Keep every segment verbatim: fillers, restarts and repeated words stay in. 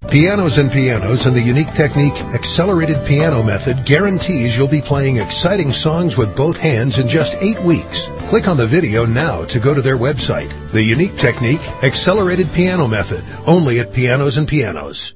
Pianos and Pianos and the unique technique Accelerated Piano Method guarantees you'll be playing exciting songs with both hands in just eight weeks. Click on the video now to go to their website. The unique technique Accelerated Piano Method, only at Pianos and Pianos.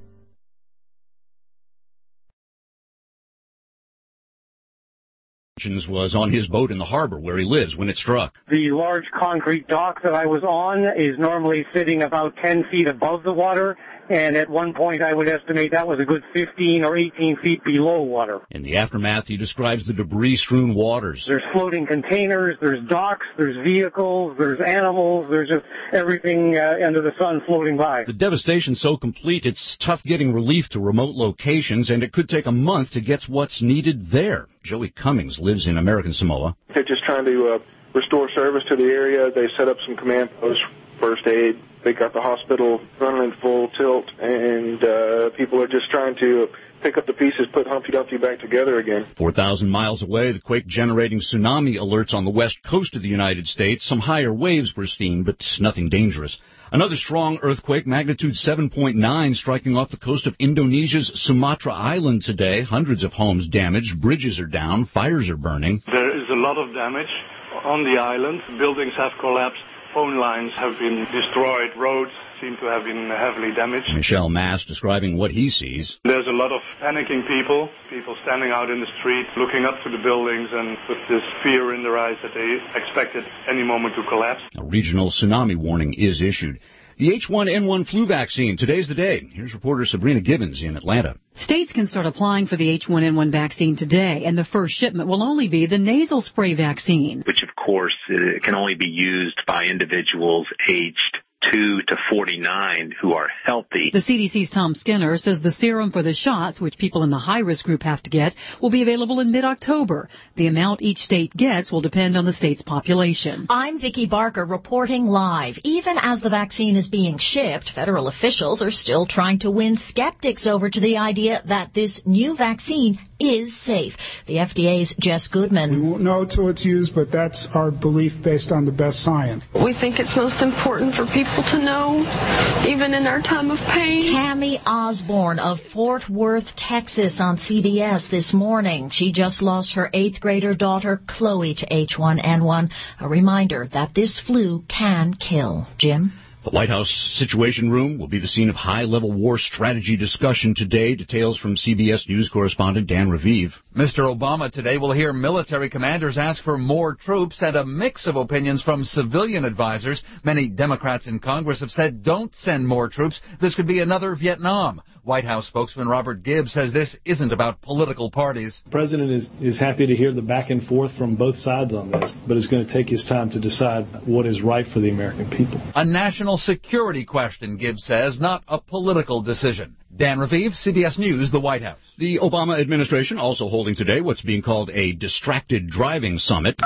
Was on his boat in the harbor where he lives when it struck. The large concrete dock that I was on is normally sitting about ten feet above the water, and at one point I would estimate that was a good fifteen or eighteen feet below water. In the aftermath, he describes the debris-strewn waters. There's floating containers, there's docks, there's vehicles, there's animals, there's just everything uh, under the sun floating by. The devastation's so complete, it's tough getting relief to remote locations, and it could take a month to get what's needed there. Joey Cummings lives in American Samoa. They're just trying to uh, restore service to the area. They set up some command posts, first aid. They got the hospital running in full tilt, and uh, people are just trying to pick up the pieces, put Humpty Dumpty back together again. four thousand miles away, the quake-generating tsunami alerts on the west coast of the United States. Some higher waves were seen, but nothing dangerous. Another strong earthquake, magnitude seven point nine, striking off the coast of Indonesia's Sumatra Island today. Hundreds of homes damaged, bridges are down, fires are burning. There is a lot of damage on the island. Buildings have collapsed, phone lines have been destroyed, roads seem to have been heavily damaged. Michelle Mass describing what he sees. There's a lot of panicking people, people standing out in the street, looking up to the buildings and with this fear in their eyes that they expected any moment to collapse. A regional tsunami warning is issued. The H one N one flu vaccine, today's the day. Here's reporter Sabrina Gibbons in Atlanta. States can start applying for the H one N one vaccine today, and the first shipment will only be the nasal spray vaccine. Which, of course, uh, can only be used by individuals aged two to forty-nine who are healthy. The C D C's Tom Skinner says the serum for the shots, which people in the high-risk group have to get, will be available in mid-October. The amount each state gets will depend on the state's population. I'm Vicki Barker reporting live. Even as the vaccine is being shipped, federal officials are still trying to win skeptics over to the idea that this new vaccine is safe. The F D A's Jess Goodman. We won't know till it's used, but that's our belief based on the best science. We think it's most important for people to know, even in our time of pain. Tammy Osborne of Fort Worth, Texas on C B S this morning. She just lost her eighth grader daughter, Chloe, to H one N one. A reminder that this flu can kill. Jim? The White House Situation Room will be the scene of high-level war strategy discussion today. Details from C B S News correspondent Dan Raviv. Mister Obama today will hear military commanders ask for more troops and a mix of opinions from civilian advisors. Many Democrats in Congress have said don't send more troops. This could be another Vietnam. White House spokesman Robert Gibbs says this isn't about political parties. The president is, is happy to hear the back and forth from both sides on this, but it's going to take his time to decide what is right for the American people. A national security question, Gibbs says, not a political decision. Dan Raviv, C B S News, the White House. The Obama administration also holding today what's being called a distracted driving summit,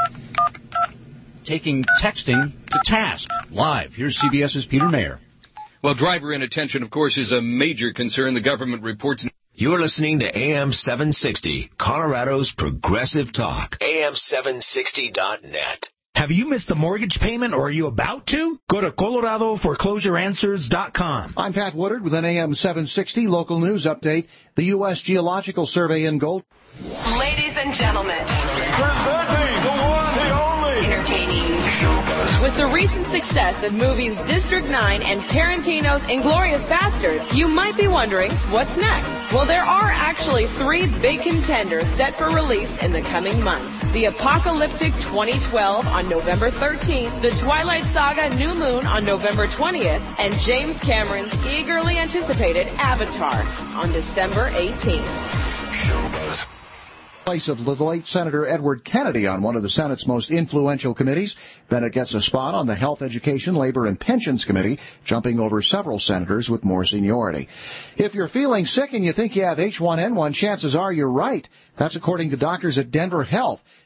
taking texting to task. Live, here's CBS's Peter Mayer. Well, driver inattention, of course, is a major concern. The government reports... You're listening to A M seven sixty, Colorado's Progressive Talk. A M seven sixty dot net. Have you missed a mortgage payment or are you about to? Go to Colorado Foreclosure Answers dot com. I'm Pat Woodard with an A M seven sixty local news update. The U S Geological Survey in Gold. Ladies and gentlemen, presenting the one, the only, entertaining, with the recent success of movies District nine and Tarantino's Inglourious Basterds, you might be wondering, what's next? Well, there are actually three big contenders set for release in the coming months. The Apocalyptic twenty twelve on November thirteenth, The Twilight Saga New Moon on November twentieth, and James Cameron's eagerly anticipated Avatar on December eighteenth. Place of the late Senator Edward Kennedy on one of the Senate's most influential committees. Bennett gets a spot on the Health, Education, Labor, and Pensions Committee, jumping over several senators with more seniority. If you're feeling sick and you think you have H one N one, chances are you're right. That's according to doctors at Denver Health.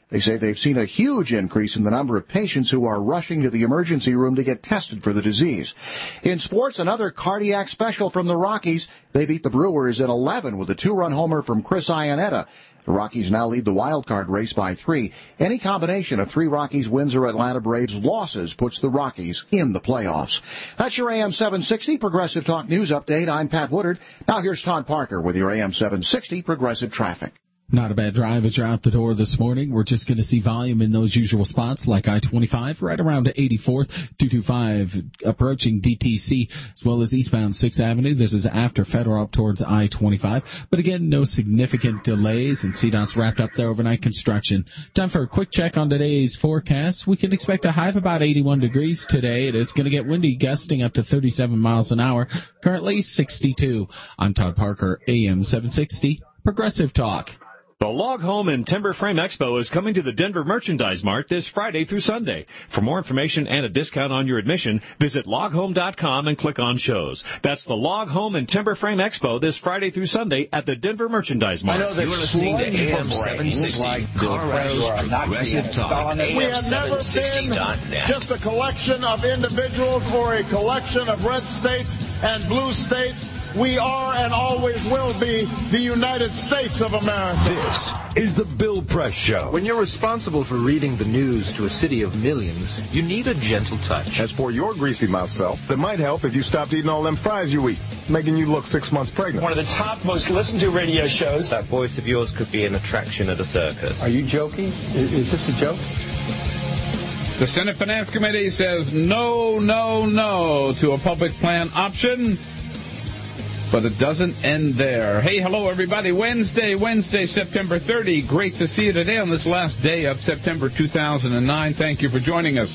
They say they've seen a huge increase in the number of patients who are rushing to the emergency room to get tested for the disease. In sports, another cardiac special from the Rockies. They beat the Brewers in eleven with a two-run homer from Chris Iannetta. The Rockies now lead the wild card race by three. Any combination of three Rockies wins or Atlanta Braves losses puts the Rockies in the playoffs. That's your A M seven sixty Progressive Talk News Update. I'm Pat Woodard. Now here's Todd Parker with your A M seven sixty Progressive Traffic. Not a bad drive as you're out the door this morning. We're just going to see volume in those usual spots like I twenty-five right around to eighty-fourth, two twenty-five approaching D T C, as well as eastbound sixth Avenue. This is after Federal up towards I twenty-five. But again, no significant delays, and C DOT's wrapped up their overnight construction. Time for a quick check on today's forecast. We can expect a high of about eighty-one degrees today. It is going to get windy, gusting up to thirty-seven miles an hour. Currently sixty-two. I'm Todd Parker, A M seven sixty Progressive Talk. The Log Home and Timber Frame Expo is coming to the Denver Merchandise Mart this Friday through Sunday. For more information and a discount on your admission, visit log home dot com and click on shows. That's the Log Home and Timber Frame Expo this Friday through Sunday at the Denver Merchandise Mart. I know that you're listening to A M seven sixty, like Colorado's Progressive Talk. We have never been just a collection of individuals or a collection of red states and blue states. We are and always will be the United States of America. This is the Bill Press Show. When you're responsible for reading the news to a city of millions, you need a gentle touch. As for your greasy mouth self, that might help if you stopped eating all them fries you eat, making you look six months pregnant. One of the top most listened to radio shows. That voice of yours could be an attraction at a circus. Are you joking? Is, is this a joke? The Senate Finance Committee says no, no, no to a public plan option. But it doesn't end there. Hey, hello, everybody. Wednesday, Wednesday, September thirtieth. Great to see you today on this last day of September two thousand nine. Thank you for joining us.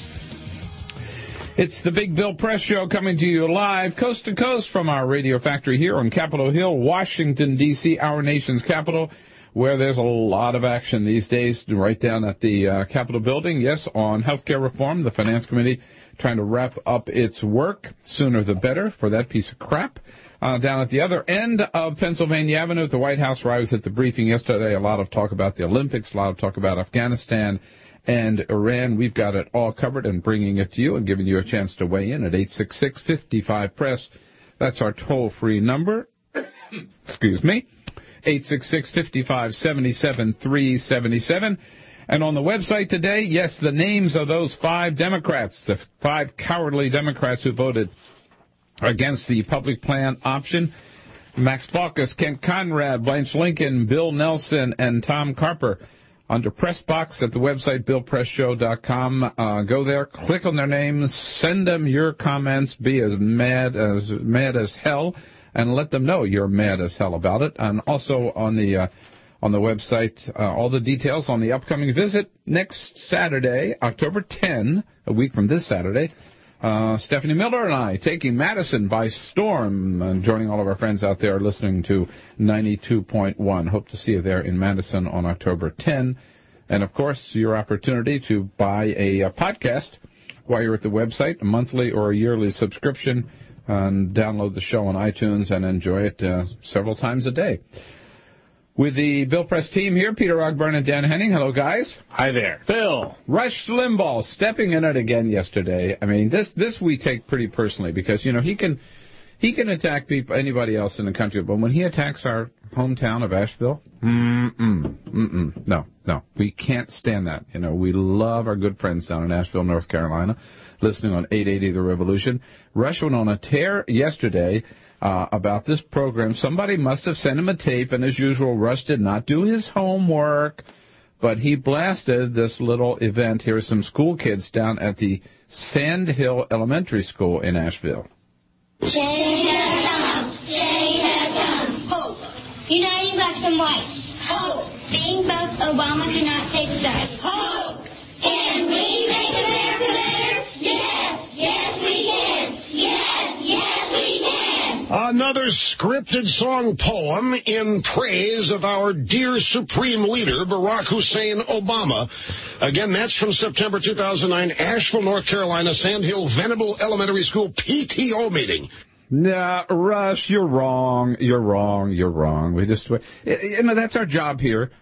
It's the Big Bill Press Show coming to you live, coast to coast from our radio factory here on Capitol Hill, Washington, D C, our nation's capital, where there's a lot of action these days, right down at the uh, Capitol building. Yes, on health care reform, the Finance Committee trying to wrap up its work. Sooner the better for that piece of crap. Uh, down at the other end of Pennsylvania Avenue at the White House, where I was at the briefing yesterday, a lot of talk about the Olympics, a lot of talk about Afghanistan and Iran. We've got it all covered and bringing it to you and giving you a chance to weigh in at eight six six, five five, press. That's our toll-free number. Excuse me. eight six six, five five, seven seven, three seven seven. And on the website today, yes, the names of those five Democrats, the five cowardly Democrats who voted against the public plan option: Max Baucus, Kent Conrad, Blanche Lincoln, Bill Nelson, and Tom Carper. Under Press Box at the website, bill press show dot com. Uh, go there, click on their names, send them your comments, be as mad as mad as hell, and let them know you're mad as hell about it. And also on the uh, on the website, uh, all the details on the upcoming visit next Saturday, October tenth, a week from this Saturday. Uh, Stephanie Miller and I taking Madison by storm, and joining all of our friends out there listening to ninety-two point one. Hope to see you there in Madison on October tenth. And, of course, your opportunity to buy a, a podcast while you're at the website, a monthly or a yearly subscription, and download the show on iTunes and enjoy it uh, several times a day. With the Bill Press team here, Peter Ogburn and Dan Henning. Hello, guys. Hi there. Bill. Rush Limbaugh stepping in it again yesterday. I mean, this this we take pretty personally because, you know, he can he can attack people, anybody else in the country, but when he attacks our hometown of Asheville, mm-mm, mm-mm, no, no, we can't stand that. You know, we love our good friends down in Asheville, North Carolina, listening on eight eighty The Revolution. Rush went on a tear yesterday Uh, about this program. Somebody must have sent him a tape, and as usual, Rush did not do his homework, but he blasted this little event. Here are some school kids down at the Sand Hill Elementary School in Asheville. Change has come. Change has come. Hope. Uniting blacks and whites. Hope. Being both Obama cannot take sides. Hope. Can we make America better? Yes. Yes, we can. Yes. Yes, we can. Another scripted song poem in praise of our dear supreme leader, Barack Hussein Obama. Again, that's from September two thousand nine, Asheville, North Carolina, Sand Hill Venable Elementary School P T O meeting. Nah, Rush, you're wrong. You're wrong. You're wrong. We just, you know, that's our job here.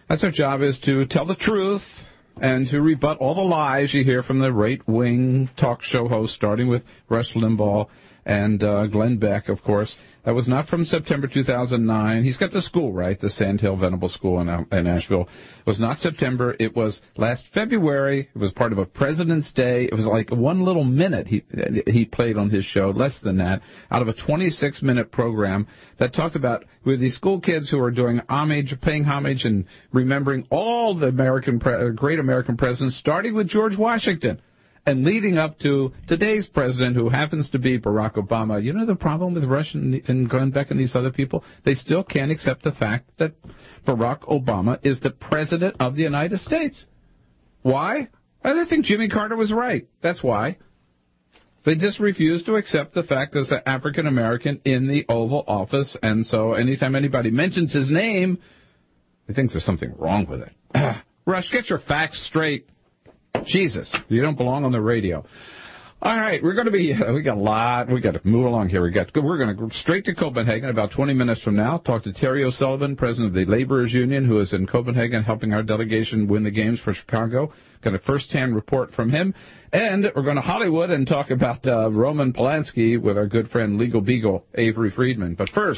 That's their job, is to tell the truth and to rebut all the lies you hear from the right-wing talk show hosts, starting with Rush Limbaugh and uh, Glenn Beck, of course. That was not from September two thousand nine. He's got the school right, the Sandhill Venable School in, in Asheville. It was not September. It was last February. It was part of a President's Day. It was like one little minute he he played on his show, less than that, out of a twenty-six minute program that talked about with these school kids who are doing homage, paying homage and remembering all the American pre- great American presidents, starting with George Washington and leading up to today's president, who happens to be Barack Obama. You know the problem with Rush and, and Glenn Beck and these other people? They still can't accept the fact that Barack Obama is the president of the United States. Why? I think Jimmy Carter was right. That's why. They just refuse to accept the fact there's an African-American in the Oval Office, and so anytime anybody mentions his name, he thinks there's something wrong with it. Rush, get your facts straight. Jesus, you don't belong on the radio. All right, we're going to be, uh, we got a lot, we got to move along here. We got, we're going to go straight to Copenhagen about twenty minutes from now, talk to Terry O'Sullivan, president of the Laborers Union, who is in Copenhagen helping our delegation win the games for Chicago. Got a first-hand report from him. And we're going to Hollywood and talk about uh, Roman Polanski with our good friend Legal Beagle, Avery Friedman. But first,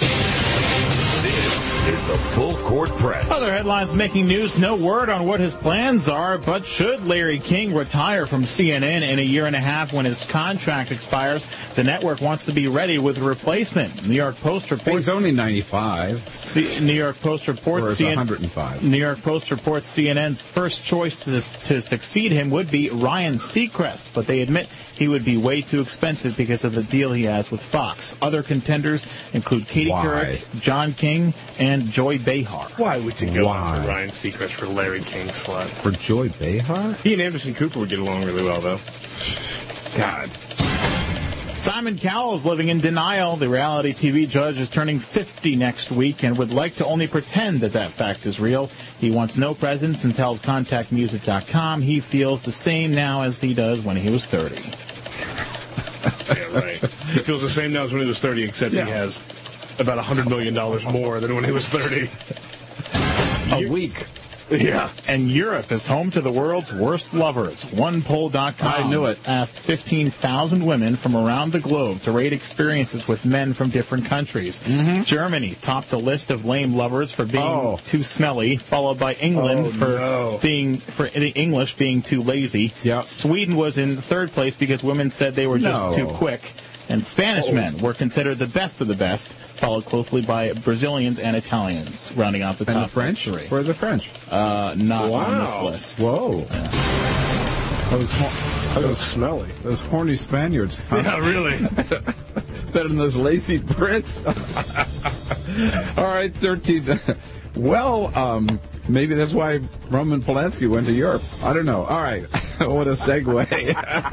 is the Full Court Press. Other headlines making news. No word on what his plans are, but should Larry King retire from C N N in a year and a half when his contract expires, the network wants to be ready with a replacement. New York Post reports... He's only ninety-five. C- New York Post reports... Or is C N- one hundred five. New York Post reports C N N's first choice to, to succeed him would be Ryan Seacrest, but they admit he would be way too expensive because of the deal he has with Fox. Other contenders include Katie Why? Couric, John King, and Joy Behar. Why would you go Why? after Ryan Seacrest for Larry King slot? For Joy Behar? He and Anderson Cooper would get along really well, though. God. Simon Cowell is living in denial. The reality T V judge is turning fifty next week and would like to only pretend that that fact is real. He wants no presents and tells Contact Music dot com he feels the same now as he does when he was thirty. Yeah, right. He feels the same now as when he was thirty, except yeah. he has about one hundred million dollars more than when he was thirty. A week. Yeah. And Europe is home to the world's worst lovers. one poll dot com I knew it. asked fifteen thousand women from around the globe to rate experiences with men from different countries. Mm-hmm. Germany topped the list of lame lovers for being oh. too smelly, followed by England oh, for no. being for the English being too lazy. Yep. Sweden was in third place because women said they were just no. too quick. And Spanish oh. men were considered the best of the best, followed closely by Brazilians and Italians, rounding out the and top the French? three. Where are the French? Uh, not wow. on this list. Whoa. Yeah. Those, ho- those smelly. Those horny Spaniards. Huh? Yeah, really. Better than those lacy Brits. All right, thirteen. Well, um, maybe that's why Roman Polanski went to Europe. I don't know. All right. What a segue.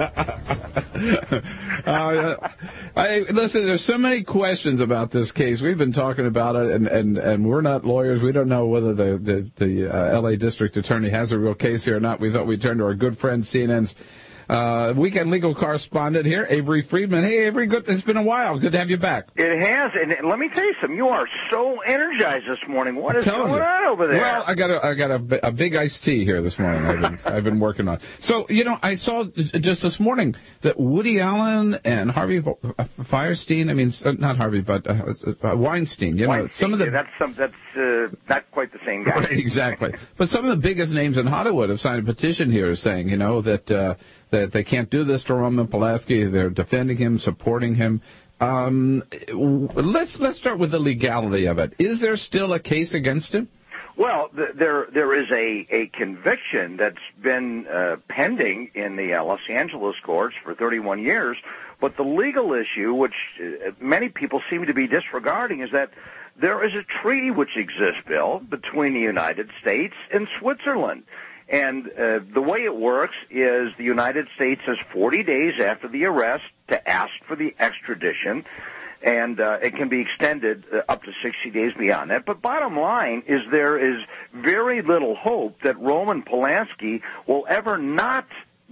uh, I, listen, there's so many questions about this case. We've been talking about it, and, and, and we're not lawyers. We don't know whether the, the, the uh, L A District Attorney has a real case here or not. We thought we'd turn to our good friend, C N N's Uh, weekend legal correspondent here, Avery Friedman. Hey, Avery, good. It's been a while. Good to have you back. It has, and let me tell you something. You are so energized this morning. What is going you. on over there? Well, I got a, I got a, a big iced tea here this morning. I've been, I've been working on. So, you know, I saw just this morning that Woody Allen and Harvey Fierstein. I mean, not Harvey, but uh, uh, Weinstein. You know, Weinstein, some of the yeah, that's some, that's uh, not quite the same guy. Right, exactly. But some of the biggest names in Hollywood have signed a petition here saying, you know, that. Uh, that they can't do this to Roman Polanski. They're defending him, supporting him. Um, let's let's start with the legality of it. Is there still a case against him? Well, th- there there is a, a conviction that's been uh, pending in the uh, Los Angeles courts for thirty-one years, but the legal issue, which uh, many people seem to be disregarding, is that there is a treaty which exists, Bill, between the United States and Switzerland. And uh, the way it works is the United States has forty days after the arrest to ask for the extradition, and uh, it can be extended uh, up to sixty days beyond that. But bottom line is there is very little hope that Roman Polanski will ever not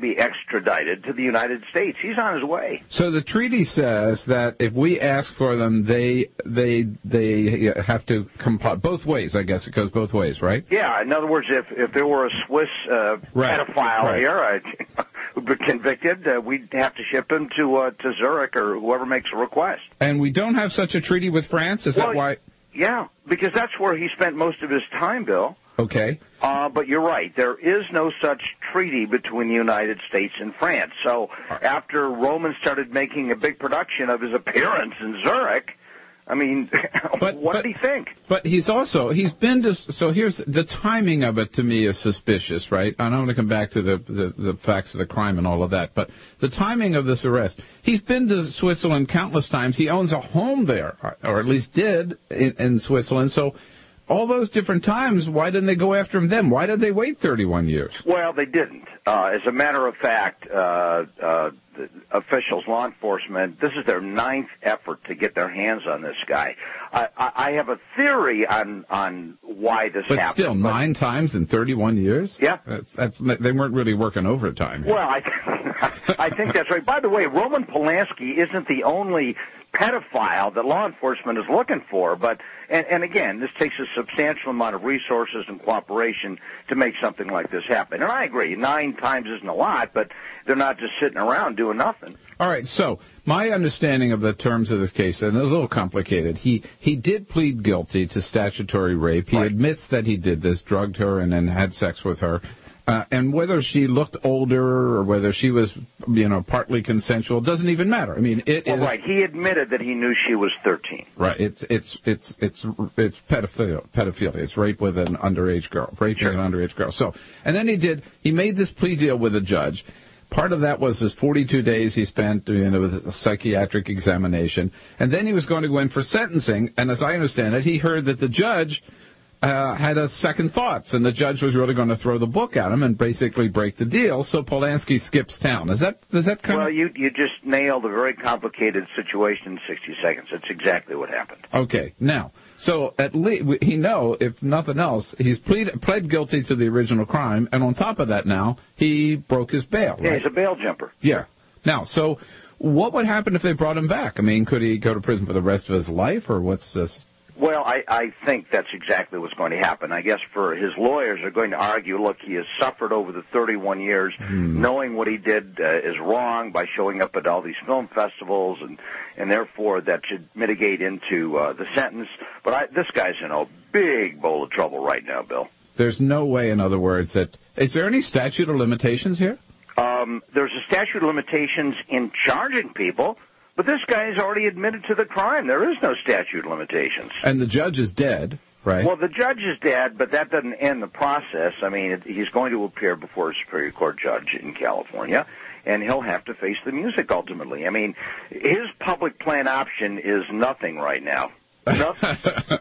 be extradited to the United States. He's on his way. So the treaty says that if we ask for them, they they they have to comply both ways. I guess it goes both ways, right? Yeah. In other words, if if there were a Swiss uh, right. pedophile right. here uh, who'd been convicted, uh, we'd have to ship him to uh, to Zurich or whoever makes a request. And we don't have such a treaty with France. Is well, that why? Yeah, because that's where he spent most of his time, Bill. Okay. Uh, but you're right. There is no such treaty between the United States and France. So after Roman started making a big production of his appearance in Zurich, I mean, but, what but, did he think? But he's also, he's been to, so here's, the timing of it to me is suspicious, right? And I'm going to come back to the, the, the facts of the crime and all of that. But the timing of this arrest, he's been to Switzerland countless times. He owns a home there, or at least did, in, in Switzerland. So all those different times, why didn't they go after him then? Why did they wait thirty-one years? Well, they didn't. Uh, as a matter of fact, uh, uh, the officials, law enforcement, this is their ninth effort to get their hands on this guy. I, I, I have a theory on on why this but happened. Still, but still, nine times in thirty-one years? Yeah. That's, that's, they weren't really working overtime here. Well, I, I think that's right. By the way, Roman Polanski isn't the only pedophile that law enforcement is looking for, but and, and again, this takes a substantial amount of resources and cooperation to make something like this happen. And I agree, nine times isn't a lot, but they're not just sitting around doing nothing. All right, so my understanding of the terms of this case, and a little complicated, he he did plead guilty to statutory rape. He right. admits that he did this, drugged her, and then had sex with her. Uh, and whether she looked older or whether she was, you know, partly consensual doesn't even matter. I mean, it well, is right. He admitted that he knew she was thirteen. Right. It's it's it's it's it's pedophilia. Pedophilia. It's rape with an underage girl. Raping sure. an underage girl. So, and then he did. He made this plea deal with a judge. Part of that was his forty-two days he spent doing a psychiatric examination, and then he was going to go in for sentencing. And as I understand it, he heard that the judge Uh, had a second thoughts, and the judge was really going to throw the book at him and basically break the deal. So Polanski skips town. Is that does that kind well, of? Well, you you just nailed a very complicated situation in sixty seconds. That's exactly what happened. Okay, now, so at least he know if nothing else, he's plead, pled guilty to the original crime, and on top of that, now he broke his bail. Yeah, right? he's a bail jumper. Yeah. Now, so what would happen if they brought him back? I mean, could he go to prison for the rest of his life, or what's this? Well, I, I think that's exactly what's going to happen. I guess for his lawyers are going to argue, look, he has suffered over the thirty-one years, hmm. knowing what he did uh, is wrong by showing up at all these film festivals, and, and therefore that should mitigate into uh, the sentence. But I, this guy's in a big bowl of trouble right now, Bill. There's no way, in other words, that... Is there any statute of limitations here? Um, there's a statute of limitations in charging people. But this guy's already admitted to the crime. There is no statute of limitations. And the judge is dead, right? Well, the judge is dead, but that doesn't end the process. I mean, it, he's going to appear before a Superior Court judge in California, and he'll have to face the music ultimately. I mean, his public plan option is nothing right now. Nothing.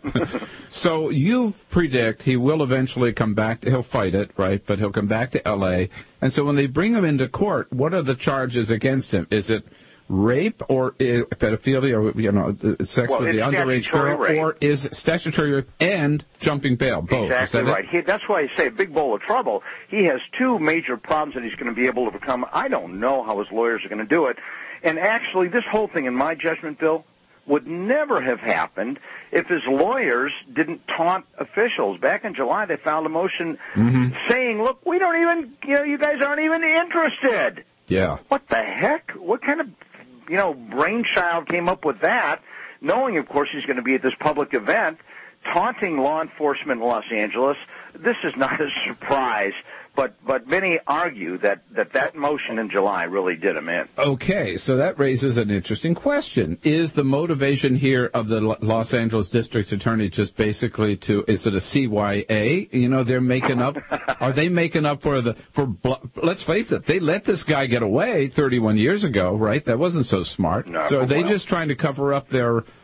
So you predict he will eventually come back. He'll fight it, right? But he'll come back to L A. And so when they bring him into court, what are the charges against him? Is it rape or uh, pedophilia or, you know, sex well, with the underage girl, rape. Or is it statutory rape and jumping bail? Both. Exactly that right. He, that's why I say a big bowl of trouble. He has two major problems that he's going to be able to overcome. I don't know how his lawyers are going to do it. And actually, this whole thing, in my judgment, Bill, would never have happened if his lawyers didn't taunt officials. Back in July, they filed a motion mm-hmm. saying, look, we don't even, you know, you guys aren't even interested. Yeah. What the heck? What kind of, you know, brainchild came up with that, knowing, of course, he's going to be at this public event, taunting law enforcement in Los Angeles? This is not a surprise, but but many argue that, that that motion in July really did him in. Okay, so that raises an interesting question. Is the motivation here of the Los Angeles District Attorney just basically to, is it a C Y A? You know, they're making up, are they making up for the, for, let's face it, they let this guy get away thirty-one years ago, right? That wasn't so smart. No, so are they well, just trying to cover up their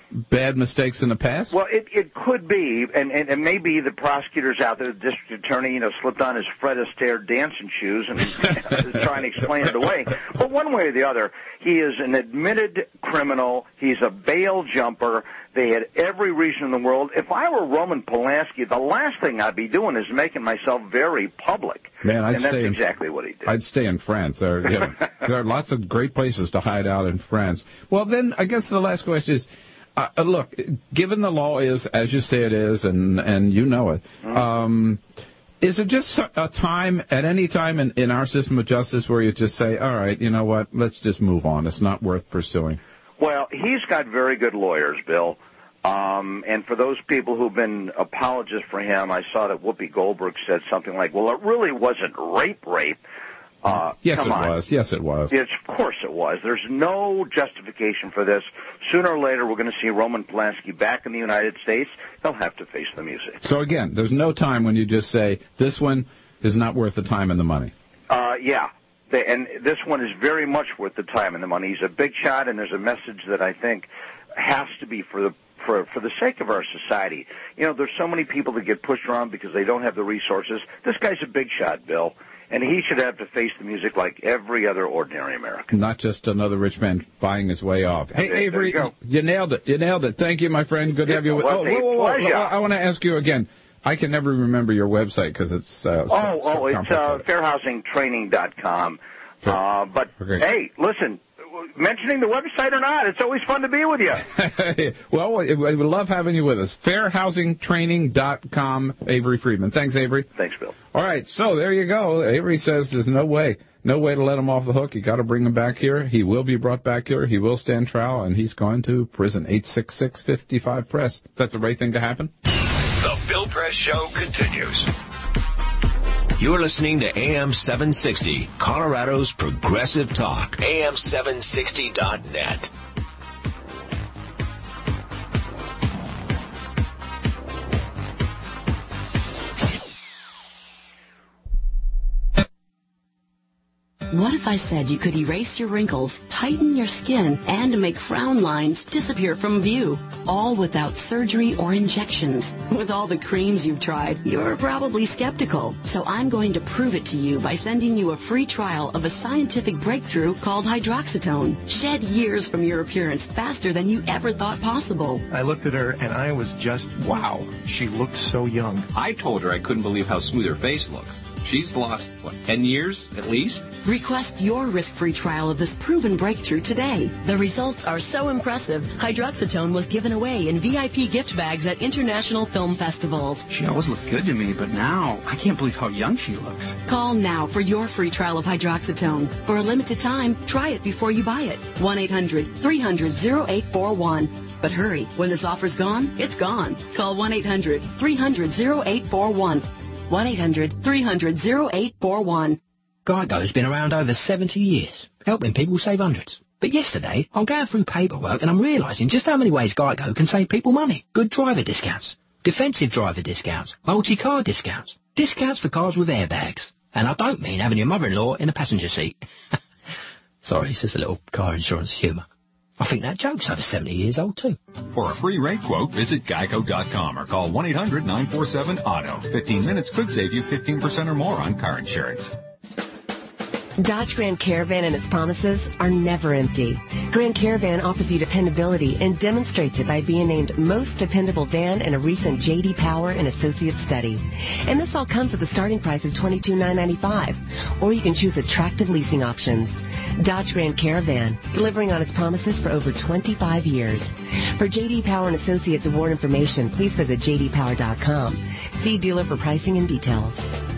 bad mistakes in the past? Well, it it could be, and, and, and maybe the prosecutors out there, the district attorney, you know, slipped on his Fred Astaire dancing shoes and is trying to explain it away. But one way or the other, he is an admitted criminal. He's a bail jumper. They had every reason in the world. If I were Roman Polanski, the last thing I'd be doing is making myself very public. Man, I'd and that's stay in, exactly what he did. I'd stay in France. There, you know, there are lots of great places to hide out in France. Well, then, I guess the last question is, uh, look, given the law is, as you say it is, and, and you know it, mm-hmm. um, is it just a time, at any time in, in our system of justice, where you just say, all right, you know what, let's just move on. It's not worth pursuing? Well, he's got very good lawyers, Bill. Um, and for those people who've been apologists for him, I saw that Whoopi Goldberg said something like, well, it really wasn't rape, rape. Uh, yes, come it on. was. Yes, it was. It's, of course it was. There's no justification for this. Sooner or later, we're going to see Roman Polanski back in the United States. He'll have to face the music. So, again, there's no time when you just say, this one is not worth the time and the money. Uh, yeah. They, and this one is very much worth the time and the money. He's a big shot, and there's a message that I think has to be for the for for the sake of our society. You know, there's so many people that get pushed around because they don't have the resources. This guy's a big shot, Bill, and he should have to face the music like every other ordinary American. Not just another rich man buying his way off. Hey, there, Avery, there you, you nailed it. You nailed it. Thank you, my friend. Good to have you. It with was oh, whoa, whoa, whoa, a pleasure. I want to ask you again. I can never remember your website because it's uh, so, oh, oh, so it's uh, fair housing training dot com. Uh, but okay. Hey, listen. Mentioning the website or not, it's always fun to be with you. Well, we would love having you with us. fair housing training dot com, Avery Friedman. Thanks, Avery. Thanks, Bill. All right, so there you go. Avery says there's no way, no way to let him off the hook. You got to bring him back here. He will be brought back here. He will stand trial, and he's going to prison. eight six six, five five, press. That's the right thing to happen. The Bill Press Show continues. You're listening to A M seven sixty, Colorado's Progressive Talk. A M seven sixty dot net. What if I said you could erase your wrinkles, tighten your skin, and make frown lines disappear from view, all without surgery or injections? With all the creams you've tried, you're probably skeptical. So I'm going to prove it to you by sending you a free trial of a scientific breakthrough called hydroxytone. Shed years from your appearance faster than you ever thought possible. I looked at her and I was just, wow, she looked so young. I told her I couldn't believe how smooth her face looks. She's lost, what, ten years at least? Request your risk-free trial of this proven breakthrough today. The results are so impressive, hydroxytone was given away in V I P gift bags at international film festivals. She always looked good to me, but now I can't believe how young she looks. Call now for your free trial of hydroxytone. For a limited time, try it before you buy it. one eight hundred, three hundred, oh eight four one. But hurry, when this offer's gone, it's gone. Call one eight hundred, three hundred, oh eight four one. one eight hundred, three hundred, oh eight four one. Geico's been around over seventy years, helping people save hundreds. But yesterday, I'm going through paperwork and I'm realising just how many ways Geico can save people money. Good driver discounts, defensive driver discounts, multi-car discounts, discounts for cars with airbags. And I don't mean having your mother-in-law in the passenger seat. Sorry, it's just a little car insurance humour. I think that joke's over seventy years old, too. For a free rate quote, visit geico dot com or call one eight hundred, nine four seven, auto. fifteen minutes could save you fifteen percent or more on car insurance. Dodge Grand Caravan and its promises are never empty. Grand Caravan offers you dependability and demonstrates it by being named most dependable van in a recent J D Power and Associates study. And this all comes with a starting price of twenty-two thousand nine hundred ninety-five dollars, or you can choose attractive leasing options. Dodge Grand Caravan, delivering on its promises for over twenty-five years. For J D Power and Associates award information, please visit j d power dot com. See dealer for pricing and details.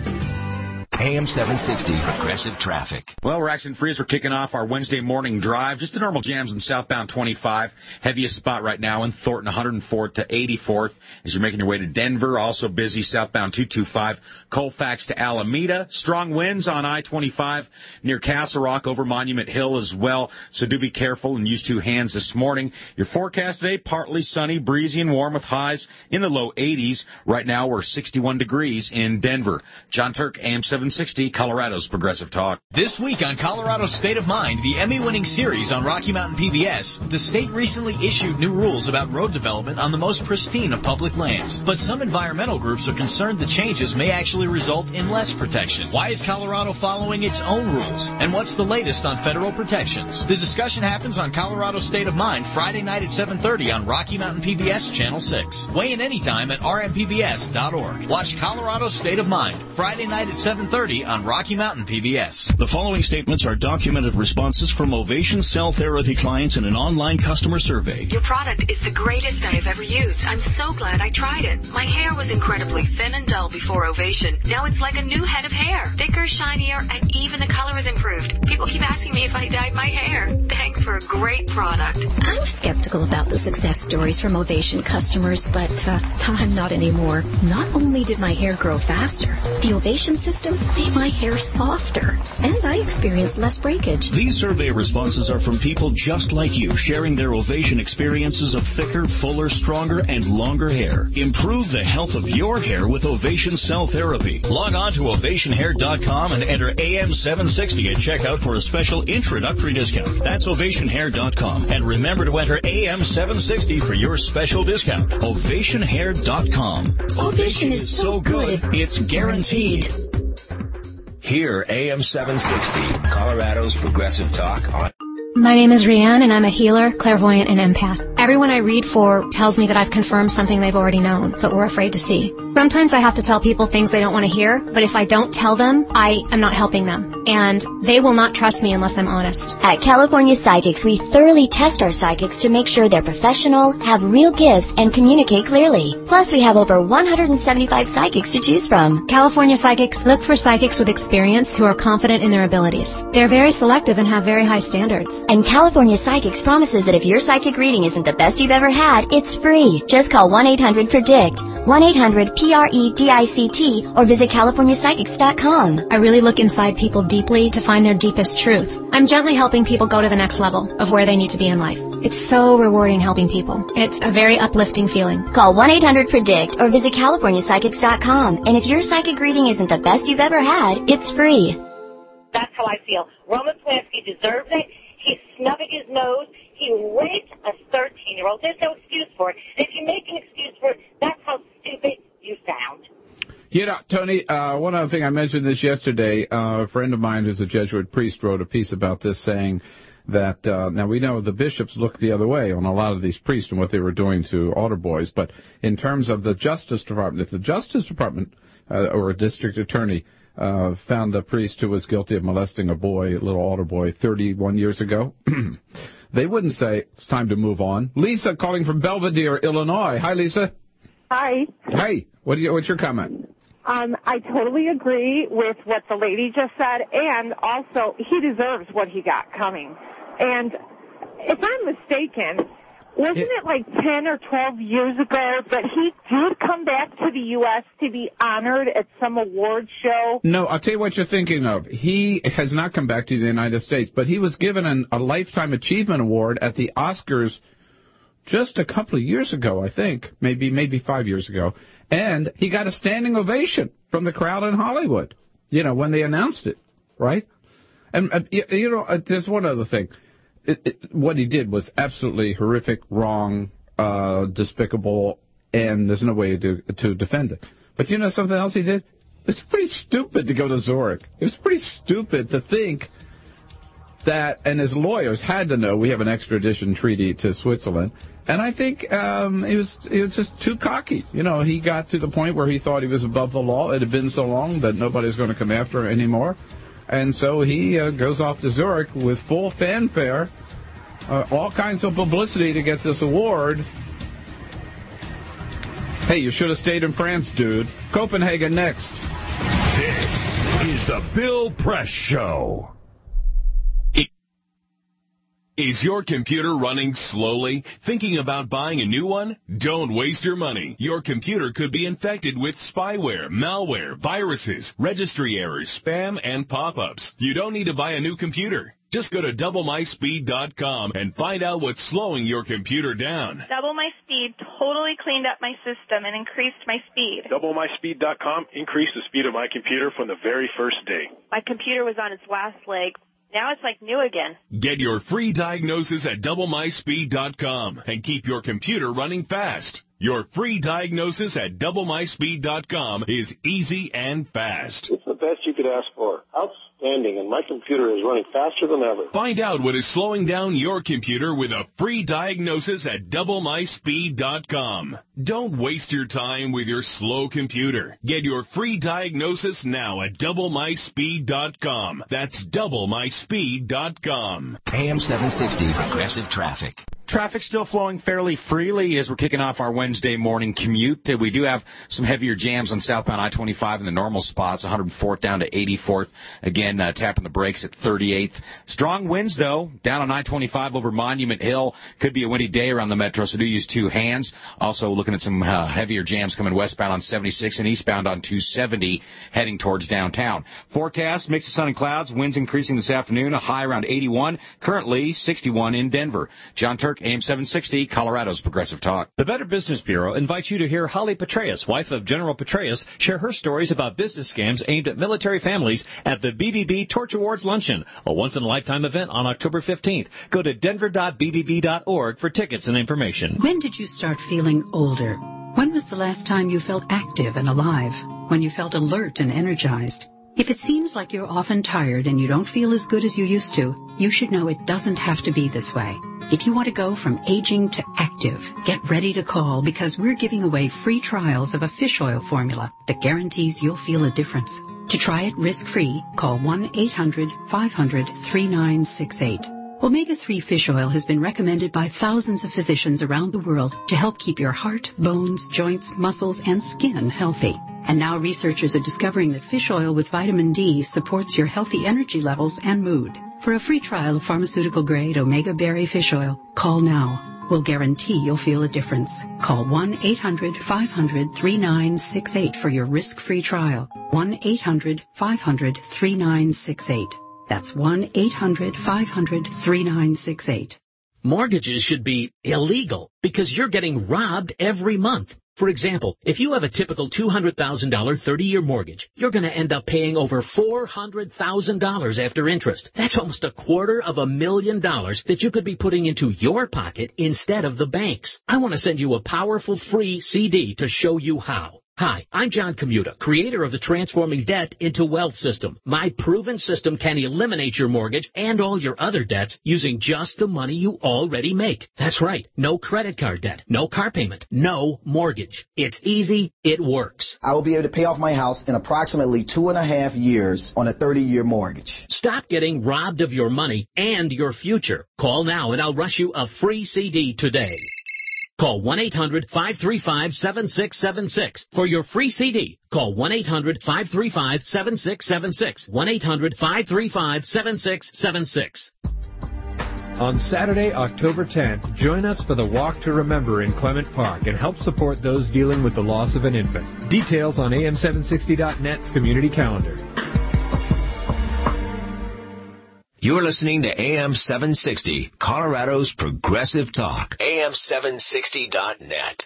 A M seven sixty, Progressive Traffic. Well, we're accident free as we're kicking off our Wednesday morning drive. Just the normal jams in southbound twenty-five. Heaviest spot right now in Thornton, one hundred fourth to eighty-fourth. As you're making your way to Denver, also busy southbound two twenty-five. Colfax to Alameda. Strong winds on I twenty-five near Castle Rock over Monument Hill as well. So do be careful and use two hands this morning. Your forecast today, partly sunny, breezy and warm with highs in the low eighties. Right now we're sixty-one degrees in Denver. John Turk, A M seven seven sixty, Colorado's Progressive Talk. This week on Colorado State of Mind, the Emmy-winning series on Rocky Mountain P B S, the state recently issued new rules about road development on the most pristine of public lands. But some environmental groups are concerned the changes may actually result in less protection. Why is Colorado following its own rules? And what's the latest on federal protections? The discussion happens on Colorado State of Mind Friday night at seven thirty on Rocky Mountain P B S Channel six. Weigh in anytime at r m p b s dot org. Watch Colorado State of Mind Friday night at seven thirty on Rocky Mountain P B S. The following statements are documented responses from Ovation Cell Therapy clients in an online customer survey. Your product is the greatest I have ever used. I'm so glad I tried it. My hair was incredibly thin and dull before Ovation. Now it's like a new head of hair. Thicker, shinier, and even the color is improved. People keep asking me if I dyed my hair. Thanks for a great product. I'm skeptical about the success stories from Ovation customers, but uh, I'm not anymore. Not only did my hair grow faster, the Ovation system made my hair softer, and I experienced less breakage. These survey responses are from people just like you, sharing their Ovation experiences of thicker, fuller, stronger, and longer hair. Improve the health of your hair with Ovation Cell Therapy. Log on to ovation hair dot com and enter A M seven sixty at checkout for a special introductory discount. That's ovation hair dot com. And remember to enter A M seven sixty for your special discount. ovation hair dot com. Ovation is so good, it's guaranteed. Hear A M seven sixty, Colorado's Progressive Talk on... My name is Rianne, and I'm a healer, clairvoyant, and empath. Everyone I read for tells me that I've confirmed something they've already known, but were afraid to see. Sometimes I have to tell people things they don't want to hear, but if I don't tell them, I am not helping them. And they will not trust me unless I'm honest. At California Psychics, we thoroughly test our psychics to make sure they're professional, have real gifts, and communicate clearly. Plus, we have over one hundred seventy-five psychics to choose from. California Psychics look for psychics with experience who are confident in their abilities. They're very selective and have very high standards. And California Psychics promises that if your psychic reading isn't the best you've ever had, it's free. Just call one eight hundred predict, one eight hundred P R E D I C T, or visit california psychics dot com. I really look inside people deeply to find their deepest truth. I'm gently helping people go to the next level of where they need to be in life. It's so rewarding helping people. It's a very uplifting feeling. Call one eight hundred predict or visit california psychics dot com. And if your psychic reading isn't the best you've ever had, it's free. That's how I feel. Roman Polanski deserves it. He's snubbing his nose. He raped a thirteen-year-old. There's no excuse for it. If you make an excuse for it, that's how stupid you sound. You know, Tony, uh, one other thing, I mentioned this yesterday. Uh, a friend of mine who's a Jesuit priest wrote a piece about this saying that, uh, now we know the bishops look the other way on a lot of these priests and what they were doing to altar boys, but in terms of the Justice Department, if the Justice Department uh, or a district attorney Uh, found a priest who was guilty of molesting a boy, a little altar boy, thirty-one years ago, they wouldn't say, it's time to move on. Lisa calling from Belvedere, Illinois. Hi, Lisa. Hi. Hey, what do you, what's your comment? Um, I totally agree with what the lady just said, and also he deserves what he got coming. And if I'm mistaken, wasn't it like ten or twelve years ago that he did come back to the U S to be honored at some award show? No, I'll tell you what you're thinking of. He has not come back to the United States, but he was given an, a Lifetime Achievement Award at the Oscars just a couple of years ago, I think, maybe maybe five years ago, and he got a standing ovation from the crowd in Hollywood, you know, when they announced it, right? And, uh, you, you know, uh, there's one other thing. It, it, what he did was absolutely horrific, wrong, uh, despicable, and there's no way to to defend it. But you know something else he did? It's pretty stupid to go to Zurich. It was pretty stupid to think that, and his lawyers had to know we have an extradition treaty to Switzerland, and I think um, he was he was just too cocky. You know, he got to the point where he thought he was above the law. It had been so long that nobody's going to come after him anymore. And so he uh, goes off to Zurich with full fanfare, uh, all kinds of publicity to get this award. Hey, you should have stayed in France, dude. Copenhagen next. This is the Bill Press Show. Is your computer running slowly? Thinking about buying a new one? Don't waste your money. Your computer could be infected with spyware, malware, viruses, registry errors, spam, and pop-ups. You don't need to buy a new computer. Just go to double my speed dot com and find out what's slowing your computer down. Double My Speed totally cleaned up my system and increased my speed. double my speed dot com increased the speed of my computer from the very first day. My computer was on its last leg. Now it's like new again. Get your free diagnosis at double my speed dot com and keep your computer running fast. Your free diagnosis at double my speed dot com is easy and fast. It's the best you could ask for. Outstanding, and my computer is running faster than ever. Find out what is slowing down your computer with a free diagnosis at double my speed dot com. Don't waste your time with your slow computer. Get your free diagnosis now at double my speed dot com. That's double my speed dot com. A M seven sixty, Progressive Traffic. Traffic still flowing fairly freely as we're kicking off our Wednesday morning commute. Uh, we do have some heavier jams on southbound I twenty-five in the normal spots, one hundred fourth down to eighty-fourth. Again, uh, tapping the brakes at thirty-eighth. Strong winds, though, down on I twenty-five over Monument Hill. Could be a windy day around the metro, so do use two hands. Also looking at some uh, heavier jams coming westbound on seventy-six and eastbound on two seventy heading towards downtown. Forecast, mix of sun and clouds, winds increasing this afternoon, a high around eighty-one, currently sixty-one in Denver. John Turk, A M seven sixty, Colorado's Progressive Talk. The Better Business Bureau invites you to hear Holly Petraeus, wife of General Petraeus, share her stories about business scams aimed at military families at the B B B Torch Awards Luncheon, a once-in-a-lifetime event on October fifteenth. Go to denver dot b b b dot org for tickets and information. When did you start feeling older? When was the last time you felt active and alive? When you felt alert and energized? If it seems like you're often tired and you don't feel as good as you used to, you should know it doesn't have to be this way. If you want to go from aging to active, get ready to call because we're giving away free trials of a fish oil formula that guarantees you'll feel a difference. To try it risk-free, call one eight hundred five hundred three nine six eight. Omega three fish oil has been recommended by thousands of physicians around the world to help keep your heart, bones, joints, muscles, and skin healthy. And now researchers are discovering that fish oil with vitamin D supports your healthy energy levels and mood. For a free trial of pharmaceutical-grade Omega Berry fish oil, call now. We'll guarantee you'll feel a difference. Call one eight hundred five hundred three nine six eight for your risk-free trial. one eight hundred five hundred three nine six eight. That's one eight hundred five hundred three nine six eight. Mortgages should be illegal because you're getting robbed every month. For example, if you have a typical two hundred thousand dollars thirty-year mortgage, you're going to end up paying over four hundred thousand dollars after interest. That's almost a quarter of a million dollars that you could be putting into your pocket instead of the bank's. I want to send you a powerful free C D to show you how. Hi, I'm John Commuta, creator of the Transforming Debt into Wealth system. My proven system can eliminate your mortgage and all your other debts using just the money you already make. That's right, no credit card debt, no car payment, no mortgage. It's easy, it works. I will be able to pay off my house in approximately two and a half years on a thirty-year mortgage. Stop getting robbed of your money and your future. Call now and I'll rush you a free C D today. Call one eight hundred five three five seven six seven six for your free C D. Call one eight hundred five three five seven six seven six. one eight hundred five three five seven six seven six. On Saturday, October tenth, join us for the Walk to Remember in Clement Park and help support those dealing with the loss of an infant. Details on A M seven sixty dot net's community calendar. You're listening to A M seven sixty, Colorado's Progressive Talk. A M seven sixty dot net.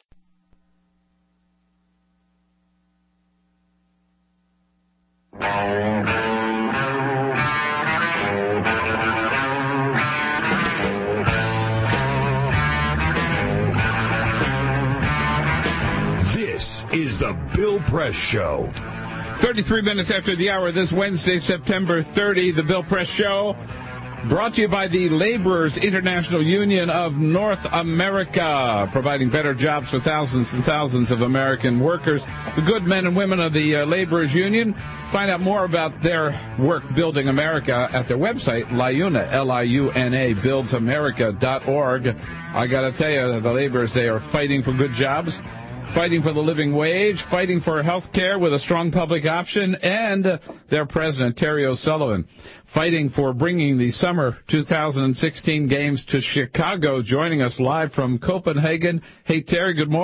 This is the Bill Press Show. thirty-three minutes after the hour this Wednesday, September thirtieth, the Bill Press Show, brought to you by the Laborers International Union of North America, providing better jobs for thousands and thousands of American workers. The good men and women of the uh, Laborers Union. Find out more about their work building America at their website, LIUNA, L I U N A, builds america dot org. I got to tell you, the laborers, they are fighting for good jobs, fighting for the living wage, fighting for health care with a strong public option, and uh, their president, Terry O'Sullivan, fighting for bringing the summer two thousand sixteen games to Chicago, joining us live from Copenhagen. Hey, Terry, good morning.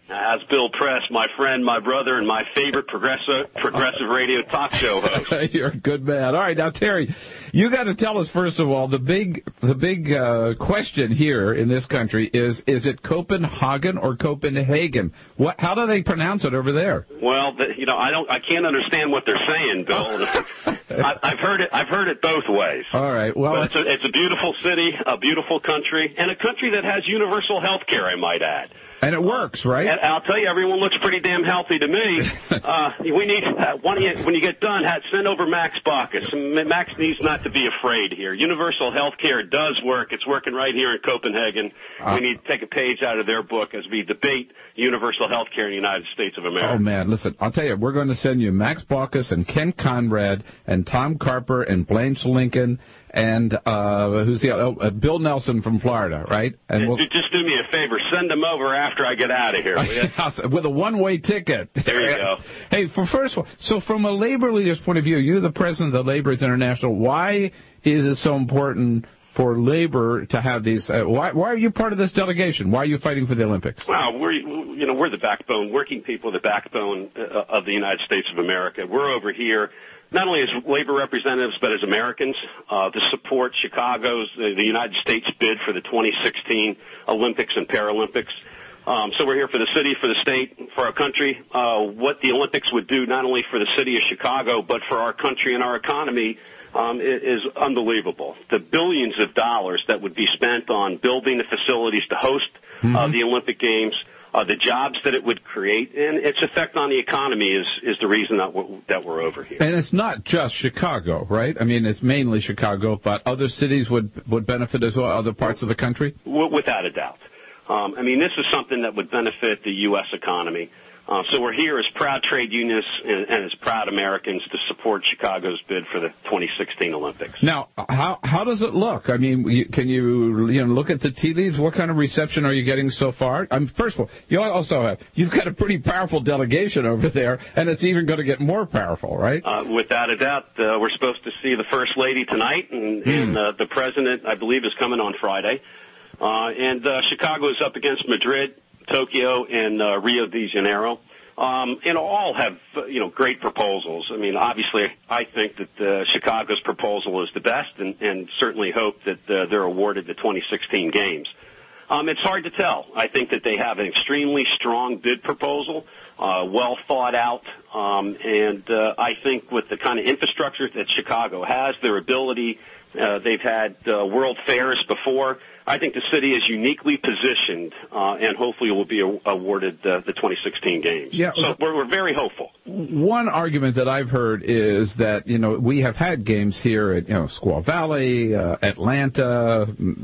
As Bill Press, my friend, my brother, and my favorite progressive progressive radio talk show host. You're a good man. All right, now Terry, you got to tell us first of all the big the big uh, question here in this country is is it Copenhagen or Copenhagen? What? How do they pronounce it over there? Well, the, you know, I don't, I can't understand what they're saying, Bill. I, I've heard it, I've heard it both ways. All right, well, but it's a, it's a beautiful city, a beautiful country, and a country that has universal health care, I might add. And it works, right? And I'll tell you, everyone looks pretty damn healthy to me. Uh, we need, uh, when, you, when you get done, have, send over Max Baucus. Max needs not to be afraid here. Universal health care does work. It's working right here in Copenhagen. Uh, we need to take a page out of their book as we debate universal health care in the United States of America. Oh, man, listen, I'll tell you, we're going to send you Max Baucus and Ken Conrad and Tom Carper and Blanche Lincoln and uh, who's the uh, Bill Nelson from Florida, right? And we'll, just do me a favor, send them over after I get out of here. With a one-way ticket. There you go. Hey, for first of all, so from a labor leader's point of view, you're the president of the Laborers International. Why is it so important for labor to have these? Uh, why, why are you part of this delegation? Why are you fighting for the Olympics? Well, we're you know we're the backbone, working people, the backbone uh, of the United States of America. We're over here not only as labor representatives, but as Americans, uh, to support Chicago's, uh, the United States bid for the twenty sixteen Olympics and Paralympics. Um, so we're here for the city, for the state, for our country. Uh, what the Olympics would do not only for the city of Chicago, but for our country and our economy um, is unbelievable. The billions of dollars that would be spent on building the facilities to host uh, mm-hmm. the Olympic Games, Uh, the jobs that it would create, and its effect on the economy is, is the reason that we're, that we're over here. And it's not just Chicago, right? I mean, it's mainly Chicago, but other cities would, would benefit as well, other parts of the country? W- without a doubt. Um, I mean, this is something that would benefit the U S economy. Uh, so we're here as proud trade unionists and, and as proud Americans to support Chicago's bid for the twenty sixteen Olympics. Now, how how does it look? I mean, you, can you you know look at the tea leaves? What kind of reception are you getting so far? I mean, first of all, you also have you've got a pretty powerful delegation over there, and it's even going to get more powerful, right? Uh, without a doubt, uh, we're supposed to see the First Lady tonight, and, mm. and uh, the President, I believe, is coming on Friday. Uh, and uh, Chicago is up against Madrid, Tokyo, and uh, Rio de Janeiro. Um, and all have, uh, you know, great proposals. I mean, obviously, I think that uh, Chicago's proposal is the best, and, and certainly hope that uh, they're awarded the twenty sixteen games. Um, it's hard to tell. I think that they have an extremely strong bid proposal, uh, well thought out, um, and uh, I think with the kind of infrastructure that Chicago has, their ability, uh, they've had uh, World Fairs before. I think the city is uniquely positioned, uh, and hopefully will be awarded uh, the twenty sixteen games. Yeah, so we're, we're very hopeful. One argument that I've heard is that, you know, we have had games here at, you know, Squaw Valley, uh, Atlanta,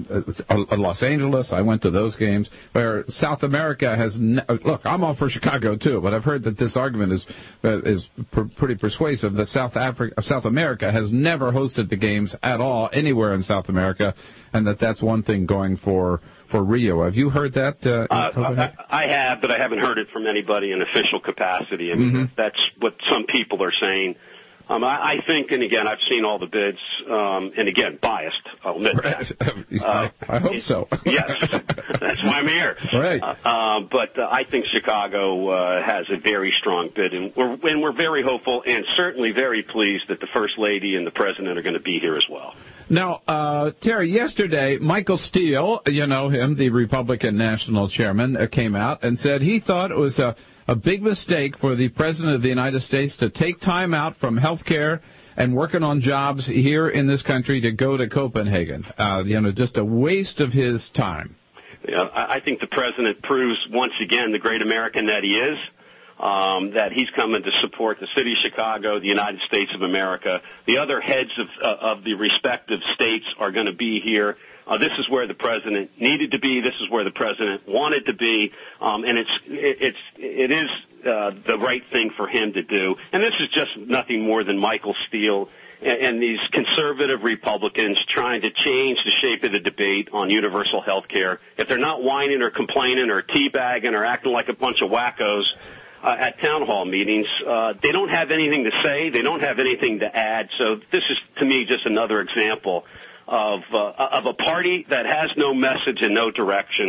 uh, Los Angeles. I went to those games where South America has, ne- look, I'm all for Chicago too, but I've heard that this argument is uh, is pr- pretty persuasive that South Africa, South America has never hosted the games at all anywhere in South America, and that that's one thing going for for Rio. Have you heard that? Uh, uh, I, I have, but I haven't heard it from anybody in official capacity. I mean, mm-hmm. that's what some people are saying. Um, I, I think, and again, I've seen all the bids, um, and again, biased, I'll admit right. that. Uh, I hope so. Yes, that's why I'm here. Right. Uh, uh, but uh, I think Chicago uh, has a very strong bid, and we're, and we're very hopeful and certainly very pleased that the First Lady and the President are going to be here as well. Now, uh, Terry, yesterday, Michael Steele, you know him, the Republican National Chairman, uh, came out and said he thought it was a a big mistake for the President of the United States to take time out from health care and working on jobs here in this country to go to Copenhagen. Uh, you know, just a waste of his time. Yeah, I think the President proves once again the great American that he is, um, that he's coming to support the city of Chicago, the United States of America. The other heads of, uh, of the respective states are going to be here. Uh, this is where the president needed to be. This is where the president wanted to be, um, and it's it, it's it is uh, the right thing for him to do. And this is just nothing more than Michael Steele and, and these conservative Republicans trying to change the shape of the debate on universal health care. If they're not whining or complaining or teabagging or acting like a bunch of wackos uh, at town hall meetings, uh, they don't have anything to say. They don't have anything to add. So this is, to me, just another example of uh, of a party that has no message and no direction,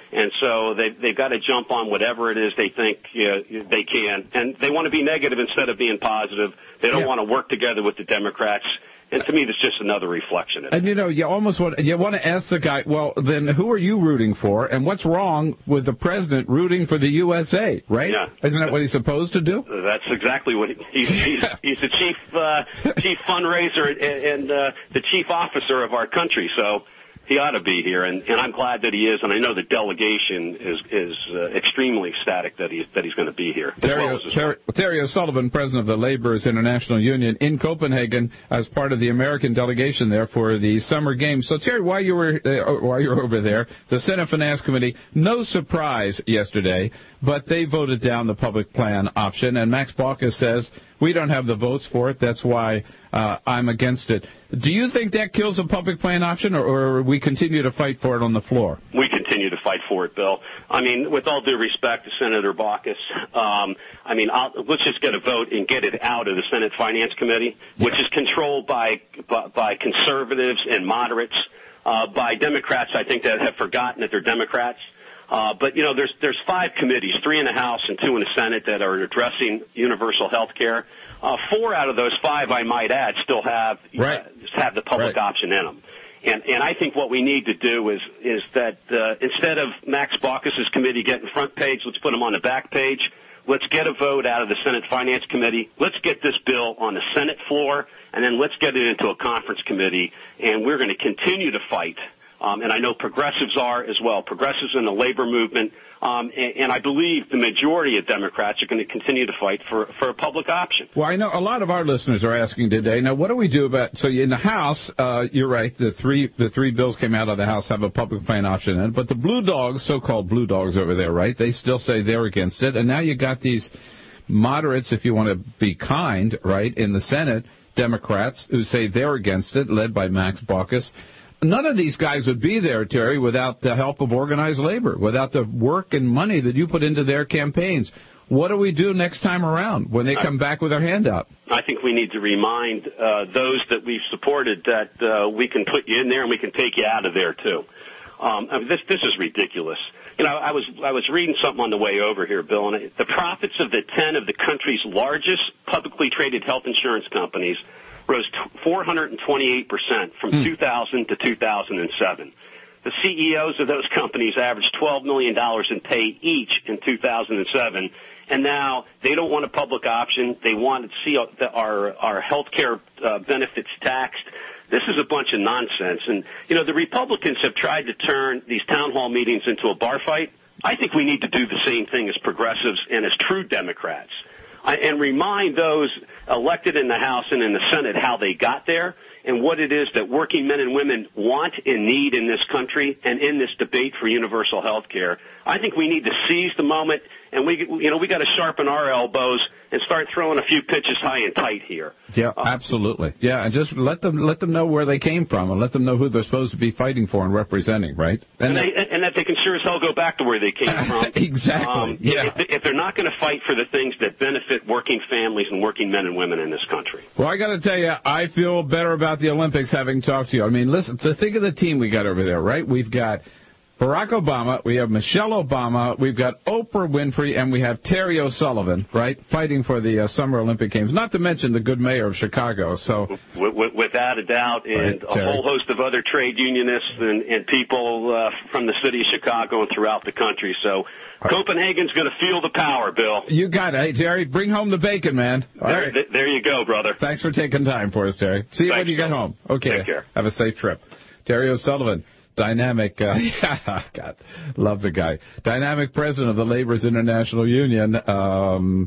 And so they, they've got to jump on whatever it is they think uh, they can. And they want to be negative instead of being positive. They don't yeah. want to work together with the Democrats. And to me, that's just another reflection of it. And, you know, you almost want, you want to ask the guy, well, then who are you rooting for? And what's wrong with the president rooting for the U S A, right? Yeah. Isn't that what he's supposed to do? That's exactly what he, he's, he's, he's the chief, uh, chief fundraiser and, and uh, the chief officer of our country. So he ought to be here, and, and I'm glad that he is, and I know the delegation is is uh, extremely ecstatic that he's that he's going to be here. Terry, well Terry, Terry O'Sullivan, president of the Laborers International Union in Copenhagen, as part of the American delegation there for the summer games. So, Terry, while you were uh, while you were over there, the Senate Finance Committee, no surprise yesterday, but they voted down the public plan option, and Max Baucus says, we don't have the votes for it, that's why uh, I'm against it. Do you think that kills the public plan option, or, or we continue to fight for it on the floor? We continue to fight for it, Bill. I mean, with all due respect to Senator Baucus, um, I mean, I'll, let's just get a vote and get it out of the Senate Finance Committee, which yeah. is controlled by, by, by conservatives and moderates, uh, by Democrats, I think, that have forgotten that they're Democrats. Uh, but, you know, there's there's five committees, three in the House and two in the Senate, that are addressing universal health care. Uh, four out of those five, I might add, still have right. uh, have the public right. option in them. And, and I think what we need to do is is that uh, instead of Max Baucus's committee getting front page, let's put them on the back page. Let's get a vote out of the Senate Finance Committee. Let's get this bill on the Senate floor, and then let's get it into a conference committee. And we're going to continue to fight. Um, and I know progressives are as well, progressives in the labor movement, um, and, and I believe the majority of Democrats are going to continue to fight for, for a public option. Well, I know a lot of our listeners are asking today, now what do we do about, so in the House, uh, you're right, the three the three bills came out of the House have a public plan option in it, but the blue dogs, so-called blue dogs over there, right, they still say they're against it, and now you got these moderates, if you want to be kind, right, in the Senate, Democrats, who say they're against it, led by Max Baucus. None of these guys would be there, Terry, without the help of organized labor, without the work and money that you put into their campaigns. What do we do next time around when they come back with their hand up? I think we need to remind uh, those that we've supported that uh, we can put you in there and we can take you out of there, too. Um, I mean, this this is ridiculous. You know, I was I was reading something on the way over here, Bill, and the profits of the ten of the country's largest publicly traded health insurance companies rose four hundred twenty-eight percent from mm. two thousand to two thousand seven. The C E Os of those companies averaged twelve million dollars in pay each in two thousand seven, and now they don't want a public option. They want to see our, our health care uh, benefits taxed. This is a bunch of nonsense. And, you know, the Republicans have tried to turn these town hall meetings into a bar fight. I think we need to do the same thing as progressives and as true Democrats. And remind those elected in the House and in the Senate how they got there and what it is that working men and women want and need in this country and in this debate for universal health care. I think we need to seize the moment, and we, you know, we got to sharpen our elbows and start throwing a few pitches high and tight here. Yeah, absolutely. Yeah, and just let them let them know where they came from and let them know who they're supposed to be fighting for and representing, right? And, and, they, and that they can sure as hell go back to where they came from. Exactly. Um, yeah. If, if they're not going to fight for the things that benefit working families and working men and women in this country. Well, I got to tell you, I feel better about the Olympics having talked to you. I mean, listen, to think of the team we got over there, right? We've got Barack Obama, we have Michelle Obama, we've got Oprah Winfrey, and we have Terry O'Sullivan, right, fighting for the uh, Summer Olympic Games, not to mention the good mayor of Chicago. So, w- without a doubt, and right, a whole host of other trade unionists and, and people uh, from the city of Chicago and throughout the country. So right. Copenhagen's going to feel the power, Bill. You got it. Hey, Terry, bring home the bacon, man. All there, right. th- there you go, brother. Thanks for taking time for us, Terry. See you Thanks, when you Bill. get home. Okay. Take care. Have a safe trip. Terry O'Sullivan. Dynamic, uh, yeah, God, love the guy. Dynamic president of the Laborers International Union. Um,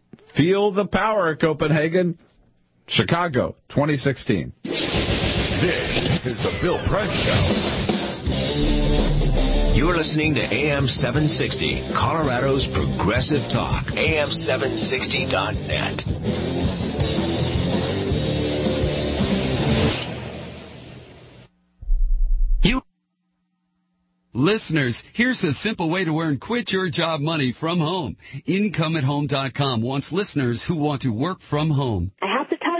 feel the power, Copenhagen. Chicago, twenty sixteen. This is the Bill Press Show. You're listening to A M seven sixty, Colorado's Progressive Talk. A M seven sixty dot net. Listeners, here's a simple way to earn quit your job money from home. income at home dot com wants listeners who want to work from home. I have to tell you,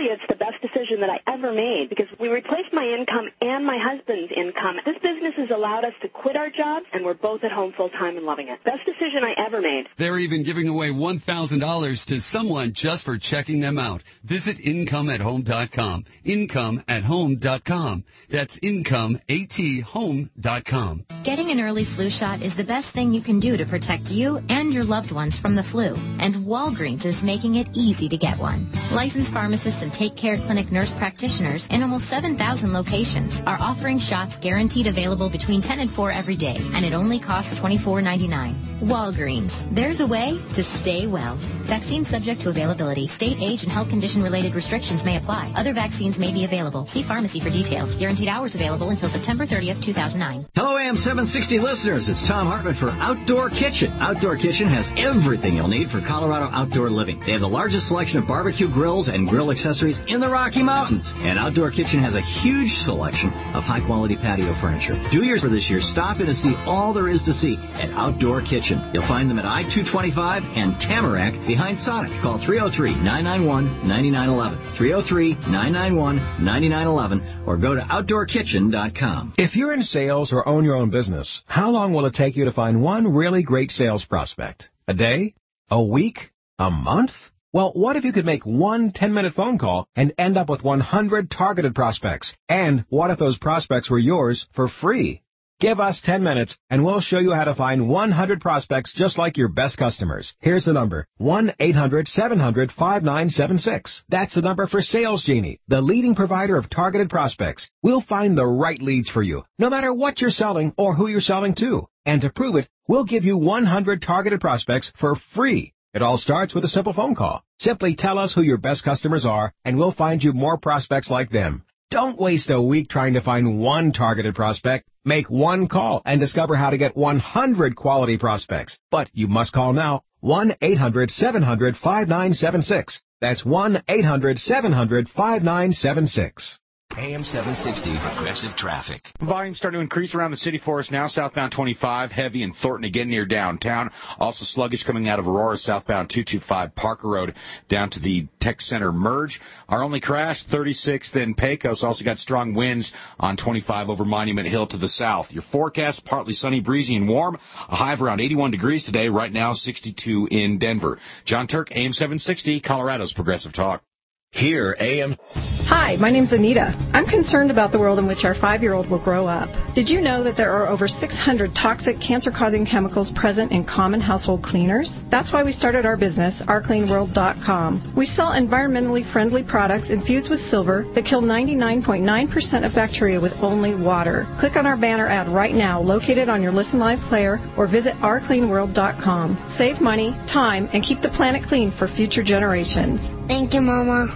tell you it's the best decision that I ever made because we replaced my income and my husband's income. This business has allowed us to quit our jobs, and we're both at home full-time and loving it. Best decision I ever made. They're even giving away one thousand dollars to someone just for checking them out. Visit income at home dot com. income at home dot com. That's income at home dot com. Getting an early flu shot is the best thing you can do to protect you and your loved ones from the flu. And Walgreens is making it easy to get one. Licensed pharmacists and Take Care Clinic nurse practitioners in almost seven thousand locations are offering shots guaranteed available between ten and four every day, and it only costs twenty-four ninety-nine. Walgreens. There's a way to stay well. Vaccine subject to availability. State, age, and health condition-related restrictions may apply. Other vaccines may be available. See pharmacy for details. Guaranteed hours available until September thirtieth, two thousand nine. Hello, A M seven sixty listeners. It's Tom Hartman for Outdoor Kitchen. Outdoor Kitchen has everything you'll need for Colorado outdoor living. They have the largest selection of barbecue grills and grill accessories in the Rocky Mountains. And Outdoor Kitchen has a huge selection of high-quality patio furniture. Do yours for this year. Stop in and see all there is to see at Outdoor Kitchen. You'll find them at I two twenty-five and Tamarack behind Sonic. Call three oh three, nine nine one, nine nine one one, three oh three, nine nine one, nine nine one one, or go to outdoor kitchen dot com. If you're in sales or own your own business, how long will it take you to find one really great sales prospect? A day? A week? A month? Well, what if you could make one ten-minute phone call and end up with one hundred targeted prospects? And what if those prospects were yours for free? Give us ten minutes, and we'll show you how to find one hundred prospects just like your best customers. Here's the number, one eight hundred seven hundred five nine seven six. That's the number for Sales Genie, the leading provider of targeted prospects. We'll find the right leads for you, no matter what you're selling or who you're selling to. And to prove it, we'll give you one hundred targeted prospects for free. It all starts with a simple phone call. Simply tell us who your best customers are, and we'll find you more prospects like them. Don't waste a week trying to find one targeted prospect. Make one call and discover how to get one hundred quality prospects. But you must call now, one eight hundred seven hundred five nine seven six. That's one eight hundred seven hundred five nine seven six. A M seven sixty, Progressive Traffic. Volume starting to increase around the city for us now. Southbound twenty-five, heavy in Thornton again near downtown. Also sluggish coming out of Aurora, southbound two twenty-five Parker Road down to the Tech Center merge. Our only crash, thirty-sixth in Pecos. Also got strong winds on twenty-five over Monument Hill to the south. Your forecast, partly sunny, breezy, and warm. A high of around eighty-one degrees today. Right now, sixty-two in Denver. John Turk, A M seven sixty, Colorado's Progressive Talk. Here, A M. Hi, my name's Anita. I'm concerned about the world in which our five-year-old will grow up. Did you know that there are over six hundred toxic, cancer-causing chemicals present in common household cleaners? That's why we started our business, our clean world dot com. We sell environmentally friendly products infused with silver that kill ninety-nine point nine percent of bacteria with only water. Click on our banner ad right now, located on your Listen Live player, or visit our clean world dot com. Save money, time, and keep the planet clean for future generations. Thank you, Mama.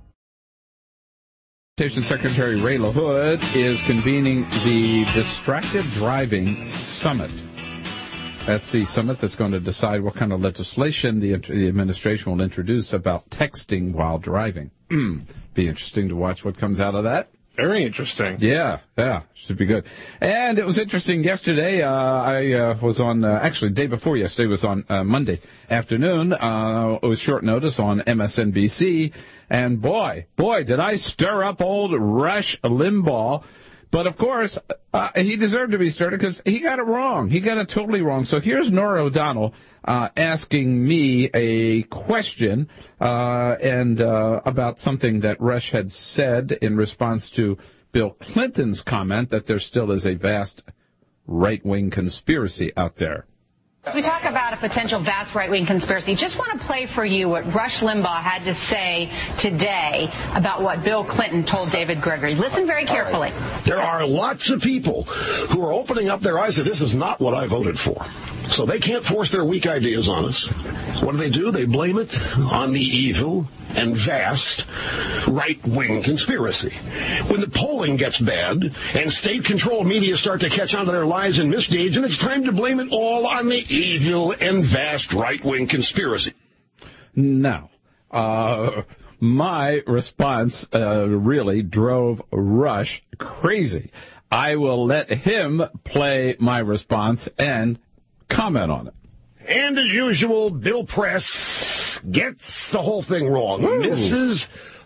Station Secretary Ray LaHood is convening the Distracted Driving Summit. That's the summit that's going to decide what kind of legislation the, the administration will introduce about texting while driving. Be interesting to watch what comes out of that. Very interesting. Yeah, yeah, should be good. And it was interesting yesterday. Uh, I uh, was on, uh, actually, the day before yesterday was on uh, Monday afternoon. Uh, it was short notice on M S N B C. And boy, boy, did I stir up old Rush Limbaugh. But, of course, uh, he deserved to be stirred because he got it wrong. He got it totally wrong. So here's Norah O'Donnell uh, asking me a question uh, and uh, about something that Rush had said in response to Bill Clinton's comment that there still is a vast right-wing conspiracy out there. As we talk about a potential vast right-wing conspiracy, just want to play for you what Rush Limbaugh had to say today about what Bill Clinton told David Gregory. Listen very carefully. Right. There are lots of people who are opening up their eyes that this is not what I voted for. So they can't force their weak ideas on us. What do they do? They blame it on the evil and vast right-wing conspiracy. When the polling gets bad and state-controlled media start to catch on to their lies and misdeeds, and it's time to blame it all on the evil and vast right-wing conspiracy. Now, uh, my response uh, really drove Rush crazy. I will let him play my response and comment on it. And as usual, Bill Press gets the whole thing wrong. Ooh. Misses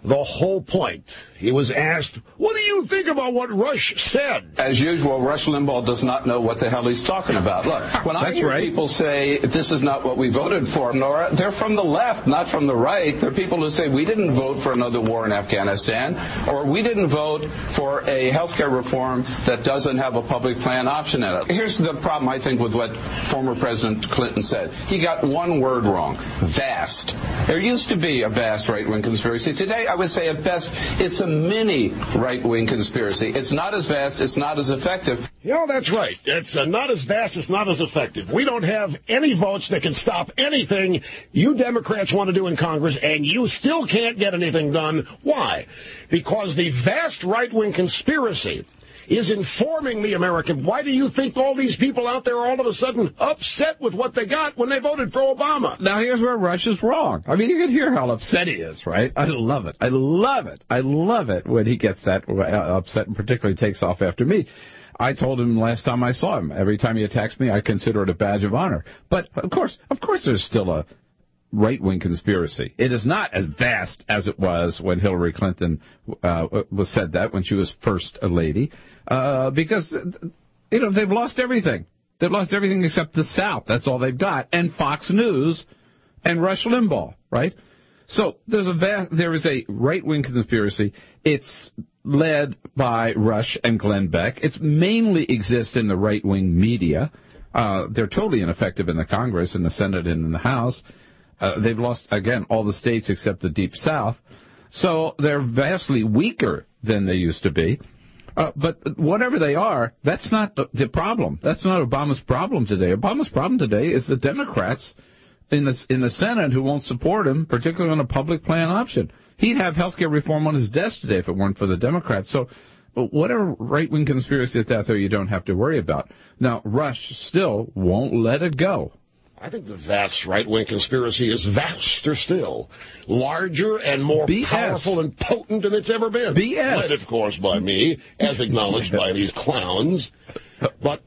the whole point. He was asked, what do you think about what Rush said? As usual, Rush Limbaugh does not know what the hell he's talking about. Look, when I hear right. people say this is not what we voted for, Nora, they're from the left, not from the right. They're people who say we didn't vote for another war in Afghanistan, or we didn't vote for a health care reform that doesn't have a public plan option in it. Here's the problem, I think, with what former President Clinton said. He got one word wrong, vast. There used to be a vast right-wing conspiracy. Today, I would say at best, it's a mini right-wing conspiracy. It's not as vast, it's not as effective. Yeah, that's right. It's uh, not as vast, it's not as effective. We don't have any votes that can stop anything you Democrats want to do in Congress, and you still can't get anything done. Why? Because the vast right-wing conspiracy is informing the American. Why do you think all these people out there are all of a sudden upset with what they got when they voted for Obama? Now, here's where Rush is wrong. I mean, you can hear how upset he is, right? I love it. I love it. I love it when he gets that upset and particularly takes off after me. I told him last time I saw him, every time he attacks me, I consider it a badge of honor. But, of course, of course there's still a right-wing conspiracy. It is not as vast as it was when Hillary Clinton uh, was said that, when she was first a lady, uh, because, you know, they've lost everything. They've lost everything except the South. That's all they've got. And Fox News and Rush Limbaugh, right? So there's a vast, there is a right-wing conspiracy. It's led by Rush and Glenn Beck. It's mainly exists in the right-wing media. Uh, they're totally ineffective in the Congress, in the Senate, and in the House. Uh, they've lost, again, all the states except the Deep South. So they're vastly weaker than they used to be. Uh, but whatever they are, that's not the problem. That's not Obama's problem today. Obama's problem today is the Democrats in the, in the Senate who won't support him, particularly on a public plan option. He'd have health care reform on his desk today if it weren't for the Democrats. So whatever right-wing conspiracy is out there, you don't have to worry about. Now, Rush still won't let it go. I think the vast right-wing conspiracy is vaster still, larger and more B S. Powerful and potent than it's ever been. B S. Led, of course, by me, as acknowledged by these clowns. But,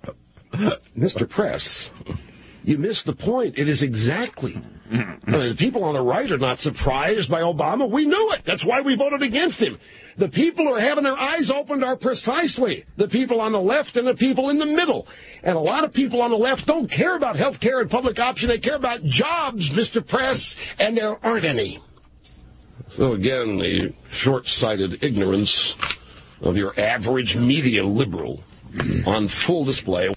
Mister Press, you missed the point. It is exactly. I mean, people on the right are not surprised by Obama. We knew it. That's why we voted against him. The people who are having their eyes opened are precisely the people on the left and the people in the middle. And a lot of people on the left don't care about health care and public option. They care about jobs, Mister Press, and there aren't any. So, again, the short-sighted ignorance of your average media liberal on full display.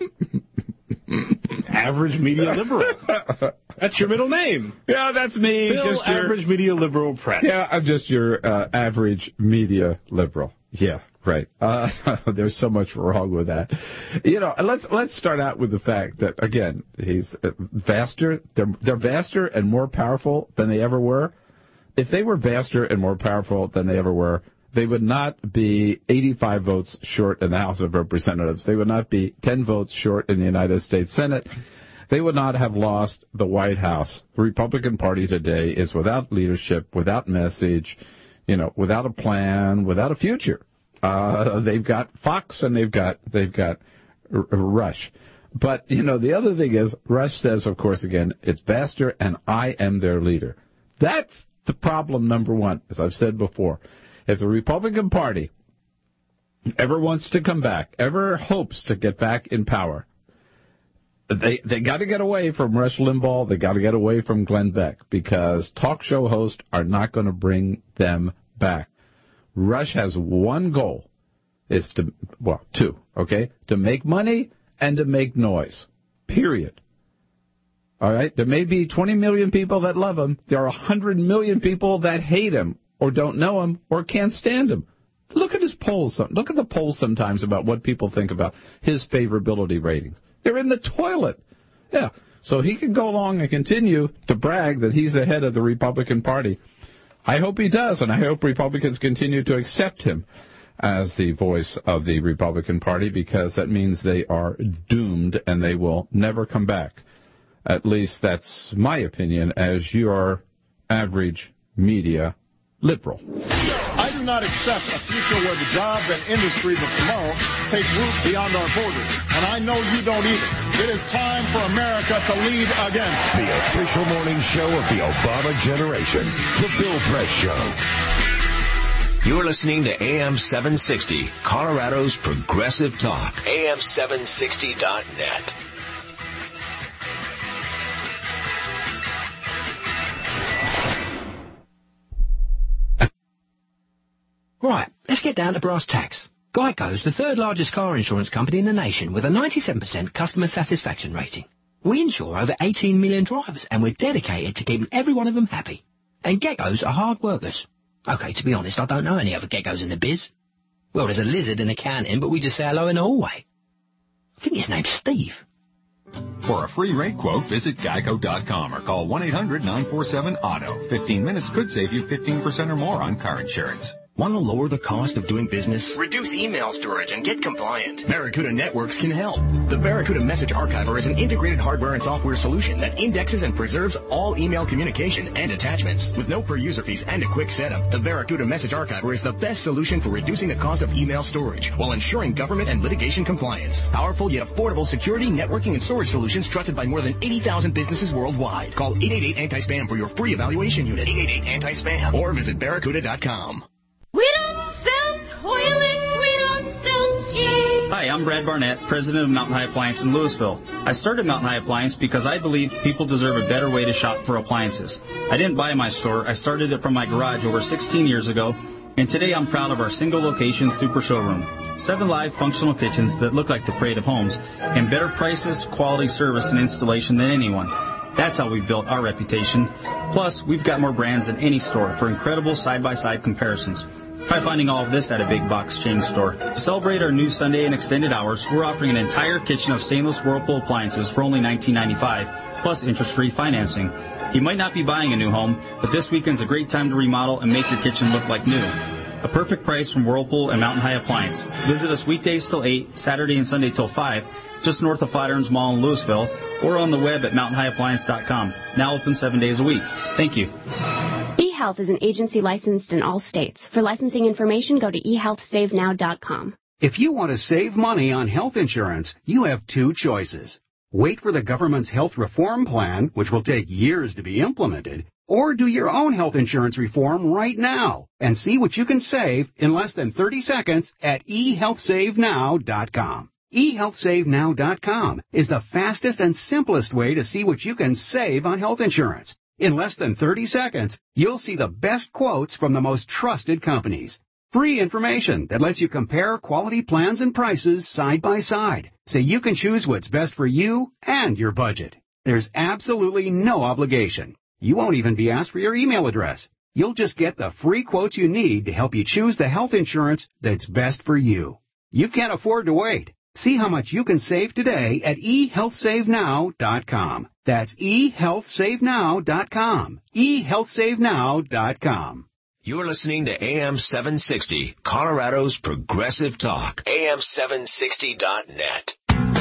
Average media liberal. That's your middle name. Yeah, that's me. Bill, just your, average media liberal press. Yeah, I'm just your uh, average media liberal. Yeah, right. Uh, there's so much wrong with that. You know, let's let's start out with the fact that, again, he's vaster. They're, they're vaster and more powerful than they ever were. If they were vaster and more powerful than they ever were, they would not be eighty-five votes short in the House of Representatives. They would not be ten votes short in the United States Senate. They would not have lost the White House. The Republican Party today is without leadership, without message, you know, without a plan, without a future. Uh, they've got Fox and they've got they've got R- Rush. But, you know, the other thing is, Rush says, of course, again, it's vaster and I am their leader. That's the problem number one, as I've said before. If the Republican Party ever wants to come back, ever hopes to get back in power, they they got to get away from Rush Limbaugh. They got to get away from Glenn Beck, because talk show hosts are not going to bring them back. Rush has one goal, is to, well, two, okay, to make money and to make noise, period. All right? There may be twenty million people that love him. There are one hundred million people that hate him or don't know him or can't stand him. Look at his polls. Look at the polls sometimes about what people think about his favorability ratings. They're in the toilet. Yeah. So he can go along and continue to brag that he's the head of the Republican Party. I hope he does, and I hope Republicans continue to accept him as the voice of the Republican Party, because that means they are doomed and they will never come back. At least that's my opinion as your average media liberal. I do not accept a future where the jobs and industries of tomorrow take root beyond our borders. And I know you don't either. It is time for America to lead again. The official morning show of the Obama generation, The Bill Press Show. You're listening to A M seven sixty, Colorado's Progressive Talk. A M seven sixty dot net. Right, let's get down to brass tacks. Geico's the third largest car insurance company in the nation with a ninety-seven percent customer satisfaction rating. We insure over eighteen million drivers and we're dedicated to keeping every one of them happy. And geckos are hard workers. Okay, to be honest, I don't know any other geckos in the biz. Well, there's a lizard in accounting, but we just say hello in the hallway. I think his name's Steve. For a free rate quote, visit geico dot com or call one eight hundred nine four seven auto. fifteen minutes could save you fifteen percent or more on car insurance. Want to lower the cost of doing business? Reduce email storage and get compliant. Barracuda Networks can help. The Barracuda Message Archiver is an integrated hardware and software solution that indexes and preserves all email communication and attachments. With no per-user fees and a quick setup, the Barracuda Message Archiver is the best solution for reducing the cost of email storage while ensuring government and litigation compliance. Powerful yet affordable security, networking, and storage solutions trusted by more than eighty thousand businesses worldwide. Call eight eight eight anti spam for your free evaluation unit. eight eight eight anti spam or visit barracuda dot com. We don't sell toilets, we don't sell cheese. Hi, I'm Brad Barnett, president of Mountain High Appliance in Louisville. I started Mountain High Appliance because I believe people deserve a better way to shop for appliances. I didn't buy my store, I started it from my garage over sixteen years ago, and today I'm proud of our single-location super showroom. Seven live functional kitchens that look like the parade of homes, and better prices, quality service, and installation than anyone. That's how we've built our reputation. Plus, we've got more brands than any store for incredible side-by-side comparisons. Try finding all of this at a big box chain store. To celebrate our new Sunday and extended hours, we're offering an entire kitchen of stainless Whirlpool appliances for only nineteen ninety-five dollars, plus interest-free financing. You might not be buying a new home, but this weekend's a great time to remodel and make your kitchen look like new. A perfect price from Whirlpool and Mountain High Appliance. Visit us weekdays till eight, Saturday and Sunday till five, just north of Flatirons Mall in Louisville, or on the web at mountain high appliance dot com. Now open seven days a week. Thank you. eHealth is an agency licensed in all states. For licensing information, go to e health save now dot com. If you want to save money on health insurance, you have two choices. Wait for the government's health reform plan, which will take years to be implemented, or do your own health insurance reform right now and see what you can save in less than thirty seconds at e health save now dot com. e health save now dot com is the fastest and simplest way to see what you can save on health insurance. In less than thirty seconds, you'll see the best quotes from the most trusted companies. Free information that lets you compare quality plans and prices side by side, so you can choose what's best for you and your budget. There's absolutely no obligation. You won't even be asked for your email address. You'll just get the free quotes you need to help you choose the health insurance that's best for you. You can't afford to wait. See how much you can save today at e health save now dot com. That's e health save now dot com. e health save now dot com. You're listening to A M seven sixty, Colorado's Progressive Talk. A M seven sixty dot net.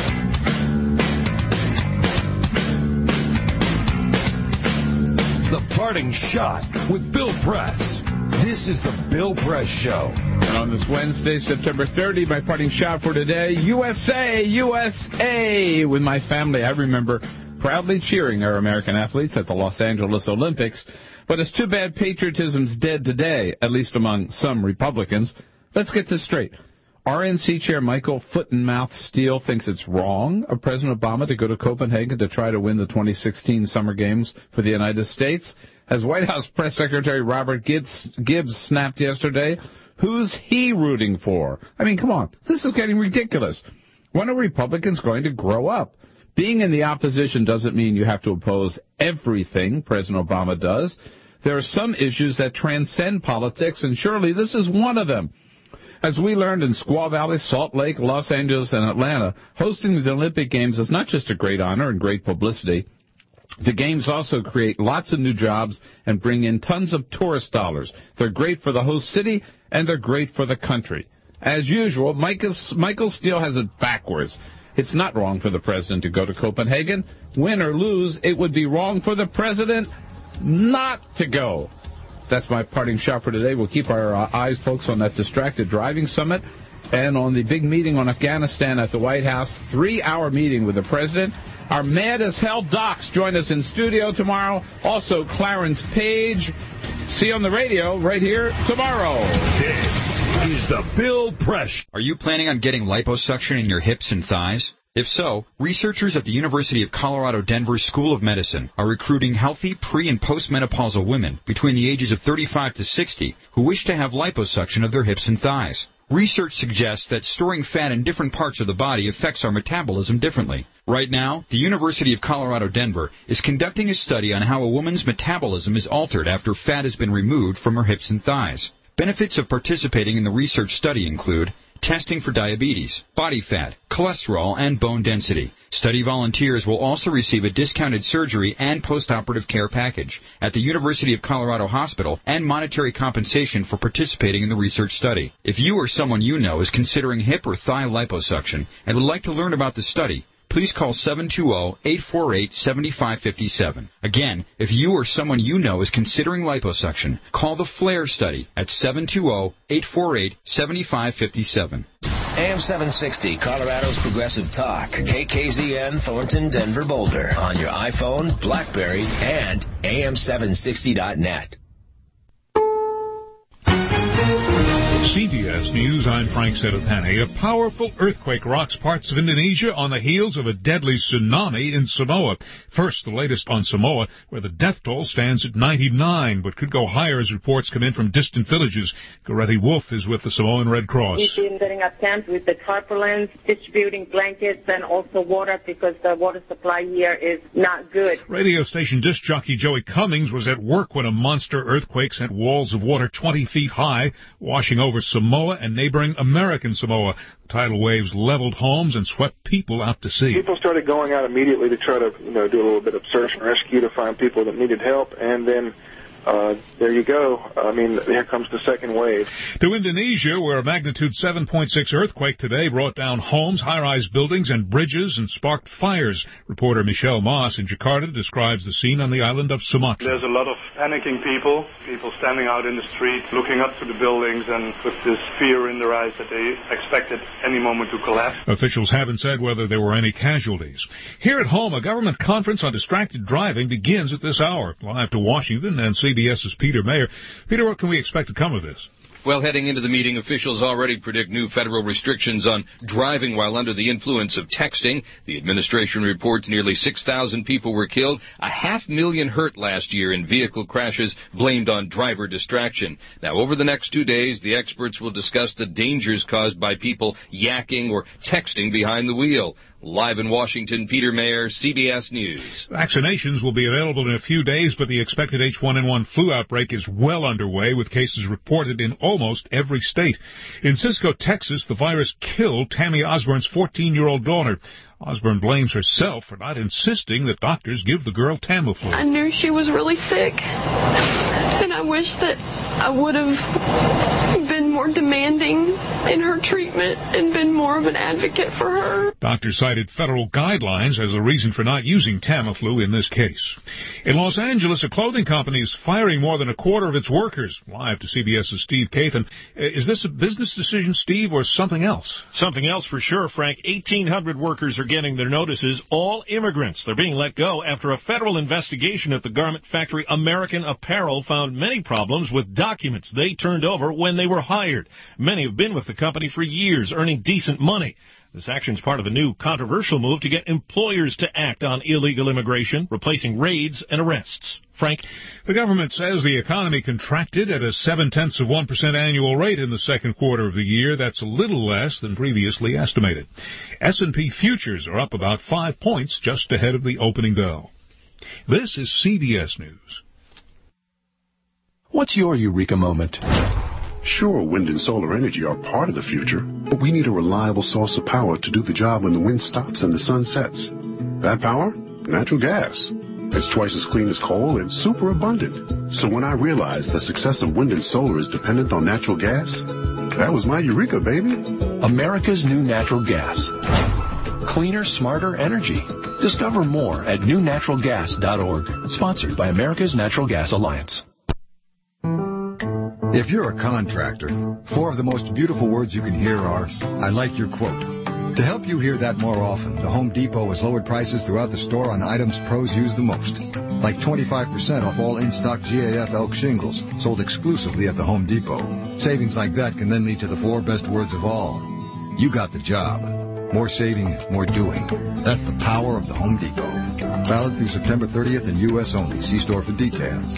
The Parting Shot with Bill Press. This is the Bill Press Show. And on this Wednesday, September thirtieth, my parting shot for today, U S A, U S A. With my family, I remember proudly cheering our American athletes at the Los Angeles Olympics. But it's too bad patriotism's dead today, at least among some Republicans. Let's get this straight. R N C Chair Michael Foot-and-Mouth Steele thinks it's wrong of President Obama to go to Copenhagen to try to win the twenty sixteen Summer Games for the United States. As White House Press Secretary Robert Gibbs, Gibbs snapped yesterday, who's he rooting for? I mean, come on, this is getting ridiculous. When are Republicans going to grow up? Being in the opposition doesn't mean you have to oppose everything President Obama does. There are some issues that transcend politics, and surely this is one of them. As we learned in Squaw Valley, Salt Lake, Los Angeles, and Atlanta, hosting the Olympic Games is not just a great honor and great publicity. The Games also create lots of new jobs and bring in tons of tourist dollars. They're great for the host city, and they're great for the country. As usual, Michael, Michael Steele has it backwards. It's not wrong for the president to go to Copenhagen. Win or lose, it would be wrong for the president not to go. That's my parting shot for today. We'll keep our uh, eyes, folks, on that distracted driving summit and on the big meeting on Afghanistan at the White House, three-hour meeting with the president. Our mad-as-hell docs join us in studio tomorrow. Also, Clarence Page, See you on the radio right here tomorrow. This is the Bill Press. Are you planning on getting liposuction in your hips and thighs? If so, researchers at the University of Colorado Denver School of Medicine are recruiting healthy pre- and postmenopausal women between the ages of thirty-five to sixty who wish to have liposuction of their hips and thighs. Research suggests that storing fat in different parts of the body affects our metabolism differently. Right now, the University of Colorado Denver is conducting a study on how a woman's metabolism is altered after fat has been removed from her hips and thighs. Benefits of participating in the research study include testing for diabetes, body fat, cholesterol, and bone density. Study volunteers will also receive a discounted surgery and postoperative care package at the University of Colorado Hospital and monetary compensation for participating in the research study. If you or someone you know is considering hip or thigh liposuction and would like to learn about the study, please call seven two zero, eight four eight, seven five five seven. Again, if you or someone you know is considering liposuction, call the FLAIR study at seven two zero, eight four eight, seven five five seven. A M seven sixty, Colorado's Progressive Talk. K K Z N, Thornton, Denver, Boulder. On your iPhone, BlackBerry, and A M seven sixty dot net. C B S News, I'm Frank Sedapani. A powerful earthquake rocks parts of Indonesia on the heels of a deadly tsunami in Samoa. First, the latest on Samoa, where the death toll stands at ninety-nine, but could go higher as reports come in from distant villages. Goretti Wolf is with the Samoan Red Cross. We've been getting attempts with the tarpaulins, distributing blankets, and also water because the water supply here is not good. Radio station disc jockey Joey Cummings was at work when a monster earthquake sent walls of water twenty feet high, washing over Samoa and neighboring American Samoa. Tidal waves leveled homes and swept people out to sea. People started going out immediately to try to, you know, do a little bit of search and rescue to find people that needed help, and then Uh, there you go. I mean, here comes the second wave. To Indonesia, where a magnitude seven point six earthquake today brought down homes, high-rise buildings, and bridges and sparked fires. Reporter Michelle Moss in Jakarta describes the scene on the island of Sumatra. There's a lot of panicking people, people standing out in the street, looking up to the buildings, and with this fear in their eyes that they expected any moment to collapse. Officials haven't said whether there were any casualties. Here at home, a government conference on distracted driving begins at this hour. Live to Washington and CBS's Peter Mayer. Peter, what can we expect to come of this? Well, heading into the meeting, officials already predict new federal restrictions on driving while under the influence of texting. The administration reports nearly six thousand people were killed, a half million hurt last year in vehicle crashes blamed on driver distraction. Now, over the next two days, the experts will discuss the dangers caused by people yakking or texting behind the wheel. Live in Washington, Peter Mayer, C B S News. Vaccinations will be available in a few days, but the expected H one N one flu outbreak is well underway, with cases reported in almost every state. In Cisco, Texas, the virus killed Tammy Osborne's fourteen-year-old daughter. Osborne blames herself for not insisting that doctors give the girl Tamiflu. I knew she was really sick, and I wish that I would have been more demanding in her treatment and been more of an advocate for her. Doctors cited federal guidelines as a reason for not using Tamiflu in this case. In Los Angeles, a clothing company is firing more than a quarter of its workers. Live to CBS's Steve Kathan. Is this a business decision, Steve, or something else? Something else for sure, Frank. eighteen hundred workers are getting their notices, all immigrants. They're being let go after a federal investigation at the garment factory American Apparel found many problems with documents they turned over when they were hired. Many have been with the company for years, earning decent money. This action is part of a new controversial move to get employers to act on illegal immigration, replacing raids and arrests. Frank? The government says the economy contracted at a seven-tenths of one percent annual rate in the second quarter of the year. That's a little less than previously estimated. S and P futures are up about five points just ahead of the opening bell. This is C B S News. What's your eureka moment? Sure, wind and solar energy are part of the future, but we need a reliable source of power to do the job when the wind stops and the sun sets. That power? Natural gas. It's twice as clean as coal and super abundant. So when I realized the success of wind and solar is dependent on natural gas, that was my eureka, baby. America's new natural gas. Cleaner, smarter energy. Discover more at new natural gas dot org. Sponsored by America's Natural Gas Alliance. If you're a contractor, four of the most beautiful words you can hear are, I like your quote. To help you hear that more often, the Home Depot has lowered prices throughout the store on items pros use the most. like twenty-five percent off all in-stock G A F elk shingles, sold exclusively at the Home Depot. Savings like that can then lead to the four best words of all. You got the job. More saving, more doing. That's the power of the Home Depot. Valid through September thirtieth in U S only. See store for details.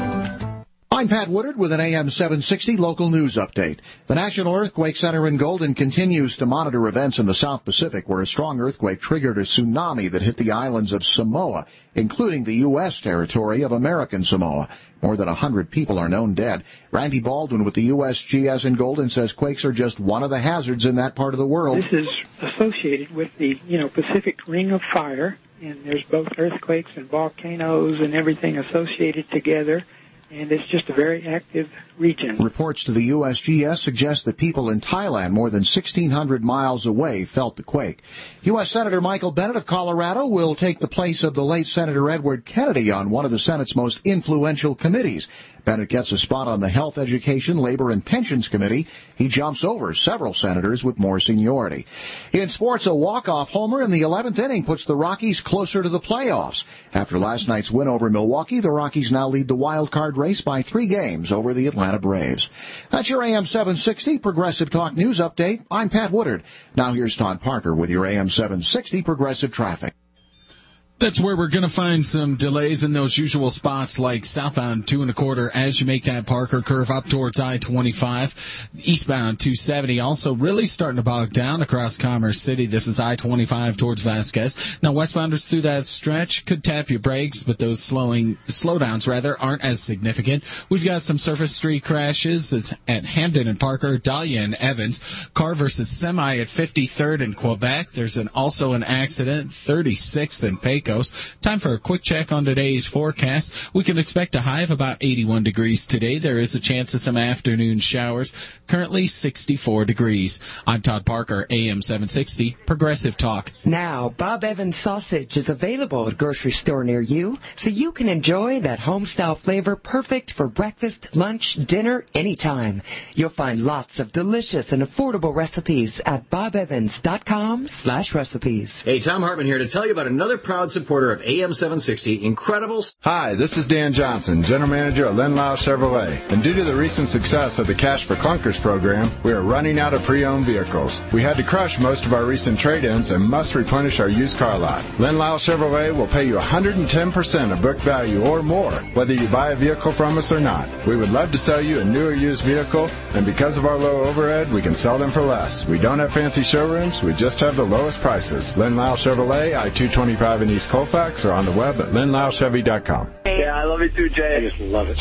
I'm Pat Woodard with an A M seven sixty local news update. The National Earthquake Center in Golden continues to monitor events in the South Pacific where a strong earthquake triggered a tsunami that hit the islands of Samoa, including the U S territory of American Samoa. More than one hundred people are known dead. Randy Baldwin with the U S G S in Golden says quakes are just one of the hazards in that part of the world. This is associated with the, you know, Pacific Ring of Fire, and there's both earthquakes and volcanoes and everything associated together. And it's just a very active region. Reports to the U S G S suggest that people in Thailand more than sixteen hundred miles away felt the quake. U S Senator Michael Bennet of Colorado will take the place of the late Senator Edward Kennedy on one of the Senate's most influential committees. Bennet gets a spot on the Health, Education, Labor, and Pensions Committee. He jumps over several senators with more seniority. In sports, a walk-off homer in the eleventh inning puts the Rockies closer to the playoffs. After last night's win over Milwaukee, the Rockies now lead the wild card race by three games over the Atlanta Braves. That's your A M seven sixty Progressive Talk News Update. I'm Pat Woodard. Now here's Todd Parker with your A M seven sixty Progressive Traffic. That's where we're going to find some delays in those usual spots like southbound two and a quarter as you make that Parker curve up towards I twenty-five. Eastbound two seventy also really starting to bog down across Commerce City. This is I twenty-five towards Vasquez. Now westbounders through that stretch could tap your brakes, but those slowing slowdowns rather aren't as significant. We've got some surface street crashes it's at Hamden and Parker, Dahlia and Evans. Car versus semi at fifty-third in Quebec. There's an also an accident, thirty-sixth in Pecos. Time for a quick check on today's forecast. We can expect a high of about eighty-one degrees today. There is a chance of some afternoon showers. Currently sixty-four degrees. I'm Todd Parker, A M seven sixty, Progressive Talk. Now, Bob Evans sausage is available at a grocery store near you, so you can enjoy that home-style flavor perfect for breakfast, lunch, dinner, anytime. You'll find lots of delicious and affordable recipes at bob evans dot com slash recipes. Hey, Tom Hartman here to tell you about another proud supporter of A M seven sixty, Incredibles. Hi, this is Dan Johnson, General Manager at Len Lau Chevrolet. And due to the recent success of the Cash for Clunkers program, we are running out of pre-owned vehicles. We had to crush most of our recent trade-ins and must replenish our used car lot. Len Lau Chevrolet will pay you one hundred ten percent of book value or more, whether you buy a vehicle from us or not. We would love to sell you a new or used vehicle, and because of our low overhead, we can sell them for less. We don't have fancy showrooms, we just have the lowest prices. Len Lau Chevrolet, I two twenty-five in East Colfax, or on the web at len lau chevy dot com. Yeah, I love you too, Jay. I just love it.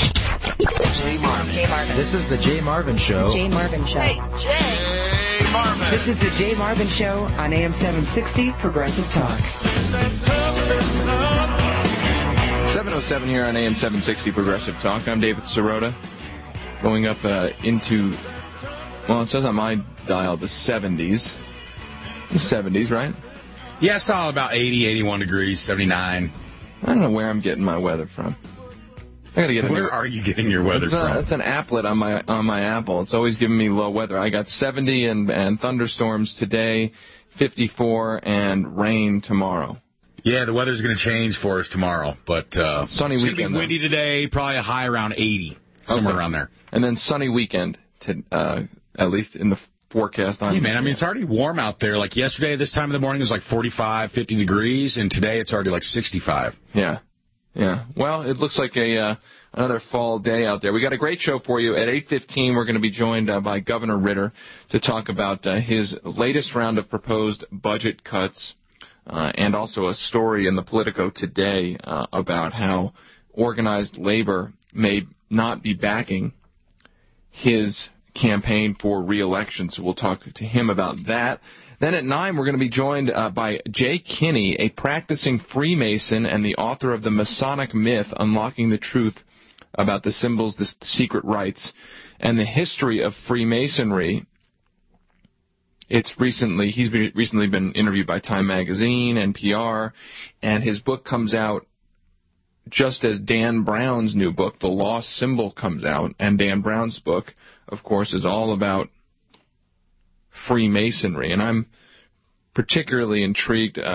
Jay Marvin. Jay Marvin. This is the Jay Marvin Show. Jay Marvin Show. Hey, Jay Marvin. This is the Jay Marvin Show on A M seven sixty Progressive Talk. seven oh seven here on A M seven sixty Progressive Talk. I'm David Sirota. Going up uh, into, well, it says on my dial the seventies. The seventies, right? Yeah, I saw about eighty, eighty-one degrees, seventy-nine. I don't know where I'm getting my weather from. I gotta get Where new, are you getting your weather it's from? A, it's an applet on my on my Apple. It's always giving me low weather. I got seventy and, and thunderstorms today, fifty-four, and rain tomorrow. Yeah, the weather's going to change for us tomorrow, but uh, sunny it's weekend. It's going to be windy today, probably a high around eighty, somewhere okay. around there. And then sunny weekend, to uh, at least in the forecast. On yeah, man, I mean, it's already warm out there. Like yesterday, this time of the morning, it was like forty-five, fifty degrees, and today it's already like sixty-five. Yeah, yeah. Well, it looks like a uh, another fall day out there. We got a great show for you. At eight fifteen, we're going to be joined uh, by Governor Ritter to talk about uh, his latest round of proposed budget cuts, uh, and also a story in the Politico today uh, about how organized labor may not be backing his campaign for re-election, so we'll talk to him about that. Then at nine, we're going to be joined uh, by Jay Kinney, a practicing Freemason and the author of the Masonic Myth, Unlocking the Truth about the Symbols, the Secret Rites, and the History of Freemasonry. It's recently, he's been, recently been interviewed by Time Magazine, N P R, and his book comes out just as Dan Brown's new book, The Lost Symbol, comes out, and Dan Brown's book, of course, is all about Freemasonry, and I'm particularly intrigued uh,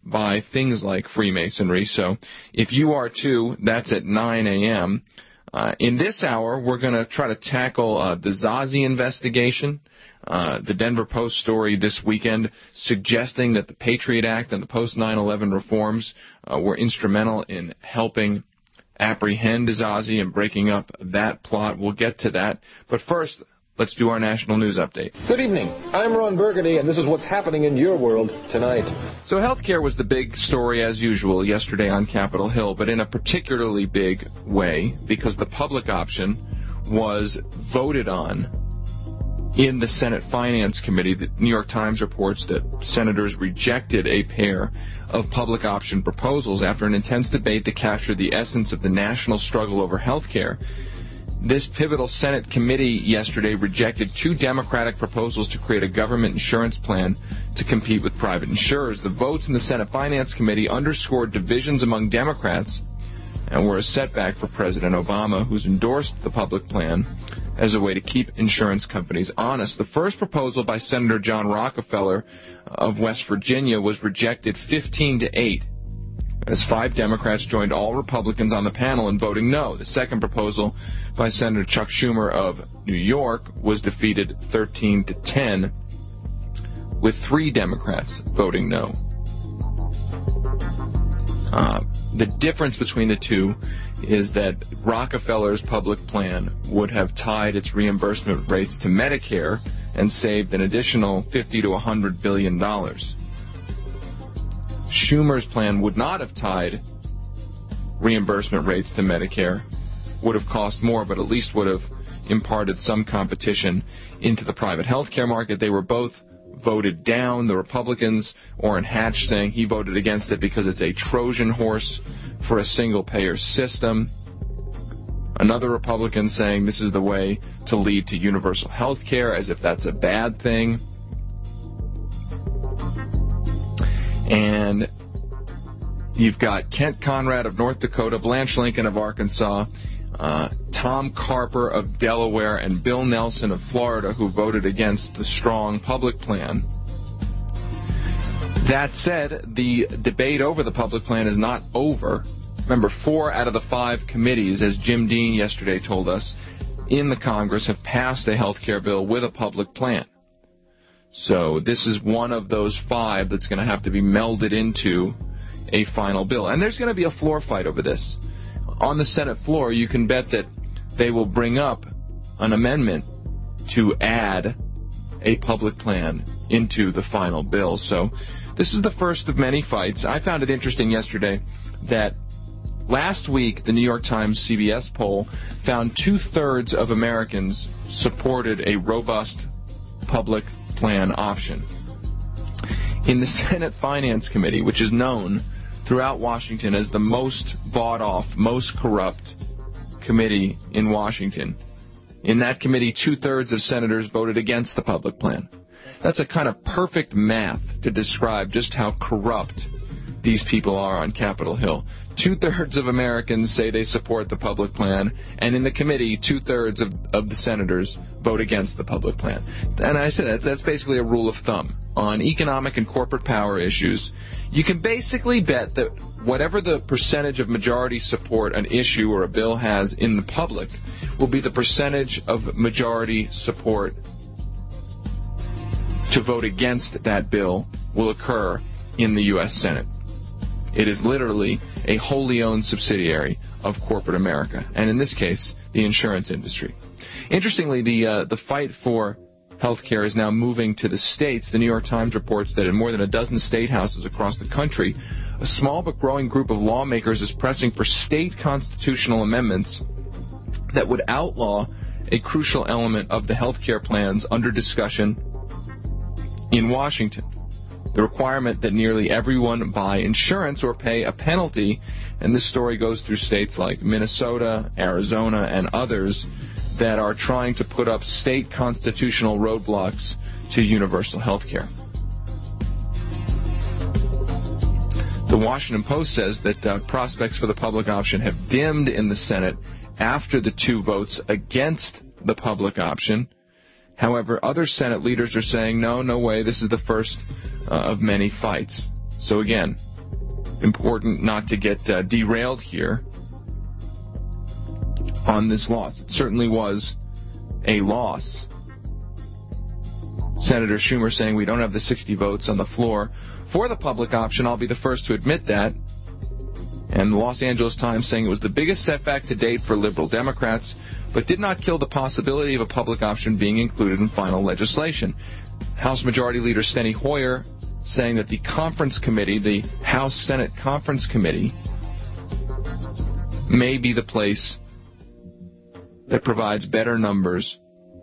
by things like Freemasonry. So if you are too, that's at nine a.m. Uh, in this hour, we're going to try to tackle uh, the Zazi investigation. Uh, the Denver Post story this weekend suggesting that the Patriot Act and the post nine eleven reforms uh, were instrumental in helping apprehend Zazi and breaking up that plot. We'll get to that. But first, let's do our national news update. Good evening. I'm Ron Burgundy, and this is what's happening in your world tonight. So healthcare was the big story, as usual, yesterday on Capitol Hill, but in a particularly big way because the public option was voted on in the Senate Finance Committee. The New York Times reports that senators rejected a pair of public option proposals after an intense debate that captured the essence of the national struggle over health care. This pivotal Senate committee yesterday rejected two Democratic proposals to create a government insurance plan to compete with private insurers. The votes in the Senate Finance Committee underscored divisions among Democrats and were a setback for President Obama, who's endorsed the public plan as a way to keep insurance companies honest. The first proposal by Senator John Rockefeller of West Virginia was rejected fifteen to eight, as five Democrats joined all Republicans on the panel in voting no. The second proposal by Senator Chuck Schumer of New York was defeated thirteen to ten, with three Democrats voting no. Uh, the difference between the two is that Rockefeller's public plan would have tied its reimbursement rates to Medicare and saved an additional fifty to one hundred billion dollars. Schumer's plan would not have tied reimbursement rates to Medicare, would have cost more, but at least would have imparted some competition into the private health care market. They were both voted down. The Republicans, Orrin Hatch saying he voted against it because it's a Trojan horse for a single-payer system. Another Republican saying this is the way to lead to universal health care, as if that's a bad thing. And you've got Kent Conrad of North Dakota, Blanche Lincoln of Arkansas, uh, Tom Carper of Delaware, and Bill Nelson of Florida, who voted against the strong public plan. That said, the debate over the public plan is not over. Remember, four out of the five committees, as Jim Dean yesterday told us, in the Congress have passed a health care bill with a public plan. So this is one of those five that's going to have to be melded into a final bill. And there's going to be a floor fight over this. On the Senate floor, you can bet that they will bring up an amendment to add a public plan into the final bill. So this is the first of many fights. I found it interesting yesterday that last week the New York Times C B S poll found two-thirds of Americans supported a robust public plan option. In the Senate Finance Committee, which is known throughout Washington as the most bought-off, most corrupt committee in Washington, in that committee, two-thirds of senators voted against the public plan. That's a kind of perfect math to describe just how corrupt these people are on Capitol Hill. Two-thirds of Americans say they support the public plan, and in the committee, two-thirds of, of the senators vote against the public plan. And I said that, that's basically a rule of thumb. On economic and corporate power issues, you can basically bet that whatever the percentage of majority support an issue or a bill has in the public will be the percentage of majority support to vote against that bill will occur in the U S Senate. It is literally a wholly owned subsidiary of corporate America, and in this case, the insurance industry. Interestingly, the uh, the fight for health care is now moving to the states. The New York Times reports that in more than a dozen state houses across the country, a small but growing group of lawmakers is pressing for state constitutional amendments that would outlaw a crucial element of the health care plans under discussion in Washington. The requirement that nearly everyone buy insurance or pay a penalty, and this story goes through states like Minnesota, Arizona, and others that are trying to put up state constitutional roadblocks to universal health care. The Washington Post says that uh, prospects for the public option have dimmed in the Senate after the two votes against the public option. However, other Senate leaders are saying, no, no way, this is the first uh, of many fights. So again, important not to get uh, derailed here on this loss. It certainly was a loss. Senator Schumer saying we don't have the sixty votes on the floor for the public option. I'll be the first to admit that. And the Los Angeles Times saying it was the biggest setback to date for liberal Democrats, but did not kill the possibility of a public option being included in final legislation. House Majority Leader Steny Hoyer saying that the conference committee, the House-Senate Conference Committee, may be the place that provides better numbers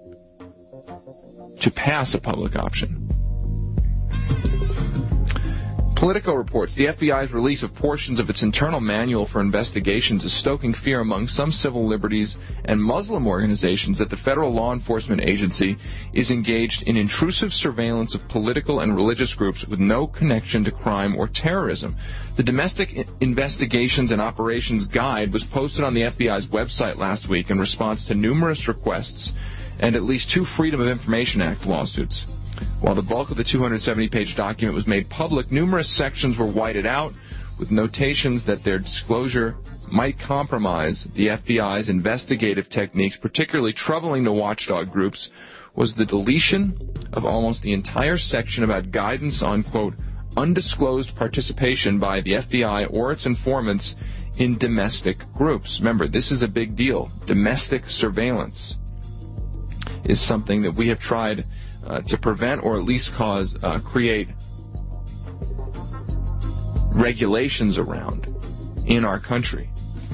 to pass a public option. Politico reports the F B I's release of portions of its internal manual for investigations is stoking fear among some civil liberties and Muslim organizations that the federal law enforcement agency is engaged in intrusive surveillance of political and religious groups with no connection to crime or terrorism. The Domestic Investigations and Operations Guide was posted on the F B I's website last week in response to numerous requests and at least two Freedom of Information Act lawsuits. While the bulk of the two hundred seventy page document was made public, numerous sections were whited out with notations that their disclosure might compromise the F B I's investigative techniques. Particularly troubling to watchdog groups was the deletion of almost the entire section about guidance on, quote, undisclosed participation by the F B I or its informants in domestic groups. Remember, this is a big deal. Domestic surveillance is something that we have tried Uh, to prevent or at least cause, uh, create regulations around in our country.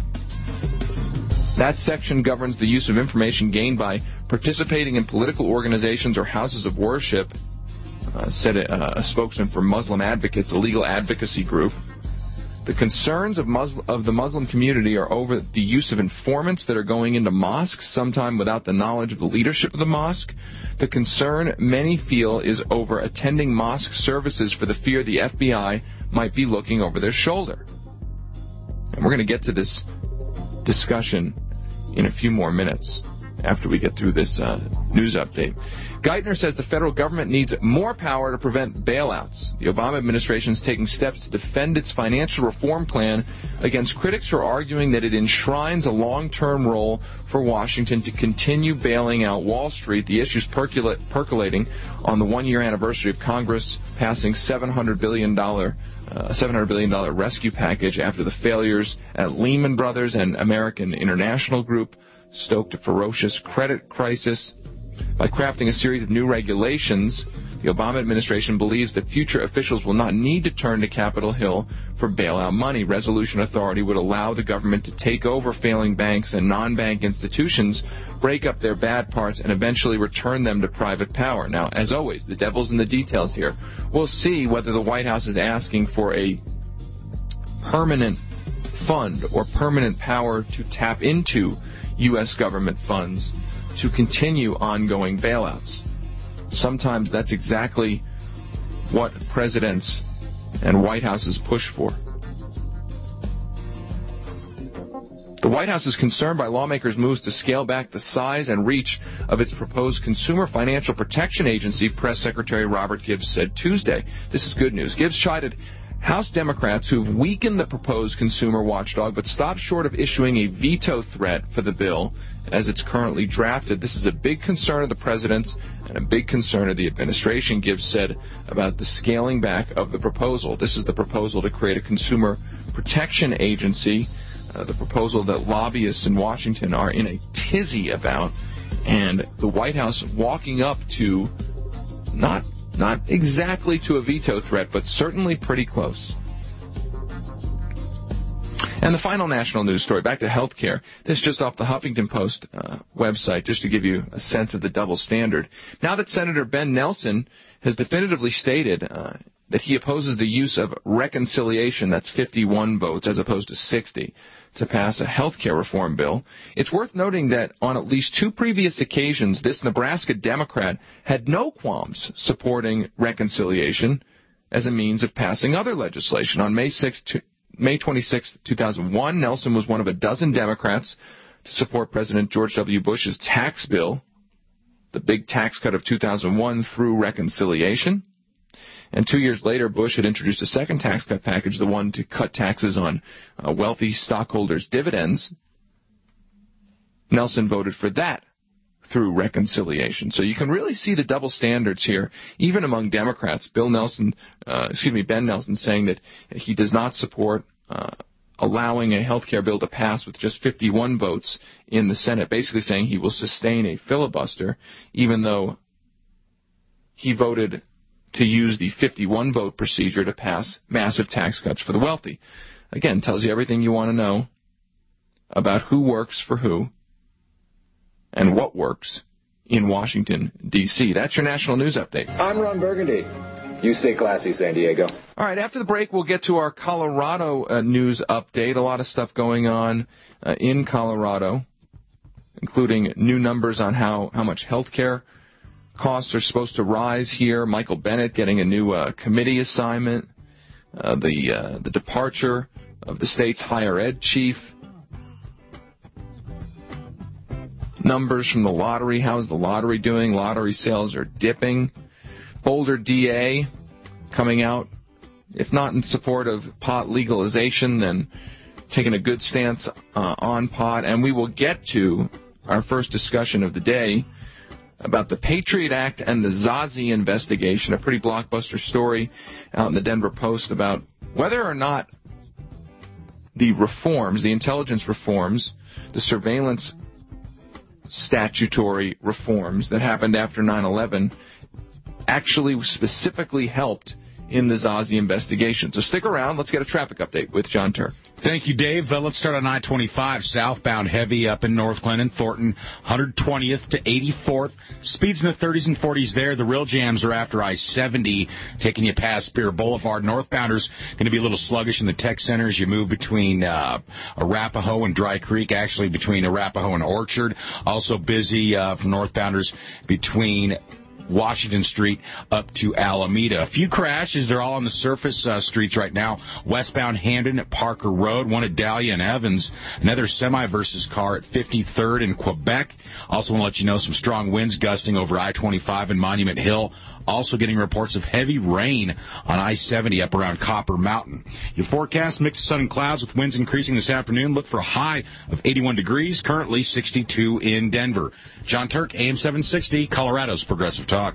That section governs the use of information gained by participating in political organizations or houses of worship, uh, said a, a spokesman for Muslim Advocates, a legal advocacy group. The concerns of, Muslim, of the Muslim community are over the use of informants that are going into mosques, sometime without the knowledge of the leadership of the mosque. The concern many feel is over attending mosque services for the fear the F B I might be looking over their shoulder. And we're going to get to this discussion in a few more minutes after we get through this uh, news update. Geithner says the federal government needs more power to prevent bailouts. The Obama administration is taking steps to defend its financial reform plan against critics who are arguing that it enshrines a long-term role for Washington to continue bailing out Wall Street. The issue is percolate, percolating on the one-year anniversary of Congress passing seven hundred billion dollars uh, seven hundred billion dollars rescue package after the failures at Lehman Brothers and American International Group stoked a ferocious credit crisis. By crafting a series of new regulations, the Obama administration believes that future officials will not need to turn to Capitol Hill for bailout money. Resolution authority would allow the government to take over failing banks and non-bank institutions, break up their bad parts, and eventually return them to private power. Now, as always, the devil's in the details here. We'll see whether the White House is asking for a permanent fund or permanent power to tap into U S government funds to continue ongoing bailouts. Sometimes that's exactly what presidents and White Houses push for. The White House is concerned by lawmakers' moves to scale back the size and reach of its proposed Consumer Financial Protection Agency, Press Secretary Robert Gibbs said Tuesday. This is good news. Gibbs chided House Democrats who've weakened the proposed consumer watchdog but stopped short of issuing a veto threat for the bill as it's currently drafted. This is a big concern of the president's and a big concern of the administration, Gibbs said about the scaling back of the proposal. This is the proposal to create a consumer protection agency, uh, the proposal that lobbyists in Washington are in a tizzy about, and the White House walking up to not Not exactly to a veto threat, but certainly pretty close. And the final national news story, back to health care. This just off the Huffington Post uh, website, just to give you a sense of the double standard. Now that Senator Ben Nelson has definitively stated uh, that he opposes the use of reconciliation, that's fifty-one votes as opposed to sixty, to pass a health care reform bill, it's worth noting that on at least two previous occasions, this Nebraska Democrat had no qualms supporting reconciliation as a means of passing other legislation. On May sixth, May twenty-sixth, two thousand one, Nelson was one of a dozen Democrats to support President George W. Bush's tax bill, the big tax cut of two thousand one, through reconciliation. And two years later, Bush had introduced a second tax cut package, the one to cut taxes on uh, wealthy stockholders' dividends. Nelson voted for that through reconciliation. So you can really see the double standards here, even among Democrats. Bill Nelson, uh, excuse me, Ben Nelson saying that he does not support uh, allowing a health care bill to pass with just fifty-one votes in the Senate, basically saying he will sustain a filibuster, even though he voted to use the fifty-one vote procedure to pass massive tax cuts for the wealthy. Again, tells you everything you want to know about who works for who and what works in Washington, D C That's your National News Update. I'm Ron Burgundy. You stay classy, San Diego. All right, after the break, we'll get to our Colorado uh, news update. A lot of stuff going on uh, in Colorado, including new numbers on how, how much health care costs are supposed to rise here. Michael Bennet getting a new uh, committee assignment. Uh, the uh, the departure of the state's higher ed chief. Numbers from the lottery. How's the lottery doing? Lottery sales are dipping. Boulder D A coming out, if not in support of pot legalization, then taking a good stance uh, on pot. And we will get to our first discussion of the day about the Patriot Act and the Zazi investigation, a pretty blockbuster story out in the Denver Post about whether or not the reforms, the intelligence reforms, the surveillance statutory reforms that happened after nine eleven actually specifically helped in the Zazi investigation. So stick around. Let's get a traffic update with John Turk. Thank you, Dave. Uh, let's start on I twenty-five, southbound heavy up in North Clinton, Thornton, one hundred twentieth to eighty-fourth. Speeds in the thirties and forties there. The real jams are after I seventy, taking you past Spear Boulevard. Northbounders going to be a little sluggish in the tech center as you move between uh, Arapahoe and Dry Creek, actually between Arapahoe and Orchard. Also busy uh, for northbounders between Washington Street up to Alameda. A few crashes. They're all on the surface uh, streets right now. Westbound Hamden at Parker Road, one at Dahlia and Evans. Another semi versus car at fifty-third in Quebec. Also want to let you know some strong winds gusting over I twenty-five and Monument Hill. Also getting reports of heavy rain on I seventy up around Copper Mountain. Your forecast, mix of sun and clouds with winds increasing this afternoon. Look for a high of eighty-one degrees, currently sixty-two in Denver. John Turk, A M seven sixty, Colorado's Progressive Talk.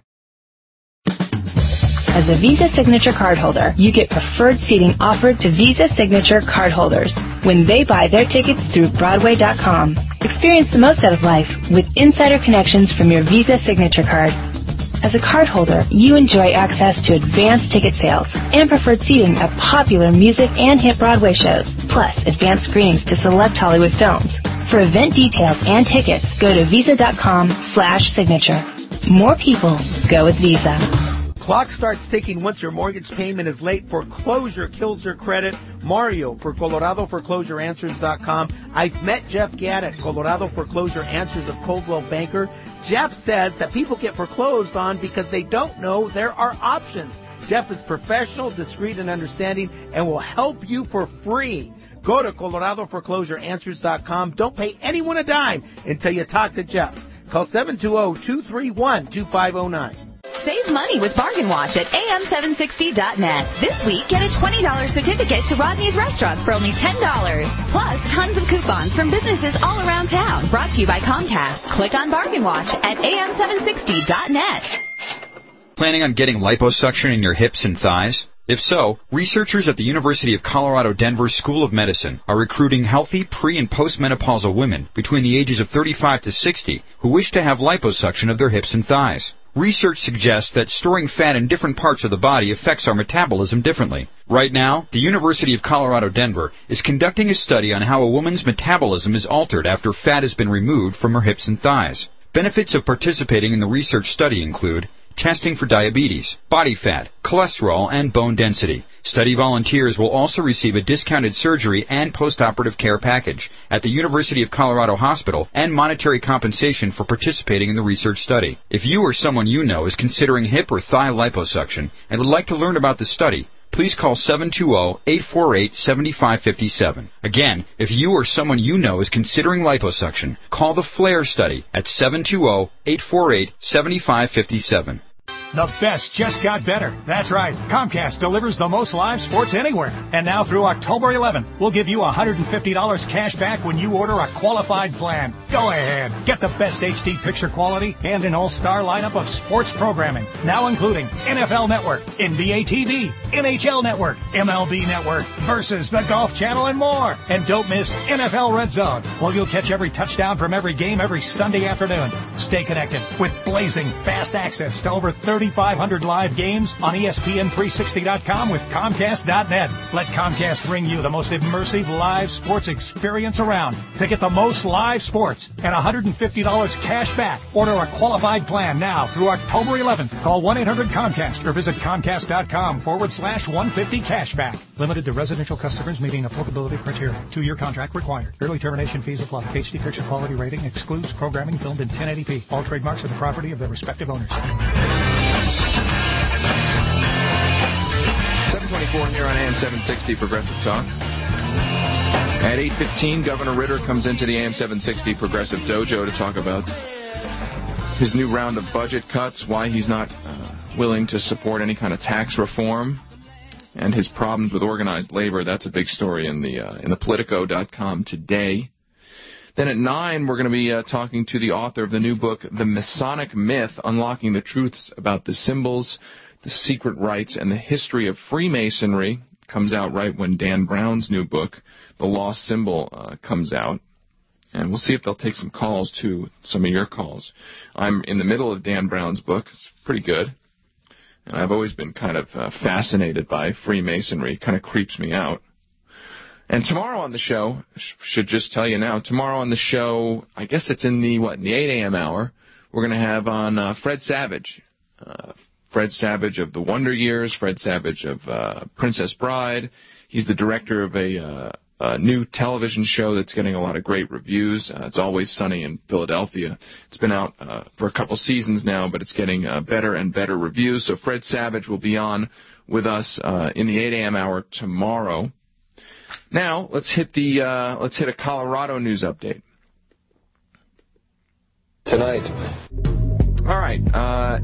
As a Visa Signature cardholder, you get preferred seating offered to Visa Signature cardholders when they buy their tickets through Broadway dot com. Experience the most out of life with insider connections from your Visa Signature card. As a cardholder, you enjoy access to advanced ticket sales and preferred seating at popular music and hit Broadway shows, plus advanced screenings to select Hollywood films. For event details and tickets, go to Visa dot com slash signature. More people go with Visa. Clock starts ticking once your mortgage payment is late. Foreclosure kills your credit. Mario for Colorado Foreclosure Answers dot com. I've met Jeff Gadd at Colorado Foreclosure Answers of Coldwell Banker. Jeff says that people get foreclosed on because they don't know there are options. Jeff is professional, discreet, and understanding and will help you for free. Go to Colorado Foreclosure Answers dot com. Don't pay anyone a dime until you talk to Jeff. Call seven two zero, two three one, two five zero nine. Save money with Bargain Watch at A M seven sixty dot net. This week, get a twenty dollars certificate to Rodney's Restaurants for only ten dollars. Plus, tons of coupons from businesses all around town. Brought to you by Comcast. Click on Bargain Watch at A M seven sixty dot net. Planning on getting liposuction in your hips and thighs? If so, researchers at the University of Colorado Denver School of Medicine are recruiting healthy pre- and postmenopausal women between the ages of thirty-five to sixty who wish to have liposuction of their hips and thighs. Research suggests that storing fat in different parts of the body affects our metabolism differently. Right now, the University of Colorado Denver is conducting a study on how a woman's metabolism is altered after fat has been removed from her hips and thighs. Benefits of participating in the research study include testing for diabetes, body fat, cholesterol, and bone density. Study volunteers will also receive a discounted surgery and postoperative care package at the University of Colorado Hospital and monetary compensation for participating in the research study. If you or someone you know is considering hip or thigh liposuction and would like to learn about the study, please call seven two zero, eight four eight, seven five five seven. Again, if you or someone you know is considering liposuction, call the FLAIR study at seven two zero, eight four eight, seven five five seven. The best just got better. That's right. Comcast delivers the most live sports anywhere. And now through October eleventh, we'll give you one hundred fifty dollars cash back when you order a qualified plan. Go ahead. Get the best H D picture quality and an all-star lineup of sports programming. Now including N F L Network, N B A T V, N H L Network, M L B Network, Versus, the Golf Channel, and more. And don't miss N F L Red Zone. Well, you'll catch every touchdown from every game every Sunday afternoon. Stay connected with blazing fast access to over thirty-five hundred live games on E S P N three sixty dot com with Comcast dot net. Let Comcast bring you the most immersive live sports experience around. To get the most live sports and one hundred fifty dollars cash back, order a qualified plan now through October eleventh. Call one eight hundred Comcast or visit Comcast dot com forward slash one fifty cashback. Limited to residential customers meeting applicability criteria. Two-year contract required. Early termination fees apply. H D picture quality rating excludes programming filmed in ten eighty p. All trademarks are the property of their respective owners. seven twenty-four here on A M seven sixty Progressive Talk. At eight fifteen, Governor Ritter comes into the A M seven sixty Progressive Dojo to talk about his new round of budget cuts, why he's not uh, willing to support any kind of tax reform, and his problems with organized labor. That's a big story in the uh, in the Politico dot com today. Then at nine, we're going to be uh, talking to the author of the new book, The Masonic Myth, Unlocking the Truths About the Symbols, the Secret Rites, and the History of Freemasonry. Comes out right when Dan Brown's new book, The Lost Symbol, uh, comes out. And we'll see if they'll take some calls, too, some of your calls. I'm in the middle of Dan Brown's book. It's pretty good. And I've always been kind of uh, fascinated by Freemasonry. It kind of creeps me out. And tomorrow on the show, should just tell you now, tomorrow on the show, I guess it's in the, what, in the eight a.m. hour, we're going to have on uh, Fred Savage. Uh, Fred Savage of The Wonder Years, Fred Savage of uh, Princess Bride. He's the director of a, uh, a new television show that's getting a lot of great reviews. Uh, it's Always Sunny in Philadelphia. It's been out uh, for a couple seasons now, but it's getting uh, better and better reviews. So Fred Savage will be on with us uh, in the eight a.m. hour tomorrow. Now, let's hit the uh, let's hit a Colorado news update. Tonight. All right. Uh,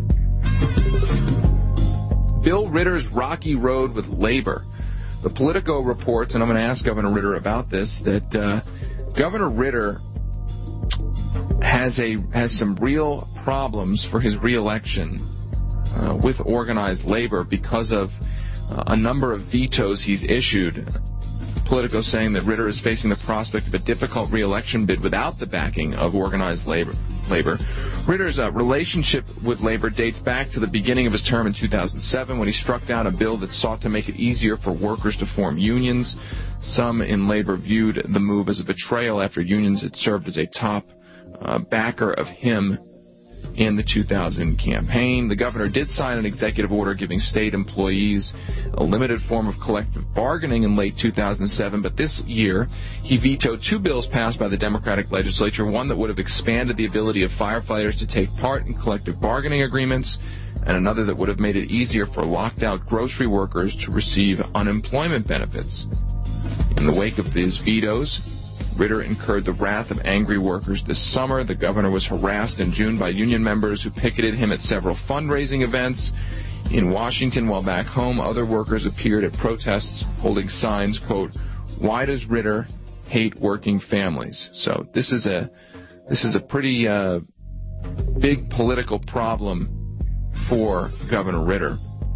Bill Ritter's rocky road with labor. The Politico reports, and I'm going to ask Governor Ritter about this, that uh, Governor Ritter has a has some real problems for his reelection uh, with organized labor because of uh, a number of vetoes he's issued. Politico saying that Ritter is facing the prospect of a difficult reelection bid without the backing of organized labor. labor. Ritter's uh, relationship with labor dates back to the beginning of his term in two thousand seven when he struck down a bill that sought to make it easier for workers to form unions. Some in labor viewed the move as a betrayal after unions had served as a top uh, backer of him in the two thousand campaign. The governor did sign an executive order giving state employees a limited form of collective bargaining in late two thousand seven, but this year he vetoed two bills passed by the Democratic legislature, one that would have expanded the ability of firefighters to take part in collective bargaining agreements, and another that would have made it easier for locked-out grocery workers to receive unemployment benefits. In the wake of these vetoes, Ritter incurred the wrath of angry workers this summer. The governor was harassed in June by union members who picketed him at several fundraising events in Washington, while back home other workers appeared at protests holding signs, quote, "Why does Ritter hate working families?" So this is a this is a pretty uh, big political problem for Governor Ritter.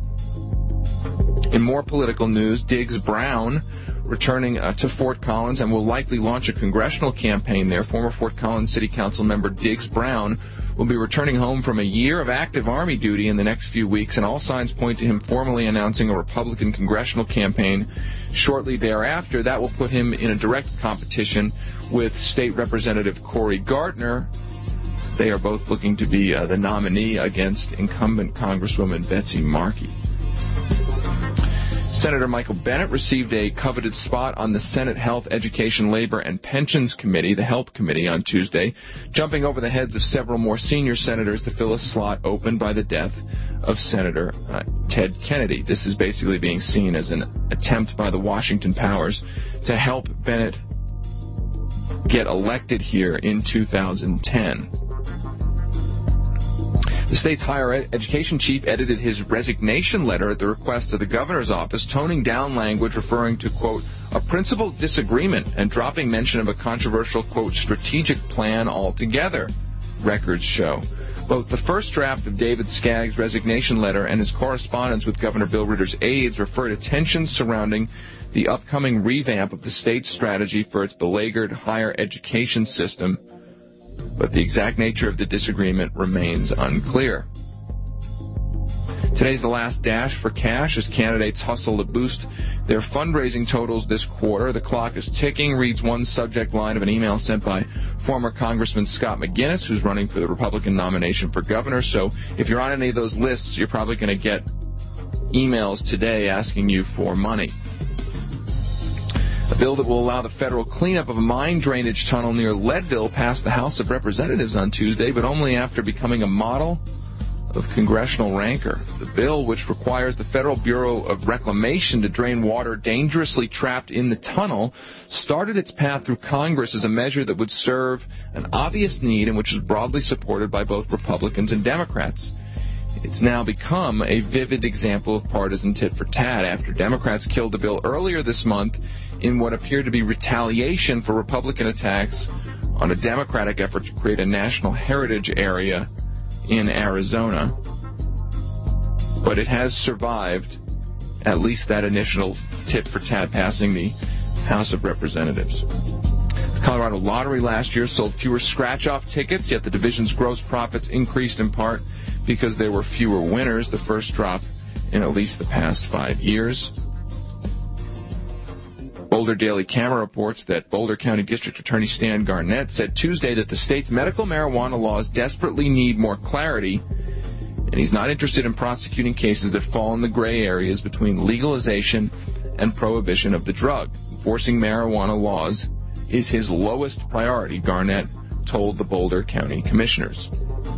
In more political news, Diggs Brown returning uh, to Fort Collins and will likely launch a congressional campaign there. Former Fort Collins City Council member Diggs Brown will be returning home from a year of active Army duty in the next few weeks, and all signs point to him formally announcing a Republican congressional campaign shortly thereafter. That will put him in a direct competition with State Representative Cory Gardner. They are both looking to be uh, the nominee against incumbent Congresswoman Betsy Markey. Senator Michael Bennet received a coveted spot on the Senate Health, Education, Labor, and Pensions Committee, the HELP Committee, on Tuesday, jumping over the heads of several more senior senators to fill a slot opened by the death of Senator uh, Ted Kennedy. This is basically being seen as an attempt by the Washington powers to help Bennet get elected here in two thousand ten. The state's higher ed- education chief edited his resignation letter at the request of the governor's office, toning down language referring to, quote, a principled disagreement and dropping mention of a controversial, quote, strategic plan altogether, records show. Both the first draft of David Skaggs' resignation letter and his correspondence with Governor Bill Ritter's aides refer to tensions surrounding the upcoming revamp of the state's strategy for its beleaguered higher education system, but the exact nature of the disagreement remains unclear. Today's the last dash for cash as candidates hustle to boost their fundraising totals this quarter. The clock is ticking, reads one subject line of an email sent by former Congressman Scott McGinnis, who's running for the Republican nomination for governor. So if you're on any of those lists, you're probably going to get emails today asking you for money. A bill that will allow the federal cleanup of a mine drainage tunnel near Leadville passed the House of Representatives on Tuesday, but only after becoming a model of congressional rancor. The bill, which requires the Federal Bureau of Reclamation to drain water dangerously trapped in the tunnel, started its path through Congress as a measure that would serve an obvious need and which is broadly supported by both Republicans and Democrats. It's now become a vivid example of partisan tit-for-tat after Democrats killed the bill earlier this month in what appeared to be retaliation for Republican attacks on a Democratic effort to create a national heritage area in Arizona. But it has survived at least that initial tit-for-tat passing the House of Representatives. The Colorado Lottery last year sold fewer scratch-off tickets, yet the division's gross profits increased in part because there were fewer winners, the first drop in at least the past five years. Boulder Daily Camera reports that Boulder County District Attorney Stan Garnett said Tuesday that the state's medical marijuana laws desperately need more clarity, and he's not interested in prosecuting cases that fall in the gray areas between legalization and prohibition of the drug. Enforcing marijuana laws is his lowest priority, Garnett told the Boulder County Commissioners.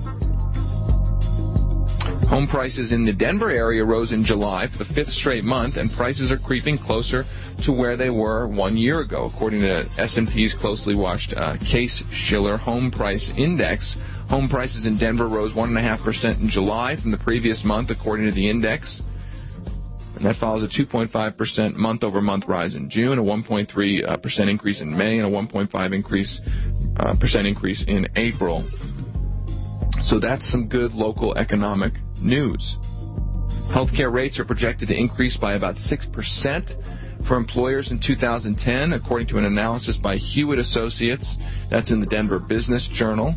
Home prices in the Denver area rose in July for the fifth straight month, and prices are creeping closer to where they were one year ago, according to S and P's closely watched uh, Case-Shiller Home Price Index. Home prices in Denver rose one point five percent in July from the previous month, according to the index. And that follows a two point five percent month-over-month rise in June, a one point three percent increase in May, and a one point five percent increase, uh, percent increase in April. So that's some good local economic news. Healthcare rates are projected to increase by about six percent for employers in two thousand ten, according to an analysis by Hewitt Associates. That's in the Denver Business Journal.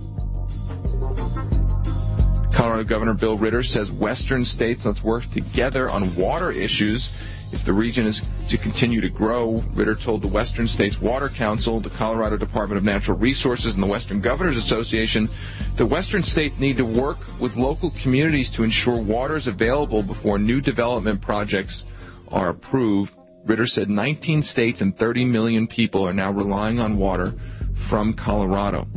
Colorado Governor Bill Ritter says Western states must work together on water issues if the region is to continue to grow. Ritter told the Western States Water Council, the Colorado Department of Natural Resources, and the Western Governors Association that Western states need to work with local communities to ensure water is available before new development projects are approved. Ritter said nineteen states and thirty million people are now relying on water from Colorado.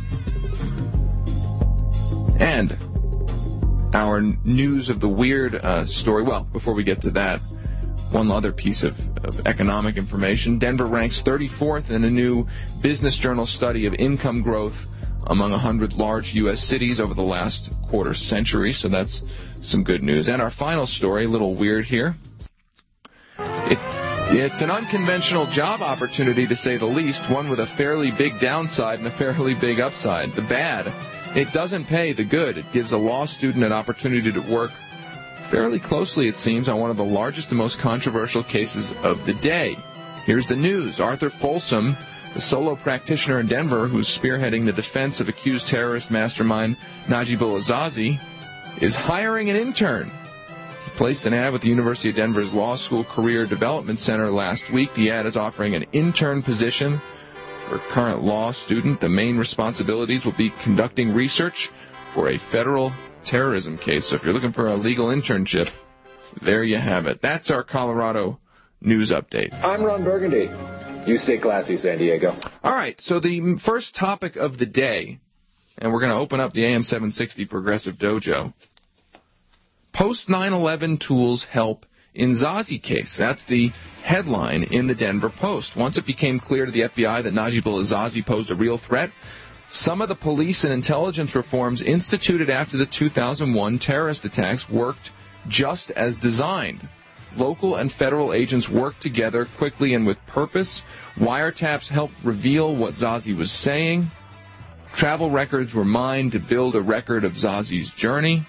And our news of the weird uh, story, well, before we get to that, one other piece of, of economic information. Denver ranks thirty-fourth in a new Business Journal study of income growth among one hundred large U S cities over the last quarter century, so that's some good news. And our final story, a little weird here. It, it's an unconventional job opportunity, to say the least, one with a fairly big downside and a fairly big upside. The bad, it doesn't pay. The good, it gives a law student an opportunity to work fairly closely, it seems, on one of the largest and most controversial cases of the day. Here's the news. Arthur Folsom, the solo practitioner in Denver who's spearheading the defense of accused terrorist mastermind Najibullah Zazi, is hiring an intern. He placed an ad with the University of Denver's Law School Career Development Center last week. The ad is offering an intern position for a current law student. The main responsibilities will be conducting research for a federal terrorism case. So if you're looking for a legal internship, there you have it. That's our Colorado news update. I'm Ron Burgundy. You stay classy, San Diego. All right, so the first topic of the day, and we're going to open up the A M seven sixty Progressive Dojo. Post nine eleven tools help in Zazi case. That's the headline in the Denver Post. Once it became clear to the F B I that Najibullah Zazi posed a real threat, Some of the police and intelligence reforms instituted after the two thousand one terrorist attacks worked just as designed. Local and federal agents worked together quickly and with purpose. Wiretaps helped reveal what Zazi was saying. Travel records were mined to build a record of Zazi's journey.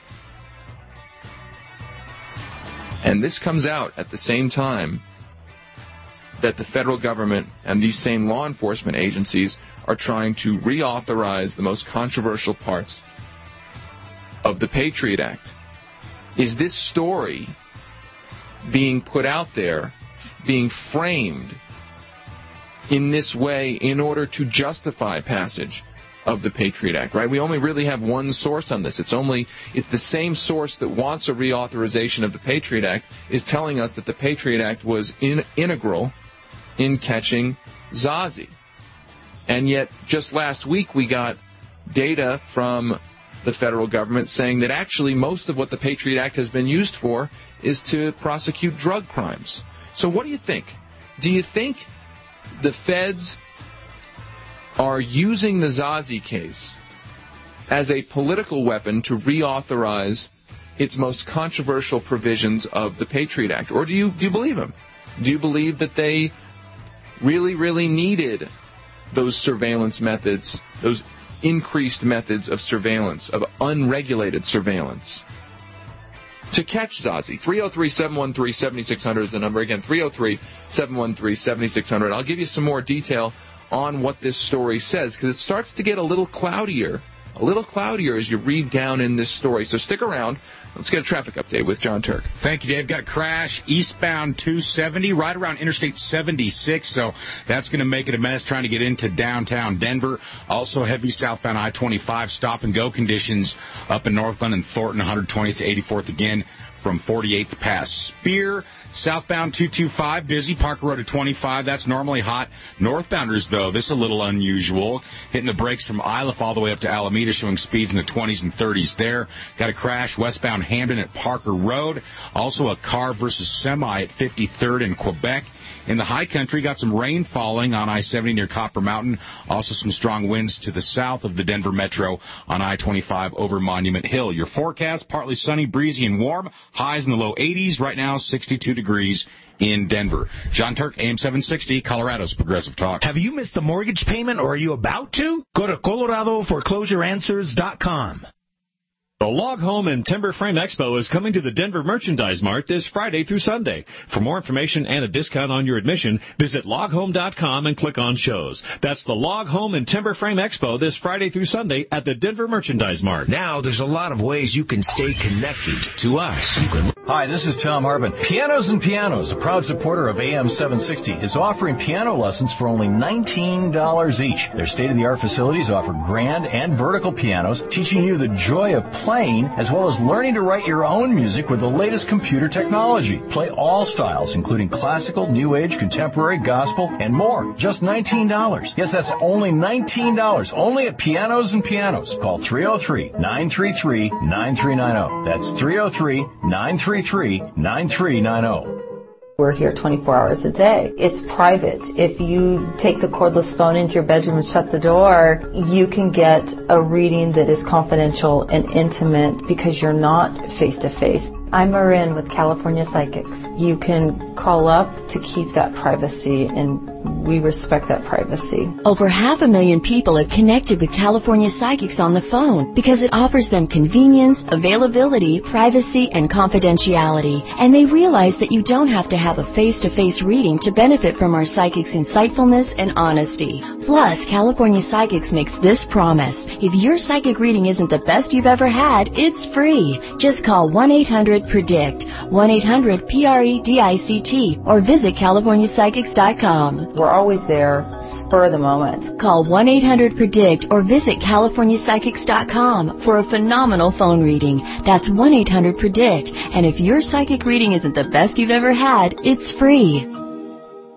And this comes out at the same time that the federal government and these same law enforcement agencies are trying to reauthorize the most controversial parts of the Patriot Act. Is this story being put out there, being framed in this way in order to justify passage of the Patriot Act, right? We only really have one source on this. It's only, it's the same source that wants a reauthorization of the Patriot Act is telling us that the Patriot Act was in, integral in catching Zazi. And yet, just last week, we got data from the federal government saying that actually most of what the Patriot Act has been used for is to prosecute drug crimes. So what do you think? Do you think the feds are using the Zazi case as a political weapon to reauthorize its most controversial provisions of the Patriot Act? Or do you, do you believe them? Do you believe that they really, really needed those surveillance methods, those increased methods of surveillance, of unregulated surveillance, to catch Zazi? three oh three, seven one three, seven six zero zero is the number. Again, three oh three, seven one three, seven six zero zero. I'll give you some more detail on what this story says, because it starts to get a little cloudier, a little cloudier as you read down in this story. So stick around. Let's get a traffic update with John Turk. Thank you, Dave. Got a crash eastbound two seventy right around Interstate seventy-six, so that's going to make it a mess trying to get into downtown Denver. Also heavy southbound I twenty-five stop-and-go conditions up in Northglenn and Thornton, one twentieth to eighty-fourth again from forty-eighth past Spear. Southbound two twenty-five, busy. Parker Road to twenty-five, that's normally hot. Northbounders, though, this is a little unusual. Hitting the brakes from Iliff all the way up to Alameda, showing speeds in the twenties and thirties there. Got a crash westbound Hamden at Parker Road. Also a car versus semi at fifty-third in Quebec. In the high country, got some rain falling on I seventy near Copper Mountain. Also some strong winds to the south of the Denver Metro on I twenty-five over Monument Hill. Your forecast, partly sunny, breezy, and warm. Highs in the low eighties. Right now, sixty-two degrees in Denver. John Turk, A M seven sixty, Colorado's Progressive Talk. Have you missed a mortgage payment or are you about to? Go to Colorado Foreclosure Answers dot com. The Log Home and Timber Frame Expo is coming to the Denver Merchandise Mart this Friday through Sunday. For more information and a discount on your admission, visit log home dot com and click on shows. That's the Log Home and Timber Frame Expo this Friday through Sunday at the Denver Merchandise Mart. Now there's a lot of ways you can stay connected to us. Hi, this is Tom Harbin. Pianos and Pianos, a proud supporter of A M seven sixty, is offering piano lessons for only nineteen dollars each. Their state-of-the-art facilities offer grand and vertical pianos, teaching you the joy of playing Playing, as well as learning to write your own music with the latest computer technology. Play all styles, including classical, new age, contemporary, gospel, and more. Just nineteen dollars. Yes, that's only nineteen dollars. Only at Pianos and Pianos. Call three oh three, nine three three, nine three nine oh. That's three oh three, nine three three, nine three nine oh. We're here twenty-four hours a day. It's private. If you take the cordless phone into your bedroom and shut the door, you can get a reading that is confidential and intimate because you're not face-to-face. I'm Marin with California Psychics. You can call up to keep that privacy, and we respect that privacy. Over half a million people have connected with California Psychics on the phone because it offers them convenience, availability, privacy, and confidentiality. And they realize that you don't have to have a face-to-face reading to benefit from our psychics' insightfulness and honesty. Plus, California Psychics makes this promise. If your psychic reading isn't the best you've ever had, it's free. Just call one eight hundred predict, one eight hundred P R E D I C T, or visit California Psychics dot com. We're always there, spur of the moment. Call one eight hundred predict or visit California Psychics dot com for a phenomenal phone reading. That's one eight hundred predict. And if your psychic reading isn't the best you've ever had, it's free.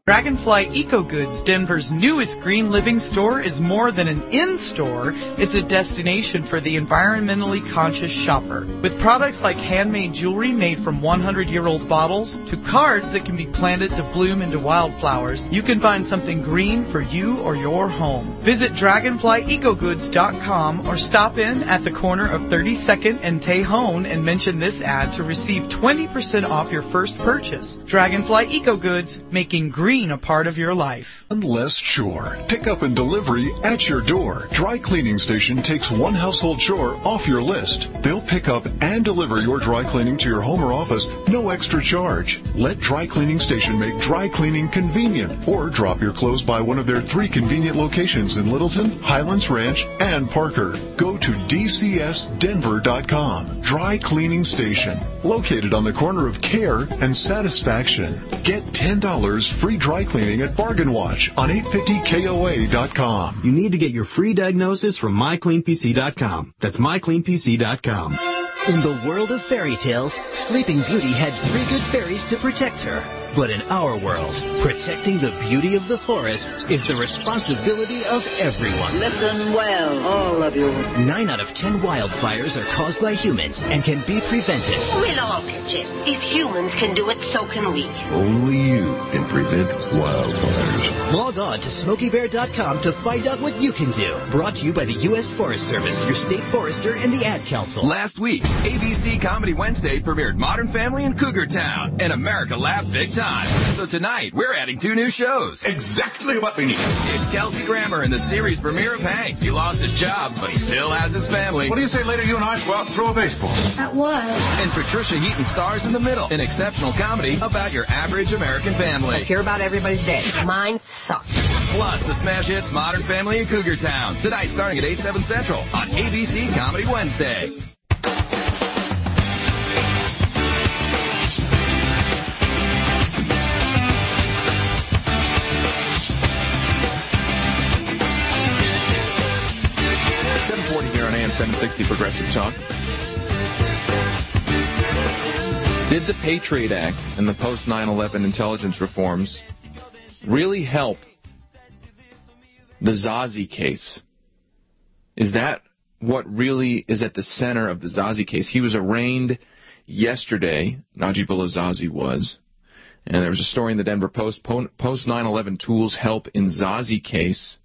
Dragonfly Eco Goods, Denver's newest green living store, is more than an in-store. It's a destination for the environmentally conscious shopper. With products like handmade jewelry made from hundred-year-old bottles to cards that can be planted to bloom into wildflowers, you can find something green for you or your home. Visit dragonfly eco goods dot com or stop in at the corner of thirty-second and Tejon and mention this ad to receive twenty percent off your first purchase. Dragonfly Eco Goods, making green a part of your life. Less chore. Pickup and delivery at your door. Dry Cleaning Station takes one household chore off your list. They'll pick up and deliver your dry cleaning to your home or office, no extra charge. Let Dry Cleaning Station make dry cleaning convenient, or drop your clothes by one of their three convenient locations in Littleton, Highlands Ranch, and Parker. Go to d c s denver dot com. Dry Cleaning Station, located on the corner of Care and Satisfaction. Get ten dollars free dry cleaning at Bargain Watch on eight fifty K O A dot com. You need to get your free diagnosis from my clean p c dot com. That's my clean p c dot com. In the world of fairy tales, Sleeping Beauty had three good fairies to protect her. But in our world, protecting the beauty of the forest is the responsibility of everyone. Listen well, all of you. Nine out of ten wildfires are caused by humans and can be prevented. We'll all pitch in. If humans can do it, so can we. Only you can prevent wildfires. Log on to smokey bear dot com to find out what you can do. Brought to you by the U S Forest Service, your state forester, and the Ad Council. Last week, A B C Comedy Wednesday premiered Modern Family in Cougar Town, and America laughed big time. So tonight, we're adding two new shows. Exactly what we need. It's Kelsey Grammer in the series premiere of Hank. He lost his job, but he still has his family. What do you say later you and I go out and throw a baseball? At what? And Patricia Heaton stars in The Middle, an exceptional comedy about your average American family. Let's hear about everybody's day. Mine sucks. Plus, the smash hits Modern Family in Cougar Town. Tonight, starting at eight, seven Central on A B C Comedy Wednesday. seven forty here on A M seven sixty Progressive Talk. Did the Patriot Act and the post nine eleven intelligence reforms really help the Zazi case? Is that what really is at the center of the Zazi case? He was arraigned yesterday, Najibullah Zazi was, and there was a story in the Denver Post, post nine eleven tools help in Zazi case.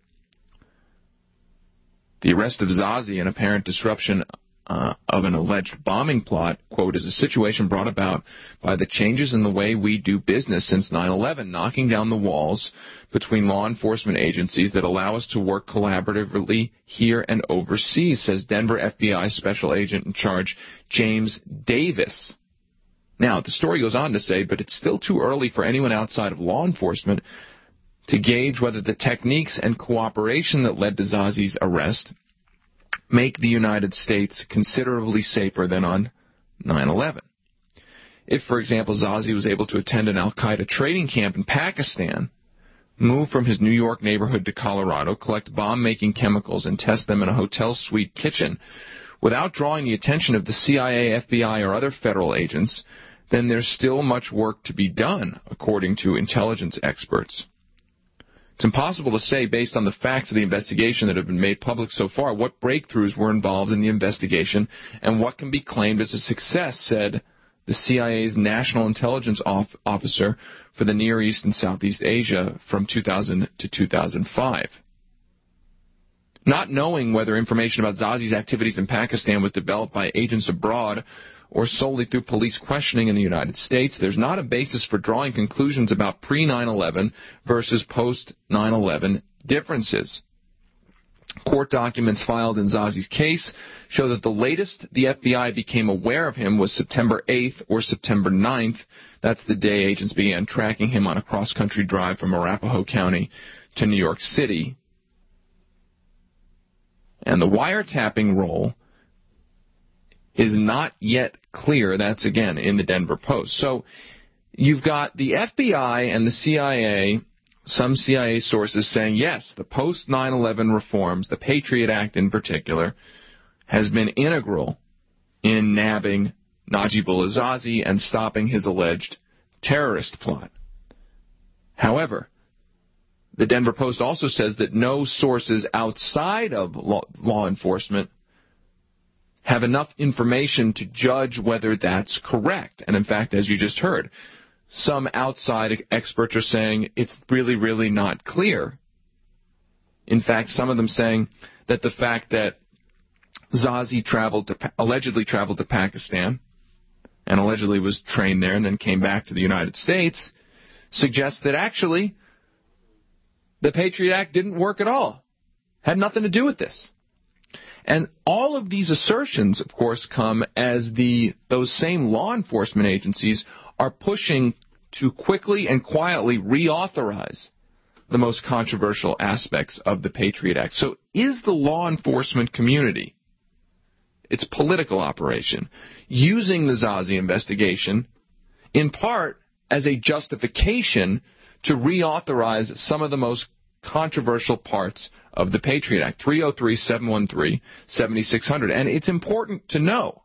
The arrest of Zazi and apparent disruption uh, of an alleged bombing plot, quote, is a situation brought about by the changes in the way we do business since nine eleven, knocking down the walls between law enforcement agencies that allow us to work collaboratively here and overseas, says Denver F B I Special Agent in Charge James Davis. Now, the story goes on to say, but it's still too early for anyone outside of law enforcement to gauge whether the techniques and cooperation that led to Zazi's arrest make the United States considerably safer than on nine eleven. If, for example, Zazi was able to attend an al-Qaeda training camp in Pakistan, move from his New York neighborhood to Colorado, collect bomb-making chemicals, and test them in a hotel suite kitchen without drawing the attention of the C I A, F B I, or other federal agents, then there's still much work to be done, according to intelligence experts. It's impossible to say, based on the facts of the investigation that have been made public so far, what breakthroughs were involved in the investigation and what can be claimed as a success, said the C I A's National Intelligence Officer for the Near East and Southeast Asia from two thousand to two thousand five. Not knowing whether information about Zazi's activities in Pakistan was developed by agents abroad or solely through police questioning in the United States, there's not a basis for drawing conclusions about pre nine eleven versus post nine eleven differences. Court documents filed in Zazi's case show that the latest the F B I became aware of him was September eighth or September ninth. That's the day agents began tracking him on a cross-country drive from Arapahoe County to New York City. And the wiretapping role is not yet clear. That's, again, in the Denver Post. So you've got the F B I and the C I A, some C I A sources saying, yes, the post nine eleven reforms, the Patriot Act in particular, has been integral in nabbing Najibullah Zazi and stopping his alleged terrorist plot. However, the Denver Post also says that no sources outside of law, law enforcement have enough information to judge whether that's correct. And in fact, as you just heard, some outside experts are saying it's really, really not clear. In fact, some of them saying that the fact that Zazi traveled to, allegedly traveled to Pakistan and allegedly was trained there and then came back to the United States suggests that actually the Patriot Act didn't work at all. Had nothing to do with this. And all of these assertions, of course, come as the those same law enforcement agencies are pushing to quickly and quietly reauthorize the most controversial aspects of the Patriot Act. So is the law enforcement community, its political operation, using the Zazi investigation in part as a justification to reauthorize some of the most controversial parts of the Patriot Act? three oh three, seven one three, seven six zero zero. And it's important to know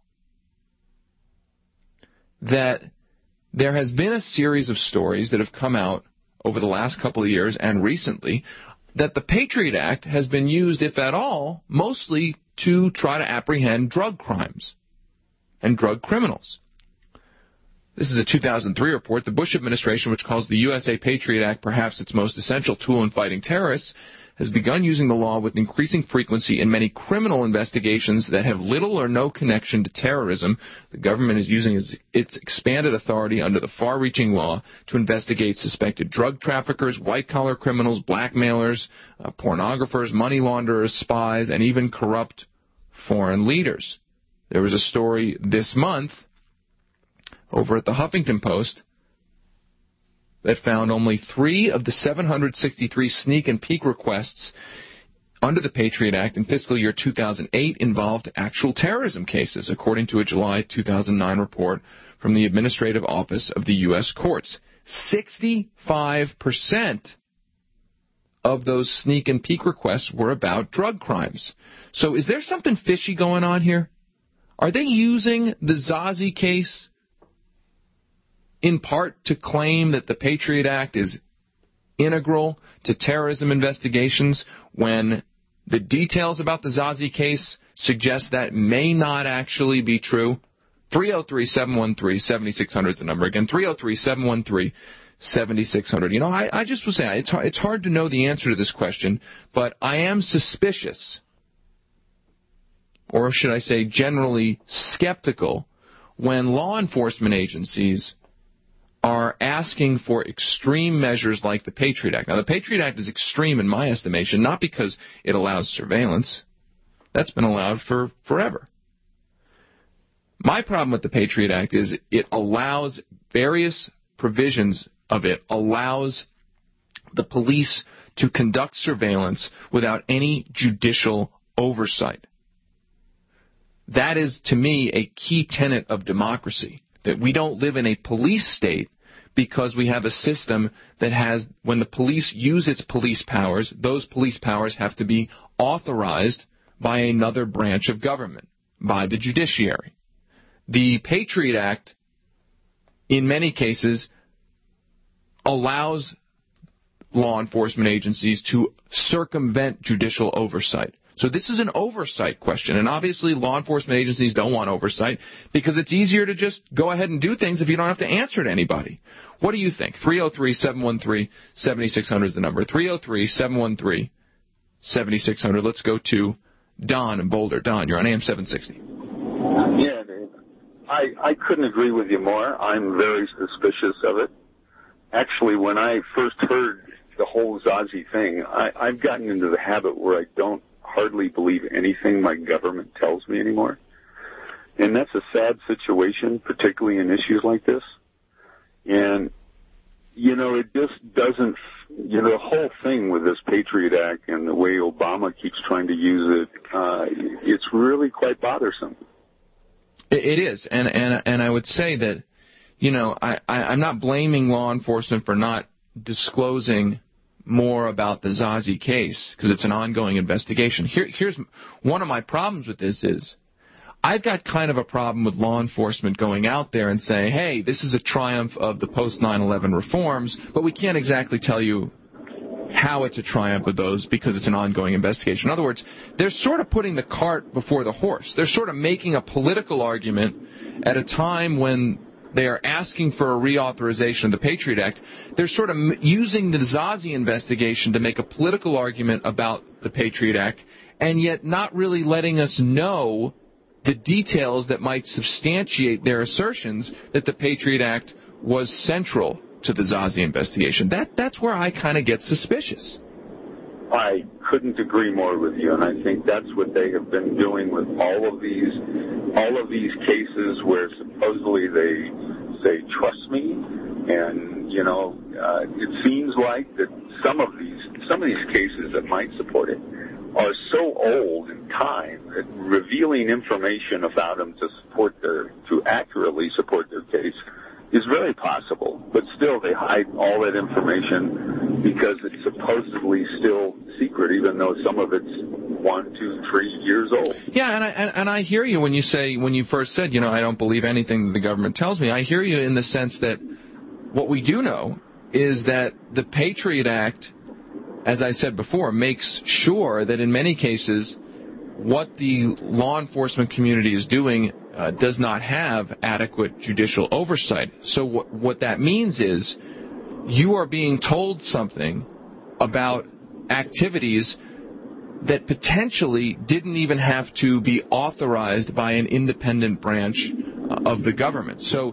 that there has been a series of stories that have come out over the last couple of years and recently that the Patriot Act has been used, if at all, mostly to try to apprehend drug crimes and drug criminals. This is a two thousand three report. The Bush administration, which calls the U S A Patriot Act perhaps its most essential tool in fighting terrorists, has begun using the law with increasing frequency in many criminal investigations that have little or no connection to terrorism. The government is using its expanded authority under the far-reaching law to investigate suspected drug traffickers, white-collar criminals, blackmailers, uh, pornographers, money launderers, spies, and even corrupt foreign leaders. There was a story this month over at the Huffington Post that found only three of the seven hundred sixty-three sneak and peek requests under the Patriot Act in fiscal year two thousand eight involved actual terrorism cases, according to a July two thousand nine report from the Administrative Office of the U S Courts. sixty-five percent of those sneak and peek requests were about drug crimes. So is there something fishy going on here? Are they using the Zazi case in part to claim that the Patriot Act is integral to terrorism investigations when the details about the Zazi case suggest that may not actually be true? three oh three, seven one three, seven six zero zero is the number. Again, three oh three, seven one three, seven six zero zero. You know, I, I just was saying, it's, it's hard to know the answer to this question, but I am suspicious, or should I say generally skeptical, when law enforcement agencies are asking for extreme measures like the Patriot Act. Now, the Patriot Act is extreme in my estimation, not because it allows surveillance. That's been allowed for forever. My problem with the Patriot Act is it allows various provisions of it, allows the police to conduct surveillance without any judicial oversight. That is, to me, a key tenet of democracy, that we don't live in a police state because we have a system that has, when the police use its police powers, those police powers have to be authorized by another branch of government, by the judiciary. The Patriot Act, in many cases, allows law enforcement agencies to circumvent judicial oversight. So this is an oversight question, and obviously law enforcement agencies don't want oversight because it's easier to just go ahead and do things if you don't have to answer to anybody. What do you think? three oh three, seven one three, seven six zero zero is the number. three oh three, seven one three, seven six zero zero. Let's go to Don in Boulder. Don, you're on A M seven sixty. Yeah, Dave. I, I couldn't agree with you more. I'm very suspicious of it. Actually, when I first heard the whole Zazi thing, I, I've gotten into the habit where I don't hardly believe anything my government tells me anymore. And that's a sad situation, particularly in issues like this. And, you know, it just doesn't, you know, the whole thing with this Patriot Act and the way Obama keeps trying to use it, uh, it's really quite bothersome. It is. And, and, and I would say that, you know, I, I, I'm not blaming law enforcement for not disclosing more about the Zazi case because it's an ongoing investigation. Here, here's one of my problems with this is I've got kind of a problem with law enforcement going out there and saying, hey, this is a triumph of the post nine eleven reforms, but we can't exactly tell you how it's a triumph of those because it's an ongoing investigation. In other words, they're sort of putting the cart before the horse. They're sort of making a political argument at a time when they are asking for a reauthorization of the Patriot Act. They're sort of using the Zazi investigation to make a political argument about the Patriot Act, and yet not really letting us know the details that might substantiate their assertions that the Patriot Act was central to the Zazi investigation. That that's where I kind of get suspicious. I couldn't agree more with you, and I think that's what they have been doing with all of these, all of these cases where supposedly they say, "Trust me," and you know, uh, it seems like that some of these, some of these cases that might support it are so old in time that revealing information about them to support their, to accurately support their case is very possible, but still they hide all that information because it's supposedly still secret, even though some of it's one, two, three years old. Yeah, and I and, and I hear you when you say, when you first said, you know, I don't believe anything that the government tells me. I hear you in the sense that what we do know is that the Patriot Act, as I said before, makes sure that in many cases what the law enforcement community is doing uh, does not have adequate judicial oversight. So what, what that means is you are being told something about activities that potentially didn't even have to be authorized by an independent branch of the government. So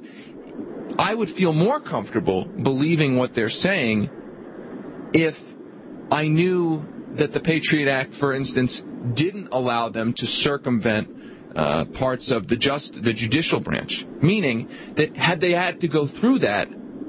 I would feel more comfortable believing what they're saying if I knew that the Patriot Act, for instance, didn't allow them to circumvent uh, parts of the just the judicial branch, meaning that had they had to go through that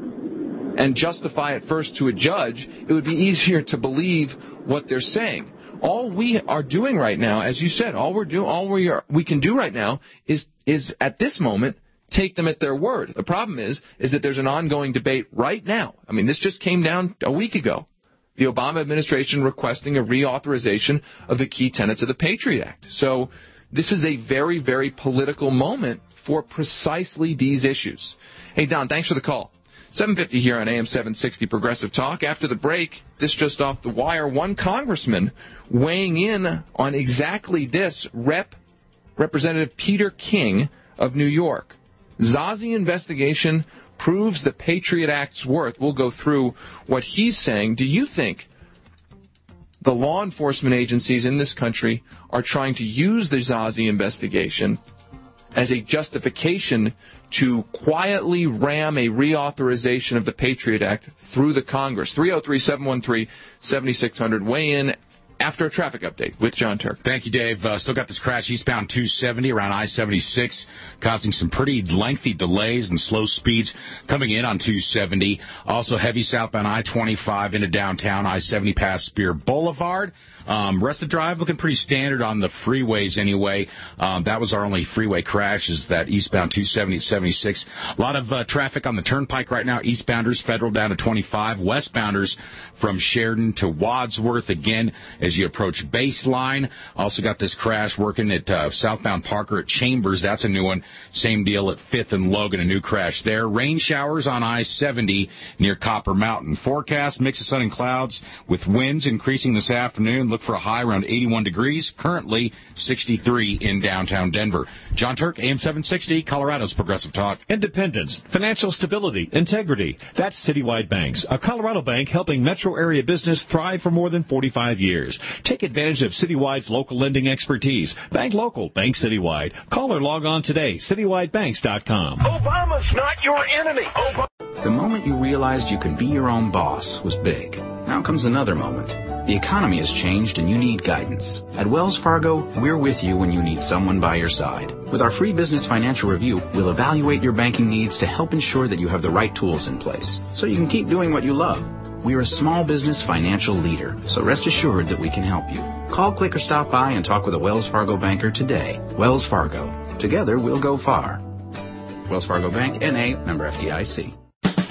and justify it first to a judge, it would be easier to believe what they're saying. All we are doing right now, as you said, all we're doing, all we are we can do right now is is at this moment take them at their word. The problem is is that there's an ongoing debate right now. I mean, this just came down a week ago. The Obama administration requesting a reauthorization of the key tenets of the Patriot Act. So this is a very, very political moment for precisely these issues. Hey, Don, thanks for the call. seven fifty here on A M seven sixty Progressive Talk. After the break, this just off the wire, one congressman weighing in on exactly this, Rep. Representative Peter King of New York. Zazi investigation proves the Patriot Act's worth. We'll go through what he's saying. Do you think the law enforcement agencies in this country are trying to use the Zazi investigation as a justification to quietly ram a reauthorization of the Patriot Act through the Congress? three oh three, seven one three, seven six zero zero. Weigh in after a traffic update with John Turk. Thank you, Dave. Uh, still got this crash eastbound two seventy around I seventy-six, causing some pretty lengthy delays and slow speeds coming in on two seventy. Also heavy southbound I twenty-five into downtown, I seventy past Spear Boulevard. Um, rest of the drive looking pretty standard on the freeways anyway. Um, that was our only freeway crash, is that eastbound two seventy at seventy-six. A lot of uh, traffic on the turnpike right now. Eastbounders, Federal down to twenty-five. Westbounders from Sheridan to Wadsworth again as you approach Baseline. Also got this crash working at uh, southbound Parker at Chambers. That's a new one. Same deal at fifth and Logan, a new crash there. Rain showers on I seventy near Copper Mountain. Forecast, mix of sun and clouds with winds increasing this afternoon. Look for a high around eighty-one degrees. Currently sixty-three in downtown Denver. John Turk, A M seven sixty, Colorado's Progressive Talk. Independence, financial stability, integrity. That's Citywide Banks, a Colorado bank helping metro area business thrive for more than forty-five years. Take advantage of Citywide's local lending expertise. Bank local, bank Citywide. Call or log on today, citywide banks dot com. Obama's not your enemy. Obama. The moment you realized you could be your own boss was big. Now comes another moment. The economy has changed and you need guidance. At Wells Fargo, we're with you when you need someone by your side. With our free business financial review, we'll evaluate your banking needs to help ensure that you have the right tools in place so you can keep doing what you love. We're a small business financial leader, so rest assured that we can help you. Call, click, or stop by and talk with a Wells Fargo banker today. Wells Fargo. Together, we'll go far. Wells Fargo Bank, N A, member F D I C.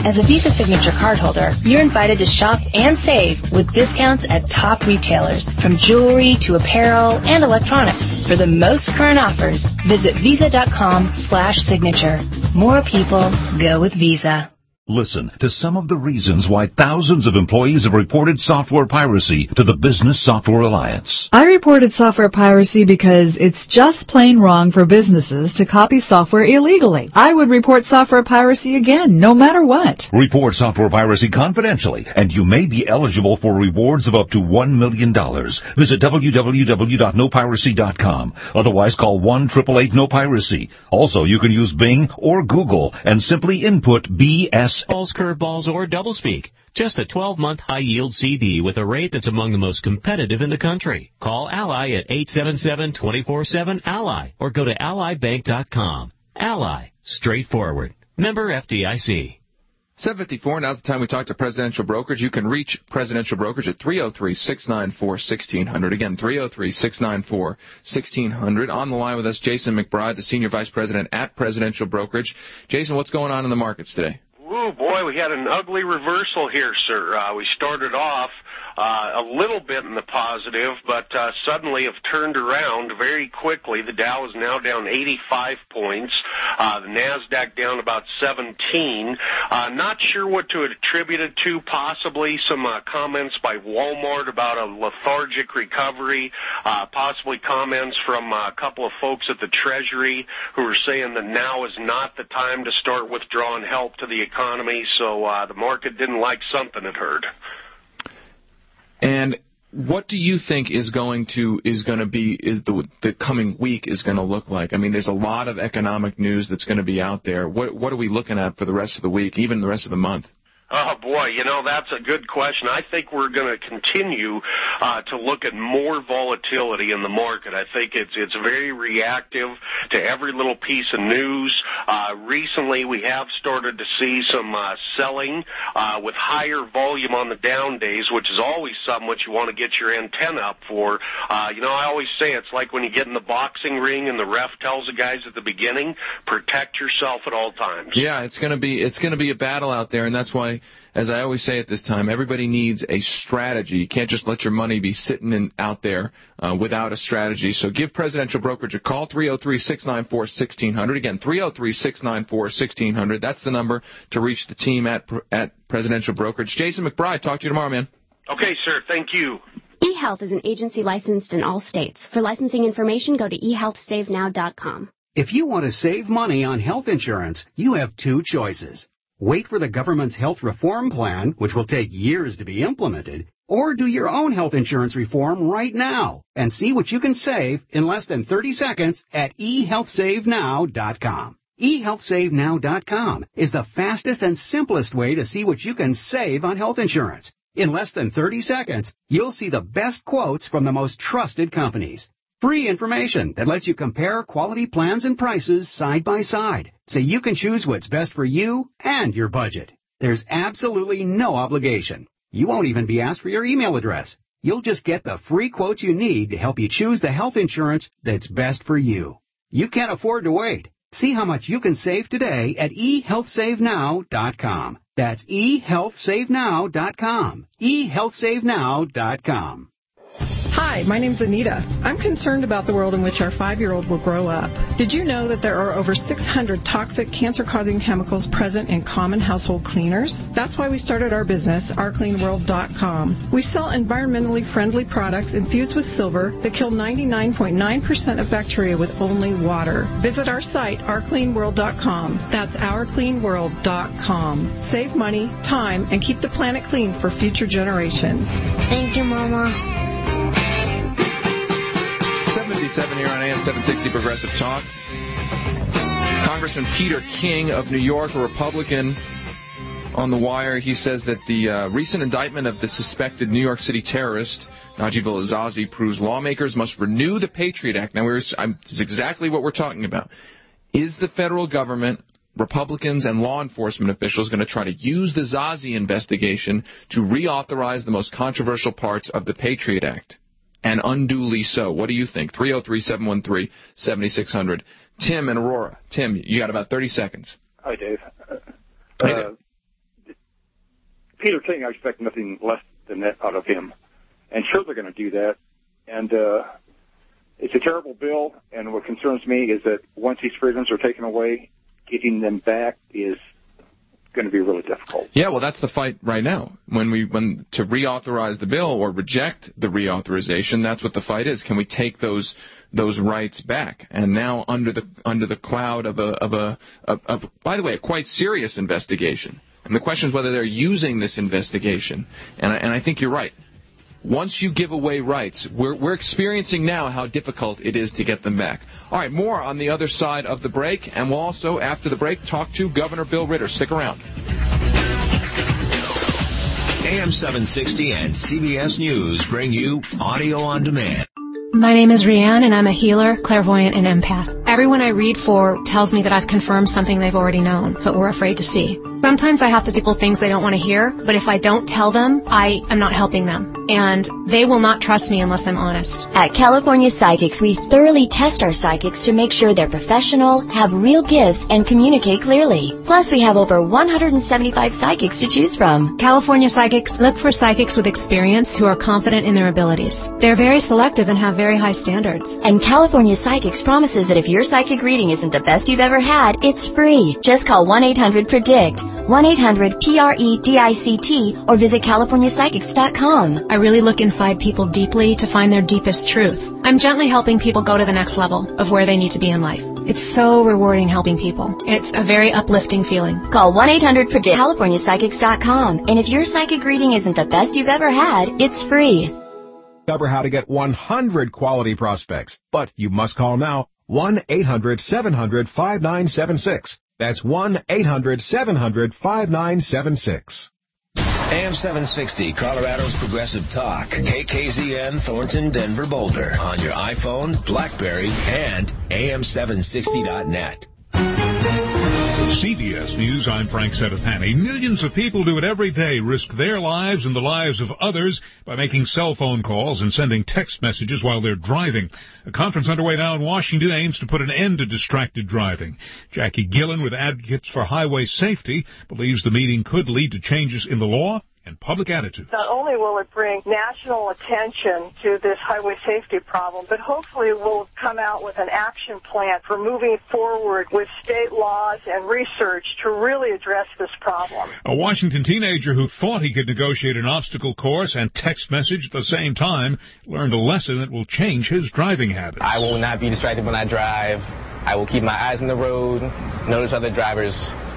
As a Visa Signature cardholder, you're invited to shop and save with discounts at top retailers, from jewelry to apparel and electronics. For the most current offers, visit visa.com slash signature. More people go with Visa. Listen to some of the reasons why thousands of employees have reported software piracy to the Business Software Alliance. I reported software piracy because it's just plain wrong for businesses to copy software illegally. I would report software piracy again, no matter what. Report software piracy confidentially, and you may be eligible for rewards of up to one million dollars. Visit w w w dot no piracy dot com. Otherwise, call one eight eight eight no piracy. Also, you can use Bing or Google and simply input B S. Balls, curveballs, or doublespeak. Just a twelve-month high-yield C D with a rate that's among the most competitive in the country. Call Ally at eight seven seven, two four seven, Ally or go to ally bank dot com. Ally. Straightforward. Member F D I C. seven fifty-four, now's the time we talk to Presidential Brokerage. You can reach Presidential Brokerage at three oh three, six nine four, one six zero zero. Again, three oh three, six nine four, one six zero zero. On the line with us, Jason McBride, the Senior Vice President at Presidential Brokerage. Jason, what's going on in the markets today? Ooh, boy, we had an ugly reversal here, sir. Uh, we started off uh, a little bit in the positive, but uh, suddenly have turned around very quickly. The Dow is now down eighty-five points. Uh, the NASDAQ down about seventeen. Uh, not sure what to attribute it to. Possibly some uh, comments by Walmart about a lethargic recovery. Uh, possibly comments from uh, a couple of folks at the Treasury who are saying that now is not the time to start withdrawing help to the economy. So uh, the market didn't like something it heard. And what do you think is going to is going to be is the the coming week is going to look like? I mean, there's a lot of economic news that's going to be out there. What what are we looking at for the rest of the week, even the rest of the month? Oh, boy, you know, that's a good question. I think we're going to continue uh, to look at more volatility in the market. I think it's it's very reactive to every little piece of news. Uh, recently, we have started to see some uh, selling uh, with higher volume on the down days, which is always something which you want to get your antenna up for. Uh, you know, I always say it's like when you get in the boxing ring and the ref tells the guys at the beginning, protect yourself at all times. Yeah, it's going to be it's going to be a battle out there, and that's why, as I always say at this time, everybody needs a strategy. You can't just let your money be sitting in, out there uh, without a strategy. So give Presidential Brokerage a call, three oh three, six nine four, one six zero zero. Again, three oh three, six nine four, one six zero zero. That's the number to reach the team at at Presidential Brokerage. Jason McBride, talk to you tomorrow, man. Okay, sir. Thank you. eHealth is an agency licensed in all states. For licensing information, go to e health save now dot com. If you want to save money on health insurance, you have two choices. Wait for the government's health reform plan, which will take years to be implemented, or do your own health insurance reform right now and see what you can save in less than thirty seconds at e health save now dot com. e health save now dot com is the fastest and simplest way to see what you can save on health insurance. In less than thirty seconds, you'll see the best quotes from the most trusted companies. Free information that lets you compare quality plans and prices side by side, so you can choose what's best for you and your budget. There's absolutely no obligation. You won't even be asked for your email address. You'll just get the free quotes you need to help you choose the health insurance that's best for you. You can't afford to wait. See how much you can save today at e health save now dot com. That's e health save now dot com. e health save now dot com. Hi, my name's Anita. I'm concerned about the world in which our five-year-old will grow up. Did you know that there are over six hundred toxic, cancer-causing chemicals present in common household cleaners? That's why we started our business, our clean world dot com. We sell environmentally friendly products infused with silver that kill ninety-nine point nine percent of bacteria with only water. Visit our site, our clean world dot com. That's our clean world dot com. Save money, time, and keep the planet clean for future generations. Thank you, Mama. seventy-seven here on A M seven sixty Progressive Talk. Congressman Peter King of New York, a Republican, on the wire. He says that the uh, recent indictment of the suspected New York City terrorist, Najib al-Azazi, proves lawmakers must renew the Patriot Act. Now, we're, I'm, this is exactly what we're talking about. Is the federal government, Republicans, and law enforcement officials going to try to use the Zazi investigation to reauthorize the most controversial parts of the Patriot Act? And unduly so. What do you think? three oh three, seven one three, seven six zero zero. Tim and Aurora. Tim, you got about thirty seconds. Hi, Dave. Uh, hey there. Peter King, I expect nothing less than that out of him. And sure, they're going to do that. And uh, it's a terrible bill, and what concerns me is that once these freedoms are taken away, getting them back is going to be really difficult. Yeah, well, that's the fight right now. When we when to reauthorize the bill or reject the reauthorization, that's what the fight is. Can we take those those rights back? And now, under the under the cloud of a of a of, of by the way, a quite serious investigation. And the question is whether they're using this investigation. And I, and I think you're right. Once you give away rights, we're, we're experiencing now how difficult it is to get them back. All right, more on the other side of the break, and we'll also, after the break, talk to Governor Bill Ritter. Stick around. A M seven sixty and C B S News bring you audio on demand. My name is Rianne, and I'm a healer, clairvoyant, and empath. Everyone I read for tells me that I've confirmed something they've already known, but were afraid to see. Sometimes I have to tell things they don't want to hear, but if I don't tell them, I am not helping them. And they will not trust me unless I'm honest. At California Psychics, we thoroughly test our psychics to make sure they're professional, have real gifts, and communicate clearly. Plus, we have over one hundred seventy-five psychics to choose from. California Psychics look for psychics with experience who are confident in their abilities. They're very selective and have very high standards. And California Psychics promises that if your psychic reading isn't the best you've ever had, it's free. Just call one eight hundred predict, one eight hundred P R E D I C T, or visit california psychics dot com. I really look inside people deeply to find their deepest truth. I'm gently helping people go to the next level of where they need to be in life. It's so rewarding helping people. It's a very uplifting feeling. Call one eight hundred predict, california psychics dot com. And if your psychic reading isn't the best you've ever had, it's free. Discover how to get one hundred quality prospects, but you must call now, one eight hundred seven hundred five nine seven six. That's one eight hundred seven hundred five nine seven six. A M seven sixty, Colorado's Progressive Talk, K K Z N, Thornton, Denver, Boulder, on your iPhone, BlackBerry, and A M seven sixty dot net. C B S News, I'm Frank Sedethani. Millions of people do it every day, risk their lives and the lives of others by making cell phone calls and sending text messages while they're driving. A conference underway now in Washington aims to put an end to distracted driving. Jackie Gillen with Advocates for Highway Safety believes the meeting could lead to changes in the law and public attitudes. Not only will it bring national attention to this highway safety problem, but hopefully will come out with an action plan for moving forward with state laws and research to really address this problem. A Washington teenager who thought he could negotiate an obstacle course and text message at the same time learned a lesson that will change his driving habits. I will not be distracted when I drive. I will keep my eyes on the road, notice other drivers.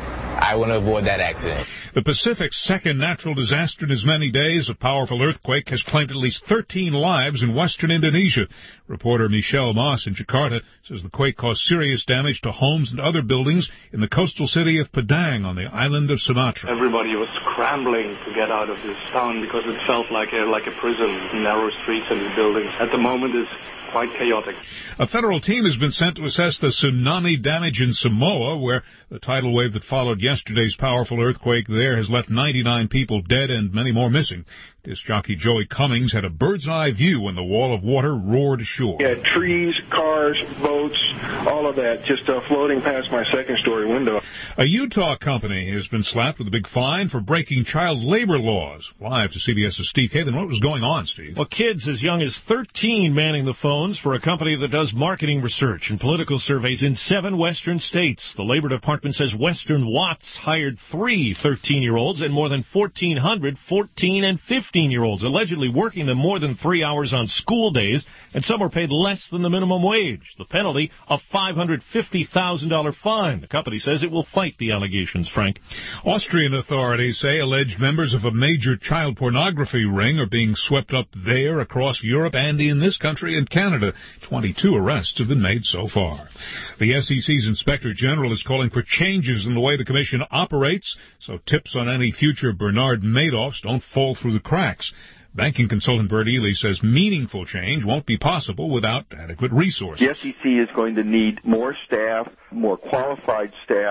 I want to avoid that accident. The Pacific's second natural disaster in as many days, a powerful earthquake, has claimed at least thirteen lives in western Indonesia. Reporter Michelle Moss in Jakarta says the quake caused serious damage to homes and other buildings in the coastal city of Padang on the island of Sumatra. Everybody was scrambling to get out of this town because it felt like a, like a prison, narrow streets and buildings. At the moment, it's quite chaotic. A federal team has been sent to assess the tsunami damage in Samoa, where the tidal wave that followed yesterday's powerful earthquake there has left ninety-nine people dead and many more missing. Disc jockey Joey Cummings had a bird's-eye view when the wall of water roared ashore. Yeah, trees, cars, boats, all of that just uh, floating past my second-story window. A Utah company has been slapped with a big fine for breaking child labor laws. Live to CBS's Steve Kathan. What was going on, Steve? Well, kids as young as thirteen manning the phones for a company that does marketing research and political surveys in seven western states. The Labor Department says Western Watts hired three thirteen-year-olds and more than fourteen hundred fourteen and fifteen-year-olds, allegedly working them more than three hours on school days, and some were paid less than the minimum wage. The penalty, a five hundred fifty thousand dollars fine. The company says it will fight the allegations, Frank. Austrian authorities say alleged members of a major child pornography ring are being swept up there, across Europe, and in this country and Canada. twenty-two arrests have been made so far. The S E C's Inspector General is calling for changes in the way the Commission operates, so tips on any future Bernard Madoffs don't fall through the cracks. Banking consultant Bert Ely says meaningful change won't be possible without adequate resources. The S E C is going to need more staff, more qualified staff,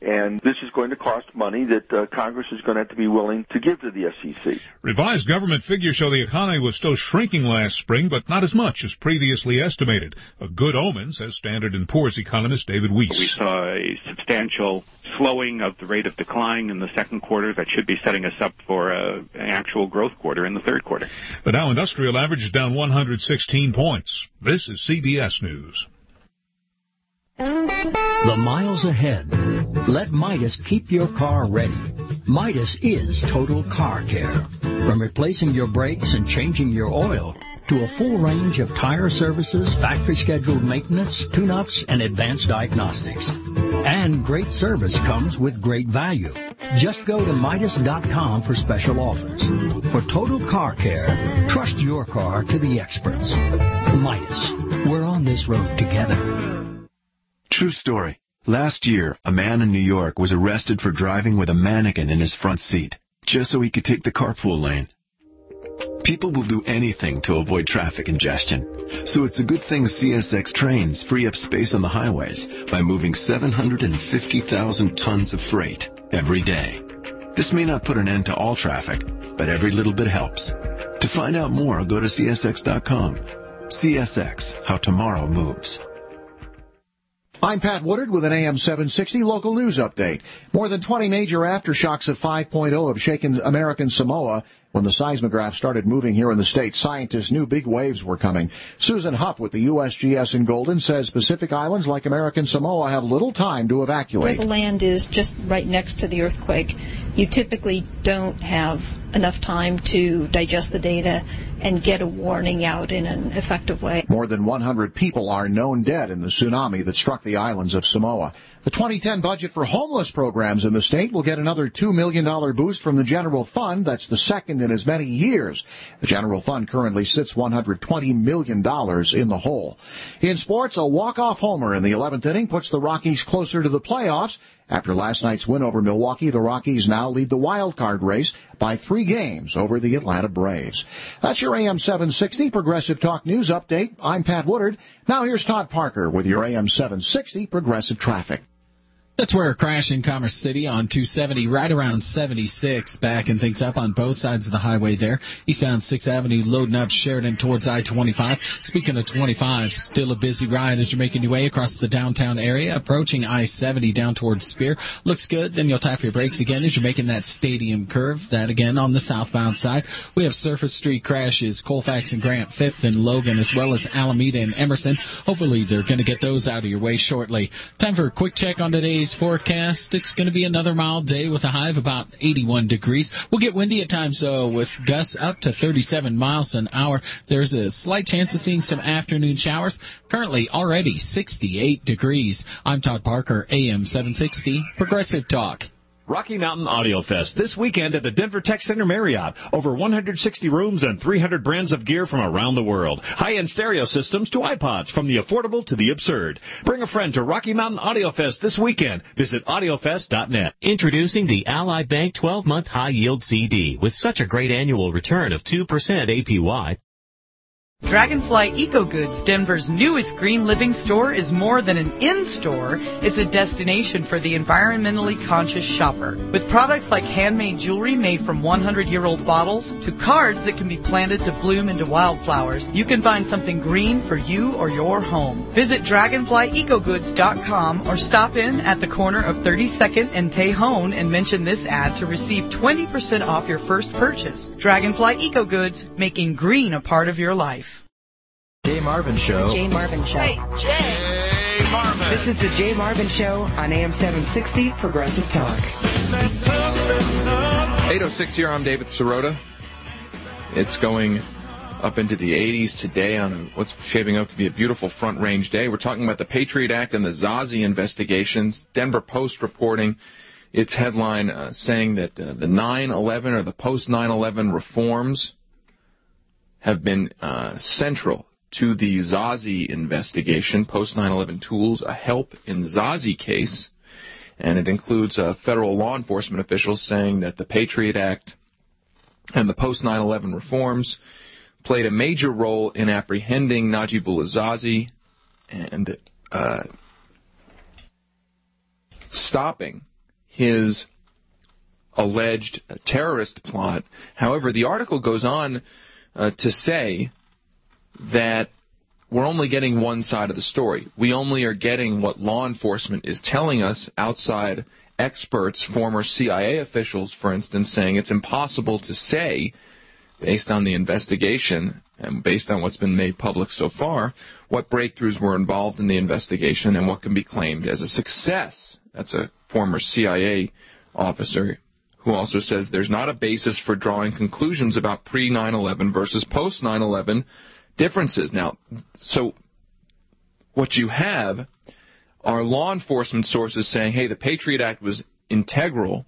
And this is going to cost money that uh, Congress is going to have to be willing to give to the S E C. Revised government figures show the economy was still shrinking last spring, but not as much as previously estimated. A good omen, says Standard and Poor's economist David Weiss. We saw a substantial slowing of the rate of decline in the second quarter that should be setting us up for a, an actual growth quarter in the third quarter. The Dow Industrial average is down one hundred sixteen points. This is C B S News. The miles ahead. Let Midas keep your car ready. Midas is total car care. From replacing your brakes and changing your oil to a full range of tire services, factory-scheduled maintenance, tune-ups, and advanced diagnostics. And great service comes with great value. Just go to Midas dot com for special offers. For total car care, trust your car to the experts. Midas. We're on this road together. True story. Last year, a man in New York was arrested for driving with a mannequin in his front seat, just so he could take the carpool lane. People will do anything to avoid traffic congestion, so it's a good thing C S X trains free up space on the highways by moving seven hundred fifty thousand tons of freight every day. This may not put an end to all traffic, but every little bit helps. To find out more, go to C S X dot com. C S X, how tomorrow moves. I'm Pat Woodard with an A M seven sixty local news update. More than twenty major aftershocks of five point oh have shaken American Samoa. When the seismograph started moving here in the state, scientists knew big waves were coming. Susan Huff with the U S G S in Golden says Pacific Islands like American Samoa have little time to evacuate. Where the land is just right next to the earthquake, you typically don't have enough time to digest the data and get a warning out in an effective way. More than one hundred people are known dead in the tsunami that struck the islands of Samoa. The twenty ten budget for homeless programs in the state will get another two million dollars boost from the general fund. That's the second in as many years. The general fund currently sits one hundred twenty million dollars in the hole. In sports, a walk-off homer in the eleventh inning puts the Rockies closer to the playoffs. After last night's win over Milwaukee, the Rockies now lead the wild card race by three games over the Atlanta Braves. That's your A M seven sixty Progressive Talk News Update. I'm Pat Woodard. Now here's Todd Parker with your A M seven sixty Progressive Traffic. That's where a crash in Commerce City on two seventy, right around seventy-six, backing things up on both sides of the highway there. Eastbound sixth Avenue loading up Sheridan towards I twenty-five. Speaking of twenty-five, still a busy ride as you're making your way across the downtown area, approaching I seventy down towards Spear. Looks good, then you'll tap your brakes again as you're making that stadium curve. That again on the southbound side. We have Surface Street crashes, Colfax and Grant, fifth and Logan, as well as Alameda and Emerson. Hopefully they're going to get those out of your way shortly. Time for a quick check on today's forecast. It's going to be another mild day with a high of about eighty-one degrees. We'll get windy at times, though, with gusts up to thirty-seven miles an hour. There's a slight chance of seeing some afternoon showers. Currently already sixty-eight degrees. I'm Todd Parker, A M seven sixty, Progressive Talk. Rocky Mountain Audio Fest this weekend at the Denver Tech Center Marriott. Over one hundred sixty rooms and three hundred brands of gear from around the world. High-end stereo systems to iPods, from the affordable to the absurd. Bring a friend to Rocky Mountain Audio Fest this weekend. Visit audio fest dot net. Introducing the Ally Bank twelve-month high-yield C D with such a great annual return of two percent A P Y. Dragonfly Eco Goods, Denver's newest green living store, is more than an in-store. It's a destination for the environmentally conscious shopper. With products like handmade jewelry made from one hundred year old bottles to cards that can be planted to bloom into wildflowers, you can find something green for you or your home. Visit dragonfly eco goods dot com or stop in at the corner of thirty-second and Tejon and mention this ad to receive twenty percent off your first purchase. Dragonfly Eco Goods, making green a part of your life. Jay Marvin Show. Jay Marvin Show. Hey, Jay Marvin. This is the Jay Marvin Show on A M seven sixty Progressive Talk. eight oh six here, I'm David Sirota. It's going up into the eighties today on what's shaping up to be a beautiful Front Range day. We're talking about the Patriot Act and the Zazi investigations. Denver Post reporting its headline uh, saying that uh, the nine eleven or the post nine eleven reforms have been uh, central to the Zazi investigation. Post nine eleven tools, a help in Zazi case. And it includes uh, federal law enforcement officials saying that the Patriot Act and the post nine eleven reforms played a major role in apprehending Najibullah Zazi and uh, stopping his alleged terrorist plot. However, the article goes on uh, to say that we're only getting one side of the story. We only are getting what law enforcement is telling us, outside experts, former C I A officials, for instance, saying it's impossible to say, based on the investigation and based on what's been made public so far, what breakthroughs were involved in the investigation and what can be claimed as a success. That's a former C I A officer who also says there's not a basis for drawing conclusions about pre nine eleven versus post nine eleven differences. Now, so what you have are law enforcement sources saying, hey, the Patriot Act was integral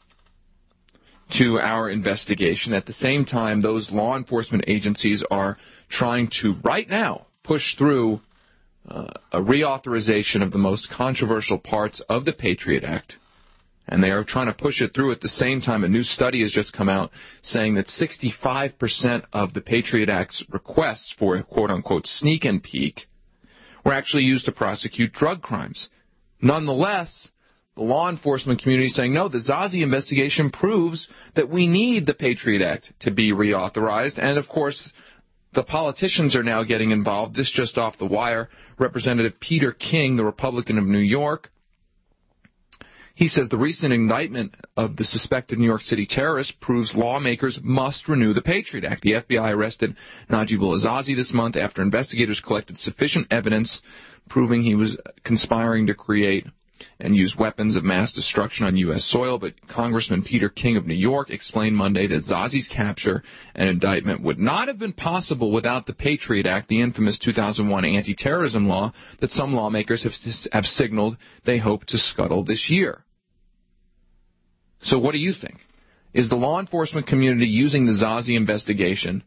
to our investigation. At the same time, those law enforcement agencies are trying to, right now, push through uh, a reauthorization of the most controversial parts of the Patriot Act. And they are trying to push it through at the same time. A new study has just come out saying that sixty-five percent of the Patriot Act's requests for a quote-unquote sneak and peek were actually used to prosecute drug crimes. Nonetheless, the law enforcement community is saying, no, the Zazi investigation proves that we need the Patriot Act to be reauthorized. And, of course, the politicians are now getting involved. This just off the wire. Representative Peter King, the Republican of New York, he says the recent indictment of the suspected New York City terrorist proves lawmakers must renew the Patriot Act. The F B I arrested Najibullah Zazi this month after investigators collected sufficient evidence proving he was conspiring to create and use weapons of mass destruction on U S soil. But Congressman Peter King of New York explained Monday that Zazi's capture and indictment would not have been possible without the Patriot Act, the infamous two thousand one anti-terrorism law that some lawmakers have, have signaled they hope to scuttle this year. So what do you think? Is the law enforcement community using the Zazi investigation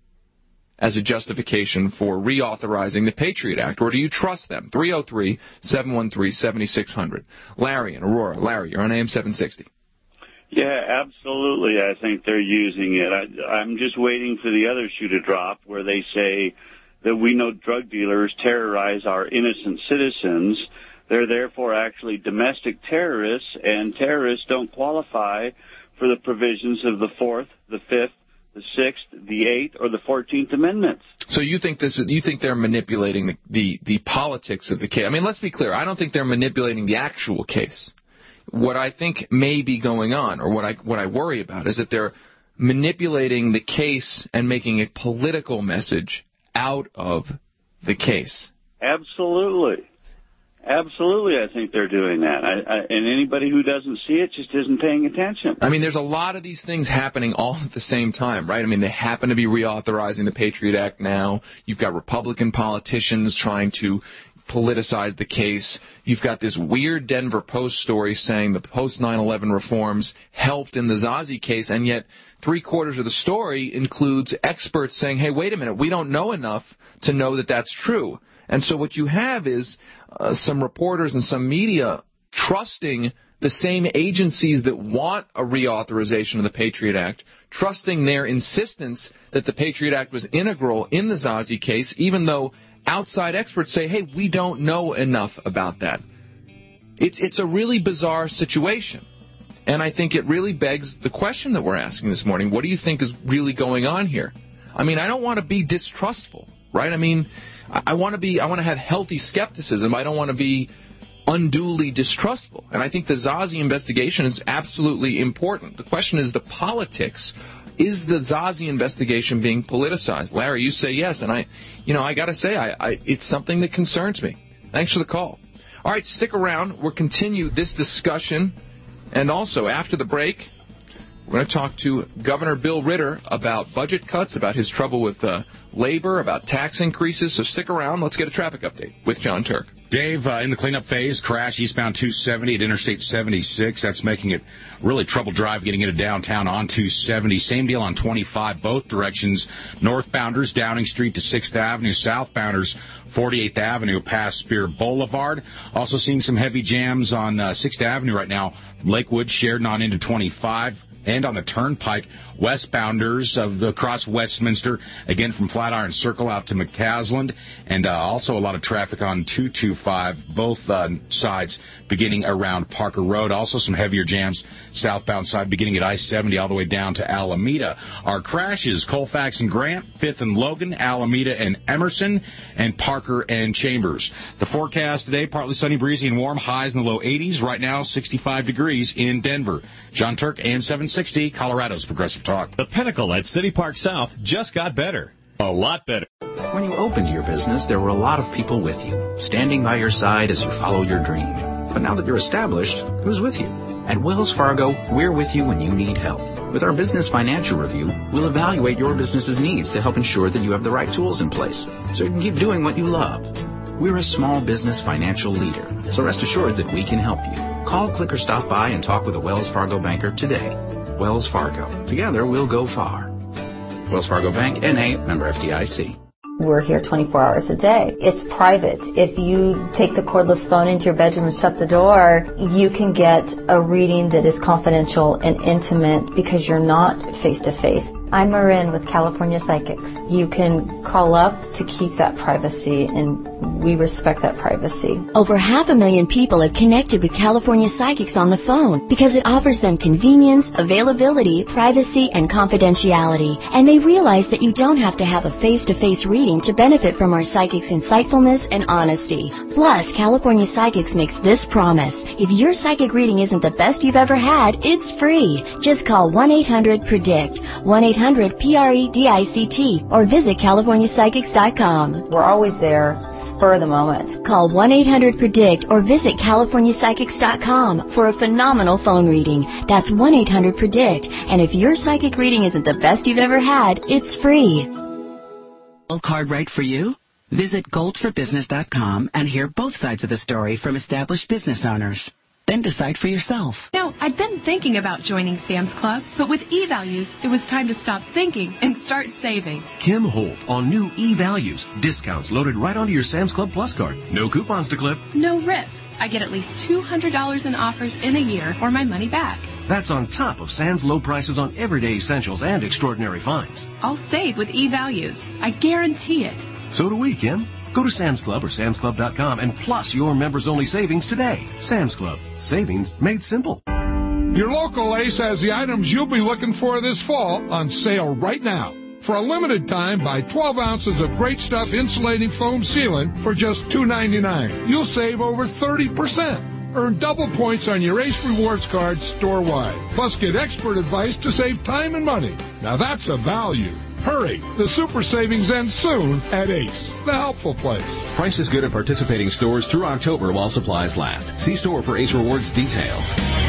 as a justification for reauthorizing the Patriot Act, or do you trust them? three oh three, seven one three, seven six zero zero. Larry in Aurora. Larry, you're on A M seven sixty. Yeah, absolutely. I think they're using it. I, I'm just waiting for the other shoe to drop where they say that we know drug dealers terrorize our innocent citizens. They're therefore actually domestic terrorists, and terrorists don't qualify for the provisions of the Fourth, the Fifth, the Sixth, the Eighth, or the Fourteenth Amendments. So you think this? You think they're manipulating the, the, the politics of the case? I mean, let's be clear. I don't think they're manipulating the actual case. What I think may be going on, or what I what I worry about, is that they're manipulating the case and making a political message out of the case. Absolutely. Absolutely, I think they're doing that. I, I, and anybody who doesn't see it just isn't paying attention. I mean, there's a lot of these things happening all at the same time, right? I mean, they happen to be reauthorizing the Patriot Act now. You've got Republican politicians trying to politicize the case. You've got this weird Denver Post story saying the post nine eleven reforms helped in the Zazi case, and yet three-quarters of the story includes experts saying, hey, wait a minute, we don't know enough to know that that's true. And so what you have is uh, some reporters and some media trusting the same agencies that want a reauthorization of the Patriot Act, trusting their insistence that the Patriot Act was integral in the Zazi case, even though outside experts say, hey, we don't know enough about that. It's, it's a really bizarre situation. And I think it really begs the question that we're asking this morning. What do you think is really going on here? I mean, I don't want to be distrustful, right? I mean, I want to be, I want to have healthy skepticism. I don't want to be unduly distrustful. And I think the Zazi investigation is absolutely important. The question is the politics. Is the Zazi investigation being politicized? Larry, you say yes, and I, you know, I got to say, I, I, it's something that concerns me. Thanks for the call. All right, stick around. We'll continue this discussion, and also after the break, we're going to talk to Governor Bill Ritter about budget cuts, about his trouble with uh, labor, about tax increases. So stick around. Let's get a traffic update with John Turk. Dave, uh, in the cleanup phase, crash eastbound two seventy at Interstate seventy-six. That's making it really trouble drive getting into downtown on two seventy. Same deal on twenty-five, both directions. Northbounders, Downing Street to sixth Avenue. Southbounders, forty-eighth Avenue past Spear Boulevard. Also seeing some heavy jams on uh, sixth Avenue right now. Lakewood, Sheridan on into twenty-five. And on the Turnpike, westbounders of the across Westminster, again from Flatiron Circle out to McCasland, and uh, also a lot of traffic on two two twenty-five, both uh, sides beginning around Parker Road. Also some heavier jams southbound side beginning at I seventy all the way down to Alameda. Our crashes, Colfax and Grant, fifth and Logan, Alameda and Emerson, and Parker and Chambers. The forecast today, partly sunny, breezy, and warm, highs in the low eighties. Right now, sixty-five degrees in Denver. John Turk, A M seven sixty, Colorado's Progressive Talk. The Pinnacle at City Park South just got better. A lot better. When you opened your business, there were a lot of people with you, standing by your side as you followed your dream. But now that you're established, who's with you? At Wells Fargo, we're with you when you need help. With our Business Financial Review, we'll evaluate your business's needs to help ensure that you have the right tools in place so you can keep doing what you love. We're a small business financial leader, so rest assured that we can help you. Call, click, or stop by and talk with a Wells Fargo banker today. Wells Fargo. Together, we'll go far. Wells Fargo Bank, N A, member F D I C. We're here twenty-four hours a day. It's private. If you take the cordless phone into your bedroom and shut the door, you can get a reading that is confidential and intimate because you're not face-to-face. I'm Marin with California Psychics. You can call up to keep that privacy, and we respect that privacy. Over half a million people have connected with California Psychics on the phone because it offers them convenience, availability, privacy, and confidentiality. And they realize that you don't have to have a face-to-face reading to benefit from our psychics' insightfulness and honesty. Plus, California Psychics makes this promise. If your psychic reading isn't the best you've ever had, it's free. Just call one eight hundred predict, one eight hundred P R E D I C T, or visit California Psychics dot com. We're always there, spur of the moment. Call one eight hundred predict or visit California Psychics dot com for a phenomenal phone reading. That's one eight hundred predict. And if your psychic reading isn't the best you've ever had, it's free. Gold card right for you? Visit gold for business dot com and hear both sides of the story from established business owners. Then decide for yourself. No, I'd been thinking about joining Sam's Club, but with eValues, it was time to stop thinking and start saving. Kim Holt on new eValues. Discounts loaded right onto your Sam's Club Plus card. No coupons to clip. No risk. I get at least two hundred dollars in offers in a year or my money back. That's on top of Sam's low prices on everyday essentials and extraordinary finds. I'll save with eValues. I guarantee it. So do we, Kim. Go to Sam's Club or Sam's Club dot com and plus your members-only savings today. Sam's Club. Savings made simple. Your local Ace has the items you'll be looking for this fall on sale right now. For a limited time, buy twelve ounces of Great Stuff insulating foam sealant for just two ninety-nine. You'll save over thirty percent. Earn double points on your Ace Rewards card store-wide. Plus, get expert advice to save time and money. Now that's a value. Hurry! The super savings ends soon at Ace, the helpful place. Price is good at participating stores through October while supplies last. See store for Ace Rewards details.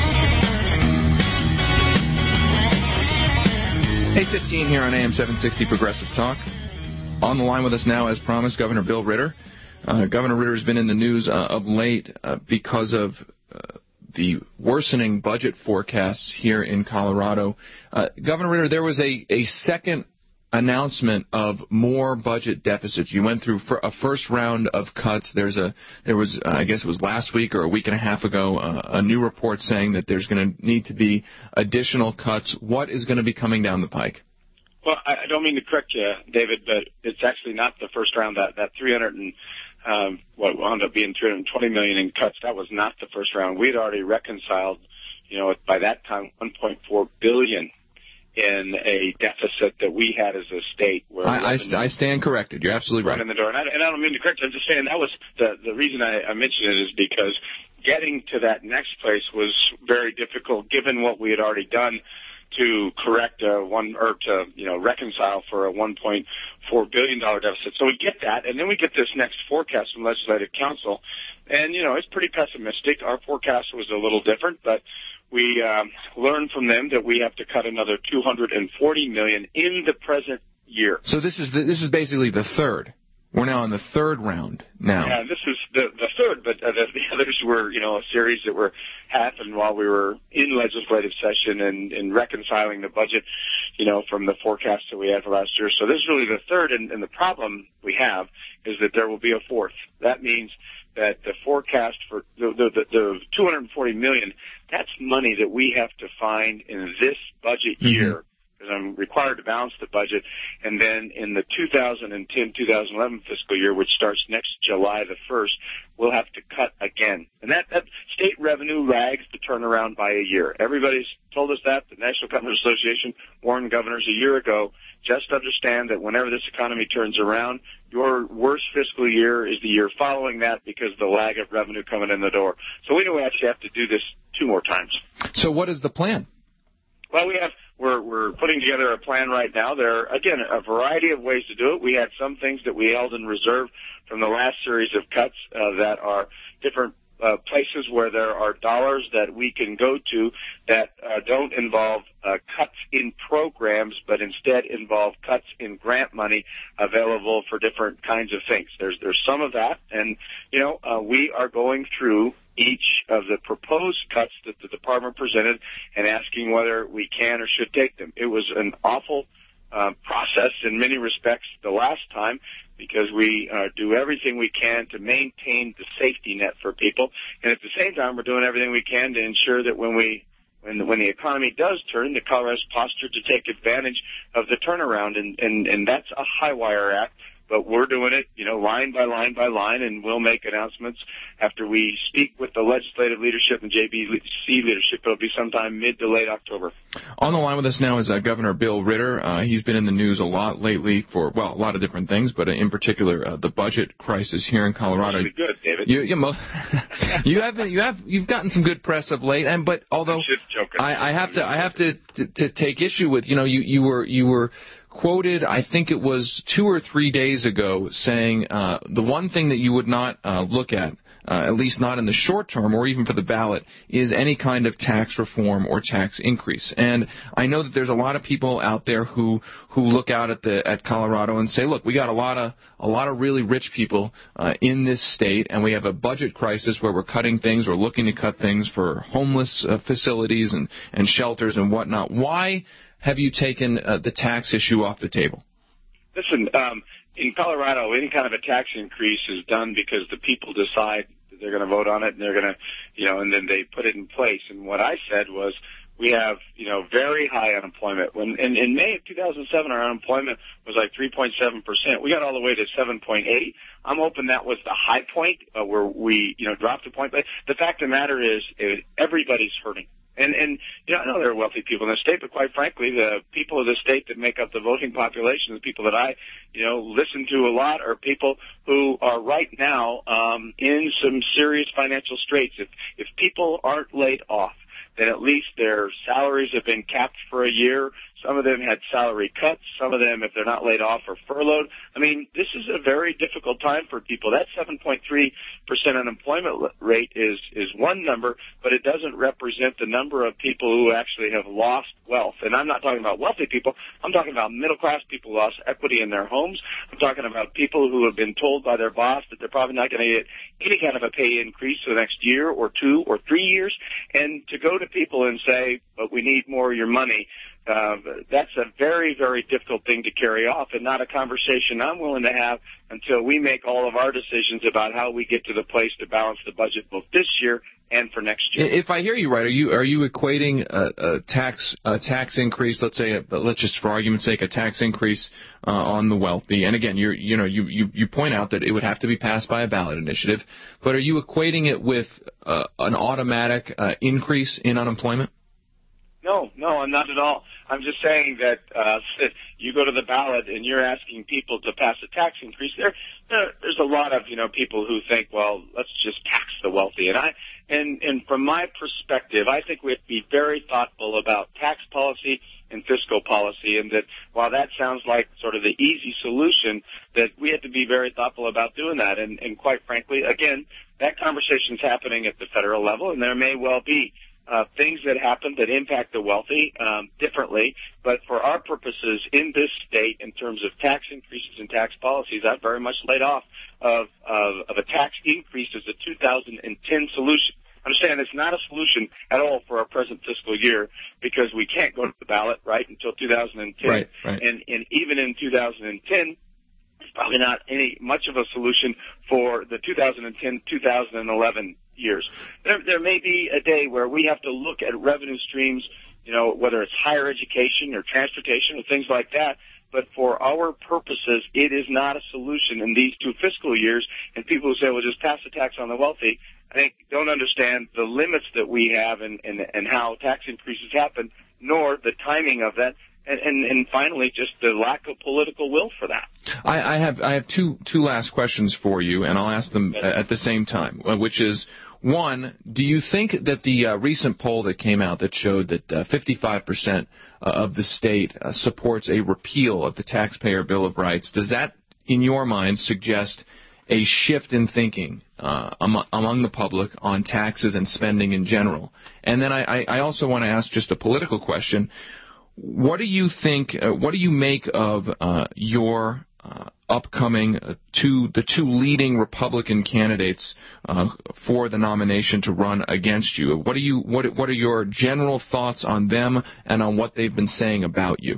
eight fifteen here on A M seven sixty Progressive Talk. On the line with us now, as promised, Governor Bill Ritter. Uh, Governor Ritter has been in the news uh, of late uh, because of uh, the worsening budget forecasts here in Colorado. Uh, Governor Ritter, there was a, a second announcement of more budget deficits. You went through a first round of cuts. There's a there was uh, I guess it was last week or a week and a half ago uh, a new report saying that there's going to need to be additional cuts. What is going to be coming down the pike? Well, I don't mean to correct you, David, but it's actually not the first round. That that three hundred and um, what wound up being three hundred twenty million in cuts. That was not the first round. We had already reconciled, you know, by that time one point four billion in a deficit that we had as a state. Where I, I, I stand corrected. You're absolutely right. In the door, and I, and I don't mean to correct you. I'm just saying that was the the reason I, I mentioned it is because getting to that next place was very difficult, given what we had already done to correct a one or to you know reconcile for a one point four billion dollar deficit. So we get that, and then we get this next forecast from Legislative Council, and you know it's pretty pessimistic. Our forecast was a little different, but we um, learned from them that we have to cut another two hundred forty million dollars in the present year. So this is the, this is basically the third. We're now in the third round now. Yeah, this is the the third, but uh, the, the others were, you know, a series that were happened while we were in legislative session and, and reconciling the budget, you know, from the forecast that we had for last year. So this is really the third, and, and the problem we have is that there will be a fourth. That means that the forecast for the, the, the, the two hundred forty million dollars, that's money that we have to find in this budget year. Mm-hmm. because I'm required to balance the budget. And then in the two thousand ten two thousand eleven fiscal year, which starts next July the first, we'll have to cut again. And that, that state revenue lags the turnaround by a year. Everybody's told us that. The National Governors Association warned governors a year ago. Just understand that whenever this economy turns around, your worst fiscal year is the year following that because of the lag of revenue coming in the door. So we know we actually have to do this two more times. So what is the plan? Well, we have we're we're putting together a plan right now. There are, again, a variety of ways to do it. We had some things that we held in reserve from the last series of cuts uh, that are different uh, places where there are dollars that we can go to that uh, don't involve uh, cuts in programs, but instead involve cuts in grant money available for different kinds of things. There's there's some of that, and you know uh, we are going through each of the proposed cuts that the department presented and asking whether we can or should take them. It was an awful uh, process in many respects the last time because we uh, do everything we can to maintain the safety net for people, and at the same time we're doing everything we can to ensure that when we when the, when the economy does turn, that Colorado's postured to take advantage of the turnaround, and, and, and that's a high wire act. But we're doing it, you know, line by line by line, and we'll make announcements after we speak with the legislative leadership and J B C leadership. It'll be sometime mid to late October. On the line with us now is uh, Governor Bill Ritter. Uh, he's been in the news a lot lately for, well, a lot of different things, but uh, in particular uh, the budget crisis here in Colorado. Really good, David. You, you, mo- you have you have you've gotten some good press of late, and but although I, I have to I have to, to to take issue with, you know, you you were you were. quoted, I think it was two or three days ago, saying uh, the one thing that you would not uh, look at, uh, at least not in the short term or even for the ballot, is any kind of tax reform or tax increase. And I know that there's a lot of people out there who who look out at the at Colorado and say, look, we got a lot of a lot of really rich people uh, in this state, and we have a budget crisis where we're cutting things or looking to cut things for homeless uh, facilities and and shelters and whatnot. Why have you taken uh, the tax issue off the table? Listen, um, in Colorado, any kind of a tax increase is done because the people decide that they're going to vote on it, and they're going to, you know, and then they put it in place. And what I said was, we have, you know, very high unemployment. When in, in May of two thousand seven, our unemployment was like three point seven percent. We got all the way to seven point eight. I'm hoping that was the high point uh, where we, you know, dropped a point. But the fact of the matter is, is everybody's hurting. And, and, you know, I know there are wealthy people in the state, but quite frankly, the people of the state that make up the voting population, the people that I, you know, listen to a lot are people who are right now, um, in some serious financial straits. If, if people aren't laid off, then at least their salaries have been capped for a year. Some of them had salary cuts. Some of them, if they're not laid off, are furloughed. I mean, this is a very difficult time for people. That seven point three percent unemployment rate is, is one number, but it doesn't represent the number of people who actually have lost wealth. And I'm not talking about wealthy people. I'm talking about middle-class people who lost equity in their homes. I'm talking about people who have been told by their boss that they're probably not going to get any kind of a pay increase for the next year or two or three years. And to go to people and say, but we need more of your money, Uh, that's a very, very difficult thing to carry off, and not a conversation I'm willing to have until we make all of our decisions about how we get to the place to balance the budget both this year and for next year. If I hear you right, are you are you equating a, a tax a tax increase? Let's say, a, let's just for argument's sake, a tax increase uh, on the wealthy. And again, you're you know you, you you point out that it would have to be passed by a ballot initiative, but are you equating it with uh, an automatic uh, increase in unemployment? No, no, I'm not at all. I'm just saying that uh, you go to the ballot and you're asking people to pass a tax increase. There, there, there's a lot of you know people who think, well, let's just tax the wealthy. And I, and and from my perspective, I think we have to be very thoughtful about tax policy and fiscal policy. And that while that sounds like sort of the easy solution, that we have to be very thoughtful about doing that. And, and quite frankly, again, that conversation's happening at the federal level, and there may well be Uh, things that happen that impact the wealthy um, differently. But for our purposes in this state, in terms of tax increases and tax policies, I've very much laid off of, of, of a tax increase as a two thousand ten solution. Understand it's not a solution at all for our present fiscal year because we can't go to the ballot, right, until two thousand ten. Right, right. And, and even in two thousand ten, it's probably not any much of a solution for the two thousand ten two thousand eleven years. There, there may be a day where we have to look at revenue streams you know, whether it's higher education or transportation or things like that. But for our purposes, it is not a solution in these two fiscal years. And people who say, well, just pass a tax on the wealthy, I think don't understand the limits that we have and, and, and how tax increases happen, nor the timing of that. And, and, and finally, just the lack of political will for that. I, I have I have two two last questions for you, and I'll ask them at the same time, which is, one, do you think that the uh, recent poll that came out that showed that uh, fifty-five percent of the state uh, supports a repeal of the Taxpayer Bill of Rights, does that, in your mind, suggest a shift in thinking uh, among, among the public on taxes and spending in general? And then I, I also want to ask just a political question. What do you think, uh, what do you make of uh, your uh, upcoming uh, two, the two leading Republican candidates uh, for the nomination to run against you? What do you, what, what are your general thoughts on them and on what they've been saying about you?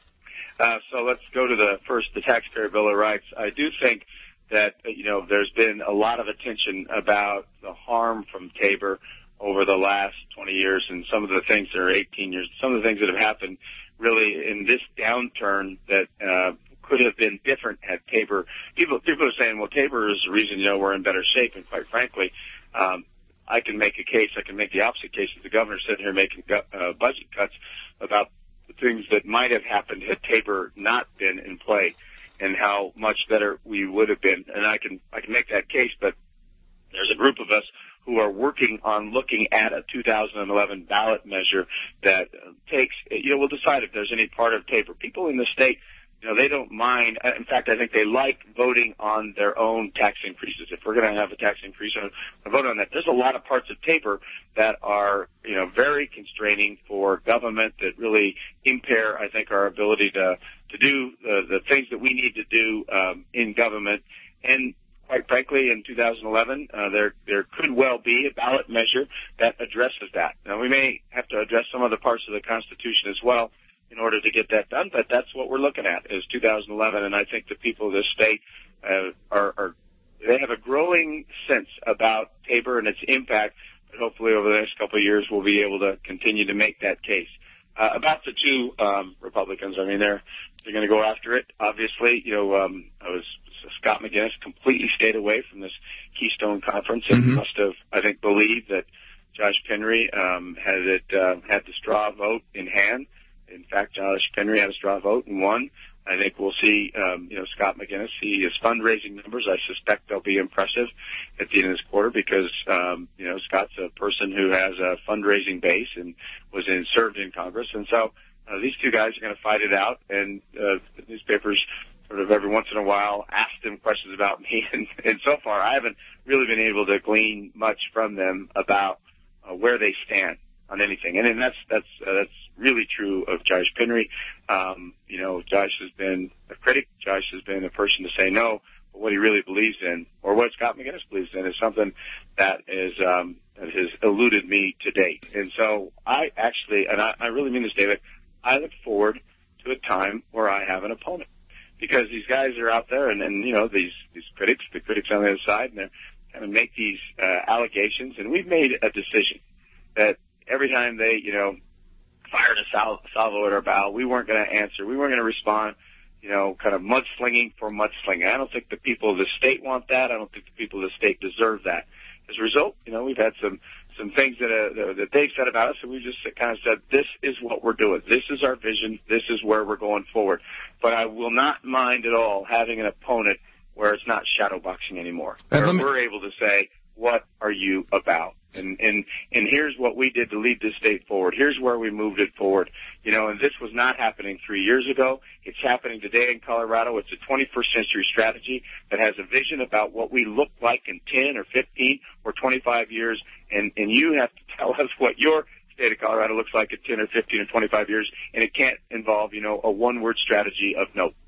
Uh, so let's go to the first, the Taxpayer Bill of Rights. I do think that, you know, there's been a lot of attention about the harm from Tabor over the last twenty years, and some of the things that are eighteen years, some of the things that have happened really in this downturn that uh, could have been different had Tabor. People, people are saying, well, Tabor is the reason, you know, we're in better shape, and quite frankly, um, I can make a case, I can make the opposite case that the governor's sitting here making uh, budget cuts about the things that might have happened had Tabor not been in play, and how much better we would have been. And I can, I can make that case, but there's a group of us who are working on looking at a two thousand eleven ballot measure that uh, takes, you know, we'll decide if there's any part of Tabor. People in the state, you know, they don't mind. In fact, I think they like voting on their own tax increases. If we're going to have a tax increase, I vote on that. There's a lot of parts of Tabor that are, you know, very constraining for government that really impair, I think, our ability to, to do the, the things that we need to do um, in government. And quite frankly, in two thousand eleven, uh, there there could well be a ballot measure that addresses that. Now, we may have to address some other parts of the Constitution as well in order to get that done, but that's what we're looking at is two thousand eleven, and I think the people of this state uh, are, are they have a growing sense about Tabor and its impact, but hopefully over the next couple of years we'll be able to continue to make that case. Uh, about the two um, Republicans, I mean, they're they're going to go after it. Obviously, you know, um, I was Scott McGinnis completely stayed away from this Keystone Conference and mm-hmm. must have, I think, believed that Josh Penry um, had it uh, had the straw vote in hand. In fact, Josh Penry had a straw vote and won. I think we'll see, um, you know, Scott McGinnis see his fundraising numbers. I suspect they'll be impressive at the end of this quarter because, um, you know, Scott's a person who has a fundraising base and was in, served in Congress. And so uh, these two guys are going to fight it out. And uh, the newspapers sort of every once in a while ask them questions about me. And, and so far, I haven't really been able to glean much from them about uh, where they stand on anything. And, and that's that's uh, that's really true of Josh Penry. Um, you know, Josh has been a critic. Josh has been a person to say no, but what he really believes in, or what Scott McGinnis believes in, is something that is um, that has eluded me to date. And so I actually, and I, I really mean this, David, I look forward to a time where I have an opponent. Because these guys are out there, and, and you know, these, these critics, the critics on the other side, and they're kind of make these uh, allegations. And we've made a decision that every time they, you know, fired a sal- salvo at our bow, we weren't going to answer. We weren't going to respond, you know, kind of mudslinging for mudslinging. I don't think the people of the state want that. I don't think the people of the state deserve that. As a result, you know, we've had some, some things that, uh, that they've said about us, and we just kind of said, this is what we're doing. This is our vision. This is where we're going forward. But I will not mind at all having an opponent where it's not shadow boxing anymore. Where me- we're able to say, what are you about? And, and, and here's what we did to lead this state forward. Here's where we moved it forward. You know, and this was not happening three years ago. It's happening today in Colorado. It's a twenty-first century strategy that has a vision about what we look like in ten or fifteen or twenty-five years. And, and you have to tell us what your state of Colorado looks like in ten or fifteen or twenty-five years. And it can't involve, you know, a one-word strategy of no.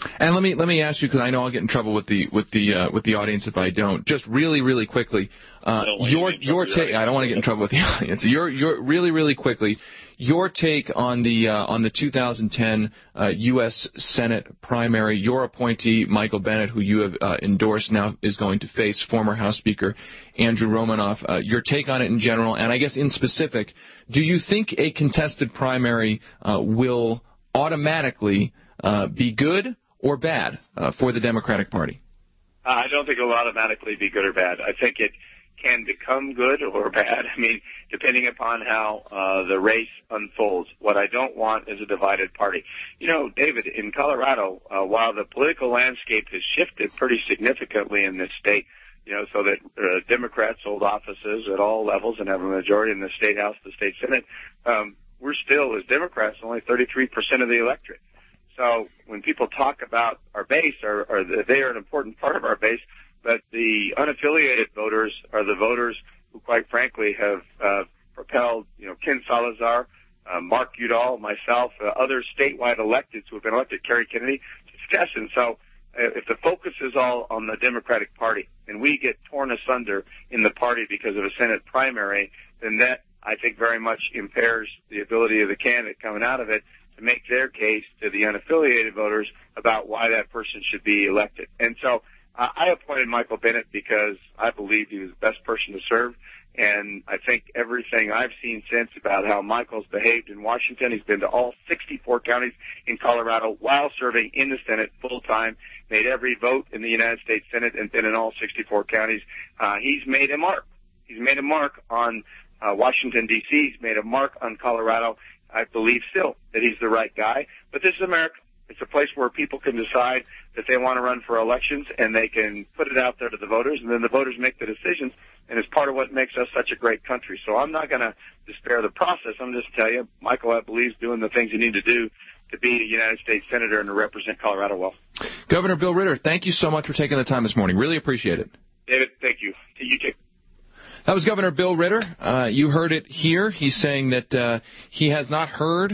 And let me let me ask you, because I know I'll get in trouble with the with the uh, with the audience if I don't. Just really, really quickly, uh, your your take. I don't want to get in trouble with the audience. Your your really, really quickly, your take on the uh, on the two thousand ten uh, U S Senate primary. Your appointee, Michael Bennet, who you have uh, endorsed, now is going to face former House Speaker Andrew Romanoff. Uh, your take on it in general, and I guess in specific, do you think a contested primary uh, will automatically uh, be good or bad uh, for the Democratic Party? Uh, I don't think it'll automatically be good or bad. I think it can become good or bad, I mean, depending upon how uh, the race unfolds. What I don't want is a divided party. You know, David, in Colorado, uh, while the political landscape has shifted pretty significantly in this state, you know, so that uh, Democrats hold offices at all levels and have a majority in the state House, the state Senate, um, we're still, as Democrats, only thirty-three percent of the electorate. So when people talk about our base, or, or they are an important part of our base, but the unaffiliated voters are the voters who, quite frankly, have uh, propelled, you know, Ken Salazar, uh, Mark Udall, myself, uh, other statewide electeds who have been elected, Kerry Kennedy, to success. And so uh, if the focus is all on the Democratic Party and we get torn asunder in the party because of a Senate primary, then that, I think, very much impairs the ability of the candidate coming out of it to make their case to the unaffiliated voters about why that person should be elected. And so uh, I appointed Michael Bennet because I believed he was the best person to serve. And I think everything I've seen since about how Michael's behaved in Washington, he's been to all sixty-four counties in Colorado while serving in the Senate full-time, made every vote in the United States Senate and been in all sixty-four counties. Uh, he's made a mark. He's made a mark on uh, Washington, D C He's made a mark on Colorado. I believe still that he's the right guy. But this is America. It's a place where people can decide that they want to run for elections, and they can put it out there to the voters, and then the voters make the decisions, and it's part of what makes us such a great country. So I'm not going to despair the process. I'm just tell you, Michael, I believe, is doing the things you need to do to be a United States Senator and to represent Colorado well. Governor Bill Ritter, thank you so much for taking the time this morning. Really appreciate it. David, thank you. You too. That was Governor Bill Ritter. Uh, you heard it here. He's saying that uh, he has not heard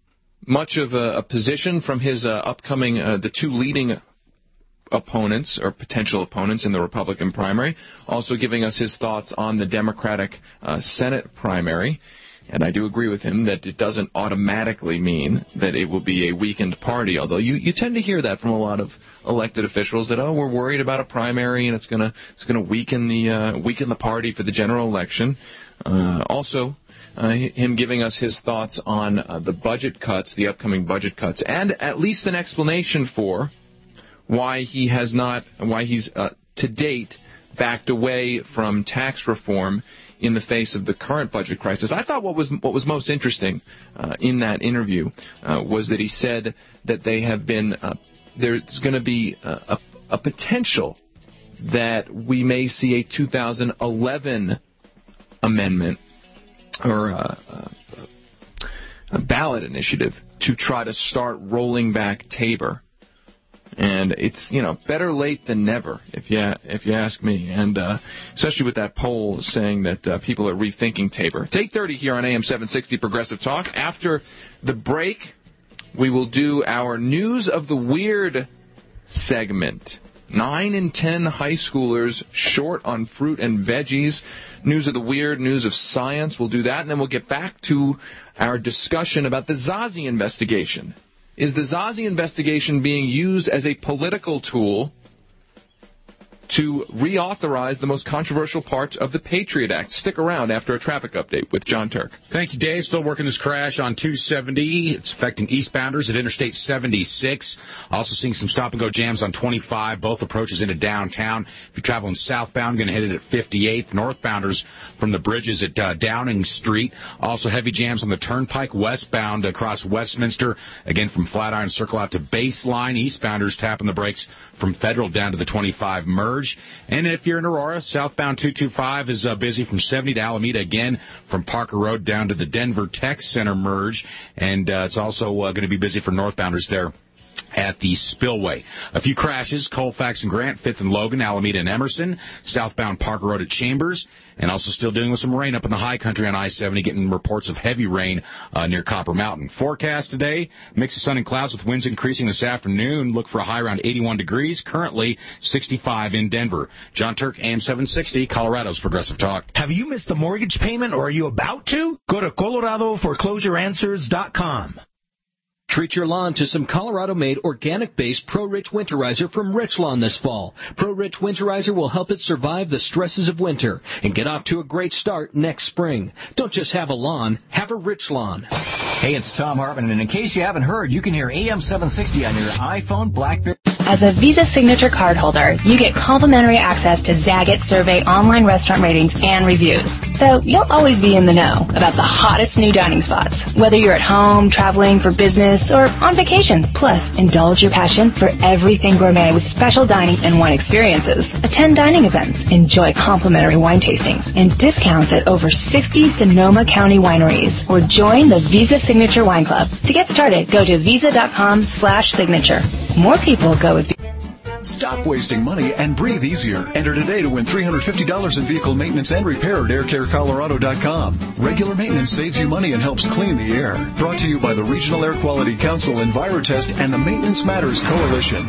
much of a, a position from his uh, upcoming, uh, the two leading opponents or potential opponents in the Republican primary, also giving us his thoughts on the Democratic uh, Senate primary. And I do agree with him that it doesn't automatically mean that it will be a weakened party, although you, you tend to hear that from a lot of elected officials that, oh, we're worried about a primary and it's going to it's going to weaken the uh, weaken the party for the general election. Uh, also, uh, him giving us his thoughts on uh, the budget cuts, the upcoming budget cuts, and at least an explanation for why he has not, why he's uh, to date backed away from tax reform in the face of the current budget crisis. I thought what was what was most interesting uh, in that interview uh, was that he said that they have been uh, there's going to be a, a, a potential that we may see a two thousand eleven amendment or a, a, a ballot initiative to try to start rolling back Tabor. And it's, you know, better late than never, if you if you ask me. And uh, especially with that poll saying that uh, people are rethinking Tabor. It's eight thirty here on A M seven sixty Progressive Talk. After the break, we will do our News of the Weird segment. Nine in ten high schoolers short on fruit and veggies. News of the Weird, news of science. We'll do that, and then we'll get back to our discussion about the Zazi investigation. Is the Zazi investigation being used as a political tool to reauthorize the most controversial parts of the Patriot Act? Stick around after a traffic update with John Turk. Thank you, Dave. Still working this crash on two seventy. It's affecting eastbounders at Interstate seventy-six. Also seeing some stop-and-go jams on twenty-five, both approaches into downtown. If you're traveling southbound, going to hit it at fifty-eighth. Northbounders from the bridges at uh, Downing Street. Also heavy jams on the Turnpike westbound across Westminster. Again, from Flatiron Circle out to Baseline. Eastbounders tapping the brakes from Federal down to the twenty-five merge. And if you're in Aurora, southbound two twenty-five is uh, busy from seventy to Alameda, again from Parker Road down to the Denver Tech Center merge. And uh, it's also uh, going to be busy for northbounders there at the Spillway. A few crashes, Colfax and Grant, fifth and Logan, Alameda and Emerson, southbound Parker Road at Chambers, and also still dealing with some rain up in the high country on I seventy, getting reports of heavy rain uh, near Copper Mountain. Forecast today, mix of sun and clouds with winds increasing this afternoon. Look for a high around eighty-one degrees, currently sixty-five in Denver. John Turk, A M seven sixty, Colorado's Progressive Talk. Have you missed a mortgage payment or are you about to? Go to Colorado Foreclosure Answers dot com. Treat your lawn to some Colorado-made, organic-based Pro-Rich Winterizer from Rich Lawn this fall. Pro-Rich Winterizer will help it survive the stresses of winter and get off to a great start next spring. Don't just have a lawn, have a Rich Lawn. Hey, it's Tom Hartman, and in case you haven't heard, you can hear A M seven sixty on your iPhone, BlackBerry. As a Visa Signature card holder, you get complimentary access to Zagat survey online restaurant ratings and reviews. So you'll always be in the know about the hottest new dining spots, whether you're at home, traveling for business, or on vacation. Plus, indulge your passion for everything gourmet with special dining and wine experiences. Attend dining events, enjoy complimentary wine tastings, and discounts at over sixty Sonoma County wineries, or join the Visa Signature Wine Club. To get started, go to visa.com slash signature. More people go with Visa. Stop wasting money and breathe easier. Enter today to win three hundred fifty dollars in vehicle maintenance and repair at air care colorado dot com. Regular maintenance saves you money and helps clean the air. Brought to you by the Regional Air Quality Council, EnviroTest, and the Maintenance Matters Coalition.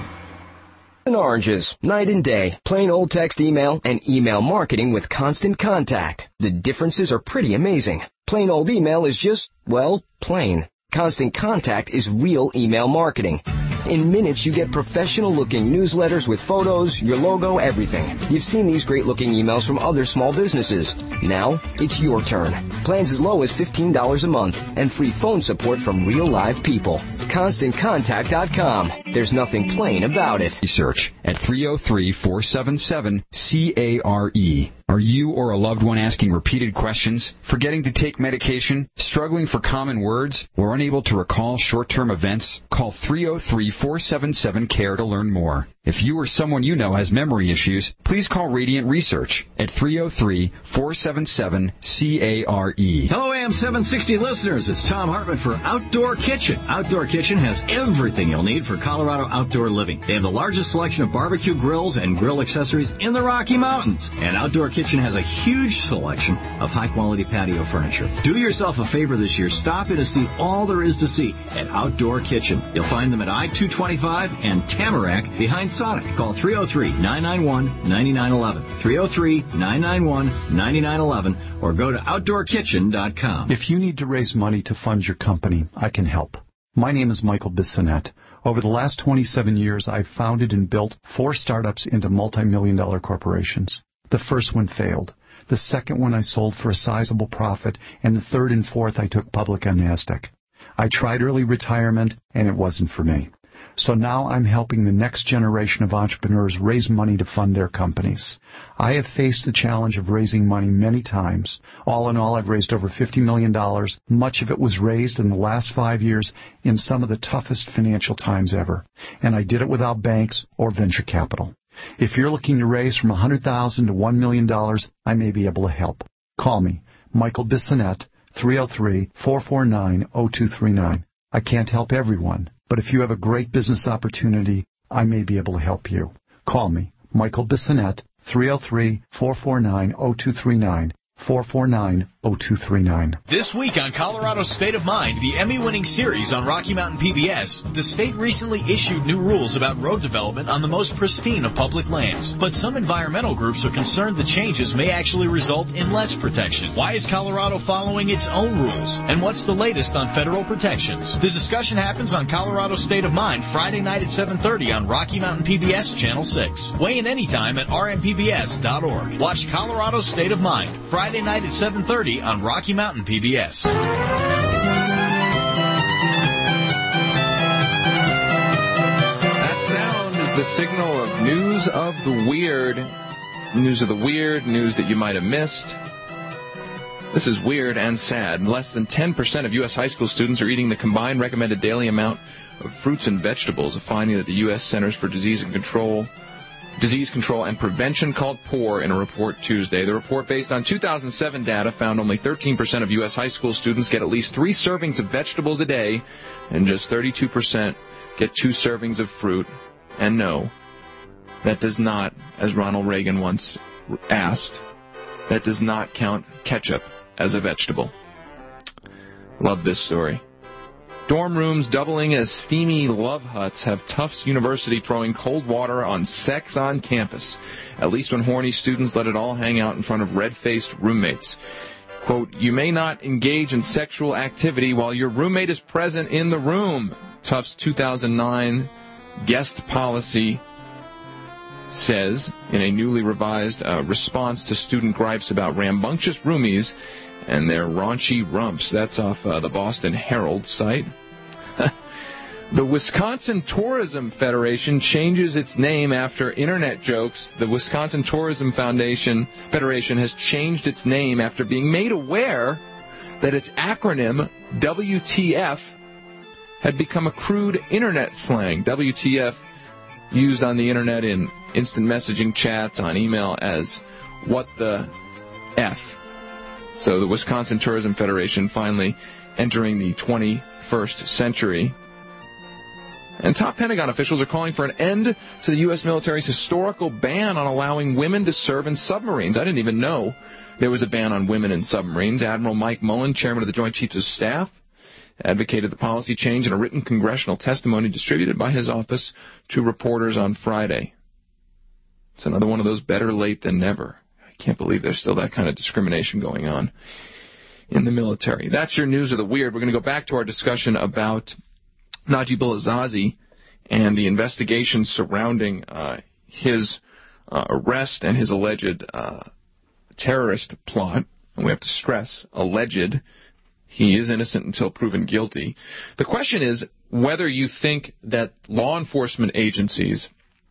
Oranges, night and day, plain old text email, and email marketing with Constant Contact. The differences are pretty amazing. Plain old email is just, well, plain. Constant Contact is real email marketing. In minutes, you get professional-looking newsletters with photos, your logo, everything. You've seen these great-looking emails from other small businesses. Now, it's your turn. Plans as low as fifteen dollars a month and free phone support from real live people. Constant Contact dot com. There's nothing plain about it. Research at three oh three, four seven seven, C A R E. Are you or a loved one asking repeated questions, forgetting to take medication, struggling for common words, or unable to recall short-term events? Call three oh three, four seven seven, C A R E to learn more. If you or someone you know has memory issues, please call Radiant Research at three oh three, four seven seven, C A R E. Hello, A M seven sixty listeners. It's Tom Hartman for Outdoor Kitchen. Outdoor Kitchen has everything you'll need for Colorado outdoor living. They have the largest selection of barbecue grills and grill accessories in the Rocky Mountains. And Outdoor Kitchen has a huge selection of high-quality patio furniture. Do yourself a favor this year. Stop in to see all there is to see at Outdoor Kitchen. You'll find them at I two twenty-five and Tamarack behind Sonic. Call three oh three, nine nine one, nine nine one one, three oh three, nine nine one, nine nine one one, or go to outdoor kitchen dot com. If you need to raise money to fund your company, I can help. My name is Michael Bissonette. Over the last twenty-seven years, I've founded and built four startups into multi-million dollar corporations. The first one failed. The second one I sold for a sizable profit, and the third and fourth I took public on NASDAQ. I tried early retirement, and it wasn't for me. So now I'm helping the next generation of entrepreneurs raise money to fund their companies. I have faced the challenge of raising money many times. All in all, I've raised over fifty million dollars. Much of it was raised in the last five years in some of the toughest financial times ever. And I did it without banks or venture capital. If you're looking to raise from one hundred thousand dollars to one million dollars, I may be able to help. Call me, Michael Bissonette, three oh three, four four nine, oh two three nine. I can't help everyone, but if you have a great business opportunity, I may be able to help you. Call me, Michael Bissonette, three oh three, four four nine, oh two three nine, four four nine, oh two three nine. This week on Colorado State of Mind, the Emmy-winning series on Rocky Mountain P B S, the state recently issued new rules about road development on the most pristine of public lands. But some environmental groups are concerned the changes may actually result in less protection. Why is Colorado following its own rules? And what's the latest on federal protections? The discussion happens on Colorado State of Mind Friday night at seven thirty on Rocky Mountain P B S Channel six. Weigh in anytime at r m p b s dot org. Watch Colorado State of Mind Friday night at seven thirty on Rocky Mountain P B S. That sound is the signal of news of the weird. News of the weird, news that you might have missed. This is weird and sad. Less than ten percent of U S high school students are eating the combined recommended daily amount of fruits and vegetables, a finding that the U S Centers for Disease and Control Disease Control and Prevention called poor in a report Tuesday. The report, based on two thousand seven data, found only thirteen percent of U S high school students get at least three servings of vegetables a day, and just thirty-two percent get two servings of fruit. And no, that does not, as Ronald Reagan once asked, that does not count ketchup as a vegetable. Love this story. Dorm rooms doubling as steamy love huts have Tufts University throwing cold water on sex on campus, at least when horny students let it all hang out in front of red-faced roommates. Quote, you may not engage in sexual activity while your roommate is present in the room, Tufts two thousand nine guest policy says in a newly revised uh, response to student gripes about rambunctious roomies and their raunchy rumps. That's off uh, the Boston Herald site. The Wisconsin Tourism Federation changes its name after internet jokes. The Wisconsin Tourism Foundation Federation has changed its name after being made aware that its acronym, W T F, had become a crude internet slang. W T F used on the internet in instant messaging chats, on email as what the F. So the Wisconsin Tourism Federation finally entering the twenty-first century. And top Pentagon officials are calling for an end to the U S military's historical ban on allowing women to serve in submarines. I didn't even know there was a ban on women in submarines. Admiral Mike Mullen, chairman of the Joint Chiefs of Staff, advocated the policy change in a written congressional testimony distributed by his office to reporters on Friday. It's another one of those better late than never. I can't believe there's still that kind of discrimination going on in the military. That's your news of the weird. We're going to go back to our discussion about Najibullah Zazi and the investigation surrounding uh, his uh, arrest and his alleged uh, terrorist plot. And we have to stress, alleged. He is innocent until proven guilty. The question is whether you think that law enforcement agencies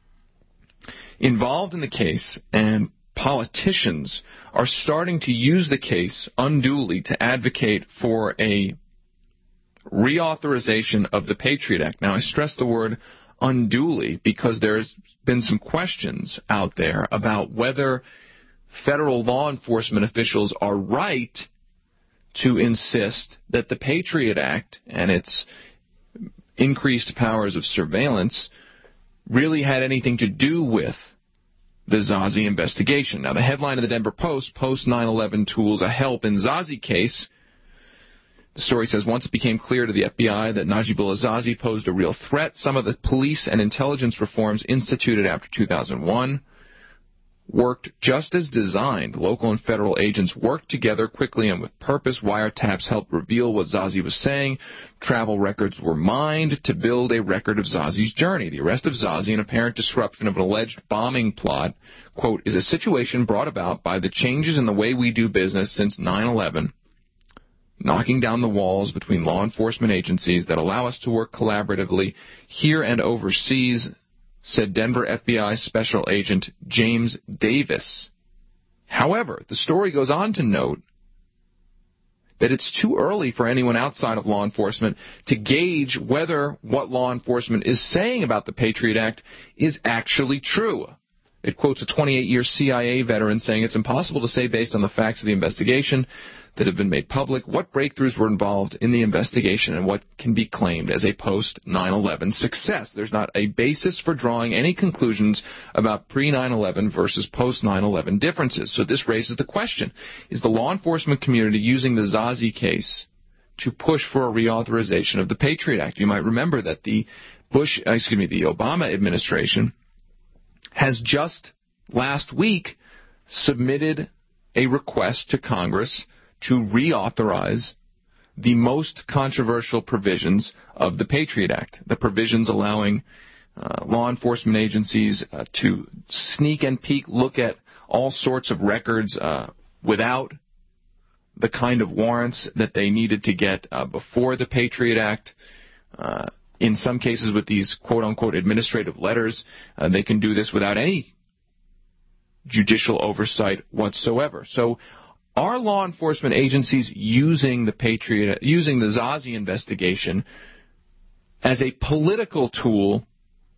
involved in the case and politicians are starting to use the case unduly to advocate for a reauthorization of the Patriot Act. Now, I stress the word unduly because there's been some questions out there about whether federal law enforcement officials are right to insist that the Patriot Act and its increased powers of surveillance really had anything to do with the Zazi investigation. Now, the headline of the Denver Post, Post nine eleven Tools a Help in Zazi Case. The story says, once it became clear to the F B I that Najibullah Zazi posed a real threat, some of the police and intelligence reforms instituted after two thousand one worked just as designed. Local and federal agents worked together quickly and with purpose. Wiretaps helped reveal what Zazi was saying. Travel records were mined to build a record of Zazi's journey. The arrest of Zazi and apparent disruption of an alleged bombing plot, quote, is a situation brought about by the changes in the way we do business since nine eleven, knocking down the walls between law enforcement agencies that allow us to work collaboratively here and overseas, said Denver F B I Special Agent James Davis. However, the story goes on to note that it's too early for anyone outside of law enforcement to gauge whether what law enforcement is saying about the Patriot Act is actually true. It quotes a twenty-eight-year C I A veteran saying it's impossible to say based on the facts of the investigation that have been made public what breakthroughs were involved in the investigation and what can be claimed as a post nine eleven success. There's not a basis for drawing any conclusions about pre nine eleven versus post nine eleven differences. So this raises the question, is the law enforcement community using the Zazi case to push for a reauthorization of the Patriot Act? You might remember that the Bush, excuse me, the Obama administration has just last week submitted a request to Congress to reauthorize the most controversial provisions of the Patriot Act, the provisions allowing uh, law enforcement agencies uh, to sneak and peek, look at all sorts of records uh, without the kind of warrants that they needed to get uh, before the Patriot Act. Uh, in some cases with these quote-unquote administrative letters, uh, they can do this without any judicial oversight whatsoever. So are law enforcement agencies using the Patriot, using the Zazi investigation as a political tool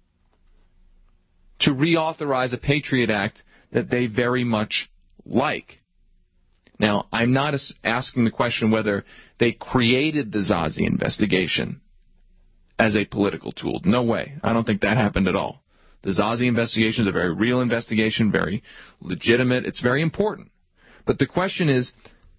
to reauthorize a Patriot Act that they very much like? Now, I'm not asking the question whether they created the Zazi investigation as a political tool. No way. I don't think that happened at all. The Zazi investigation is a very real investigation, very legitimate. It's very important. But the question is,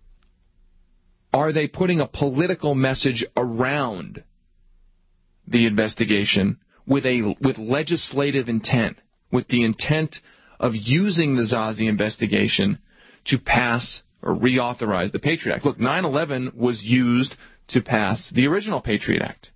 are they putting a political message around the investigation with a with legislative intent, with the intent of using the Zazi investigation to pass or reauthorize the Patriot Act? Look, nine eleven was used to pass the original Patriot Act.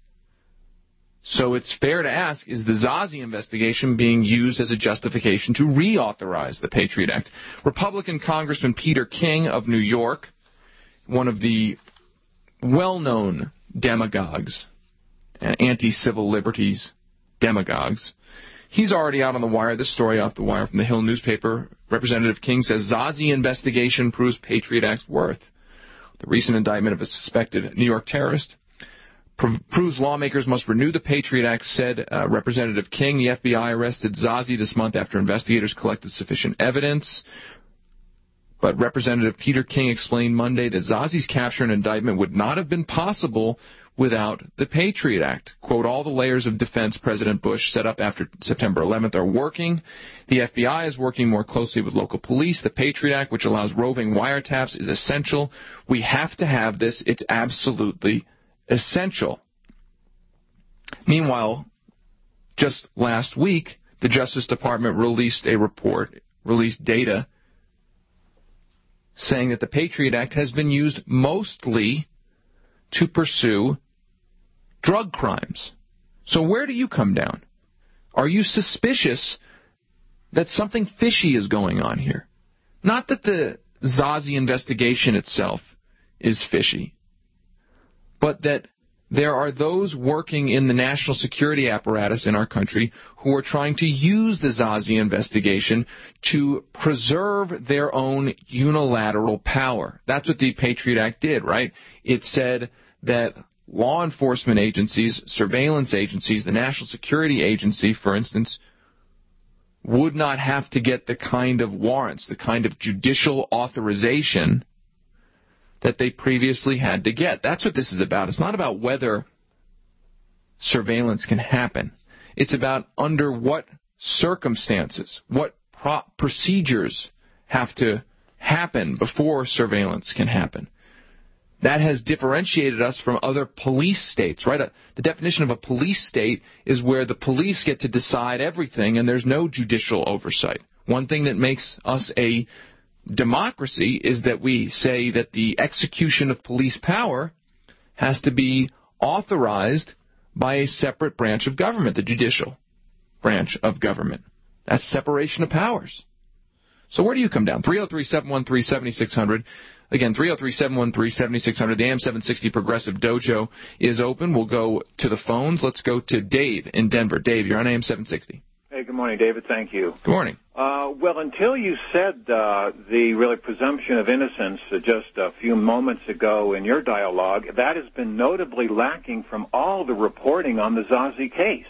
So it's fair to ask, is the Zazi investigation being used as a justification to reauthorize the Patriot Act? Republican Congressman Peter King of New York, one of the well-known demagogues, anti-civil liberties demagogues, he's already out on the wire. This story off the wire from the Hill newspaper. Representative King says Zazi investigation proves Patriot Act's worth. The recent indictment of a suspected New York terrorist proves lawmakers must renew the Patriot Act, said uh, Representative King. The F B I arrested Zazi this month after investigators collected sufficient evidence. But Representative Peter King explained Monday that Zazi's capture and indictment would not have been possible without the Patriot Act. Quote, all the layers of defense President Bush set up after September eleventh are working. The F B I is working more closely with local police. The Patriot Act, which allows roving wiretaps, is essential. We have to have this. It's absolutely essential. Meanwhile, just last week, the Justice Department released a report, released data, saying that the Patriot Act has been used mostly to pursue drug crimes. So where do you come down? Are you suspicious that something fishy is going on here? Not that the Zazi investigation itself is fishy, but that there are those working in the national security apparatus in our country who are trying to use the Zazi investigation to preserve their own unilateral power. That's what the Patriot Act did, right? It said that law enforcement agencies, surveillance agencies, the National Security Agency, for instance, would not have to get the kind of warrants, the kind of judicial authorization that they previously had to get. That's what this is about. It's not about whether surveillance can happen. It's about under what circumstances, what pro- procedures have to happen before surveillance can happen. That has differentiated us from other police states, right? The definition of a police state is where the police get to decide everything and there's no judicial oversight. One thing that makes us a democracy is that we say that the execution of police power has to be authorized by a separate branch of government, the judicial branch of government. That's separation of powers. So where do you come down? three oh three, seven one three, seven six zero zero. Again, three oh three, seven one three, seven six zero zero. The A M seven sixty Progressive Dojo is open. We'll go to the phones. Let's go to Dave in Denver. Dave, you're on A M seven sixty. Hey, good morning, David. Thank you. Good morning. Uh, well, until you said uh, the really presumption of innocence uh, just a few moments ago in your dialogue, that has been notably lacking from all the reporting on the Zazi case.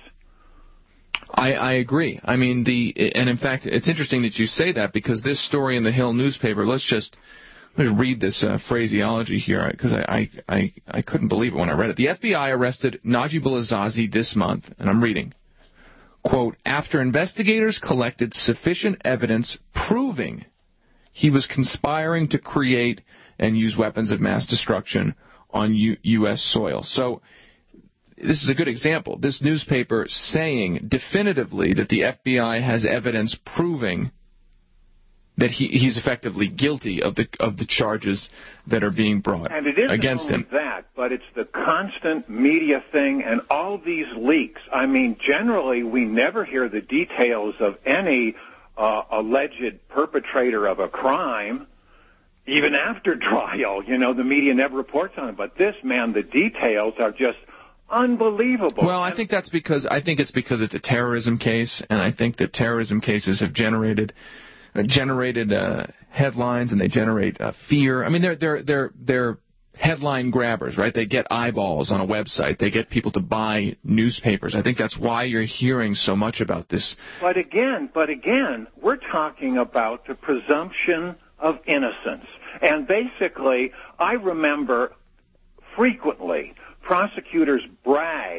I, I agree. I mean, the and in fact, it's interesting that you say that because this story in the Hill newspaper, let's just let's read this uh, phraseology here because I, I, I, I couldn't believe it when I read it. The F B I arrested Najibullah Zazi this month, and I'm reading. Quote, after investigators collected sufficient evidence proving he was conspiring to create and use weapons of mass destruction on U- U.S. soil. So this is a good example. This newspaper saying definitively that the F B I has evidence proving that he, he's effectively guilty of the of the charges that are being brought and it isn't against only him. that, but it's the constant media thing and all these leaks. I mean, generally we never hear the details of any uh, alleged perpetrator of a crime, even after trial. You know, the media never reports on it. But this, man, the details are just unbelievable. Well, I think that's because I think it's because it's a terrorism case, and I think that terrorism cases have generated. Uh, generated uh, headlines and they generate uh, fear. I mean, they're they're they're they're headline grabbers, right? They get eyeballs on a website. They get people to buy newspapers. I think that's why you're hearing so much about this. But again, but again, we're talking about the presumption of innocence. And basically, I remember frequently prosecutors brag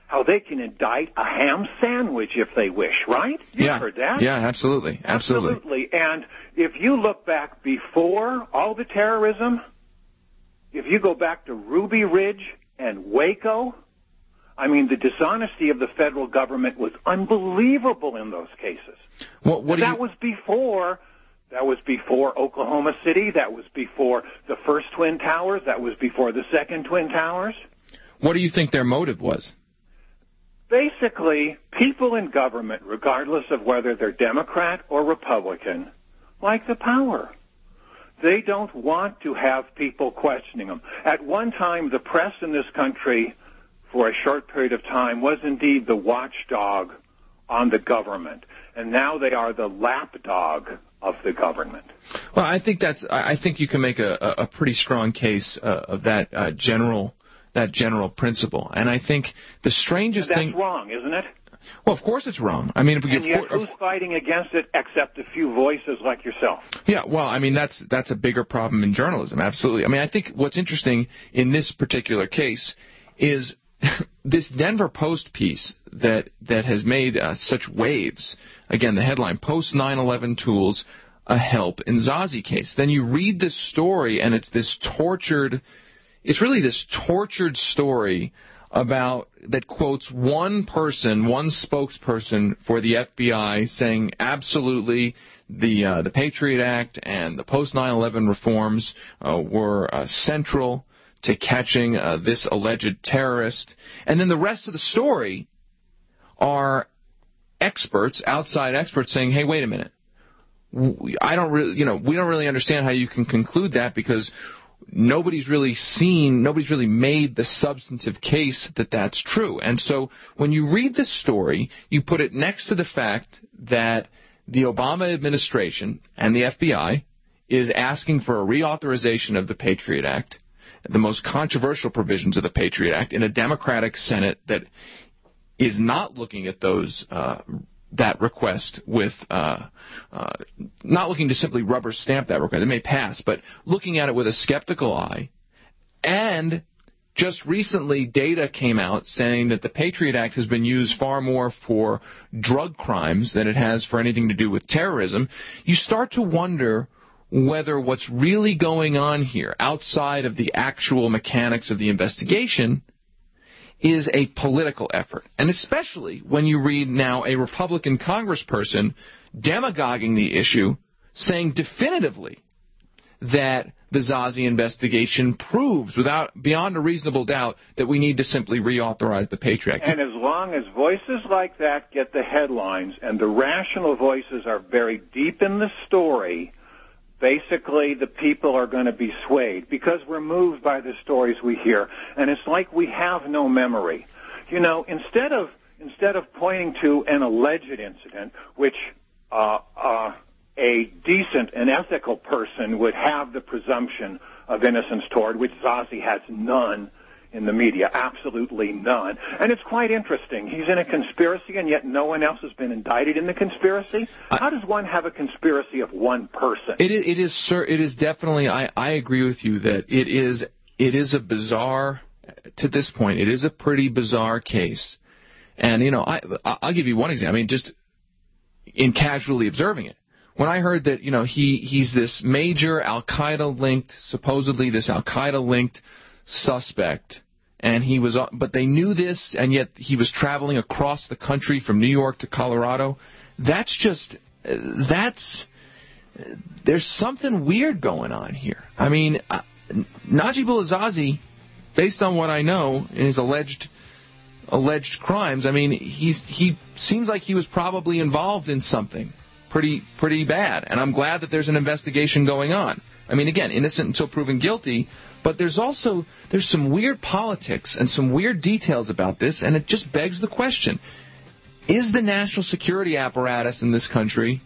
how they can indict a ham sandwich if they wish, right? You've yeah. heard that? Yeah, absolutely. Absolutely. Absolutely. And if you look back before all the terrorism, if you go back to Ruby Ridge and Waco, I mean, the dishonesty of the federal government was unbelievable in those cases. Well, what and that you... was before... That was before Oklahoma City. That was before the first Twin Towers. That was before the second Twin Towers. What do you think their motive was? Basically, people in government, regardless of whether they're Democrat or Republican, like the power. They don't want to have people questioning them. At one time, the press in this country, for a short period of time, was indeed the watchdog on the government. And now they are the lapdog of the government. Well, I think that's. I think you can make a, a pretty strong case uh, of that uh, general that general principle. And I think the strangest that's thing. That's wrong, isn't it? Well, of course it's wrong. I mean, if we and get yet, who's fighting against it except a few voices like yourself? Yeah, well, I mean, that's that's a bigger problem in journalism. Absolutely. I mean, I think what's interesting in this particular case is this Denver Post piece that that has made uh, such waves. Again, the headline, Post nine eleven Tools, a Help in Zazi Case. Then you read this story, and it's this tortured, it's really this tortured story about, that quotes one person, one spokesperson for the F B I saying absolutely the uh, the Patriot Act and the Post nine eleven reforms uh, were uh, central to catching uh, this alleged terrorist. And then the rest of the story are experts, outside experts, saying, hey, wait a minute. I don't really, you know, we don't really understand how you can conclude that because nobody's really seen, nobody's really made the substantive case that that's true. And so when you read this story, you put it next to the fact that the Obama administration and the F B I is asking for a reauthorization of the Patriot Act, the most controversial provisions of the Patriot Act, in a Democratic Senate that is not looking at those uh, that request with uh, uh, not looking to simply rubber stamp that request. It may pass, but looking at it with a skeptical eye. And just recently, data came out saying that the Patriot Act has been used far more for drug crimes than it has for anything to do with terrorism. You start to wonder whether what's really going on here, outside of the actual mechanics of the investigation, is a political effort. And especially when you read now a Republican congressperson demagoguing the issue, saying definitively that the Zazi investigation proves without beyond a reasonable doubt that we need to simply reauthorize the Patriot Act. And as long as voices like that get the headlines and the rational voices are buried deep in the story, basically the people are going to be swayed because we're moved by the stories we hear. And it's like we have no memory. You know, instead of instead of pointing to an alleged incident, which uh, uh, a decent and ethical person would have the presumption of innocence toward, which Zazi has none in the media, absolutely none. And it's quite interesting. He's in a conspiracy, and yet no one else has been indicted in the conspiracy. How does one have a conspiracy of one person? It is, it is, sir. It is definitely. I, I agree with you that it is. It is a bizarre. To this point, it is a pretty bizarre case. And you know, I I'll give you one example. I mean, just in casually observing it. When I heard that, you know, he he's this major Al Qaeda linked, supposedly this Al Qaeda linked suspect, and he was, but they knew this, and yet he was traveling across the country from New York to Colorado. That's just, that's, there's something weird going on here. I mean, Najibullah Zazi, based on what I know in his alleged alleged crimes, I mean, he's he seems like he was probably involved in something pretty pretty bad, and I'm glad that there's an investigation going on. I mean, again, innocent until proven guilty, but there's also, there's some weird politics and some weird details about this, and it just begs the question, is the national security apparatus in this country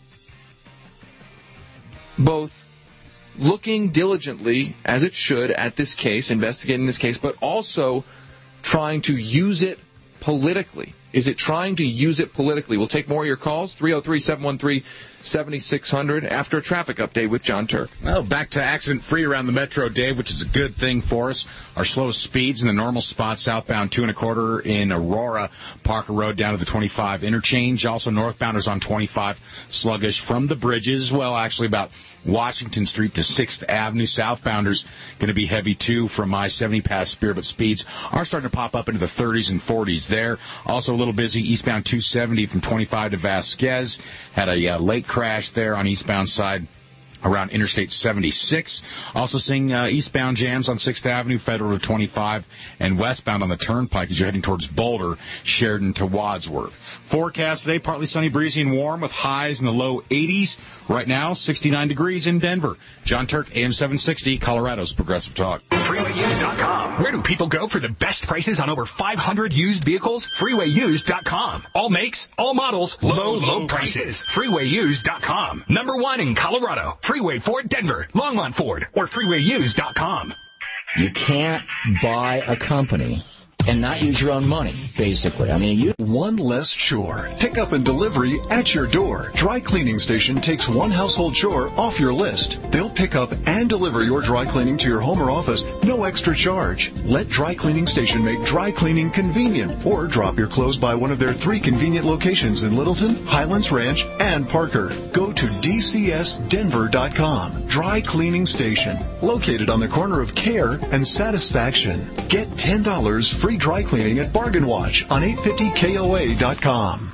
both looking diligently, as it should, at this case, investigating this case, but also trying to use it politically? Is it trying to use it politically? We'll take more of your calls, three oh three, seven one three, seven six zero zero, after a traffic update with John Turk. Well, back to accident-free around the metro, Dave, which is a good thing for us. Our slowest speeds in the normal spot, southbound two and a quarter in Aurora, Parker Road down to the twenty-five interchange. Also, northbounders on twenty-five, sluggish from the bridges. Well, actually about Washington Street to sixth Avenue. Southbounders going to be heavy, too, from I seventy past Spear, but speeds are starting to pop up into the thirties and forties there. Also a little busy eastbound two seventy from twenty-five to Vasquez. Had a uh, late crash there on eastbound side around Interstate seventy-six. Also seeing uh, eastbound jams on sixth Avenue, Federal to twenty-five, and westbound on the Turnpike as you're heading towards Boulder, Sheridan to Wadsworth. Forecast today, partly sunny, breezy, and warm with highs in the low eighties. Right now, sixty-nine degrees in Denver. John Turk, A M seven sixty, Colorado's Progressive Talk. Freeway Used dot com. Where do people go for the best prices on over five hundred used vehicles? Freeway Used dot com. All makes, all models, low, low, low prices. Freeway Used dot com. Number one in Colorado. Freeway Ford Denver, Longmont Ford, or Freeway Used dot com. You can't buy a company and not use your own money, basically. I mean, you... One less chore. Pickup and delivery at your door. Dry Cleaning Station takes one household chore off your list. They'll pick up and deliver your dry cleaning to your home or office, no extra charge. Let Dry Cleaning Station make dry cleaning convenient, or drop your clothes by one of their three convenient locations in Littleton, Highlands Ranch, and Parker. Go to D C S Denver dot com. Dry Cleaning Station, located on the corner of Care and Satisfaction. Get ten dollars free dry cleaning at Bargain Watch on eight fifty K O A dot com.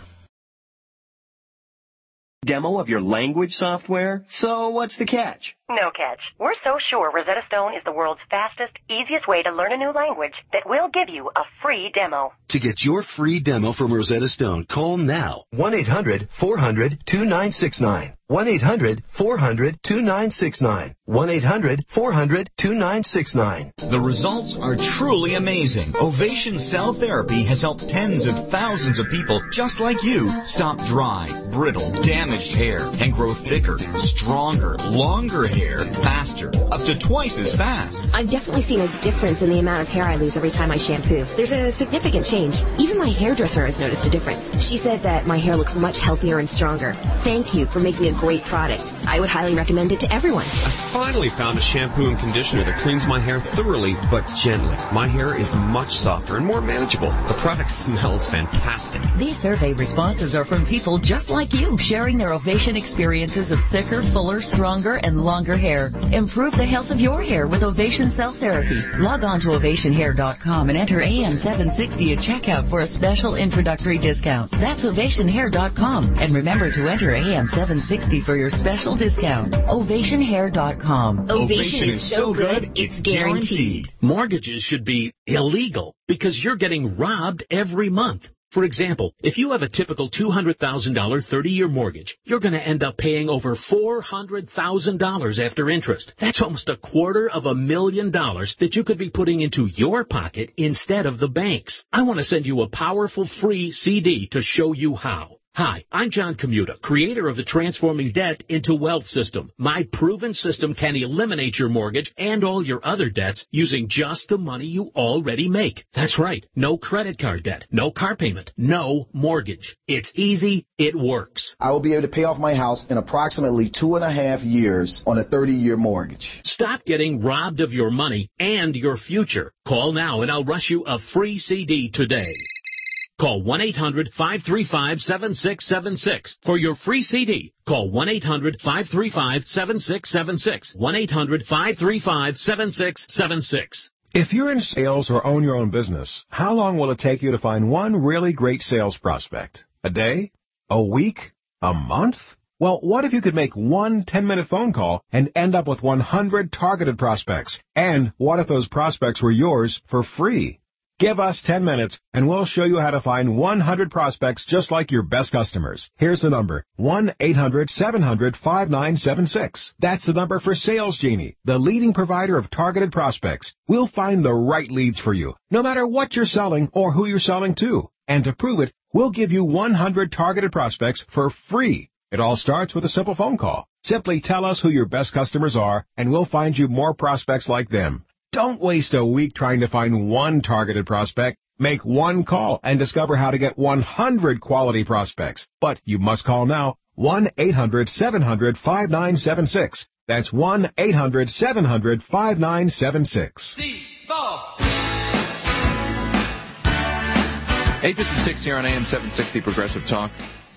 Demo of your language software? So what's the catch? No catch. We're so sure Rosetta Stone is the world's fastest, easiest way to learn a new language that we'll give you a free demo. To get your free demo from Rosetta Stone, call now. one eight hundred four hundred two nine six nine. one eight hundred four hundred two nine six nine. one eight hundred four hundred two nine six nine. The results are truly amazing. Ovation Cell Therapy has helped tens of thousands of people just like you stop dry, brittle, damaged hair and grow thicker, stronger, longer hair. Hair faster, up to twice as fast. I've definitely seen a difference in the amount of hair I lose every time I shampoo. There's a significant change. Even my hairdresser has noticed a difference. She said that my hair looks much healthier and stronger. Thank you for making a great product. I would highly recommend it to everyone. I finally found a shampoo and conditioner that cleans my hair thoroughly but gently. My hair is much softer and more manageable. The product smells fantastic. These survey responses are from people just like you, sharing their Ovation experiences of thicker, fuller, stronger, and longer hair. Improve the health of your hair with Ovation Cell Therapy. Log on to ovation hair dot com and enter A M seven sixty at checkout for a special introductory discount. That's ovation hair dot com. And remember to enter A M seven sixty for your special discount. ovation hair dot com. Ovation is so good, it's guaranteed. Mortgages should be illegal because you're getting robbed every month. For example, if you have a typical two hundred thousand dollars thirty-year mortgage, you're going to end up paying over four hundred thousand dollars after interest. That's almost a quarter of a million dollars that you could be putting into your pocket instead of the bank's. I want to send you a powerful free C D to show you how. Hi, I'm John Commuta, creator of the Transforming Debt into Wealth system. My proven system can eliminate your mortgage and all your other debts using just the money you already make. That's right, no credit card debt, no car payment, no mortgage. It's easy, it works. I will be able to pay off my house in approximately two and a half years on a thirty-year mortgage. Stop getting robbed of your money and your future. Call now and I'll rush you a free C D today. Call one eight hundred five three five seven six seven six for your free C D. Call one eight hundred five three five seven six seven six. one eight hundred five three five seven six seven six. If you're in sales or own your own business, how long will it take you to find one really great sales prospect? A day? A week? A month? Well, what if you could make one ten-minute phone call and end up with one hundred targeted prospects? And what if those prospects were yours for free? Give us ten minutes, and we'll show you how to find one hundred prospects just like your best customers. Here's the number, one eight hundred seven hundred five nine seven six. That's the number for Sales Genie, the leading provider of targeted prospects. We'll find the right leads for you, no matter what you're selling or who you're selling to. And to prove it, we'll give you one hundred targeted prospects for free. It all starts with a simple phone call. Simply tell us who your best customers are, and we'll find you more prospects like them. Don't waste a week trying to find one targeted prospect. Make one call and discover how to get one hundred quality prospects. But you must call now, one eight hundred seven hundred five nine seven six. That's one eight hundred seven hundred five nine seven six. eight fifty-six here on A M seven sixty Progressive Talk.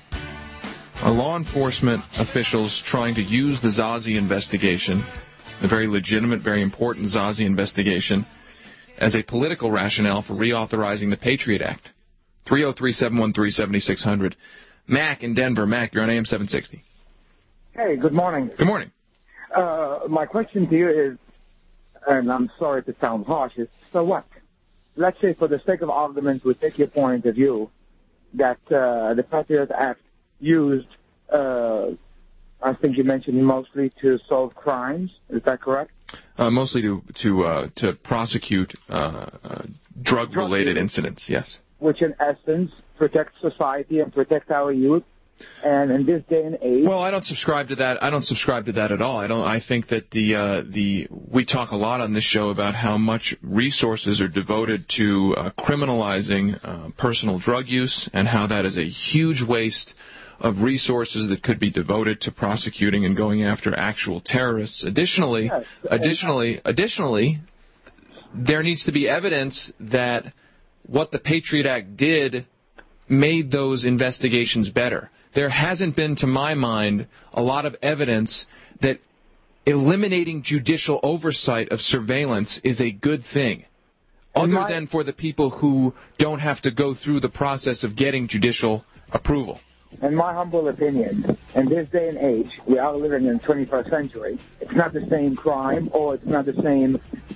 Are law enforcement officials trying to use the Zazi investigation, the very legitimate, very important Zazi investigation, as a political rationale for reauthorizing the Patriot Act? three oh three, seven one three, seven six zero zero. Mac in Denver. Mac, you're on A M seven sixty. Hey, good morning. Good morning. Uh, my question to you is, and I'm sorry to sound harsh, is so what? Let's say for the sake of argument, we take your point of view that uh, the Patriot Act used, uh, I think you mentioned mostly to solve crimes. Is that correct? Uh, mostly to to uh, to prosecute uh, uh, drug-related Drug incidents, yes. Which, in essence, protects society and protect our youth. And in this day and age, well, I don't subscribe to that. I don't subscribe to that at all. I don't. I think that the uh, the we talk a lot on this show about how much resources are devoted to uh, criminalizing uh, personal drug use, and how that is a huge waste of resources that could be devoted to prosecuting and going after actual terrorists. Additionally, yes. additionally, additionally, there needs to be evidence that what the Patriot Act did made those investigations better. There hasn't been, to my mind, a lot of evidence that eliminating judicial oversight of surveillance is a good thing, other my, than for the people who don't have to go through the process of getting judicial approval. In my humble opinion, in this day and age, we are living in the twenty-first century. It's not the same crime, or it's not the same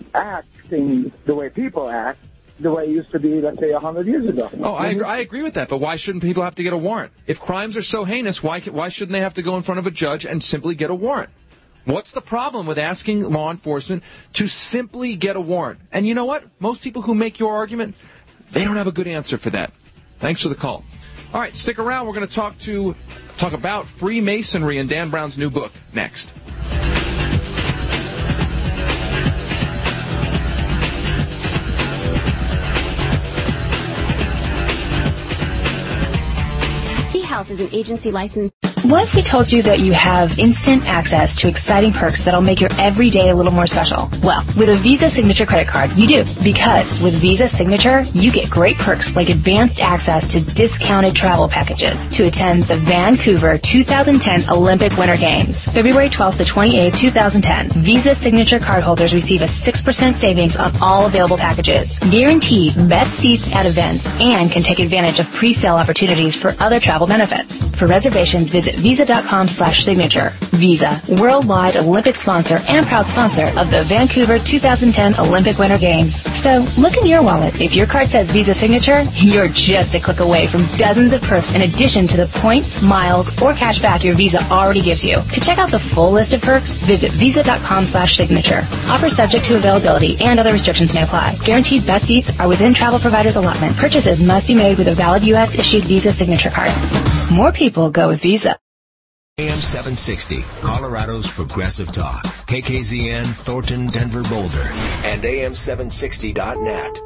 acting the way people act, the way it used to be, let's say, a hundred years ago. Oh, I, I agree with that, but why shouldn't people have to get a warrant? If crimes are so heinous, why why shouldn't they have to go in front of a judge and simply get a warrant? What's the problem with asking law enforcement to simply get a warrant? And you know what? Most people who make your argument, they don't have a good answer for that. Thanks for the call. All right, stick around. We're going to talk to talk about Freemasonry and Dan Brown's new book next. Health is an agency license. What if we told you that you have instant access to exciting perks that'll make your every day a little more special? Well, with a Visa Signature credit card, you do. Because with Visa Signature, you get great perks like advanced access to discounted travel packages to attend the Vancouver two thousand ten Olympic Winter Games, February twelfth to twenty-eighth, two thousand ten. Visa Signature cardholders receive a six percent savings on all available packages, guaranteed best seats at events, and can take advantage of pre-sale opportunities for other travel benefits. For reservations, visit visa.com slash signature. Visa, worldwide Olympic sponsor and proud sponsor of the Vancouver two thousand ten Olympic Winter Games. So look in your wallet. If your card says Visa Signature, you're just a click away from dozens of perks in addition to the points, miles, or cash back your Visa already gives you. To check out the full list of perks, visit visa.com slash signature. Offer subject to availability and other restrictions may apply. Guaranteed best seats are within travel provider's allotment. Purchases must be made with a valid U S issued Visa Signature card. More people go with Visa. A M seven sixty, Colorado's Progressive Talk. K K Z N, Thornton, Denver, Boulder. And A M seven sixty dot net.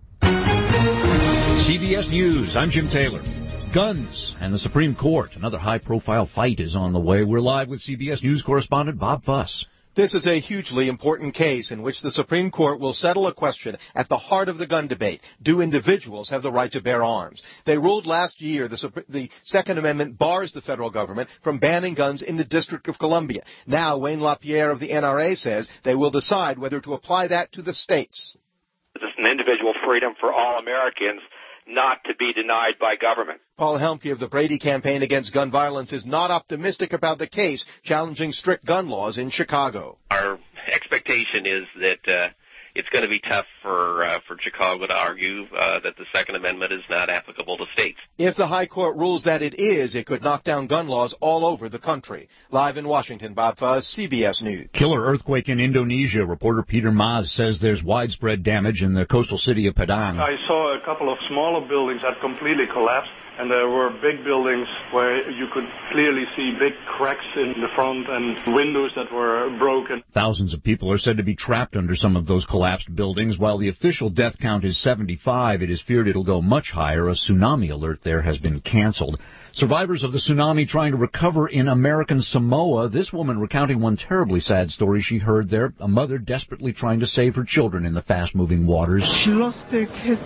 C B S News, I'm Jim Taylor. Guns and the Supreme Court. Another high-profile fight is on the way. We're live with C B S News correspondent Bob Fuss. This is a hugely important case in which the Supreme Court will settle a question at the heart of the gun debate. Do individuals have the right to bear arms? They ruled last year the, the Second Amendment bars the federal government from banning guns in the District of Columbia. Now, Wayne LaPierre of the N R A says they will decide whether to apply that to the states. It's an individual freedom for all Americans, not to be denied by government. Paul Helmke of the Brady Campaign Against Gun Violence is not optimistic about the case challenging strict gun laws in Chicago. Our expectation is that uh, it's going to be tough for uh, for Chicago to argue uh, that the Second Amendment is not applicable to states. If the High Court rules that it is, it could knock down gun laws all over the country. Live in Washington, Bob Fuss, C B S News. Killer earthquake in Indonesia. Reporter Peter Maas says there's widespread damage in the coastal city of Padang. I saw a couple of smaller buildings that completely collapsed, and there were big buildings where you could clearly see big cracks in the front and windows that were broken. Thousands of people are said to be trapped under some of those collapses. collapsed buildings. While the official death count is seventy-five, it is feared it'll go much higher. A tsunami alert there has been canceled. Survivors of the tsunami trying to recover in American Samoa. This woman recounting one terribly sad story she heard there. A mother desperately trying to save her children in the fast-moving waters. She lost their kids.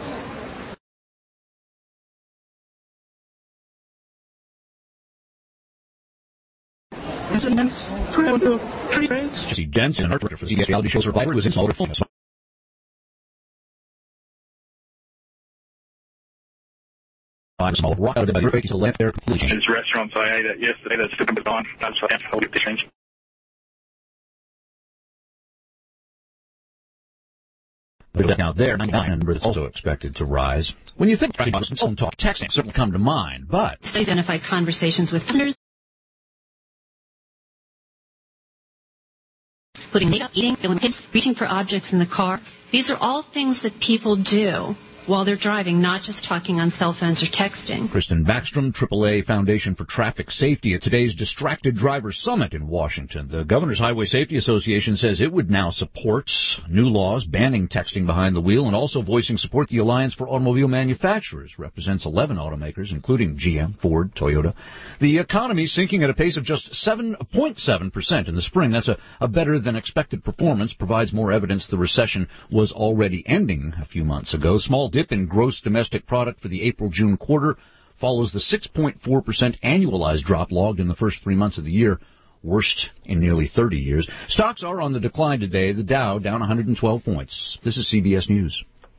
Jesse Jensen, art director for the C B S reality show Survivor, was in Smallwood Film. I'm small rock out of the earthquake. He's left there completely. There's restaurants I ate at yesterday that's still gone. That's why I have to change. The death count there, ninety-nine, and is also expected to rise. When you think about some talk, texting certainly come to mind, but identified conversations with others. Putting makeup, eating, filming kids, reaching for objects in the car. These are all things that people do while they're driving, not just talking on cell phones or texting. Kristen Backstrom, triple A Foundation for Traffic Safety, at today's Distracted Driver Summit in Washington. The Governor's Highway Safety Association says it would now support new laws banning texting behind the wheel and also voicing support. The Alliance for Automobile Manufacturers represents eleven automakers, including G M, Ford, Toyota. The economy sinking at a pace of just seven point seven percent in the spring. That's a, a better-than-expected performance, provides more evidence the recession was already ending a few months ago. Small dip in gross domestic product for the April-June quarter follows the six point four percent annualized drop logged in the first three months of the year, worst in nearly thirty years. Stocks are on the decline today. The Dow down one hundred twelve points. This is C B S News.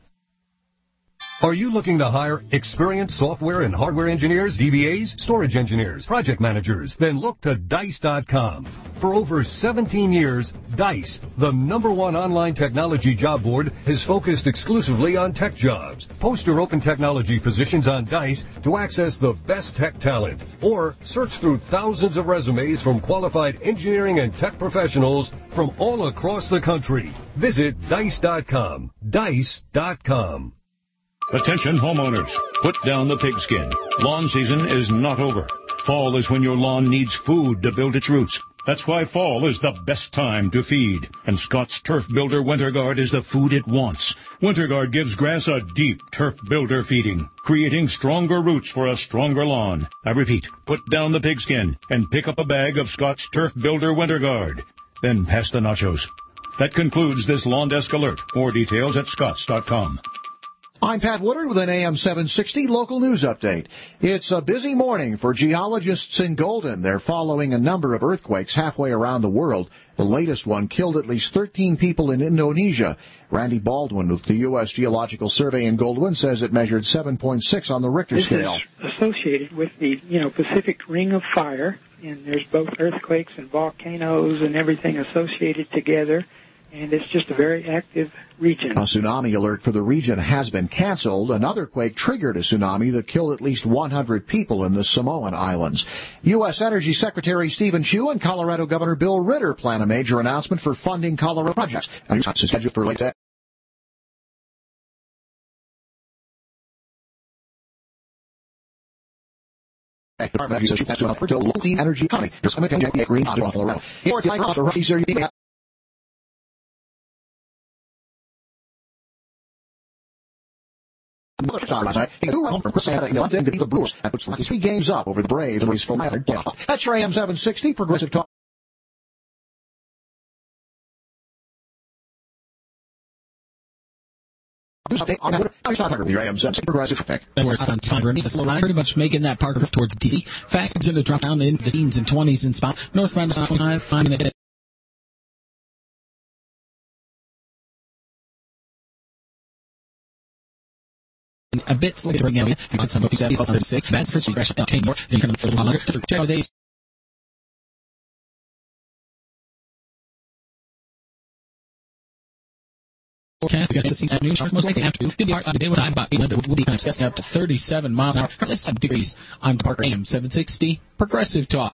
Are you looking to hire experienced software and hardware engineers, D B As, storage engineers, project managers? Then look to Dice dot com. For over seventeen years, Dice, the number one online technology job board, has focused exclusively on tech jobs. Post your open technology positions on Dice to access the best tech talent. Or search through thousands of resumes from qualified engineering and tech professionals from all across the country. Visit Dice dot com. Dice dot com. Attention homeowners, put down the pigskin. Lawn season is not over. Fall is when your lawn needs food to build its roots. That's why fall is the best time to feed. And Scott's Turf Builder Winter Guard is the food it wants. Winter Guard gives grass a deep turf builder feeding, creating stronger roots for a stronger lawn. I repeat, put down the pigskin and pick up a bag of Scott's Turf Builder Winter Guard. Then pass the nachos. That concludes this Lawn Desk Alert. More details at scotts dot com. I'm Pat Woodard with an A M seven sixty local news update. It's a busy morning for geologists in Golden. They're following a number of earthquakes halfway around the world. The latest one killed at least thirteen people in Indonesia. Randy Baldwin with the U S Geological Survey in Goldwyn says it measured seven point six on the Richter this scale. This is associated with the, you know, Pacific Ring of Fire, and there's both earthquakes and volcanoes and everything associated together. And it's just a very active region. A tsunami alert for the region has been canceled. Another quake triggered a tsunami that killed at least one hundred people in the Samoan Islands. U S Energy Secretary Stephen Chu and Colorado Governor Bill Ritter plan a major announcement for funding Colorado projects. It's scheduled for late today. Department says she passed to an offer to a low clean energy economy. There's some green Colorado. Last night, he home from Chris Santa in the London to beat the Brewers. That puts Rockies three games up over the Braves and race for Matter playoff. That's your A M seven sixty Progressive Talk. Update on the I saw Parker, your A M seven sixty Progressive Pick. That was on Finder. It's a slow ride, pretty much making that Parker towards D C. Fast is going to drop down into the teens and twenties in spot. Northbound is twenty-five, finding it. A bit slow to bring out. You got some of these seventies, thirty-six. That's for Crash L K more. Then you can fill on for two days. Forecast, we got to see some news. Most likely after two. Did the art on the day with time about eight hundred. Will be kind of testing up to thirty-seven miles an hour. Let's have degrees. I'm Parker A M seven sixty Progressive Talk.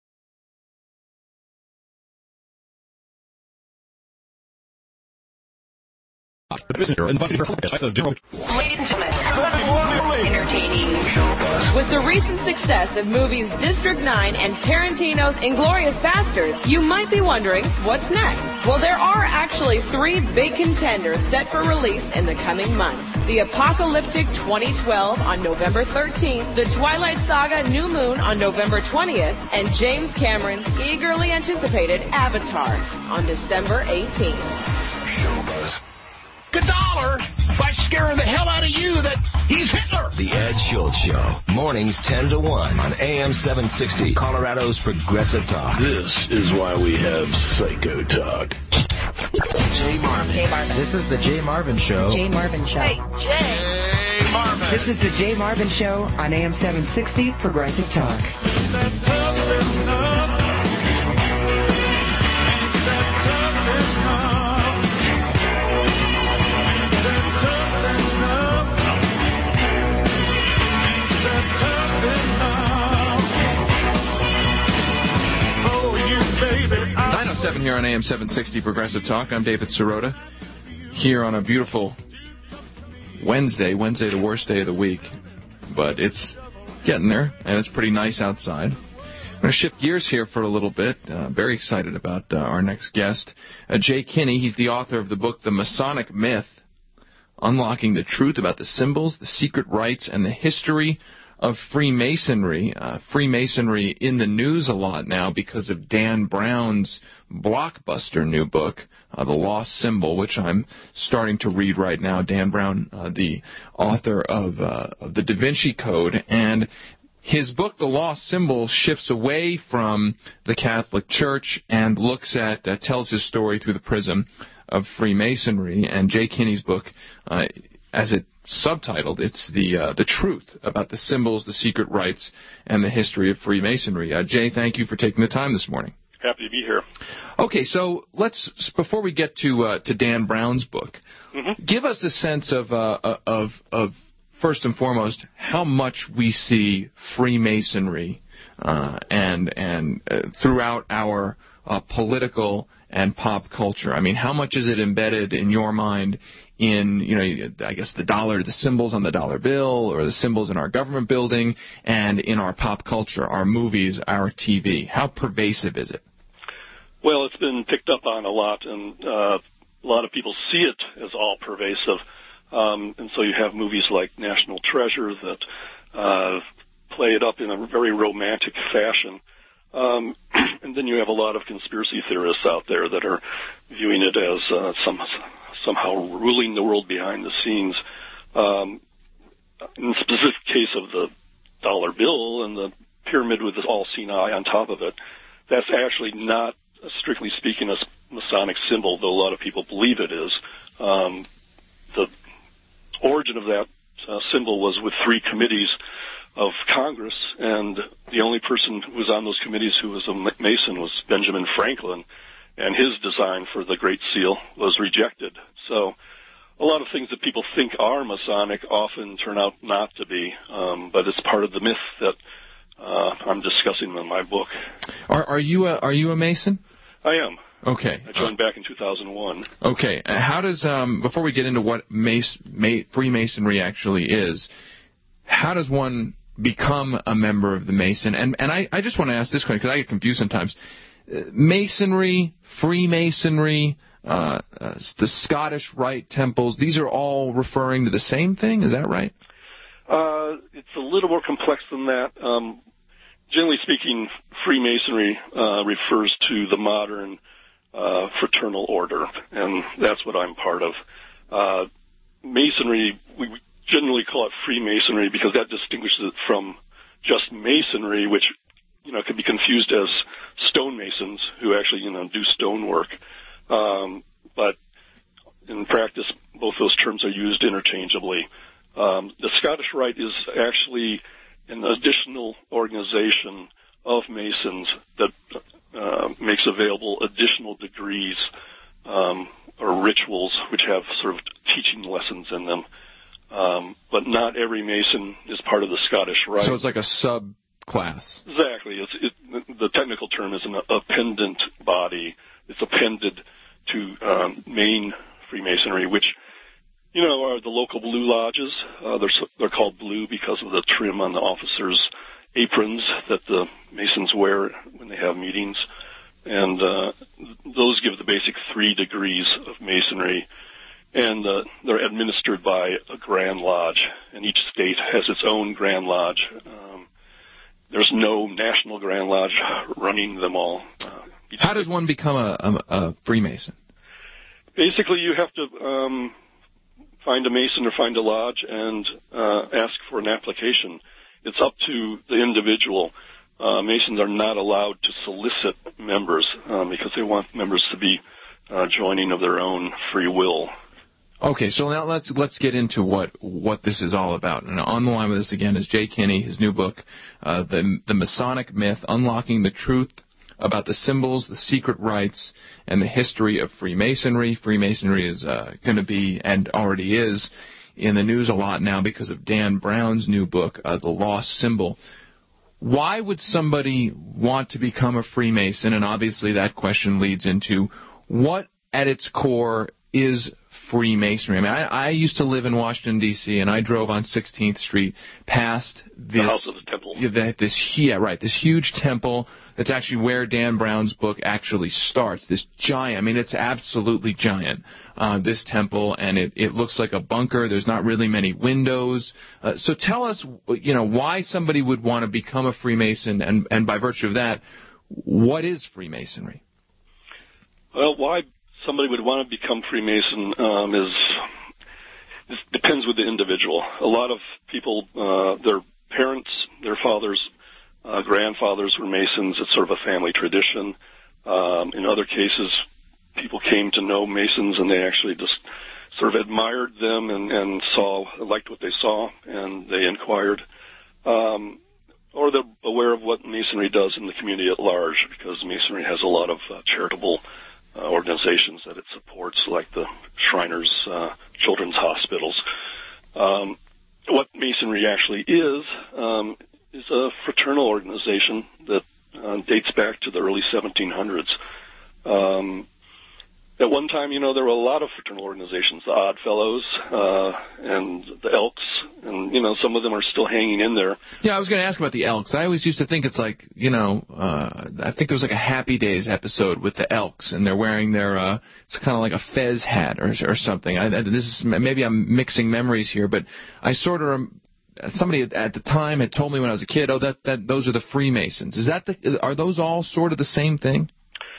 Ladies and gentlemen, entertaining, with the recent success of movies District nine and Tarantino's Inglourious Basterds, you might be wondering, what's next? Well, there are actually three big contenders set for release in the coming months. The apocalyptic twenty twelve on November thirteenth, The Twilight Saga New Moon on November twentieth, and James Cameron's eagerly anticipated Avatar on December eighteenth. Good dollar by scaring the hell out of you that he's Hitler. The Ed Schultz Show, mornings ten to one on A M seven sixty, Colorado's Progressive Talk. This is why we have Psycho Talk. Jay Marvin. Jay Marvin. This is the Jay Marvin Show. Jay Marvin Show. Hey, Jay Marvin. This is the Jay Marvin Show on A M seven sixty, Progressive Talk. nine oh seven here on A M seven sixty Progressive Talk. I'm David Sirota, here on a beautiful Wednesday. Wednesday, the worst day of the week, but it's getting there, and it's pretty nice outside. I'm going to shift gears here for a little bit. Uh, very excited about uh, our next guest, uh, Jay Kinney. He's the author of the book, The Masonic Myth, Unlocking the Truth About the Symbols, the Secret Rites, and the History of Freemasonry. Uh, Freemasonry in the news a lot now because of Dan Brown's blockbuster new book, uh, The Lost Symbol, which I'm starting to read right now. Dan Brown, uh, the author of, uh, of the Da Vinci Code, and his book, The Lost Symbol, shifts away from the Catholic Church and looks at, uh, tells his story through the prism of Freemasonry. And Jay Kinney's book, uh, as it subtitled, it's the uh, the truth about the symbols, the secret rites, and the history of Freemasonry. Uh, Jay, thank you for taking the time this morning. Happy to be here. Okay, so let's before we get to uh, to Dan Brown's book, mm-hmm. give us a sense of uh, of of first and foremost how much we see Freemasonry uh, and and uh, throughout our uh, political and pop culture. I mean, how much is it embedded in your mind in, you know, I guess the dollar, the symbols on the dollar bill, or the symbols in our government building, and in our pop culture, our movies, our T V? How pervasive is it? Well, it's been picked up on a lot, and uh, a lot of people see it as all pervasive. Um, and so you have movies like National Treasure that uh, play it up in a very romantic fashion. Um, and then you have a lot of conspiracy theorists out there that are viewing it as uh, some, somehow ruling the world behind the scenes. Um, in the specific case of the dollar bill and the pyramid with the all-seeing eye on top of it, that's actually not, strictly speaking, a Masonic symbol, though a lot of people believe it is. Um, the origin of that uh, symbol was with three committees of Congress, and the only person who was on those committees who was a Mason was Benjamin Franklin, and his design for the Great Seal was rejected. So a lot of things that people think are Masonic often turn out not to be, um, but it's part of the myth that uh, I'm discussing in my book. Are, are you a, are you a Mason? I am. Okay. I joined back in two thousand one. Okay. Uh, how does, um, before we get into what Mace, Ma- Freemasonry actually is, how does one become a member of the Mason? And and I, I just want to ask this question because I get confused sometimes. Uh, Masonry, Freemasonry, uh, uh, the Scottish Rite temples, these are all referring to the same thing? Is that right? Uh, it's a little more complex than that. Um, generally speaking, Freemasonry uh, refers to the modern uh, fraternal order, and that's what I'm part of. Uh, Masonry, we generally call it Freemasonry because that distinguishes it from just Masonry, which, you know, could be confused as stonemasons who actually, you know, do stonework. Um, but in practice, both those terms are used interchangeably. Um, the Scottish Rite is actually an additional organization of Masons that uh, makes available additional degrees um, or rituals which have sort of teaching lessons in them. Um, but not every Mason is part of the Scottish Rite. So it's like a subclass. Exactly. It's, it, the technical term is an appendant body. It's appended to um, main Freemasonry, which You know, are the local blue lodges. Uh, they're they're called blue because of the trim on the officers' aprons that the Masons wear when they have meetings. And uh, those give the basic three degrees of Masonry. And uh, they're administered by a Grand Lodge, and each state has its own Grand Lodge. Um, there's no national Grand Lodge running them all. Uh, How does one become a, a, a Freemason? Basically, you have to um, find a Mason or find a lodge and uh, ask for an application. It's up to the individual. Uh, Masons are not allowed to solicit members um, because they want members to be uh, joining of their own free will. Okay, so now let's let's get into what what this is all about. And on the line with us again is Jay Kinney, his new book, uh, the the Masonic Myth: Unlocking the Truth About the Symbols, the Secret Rites, and the History of Freemasonry. Freemasonry is uh, going to be, and already is, in the news a lot now because of Dan Brown's new book, uh, The Lost Symbol. Why would somebody want to become a Freemason? And obviously that question leads into what, at its core, is Freemasonry. I mean, I, I used to live in Washington, D C, and I drove on sixteenth Street past this... The House of the Temple. Yeah, this, yeah, right, this huge temple that's actually where Dan Brown's book actually starts. This giant, I mean, it's absolutely giant, uh, this temple, and it, it looks like a bunker. There's not really many windows. Uh, so tell us, you know, why somebody would want to become a Freemason, and, and by virtue of that, what is Freemasonry? Well, why somebody would want to become Freemason um, is, is depends with the individual. A lot of people, uh, their parents, their fathers, uh, grandfathers were Masons. It's sort of a family tradition. Um, in other cases, people came to know Masons and they actually just sort of admired them and, and saw, liked what they saw, and they inquired. Um, or they're aware of what Masonry does in the community at large, because Masonry has a lot of uh, charitable Uh, organizations that it supports, like the Shriners uh, Children's Hospitals. Um, what Masonry actually is, um, is a fraternal organization that uh, dates back to the early seventeen hundreds. Um, at one time, you know, there were a lot of fraternal organizations, the Odd Fellows uh, and the Elks, and, you know, some of them are still hanging in there. Yeah, I was going to ask about the Elks. I always used to think it's like, you know, uh, I think there was like a Happy Days episode with the Elks, and they're wearing their, uh, it's kind of like a fez hat or, or something. I, I, this is, maybe I'm mixing memories here, but I sort of, somebody at the time had told me when I was a kid, oh, that, that those are the Freemasons. Is that the, are those all sort of the same thing?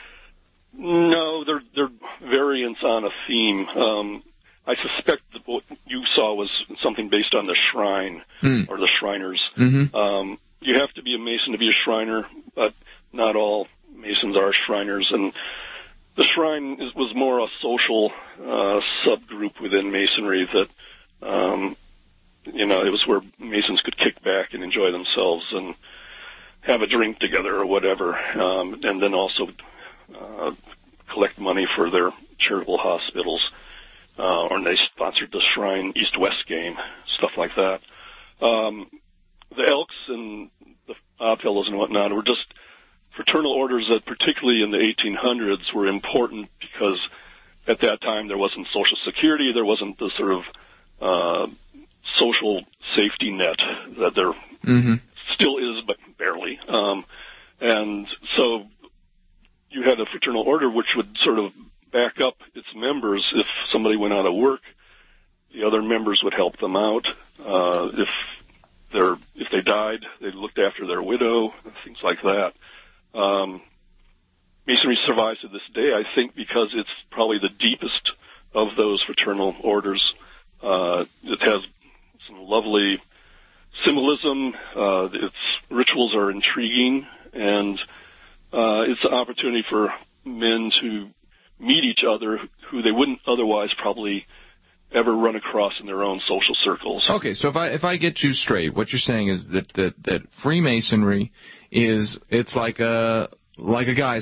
No, they're they're variants on a theme. Um, I suspect that what you saw was something based on the Shrine mm. or the Shriners. Mm-hmm. Um, you have to be a Mason to be a Shriner, but not all Masons are Shriners. And the Shrine is, was more a social uh, subgroup within Masonry that, um, you know, it was where Masons could kick back and enjoy themselves and have a drink together or whatever, um, and then also Uh, collect money for their charitable hospitals, uh, or they sponsored the Shrine East-West game, stuff like that. Um, the Elks and the Oddfellows and whatnot were just fraternal orders that, particularly in the eighteen hundreds, were important because at that time there wasn't Social Security, there wasn't the sort of uh, social safety net that there mm-hmm. still is, but barely. Um, and so you had a fraternal order which would sort of back up its members. If somebody went out of work, the other members would help them out. Uh, if they're, if they died, they looked after their widow, things like that. Um, Masonry survives to this day, I think, because it's probably the deepest of those fraternal orders. Uh, it has some lovely symbolism. Uh, its rituals are intriguing, and Uh, it's an opportunity for men to meet each other who they wouldn't otherwise probably ever run across in their own social circles. Okay, so if I if I get you straight, what you're saying is that that, that Freemasonry is it's like a like a guys club,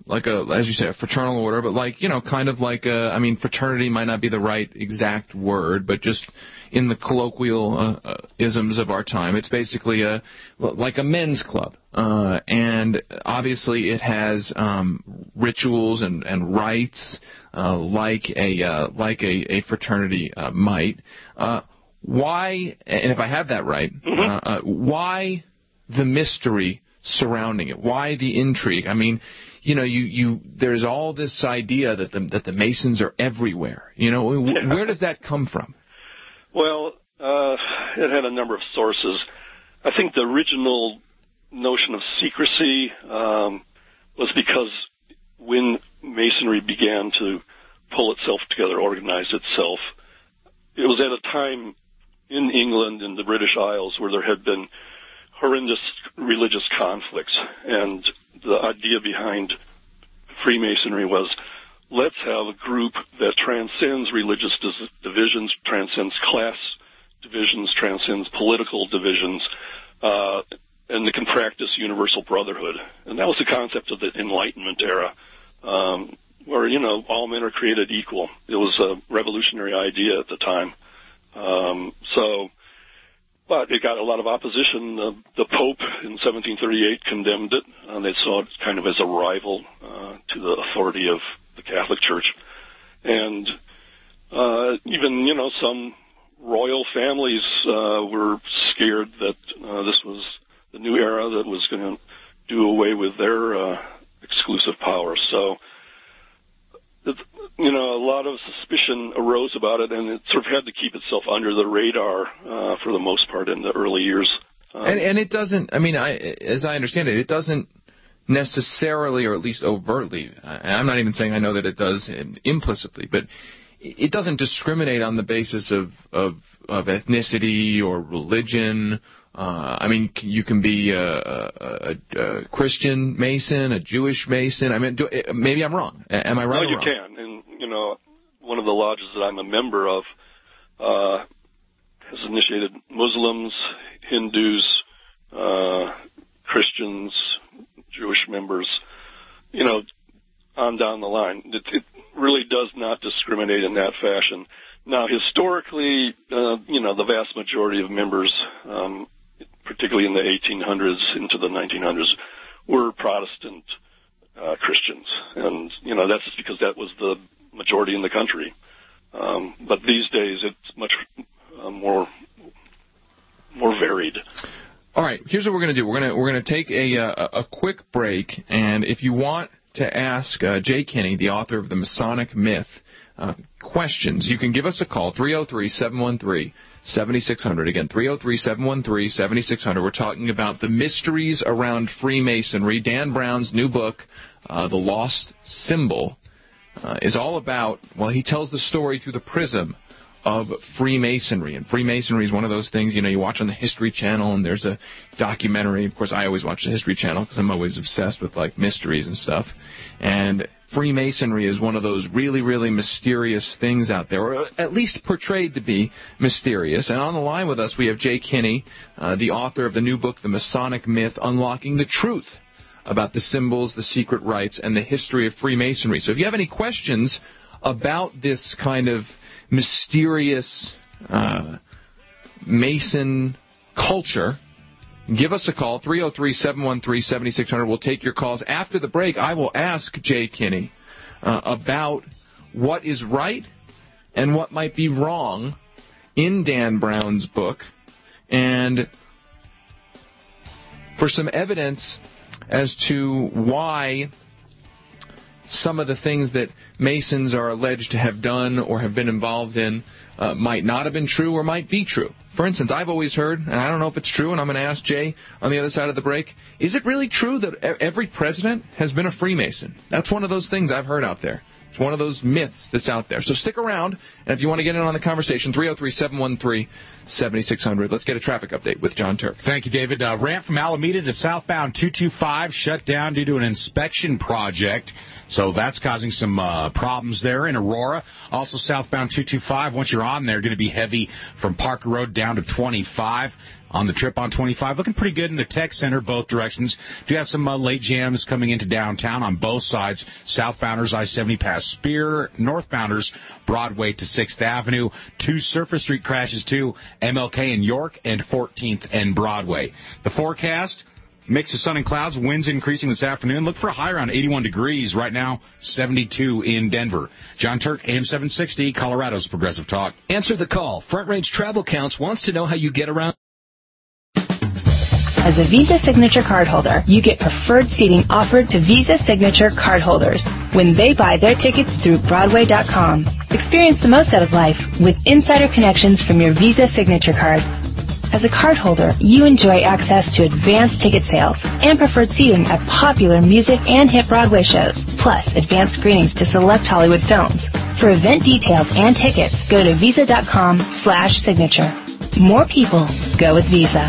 like a, as you say, a fraternal order, but like, you know, kind of like a, I mean, fraternity might not be the right exact word, but just in the colloquial uh, uh, isms of our time, it's basically a, like a men's club. Uh, and obviously it has um, rituals and, and rites uh, like a uh, like a, a fraternity uh, might. Uh, why, and if I have that right, mm-hmm. uh, uh, why the mystery surrounding it? Why the intrigue? I mean, you know, you, you there's all this idea that the that the Masons are everywhere. You know, yeah. Where does that come from? Well, uh, it had a number of sources. I think the original notion of secrecy um, was because when Masonry began to pull itself together, organize itself, it was at a time in England and the British Isles where there had been horrendous religious conflicts, and the idea behind Freemasonry was, let's have a group that transcends religious dis- divisions, transcends class divisions, transcends political divisions, uh, and that can practice universal brotherhood. And that was the concept of the Enlightenment era, um, where, you know, all men are created equal. It was a revolutionary idea at the time. Um, so, but it got a lot of opposition. The, the Pope in seventeen thirty-eight condemned it, and they saw it kind of as a rival uh, to the authority of the Catholic Church. And uh, even, you know, some royal families uh, were scared that uh, this was the new era that was going to do away with their uh, exclusive power. So, it, you know, a lot of suspicion arose about it, and it sort of had to keep itself under the radar uh, for the most part in the early years. Um, and, and it doesn't, I mean, I, as I understand it, it doesn't necessarily, or at least overtly, I'm not even saying I know that it does implicitly, but it doesn't discriminate on the basis of, of, of ethnicity or religion. Uh, I mean, you can be a, a, a Christian Mason, a Jewish Mason. I mean, do, maybe I'm wrong. Am I right? No, or you wrong? can. And, you know, one of the lodges that I'm a member of uh, has initiated Muslims, Hindus, uh, Christians, Jewish members, you know, on down the line. It, it really does not discriminate in that fashion. Now, historically, uh, you know, the vast majority of members, um, particularly in the eighteen hundreds into the nineteen hundreds, were Protestant uh, Christians. And, you know, that's because that was the majority in the country. Um, but these days, it's much uh, more more varied. All right, here's what we're going to do. We're going to we're going to take a, a a quick break, and if you want to ask uh, Jay Kinney, the author of The Masonic Myth, uh, questions, you can give us a call, three oh three, seven one three, seven six zero zero. Again, three oh three, seven one three, seven six zero zero. We're talking about the mysteries around Freemasonry. Dan Brown's new book, uh, The Lost Symbol, uh, is all about, well, he tells the story through the prism of Freemasonry. And Freemasonry is one of those things, you know, you watch on the History Channel, and there's a documentary. Of course, I always watch the History Channel because I'm always obsessed with, like, mysteries and stuff. And Freemasonry is one of those really, really mysterious things out there, or at least portrayed to be mysterious. And on the line with us, we have Jay Kinney, uh, the author of the new book, The Masonic Myth, Unlocking the Truth about the Symbols, the Secret Rites, and the History of Freemasonry. So if you have any questions about this kind of mysterious uh, Mason culture, give us a call, three oh three, seven one three, seven six zero zero. We'll take your calls. After the break, I will ask Jay Kinney uh, about what is right and what might be wrong in Dan Brown's book, and for some evidence as to why some of the things that Masons are alleged to have done or have been involved in uh, might not have been true or might be true. For instance, I've always heard, and I don't know if it's true, and I'm going to ask Jay on the other side of the break, is it really true that every president has been a Freemason? That's one of those things I've heard out there. It's one of those myths that's out there. So stick around, and if you want to get in on the conversation, three oh three, seven one three, seven six zero zero. Let's get a traffic update with John Turk. Thank you, David. Uh, ramp from Alameda to southbound two two five shut down due to an inspection project. So that's causing some uh, problems there in Aurora. Also, southbound two two five, once you're on there, going to be heavy from Parker Road down to twenty-five. on the trip on twenty-five. Looking pretty good in the tech center, both directions. Do have some uh, late jams coming into downtown on both sides. Southbounders, I seventy past Spear. Northbounders, Broadway to sixth Avenue. Two Surface Street crashes, too. M L K in York and fourteenth and Broadway. The forecast, mix of sun and clouds, winds increasing this afternoon. Look for a high around eighty-one degrees. Right now, seventy-two in Denver. John Turk, A M seven sixty, Colorado's Progressive Talk. Answer the call. Front Range Travel Counts wants to know how you get around. As a Visa Signature cardholder, you get preferred seating offered to Visa Signature cardholders when they buy their tickets through Broadway dot com. Experience the most out of life with insider connections from your Visa Signature card. As a cardholder, you enjoy access to advanced ticket sales and preferred seating at popular music and hit Broadway shows, plus advanced screenings to select Hollywood films. For event details and tickets, go to Visa dot com slash signature. More people go with Visa.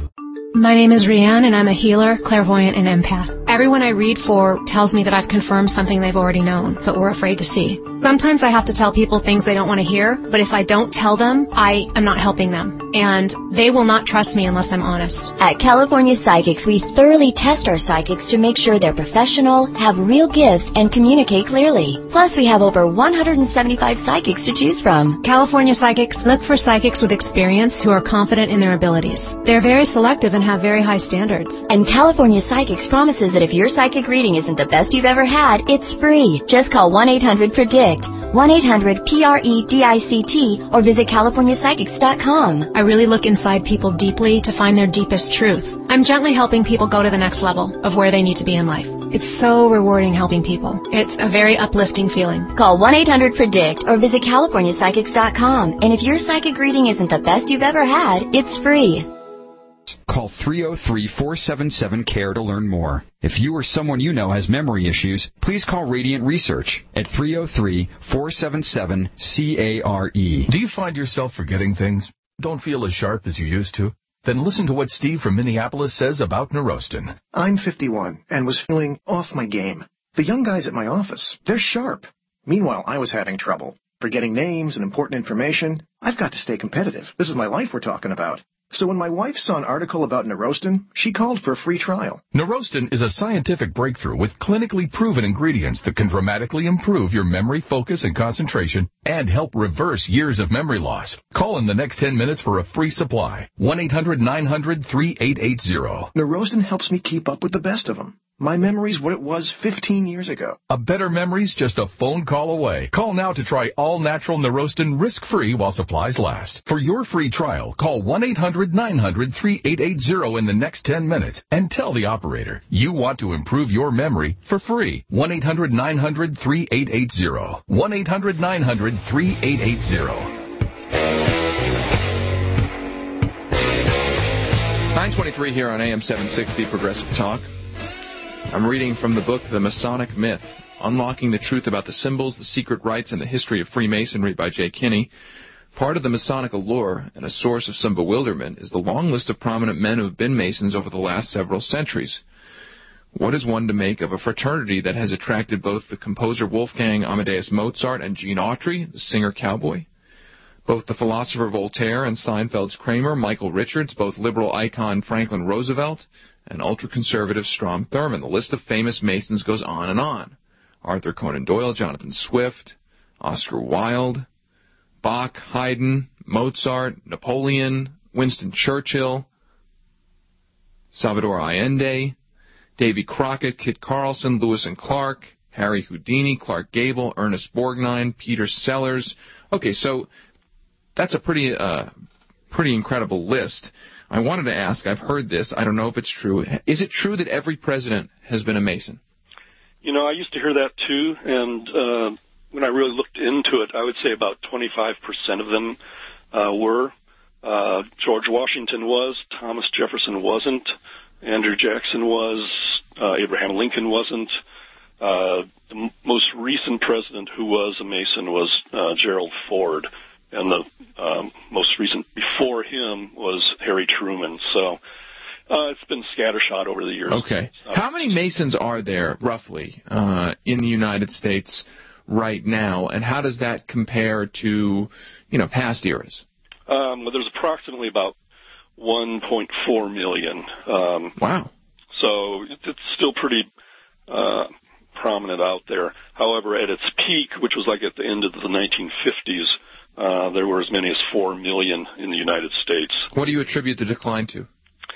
My name is Rianne, and I'm a healer, clairvoyant, and empath. Everyone I read for tells me that I've confirmed something they've already known, but were afraid to see. Sometimes I have to tell people things they don't want to hear, but if I don't tell them, I am not helping them. And they will not trust me unless I'm honest. At California Psychics, we thoroughly test our psychics to make sure they're professional, have real gifts, and communicate clearly. Plus, we have over one hundred seventy-five psychics to choose from. California Psychics look for psychics with experience who are confident in their abilities. They're very selective and have very high standards. And California Psychics promises that if your psychic reading isn't the best you've ever had, it's free. Just call one eight hundred predict, one eight hundred P R E D I C T, or visit California Psychics dot com. I really look inside people deeply to find their deepest truth. I'm gently helping people go to the next level of where they need to be in life. It's so rewarding helping people. It's a very uplifting feeling. Call one eight hundred predict or visit California Psychics dot com. And if your psychic reading isn't the best you've ever had, it's free. Call three oh three, four seven seven, C A R E to learn more. If you or someone you know has memory issues, please call Radiant Research at three oh three, four seven seven, C A R E. Do you find yourself forgetting things? Don't feel as sharp as you used to? Then listen to what Steve from Minneapolis says about Neurostin. I'm fifty-one and was feeling off my game. The young guys at my office, they're sharp. Meanwhile, I was having trouble forgetting names and important information. I've got to stay competitive. This is my life we're talking about. So when my wife saw an article about Neurostin, she called for a free trial. Neurostin is a scientific breakthrough with clinically proven ingredients that can dramatically improve your memory, focus, and concentration and help reverse years of memory loss. Call in the next ten minutes for a free supply. one eight hundred nine hundred thirty-eight eighty. Neurostin helps me keep up with the best of them. My memory's what it was fifteen years ago. A better memory's just a phone call away. Call now to try all-natural Neurostin risk-free while supplies last. For your free trial, call one eight hundred nine hundred thirty-eight eighty in the next ten minutes and tell the operator you want to improve your memory for free. one eight hundred nine hundred thirty-eight eighty. one eight hundred nine hundred thirty-eight eighty. nine twenty-three here on A M seven sixty Progressive Talk. I'm reading from the book The Masonic Myth, Unlocking the Truth About the Symbols, the Secret Rites, and the History of Freemasonry by Jay Kinney. Part of the Masonic allure, and a source of some bewilderment, is the long list of prominent men who have been Masons over the last several centuries. What is one to make of a fraternity that has attracted both the composer Wolfgang Amadeus Mozart and Gene Autry, the singer-cowboy? Both the philosopher Voltaire and Seinfeld's Kramer, Michael Richards, both liberal icon Franklin Roosevelt, and ultra-conservative Strom Thurmond. The list of famous Masons goes on and on. Arthur Conan Doyle, Jonathan Swift, Oscar Wilde, Bach, Haydn, Mozart, Napoleon, Winston Churchill, Salvador Allende, Davy Crockett, Kit Carlson, Lewis and Clark, Harry Houdini, Clark Gable, Ernest Borgnine, Peter Sellers. Okay, so that's a pretty, uh, pretty incredible list. I wanted to ask, I've heard this, I don't know if it's true. Is it true that every president has been a Mason? You know, I used to hear that too, and uh, when I really looked into it, I would say about twenty-five percent of them uh, were. Uh, George Washington was, Thomas Jefferson wasn't, Andrew Jackson was, uh, Abraham Lincoln wasn't. Uh, the m- most recent president who was a Mason was uh, Gerald Ford. And the um, most recent before him was Harry Truman. So uh, it's been scattershot over the years. Okay. Uh, How many Masons are there, roughly, uh, in the United States right now? And how does that compare to, you know, past eras? Um, well, there's approximately about one point four million. Um, wow. So it's still pretty uh, prominent out there. However, at its peak, which was like at the end of the nineteen fifties, uh, there were as many as four million in the United States. What do you attribute the decline to?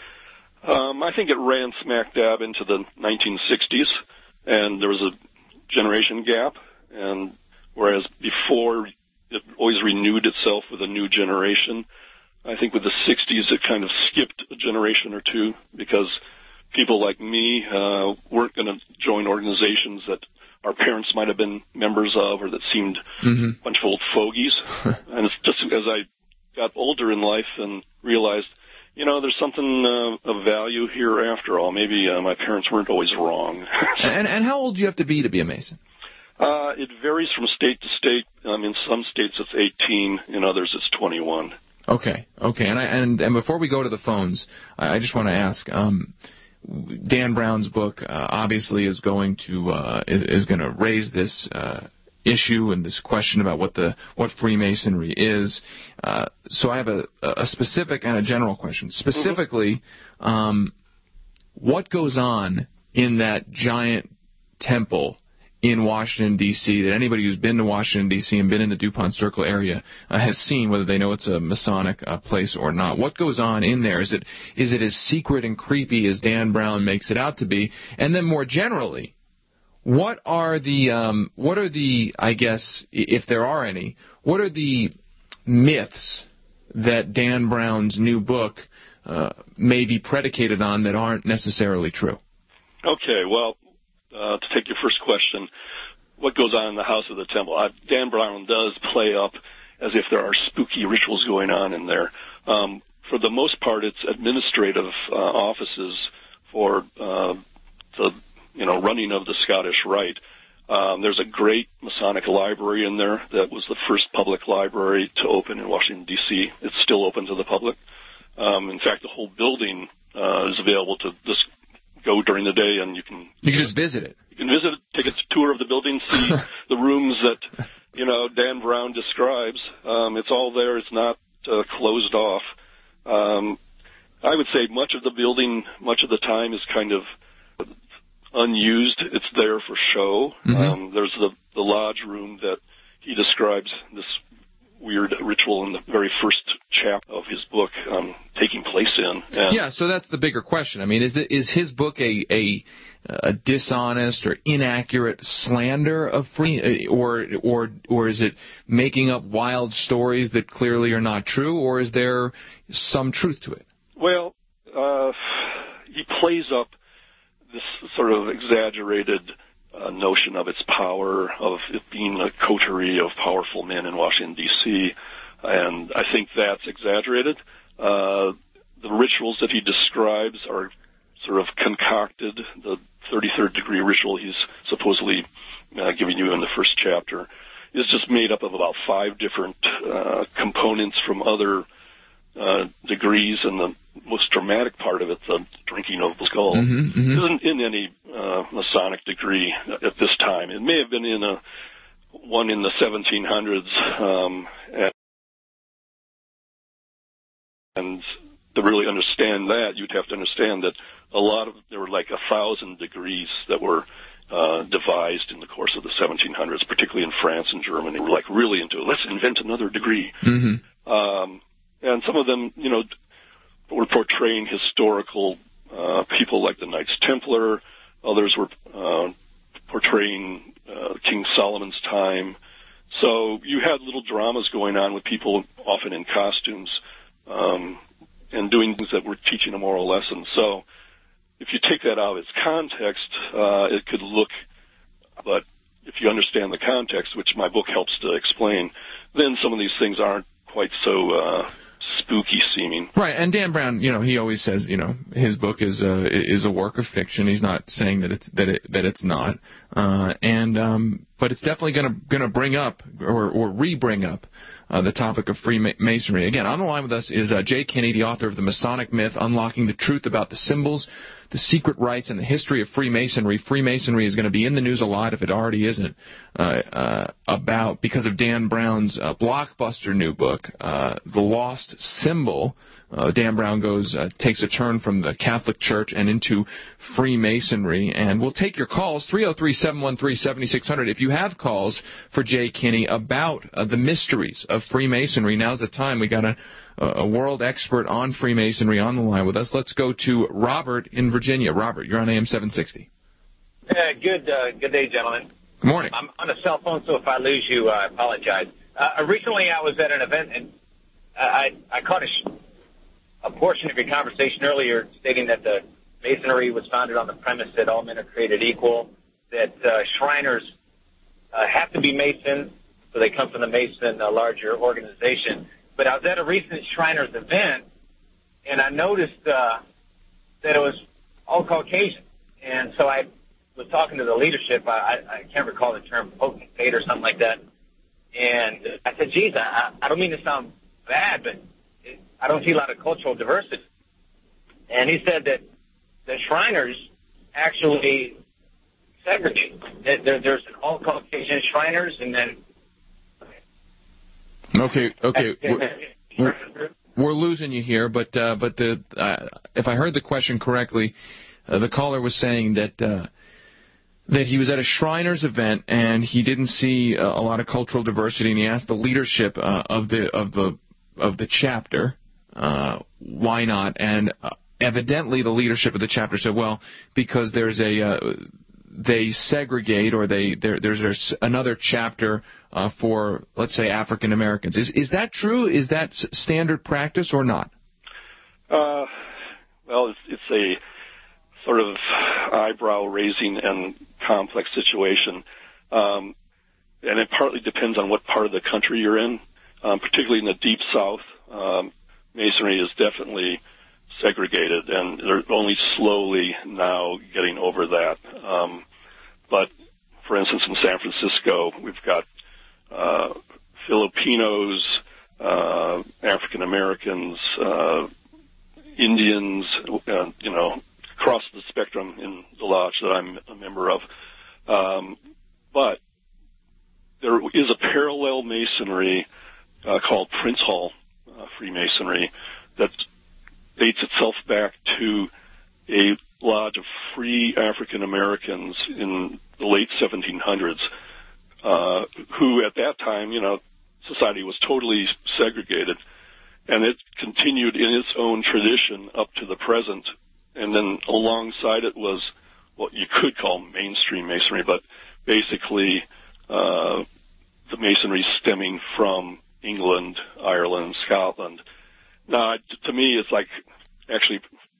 Um, I think it ran smack dab into the nineteen sixties, and there was a generation gap, and whereas before it always renewed itself with a new generation, I think with the sixties it kind of skipped a generation or two because people like me uh, weren't going to join organizations that our parents might have been members of or that seemed mm-hmm. a bunch of old fogies. And it's just as I got older in life and realized, you know, there's something uh, of value here after all. Maybe uh, my parents weren't always wrong. and, and how old do you have to be to be a Mason? Uh, it varies from state to state. Um, in some states it's eighteen, in others it's twenty-one. Okay, okay. And I, and, and before we go to the phones, I, I just want to ask, um, Dan Brown's book uh, obviously is going to uh, is, is going to raise this uh, issue and this question about what the what Freemasonry is. Uh, so I have a, a specific and a general question. Specifically, mm-hmm. um, what goes on in that giant temple in Washington, D C that anybody who's been to Washington, D C and been in the DuPont Circle area uh, has seen, whether they know it's a Masonic uh, place or not? What goes on in there? Is it is it as secret and creepy as Dan Brown makes it out to be? And then more generally, what are the, um, what are the, I guess, if there are any, what are the myths that Dan Brown's new book uh, may be predicated on that aren't necessarily true? Okay, well, Uh, to take your first question, what goes on in the House of the Temple? Uh, Dan Brown does play up as if there are spooky rituals going on in there. Um, for the most part, it's administrative uh, offices for uh, the you know running of the Scottish Rite. Um, there's a great Masonic library in there that was the first public library to open in Washington, D C It's still open to the public. Um, in fact, the whole building uh, is available to this. Go during the day, and you can you can just visit it. You can visit, take a tour of the building, see the rooms that you know Dan Brown describes. Um, it's all there. It's not uh, closed off. Um, I would say much of the building, much of the time, is kind of unused. It's there for show. Mm-hmm. Um, there's the the lodge room that he describes this weird ritual in the very first chapter of his book um, taking place in. And yeah, so that's the bigger question. I mean, is the, is his book a, a a dishonest or inaccurate slander of free, or or or is it making up wild stories that clearly are not true, or is there some truth to it? Well, uh, he plays up this sort of exaggerated Uh, notion of its power, of it being a coterie of powerful men in Washington, D C, and I think that's exaggerated. Uh, the rituals that he describes are sort of concocted. The thirty-third degree ritual he's supposedly uh, giving you in the first chapter is just made up of about five different uh, components from other uh, degrees, and the most dramatic part of it, the drinking of the skull, mm-hmm, mm-hmm. isn't in any uh, Masonic degree at this time. It may have been in a one in the seventeen hundreds, um, and, and to really understand that, you'd have to understand that a lot of there were like a thousand degrees that were uh, devised in the course of the seventeen hundreds, particularly in France and Germany. They were like really into it. Let's invent another degree. Mm-hmm. Um, and some of them, you know, were portraying historical uh, people like the Knights Templar. Others were uh, portraying uh, King Solomon's time. So you had little dramas going on with people often in costumes um, and doing things that were teaching a moral lesson. So if you take that out of its context, uh, it could look, but if you understand the context, which my book helps to explain, then some of these things aren't quite so uh, spooky seeming. Right, and Dan Brown, you know, he always says, you know, his book is a is a work of fiction. He's not saying that it's that it that it's not, uh, and um, but it's definitely going to going to bring up or or re-bring up uh, the topic of Freemasonry. Again, on the line with us is uh, Jay Kinney, the author of The Masonic Myth: Unlocking the Truth About the Symbols, the secret rites and the history of Freemasonry. Freemasonry is going to be in the news a lot, if it already isn't, uh, uh, about, because of Dan Brown's uh, blockbuster new book, uh, The Lost Symbol. Uh, Dan Brown goes, uh, takes a turn from the Catholic Church and into Freemasonry. And we'll take your calls, three oh three, seven one three, seven six zero zero. If you have calls for Jay Kinney about uh, the mysteries of Freemasonry, now's the time. We got a, a world expert on Freemasonry on the line with us. Let's go to Robert in Virginia. Robert, you're on A M seven sixty. Uh, good, uh, good day, gentlemen. Good morning. I'm on a cell phone, so if I lose you, I apologize. Uh, recently, I was at an event, and I, I caught a... Sh- a portion of your conversation earlier stating that the Masonry was founded on the premise that all men are created equal, that uh, Shriners uh, have to be Masons, so they come from the Mason uh, larger organization. But I was at a recent Shriners event, and I noticed uh, that it was all Caucasian. And so I was talking to the leadership. I, I, I can't recall the term, potentate or something like that. And I said, geez, I, I don't mean to sound bad, but I don't see a lot of cultural diversity. And he said that the Shriners actually segregate. There, there's an all-Caucasian Shriners, and then... Okay, okay. We're, we're, we're losing you here, but uh, but the uh, if I heard the question correctly, uh, the caller was saying that... Uh, that he was at a Shriners event and he didn't see uh, a lot of cultural diversity, and he asked the leadership uh, of the of the of the chapter, uh, why not? And uh, evidently the leadership of the chapter said, well, because there's a uh, they segregate, or they there, there's, there's another chapter uh, for, let's say, African Americans. Is is that true? Is that s- standard practice or not? Uh, well, it's, it's a sort of eyebrow-raising and complex situation, um, and it partly depends on what part of the country you're in. Um, particularly in the Deep South, um, Masonry is definitely segregated, and they're only slowly now getting over that. Um, but, for instance, in San Francisco, we've got uh, Filipinos, uh, African Americans, uh, Indians, uh, you know, across the spectrum in the lodge that I'm a member of. Um, but there is a parallel Masonry Uh, called Prince Hall uh, Freemasonry that dates itself back to a lodge of free African Americans in the late seventeen hundreds, uh, who at that time, you know, society was totally segregated, and it continued in its own tradition up to the present. And then alongside it was what you could call mainstream Masonry, but basically uh, the Masonry stemming from England, Ireland, Scotland. Now, to me, it's like actually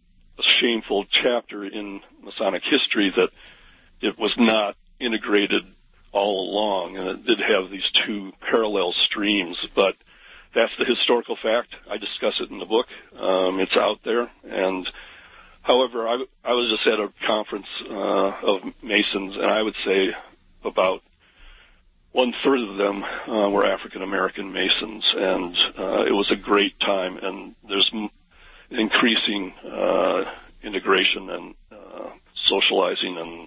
a shameful chapter in Masonic history that it was not integrated all along, and it did have these two parallel streams, but that's the historical fact. I discuss it in the book. Um, it's out there. And however, I, I was just at a conference uh, of Masons, and I would say about one-third of them uh, were African-American Masons, and uh, it was a great time, and there's m- increasing uh, integration and uh, socializing and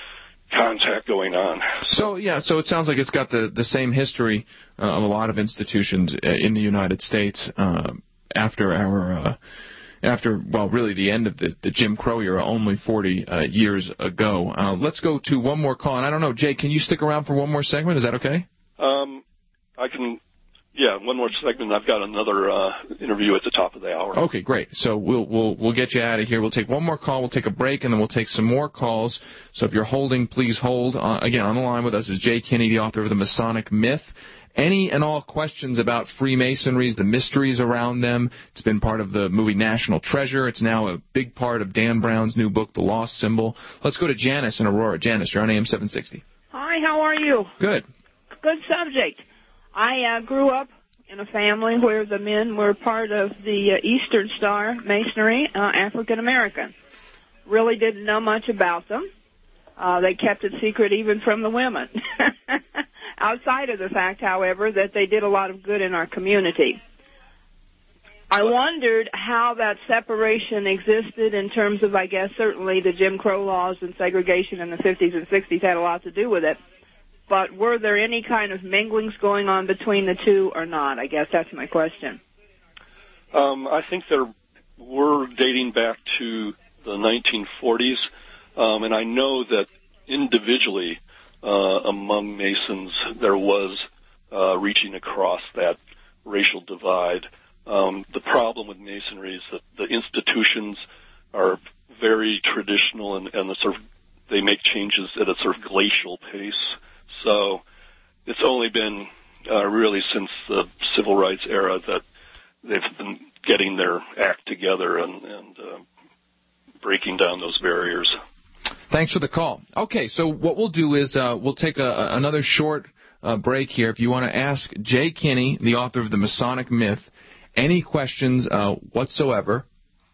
contact going on. So, yeah, so it sounds like it's got the, the same history uh, of a lot of institutions in the United States uh, after our... Uh, After, well, really the end of the, the Jim Crow era, only forty uh, years ago. Uh, let's go to one more call. And I don't know, Jay, can you stick around for one more segment? Is that okay? Um, I can, yeah, one more segment. I've got another uh, interview at the top of the hour. Okay, great. So we'll we'll we'll get you out of here. We'll take one more call. We'll take a break, and then we'll take some more calls. So if you're holding, please hold. Uh, again, on the line with us is Jay Kinney, the author of The Masonic Myth. Any and all questions about Freemasonries, the mysteries around them. It's been part of the movie National Treasure. It's now a big part of Dan Brown's new book, The Lost Symbol. Let's go to Janice in Aurora. Janice, you're on A M seven sixty. Hi, how are you? Good. Good subject. I uh, grew up in a family where the men were part of the uh, Eastern Star Masonry, uh, African American. Really didn't know much about them. Uh, they kept it secret even from the women. Outside of the fact, however, that they did a lot of good in our community. I wondered how that separation existed in terms of, I guess, certainly the Jim Crow laws and segregation in the fifties and sixties had a lot to do with it. But were there any kind of minglings going on between the two or not? I guess that's my question. Um, I think there were dating back to the nineteen forties, um, and I know that individually uh, among Masons there was uh, reaching across that racial divide. Um, the problem with Masonry is that the institutions are very traditional and, and the sort of, they make changes at a sort of glacial pace. So it's only been uh, really since the civil rights era that they've been getting their act together and, and uh, breaking down those barriers. Thanks for the call. Okay, so what we'll do is uh, we'll take a, another short uh, break here. If you want to ask Jay Kinney, the author of The Masonic Myth, any questions uh, whatsoever,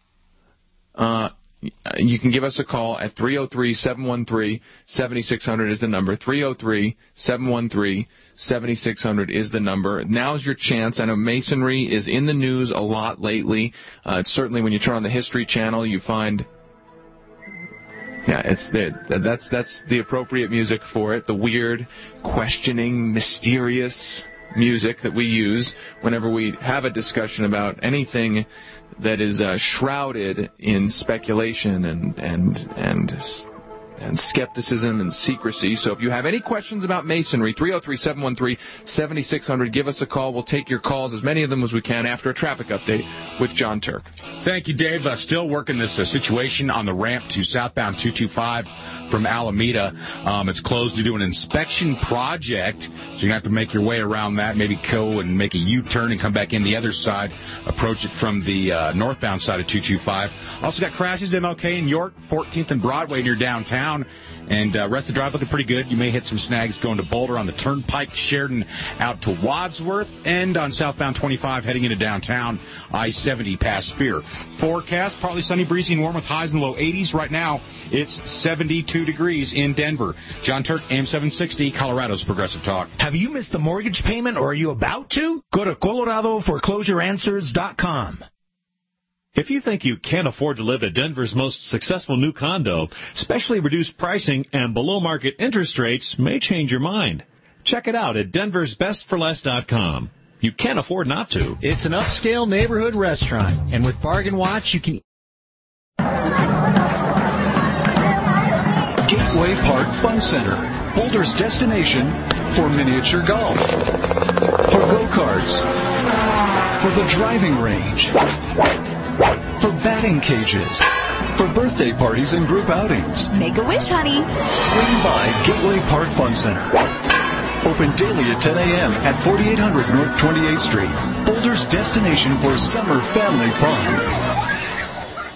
uh, you can give us a call at three oh three, seven one three, seven six zero zero is the number. three oh three, seven one three, seven six zero zero is the number. Now's your chance. I know Masonry is in the news a lot lately. Uh, certainly when you turn on the History Channel, you find... Yeah, it's the, that's, that's the appropriate music for it. The weird, questioning, mysterious music that we use whenever we have a discussion about anything that is uh, shrouded in speculation and and and and skepticism and secrecy. So if you have any questions about Masonry, three oh three, seven one three, seven six zero zero, give us a call. We'll take your calls, as many of them as we can, after a traffic update with John Turk. Thank you, Dave. Uh, still working this uh, situation on the ramp to southbound two two five from Alameda. Um, it's closed to do an inspection project, so you're going to have to make your way around that, maybe go and make a U-turn and come back in the other side, approach it from the uh, northbound side of two two five. Also got crashes M L K in York, fourteenth and Broadway near downtown. And uh, rest of the drive looking pretty good. You may hit some snags going to Boulder on the Turnpike, Sheridan out to Wadsworth, and on southbound twenty-five heading into downtown, I seventy past Spear. Forecast, partly sunny, breezy, and warm with highs in the low eighties. Right now, it's seventy-two degrees in Denver. John Turk, A M seven sixty, Colorado's Progressive Talk. Have you missed the mortgage payment, or are you about to? Go to Colorado Foreclosure Answers dot com. If you think you can't afford to live at Denver's most successful new condo, specially reduced pricing and below-market interest rates may change your mind. Check it out at Denver's Best For Less dot com. You can't afford not to. It's an upscale neighborhood restaurant, and with Bargain Watch, you can... Gateway Park Fun Center, Boulder's destination for miniature golf, for go-karts, for the driving range, for batting cages, for birthday parties and group outings. Make a wish, honey. Swing by Gateway Park Fun Center. Open daily at ten a.m. at forty-eight hundred North twenty-eighth Street. Boulder's destination for summer family fun.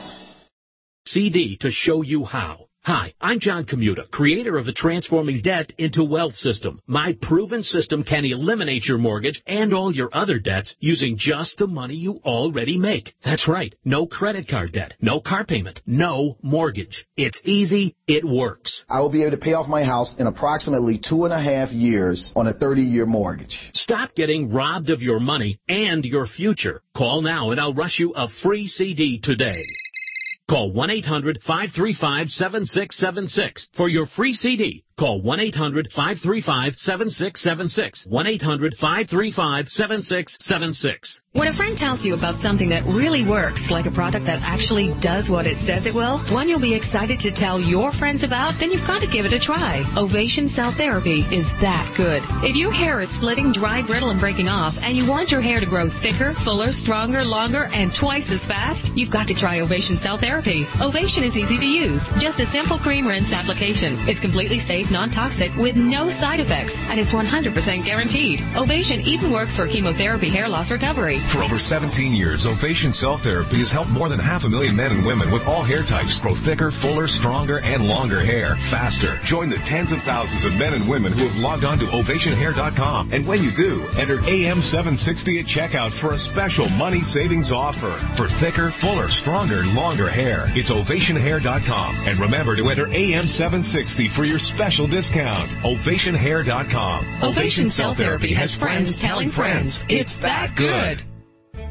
C D to show you how. Hi, I'm John Commuta, creator of the Transforming Debt into Wealth system. My proven system can eliminate your mortgage and all your other debts using just the money you already make. That's right, no credit card debt, no car payment, no mortgage. It's easy, it works. I will be able to pay off my house in approximately two and a half years on a thirty-year mortgage. Stop getting robbed of your money and your future. Call now and I'll rush you a free C D today. Call one eight hundred, five three five, seven six seven six for your free C D. Call one eight hundred, five three five, seven six seven six. one eight hundred, five three five, seven six seven six. When a friend tells you about something that really works, like a product that actually does what it says it will, one you'll be excited to tell your friends about, then you've got to give it a try. Ovation Cell Therapy is that good. If your hair is splitting, dry, brittle, and breaking off, and you want your hair to grow thicker, fuller, stronger, longer, and twice as fast, you've got to try Ovation Cell Therapy. Ovation is easy to use. Just a simple cream rinse application. It's completely safe, non-toxic, with no side effects, and it's one hundred percent guaranteed. Ovation even works for chemotherapy hair loss recovery. For over seventeen years, Ovation Cell Therapy has helped more than half a million men and women with all hair types grow thicker, fuller, stronger, and longer hair faster. Join the tens of thousands of men and women who have logged on to ovation hair dot com. And when you do, enter A M seven sixty at checkout for a special money savings offer. For thicker, fuller, stronger, longer hair, it's ovation hair dot com. And remember to enter A M seven sixty for your special discount. ovation hair dot com. Ovation Cell Therapy has friends telling friends. It's that good.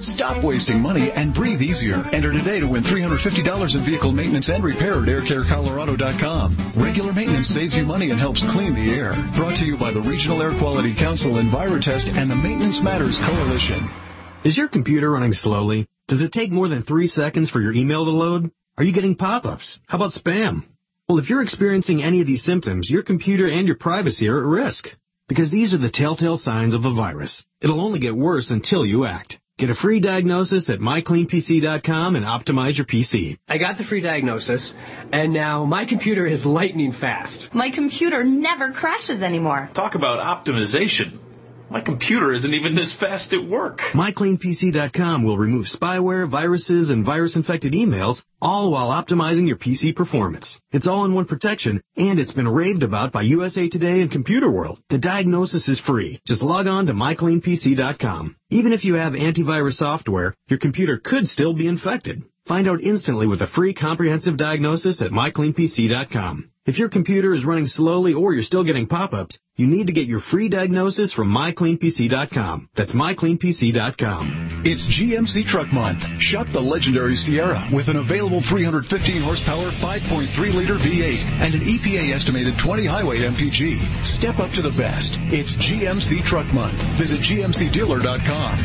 Stop wasting money and breathe easier. Enter today to win three hundred fifty dollars in vehicle maintenance and repair at air care colorado dot com. Regular maintenance saves you money and helps clean the air. Brought to you by the Regional Air Quality Council, EnviroTest, and the Maintenance Matters Coalition. Is your computer running slowly? Does it take more than three seconds for your email to load? Are you getting pop-ups? How about spam? Well, if you're experiencing any of these symptoms, your computer and your privacy are at risk. Because these are the telltale signs of a virus. It'll only get worse until you act. Get a free diagnosis at my clean P C dot com and optimize your P C. I got the free diagnosis, and now my computer is lightning fast. My computer never crashes anymore. Talk about optimization. My computer isn't even this fast at work. my clean P C dot com will remove spyware, viruses, and virus-infected emails, all while optimizing your P C performance. It's all-in-one protection, and it's been raved about by U S A Today and Computer World. The diagnosis is free. Just log on to my clean P C dot com. Even if you have antivirus software, your computer could still be infected. Find out instantly with a free comprehensive diagnosis at my clean P C dot com. If your computer is running slowly or you're still getting pop-ups, you need to get your free diagnosis from my clean P C dot com. That's my clean P C dot com. It's G M C Truck Month. Shop the legendary Sierra with an available three hundred fifteen horsepower, five point three liter V eight and an E P A estimated twenty highway M P G. Step up to the best. It's G M C Truck Month. Visit G M C dealer dot com.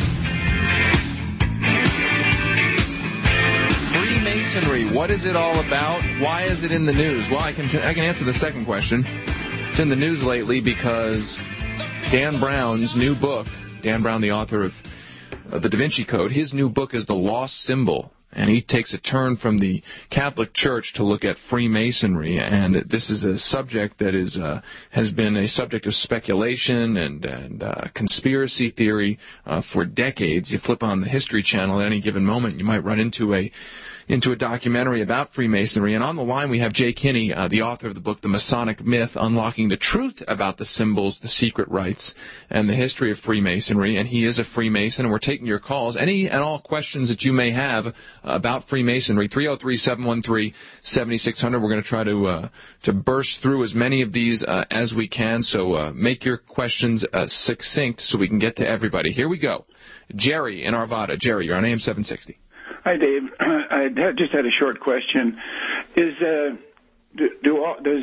Freemasonry, what is it all about? Why is it in the news? Well, I can t- I can answer the second question. It's in the news lately because Dan Brown's new book, Dan Brown, the author of uh, The Da Vinci Code, his new book is The Lost Symbol. And he takes a turn from the Catholic Church to look at Freemasonry, and this is a subject that is uh, has been a subject of speculation and, and uh, conspiracy theory uh, for decades. You flip on the History Channel at any given moment, you might run into a into a documentary about Freemasonry. And on the line we have Jay Kinney, uh, the author of the book The Masonic Myth, Unlocking the Truth About the Symbols, the Secret Rites, and the History of Freemasonry. And he is a Freemason, and we're taking your calls. Any and all questions that you may have uh, about Freemasonry, three oh three, seven one three, seven six zero zero. We're going to try to uh, to burst through as many of these uh, as we can, so uh, make your questions uh, succinct so we can get to everybody. Here we go. Jerry in Arvada. Jerry, you're on A M seven sixty. Hi, Dave. I just had a short question. Is uh, do, do all, does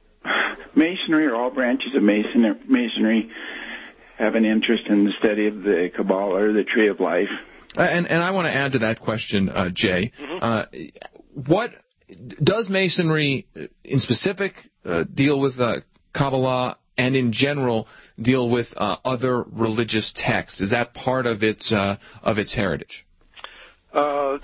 Masonry or all branches of Mason, Masonry have an interest in the study of the Kabbalah or the Tree of Life? Uh, and and I want to add to that question, uh, Jay. Mm-hmm. Uh, what does Masonry, in specific, uh, deal with uh, Kabbalah, and in general deal with uh, other religious texts? Is that part of its uh, of its heritage? Uh,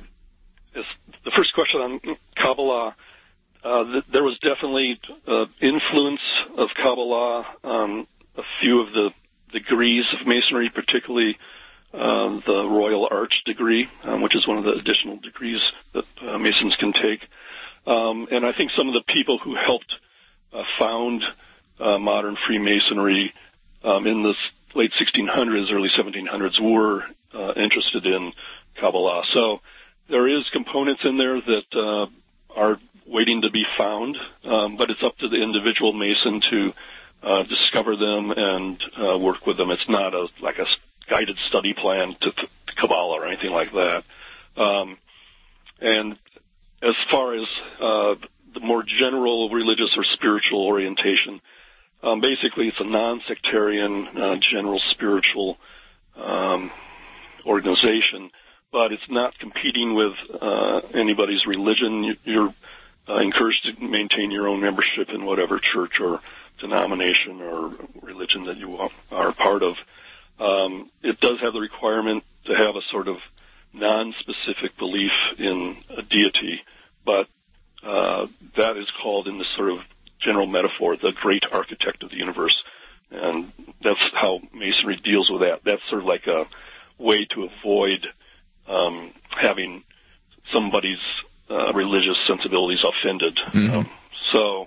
the first question on Kabbalah, uh, th- there was definitely uh, influence of Kabbalah on a few of the degrees of Masonry, particularly uh, the Royal Arch degree, um, which is one of the additional degrees that uh, Masons can take. Um, and I think some of the people who helped uh, found uh, modern Freemasonry um, in the late sixteen hundreds, early seventeen hundreds were uh, interested in Kabbalah. So there is components in there that uh, are waiting to be found, um, but it's up to the individual Mason to uh, discover them and uh, work with them. It's not a like a guided study plan to, to Kabbalah or anything like that. Um, and as far as uh, the more general religious or spiritual orientation, um, basically it's a non-sectarian, uh, general spiritual um, organization. But it's not competing with uh, anybody's religion. You're uh, encouraged to maintain your own membership in whatever church or denomination or religion that you are a part of. Um, it does have the requirement to have a sort of non-specific belief in a deity, but uh, that is called in this sort of general metaphor the great architect of the universe, and that's how Masonry deals with that. That's sort of like a way to avoid Um, having somebody's uh, religious sensibilities offended. Mm-hmm. Um, so,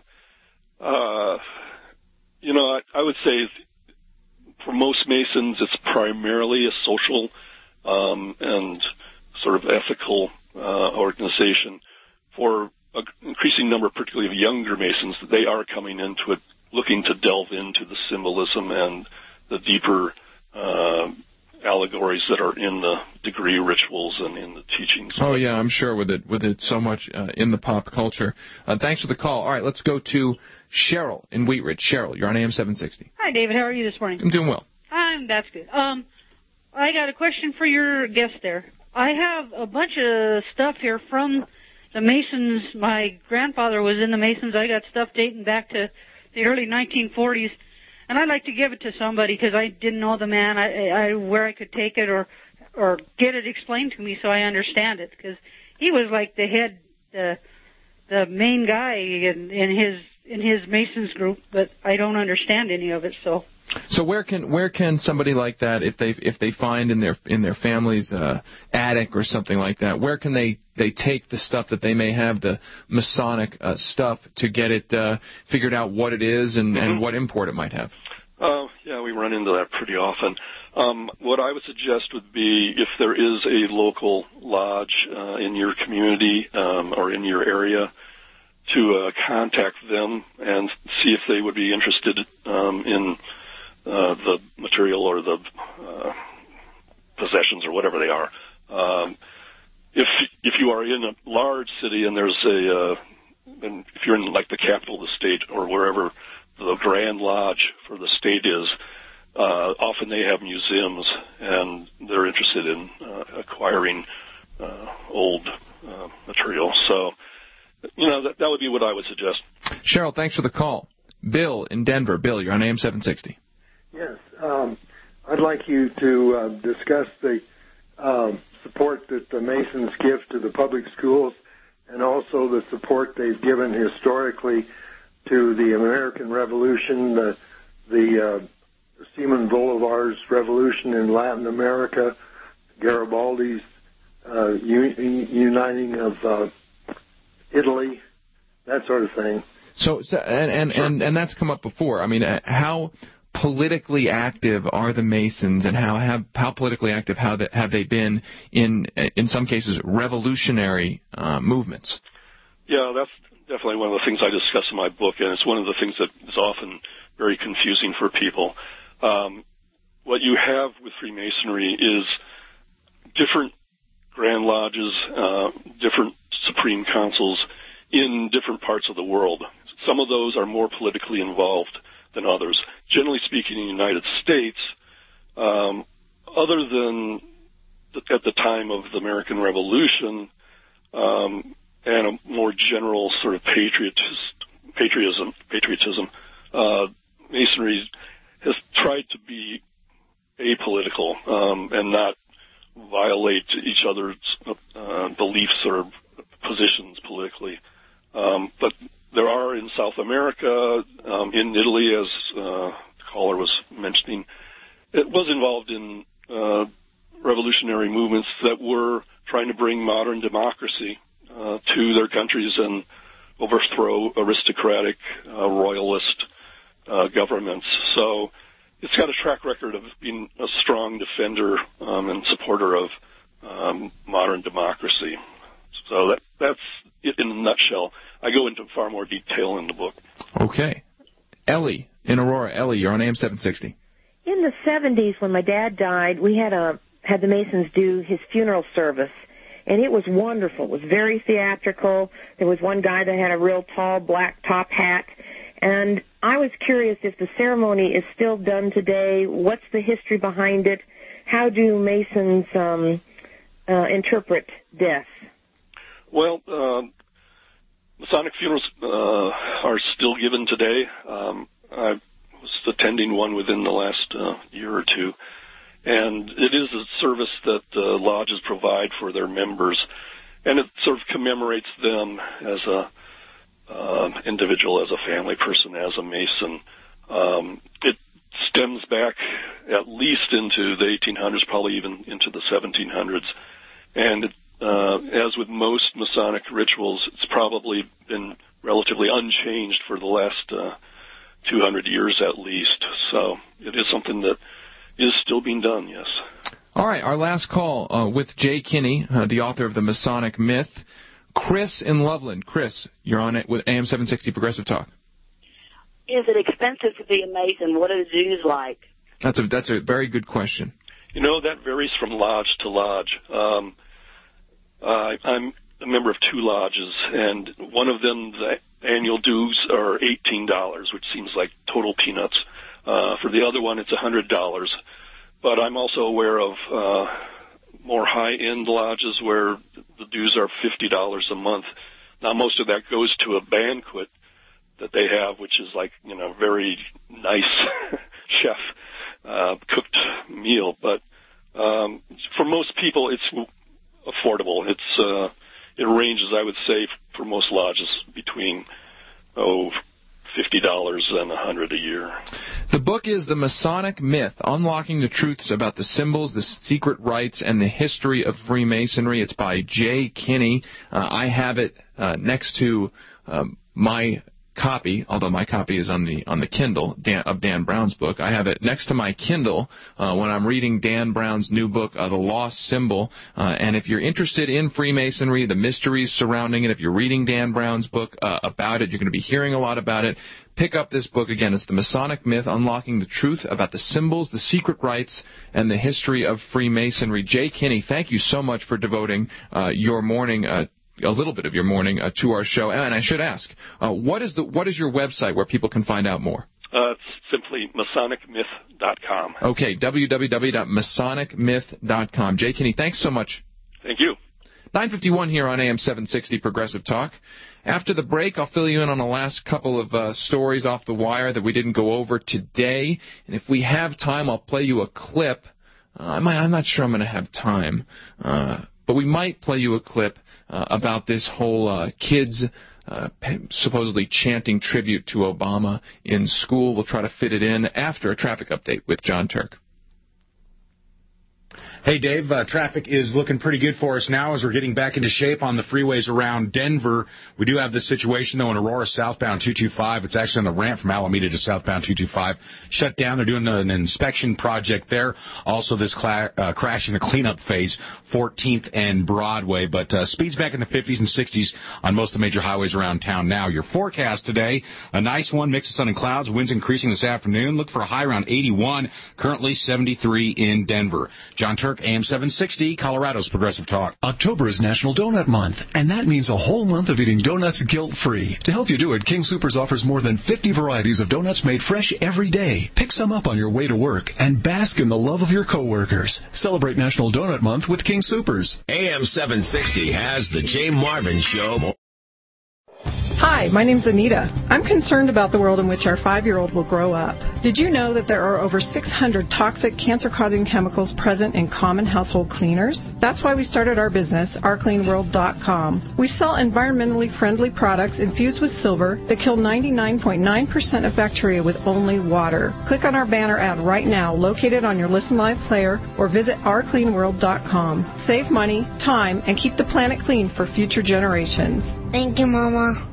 uh, you know, I, I would say for most Masons, it's primarily a social um, and sort of ethical uh, organization. For an increasing number, particularly of younger Masons, they are coming into it looking to delve into the symbolism and the deeper uh, allegories that are in the degree rituals and in the teachings. Oh yeah, I'm sure with it with it so much uh, in the pop culture. Uh, thanks for the call. All right, let's go to Cheryl in Wheat Ridge. Cheryl, you're on A M seven sixty. Hi, David. How are you this morning? I'm doing well. I'm. That's good. Um, I got a question for your guest there. I have a bunch of stuff here from the Masons. My grandfather was in the Masons. I got stuff dating back to the early nineteen forties. And I'd like to give it to somebody because I didn't know the man, I, I, where I could take it or or get it explained to me so I understand it. Because he was like the head, the the main guy in, in his in his Masons group, but I don't understand any of it. So. So where can where can somebody like that, if they if they find in their in their family's uh, attic or something like that, where can they they take the stuff that they may have, the Masonic uh, stuff, to get it uh, figured out what it is and, mm-hmm. and what import it might have? Uh, yeah, we run into that pretty often. Um, what I would suggest would be if there is a local lodge uh, in your community um, or in your area, to uh, contact them and see if they would be interested um, in Uh, the material or the uh, possessions or whatever they are. Um, if if you are in a large city and there's a, uh, and if you're in like the capital of the state or wherever the Grand Lodge for the state is, uh, often they have museums and they're interested in uh, acquiring uh, old uh, material. So, you know, that, that would be what I would suggest. Cheryl, thanks for the call. Bill in Denver. Bill, you're on A M seven sixty. Yes, um, I'd like you to uh, discuss the uh, support that the Masons give to the public schools and also the support they've given historically to the American Revolution, the, the uh, Simon Bolivar's revolution in Latin America, Garibaldi's uh, un- uniting of uh, Italy, that sort of thing. So, so and, and, and, and that's come up before. I mean, how politically active are the Masons, and how have how politically active how the, have they been in in some cases revolutionary uh, movements? Yeah, that's definitely one of the things I discuss in my book, and it's one of the things that is often very confusing for people. Um, what you have with Freemasonry is different Grand Lodges, uh, different Supreme Councils in different parts of the world. Some of those are more politically involved than others. Generally speaking, in the United States, um, other than at the time of the American Revolution um, and a more general sort of patriotist, patriotism, patriotism, uh, Masonry has tried to be apolitical um, and not violate each other's uh, beliefs or positions politically. Um, but there are in South America, um, in Italy, as uh, the caller was mentioning, it was involved in uh, revolutionary movements that were trying to bring modern democracy uh, to their countries and overthrow aristocratic, uh, royalist uh, governments. So it's got a track record of being a strong defender um, and supporter of um, modern democracy. So that, that's it in a nutshell. I go into far more detail in the book. Okay. Ellie in Aurora. Ellie, you're on A M seven sixty. In the seventies, when my dad died, we had a had the Masons do his funeral service, and it was wonderful. It was very theatrical. There was one guy that had a real tall black top hat, and I was curious if the ceremony is still done today. What's the history behind it? How do Masons um, uh, interpret death? Well, um, Masonic funerals uh, are still given today. Um, I was attending one within the last uh, year or two, and it is a service that uh, lodges provide for their members, and it sort of commemorates them as a uh, individual, as a family person, as a Mason. Um, it stems back at least into the eighteen hundreds, probably even into the seventeen hundreds, and it Uh, as with most Masonic rituals, it's probably been relatively unchanged for the last uh, two hundred years at least. So it is something that is still being done, yes. All right, our last call uh, with Jay Kinney, uh, the author of The Masonic Myth. Chris in Loveland. Chris, you're on it with A M seven sixty Progressive Talk. Is it expensive to be a Mason? What are the dues like? That's a that's a very good question. You know, that varies from lodge to lodge. Um, uh, I'm a member of two lodges, and one of them, the annual dues are eighteen dollars, which seems like total peanuts. Uh, for the other one, it's one hundred dollars. But I'm also aware of uh, more high-end lodges where the dues are fifty dollars a month. Now, most of that goes to a banquet that they have, which is like, you know, very nice chef uh, cooked meal. But um, for most people, it's affordable. It's uh, it ranges, I would say, for most lodges between oh fifty dollars and a hundred a year. The book is The Masonic Myth: Unlocking the Truths About the Symbols, the Secret Rites, and the History of Freemasonry. It's by Jay Kinney. Uh, I have it uh, next to um, my copy, although my copy is on the on the Kindle Dan, of Dan Brown's book. I have it next to my Kindle uh, when I'm reading Dan Brown's new book, uh, The Lost Symbol. Uh, and if you're interested in Freemasonry, the mysteries surrounding it, if you're reading Dan Brown's book uh, about it, you're going to be hearing a lot about it. Pick up this book again. It's The Masonic Myth: Unlocking the Truth About the Symbols, the Secret Rites, and the History of Freemasonry. Jay Kinney, thank you so much for devoting uh, your morning uh, a little bit of your morning uh, to our show. And I should ask, uh, what is the what is your website where people can find out more? Uh, it's simply masonic myth dot com. Okay, w w w dot masonic myth dot com. Jay Kinney, thanks so much. Thank you. nine fifty-one here on A M seven sixty Progressive Talk. After the break, I'll fill you in on the last couple of uh, stories off the wire that we didn't go over today. And if we have time, I'll play you a clip. Uh, I might, I'm not sure I'm going to have time, uh, but we might play you a clip Uh, about this whole uh, kids uh, supposedly chanting tribute to Obama in school. We'll try to fit it in after a traffic update with John Turk. Hey, Dave, uh, traffic is looking pretty good for us now as we're getting back into shape on the freeways around Denver. We do have this situation, though, in Aurora southbound two two five. It's actually on the ramp from Alameda to southbound two two five. Shut down. They're doing an inspection project there. Also, this cla- uh, crash in the cleanup phase, fourteenth and Broadway. But uh, speeds back in the fifties and sixties on most of the major highways around town now. Your forecast today, a nice one, mix of sun and clouds. Winds increasing this afternoon. Look for a high around eighty-one, currently seventy-three in Denver. John Turk, A M seven sixty, Colorado's Progressive Talk. October is National Donut Month, and that means a whole month of eating donuts guilt-free. To help you do it, King Soopers offers more than fifty varieties of donuts made fresh every day. Pick some up on your way to work and bask in the love of your coworkers. Celebrate National Donut Month with King Soopers. A M seven sixty has the Jay Marvin Show. Hi, my name's Anita. I'm concerned about the world in which our five-year-old will grow up. Did you know that there are over six hundred toxic, cancer-causing chemicals present in common household cleaners? That's why we started our business, our clean world dot com. We sell environmentally friendly products infused with silver that kill ninety-nine point nine percent of bacteria with only water. Click on our banner ad right now, located on your Listen Live player, or visit our clean world dot com. Save money, time, and keep the planet clean for future generations. Thank you, Mama.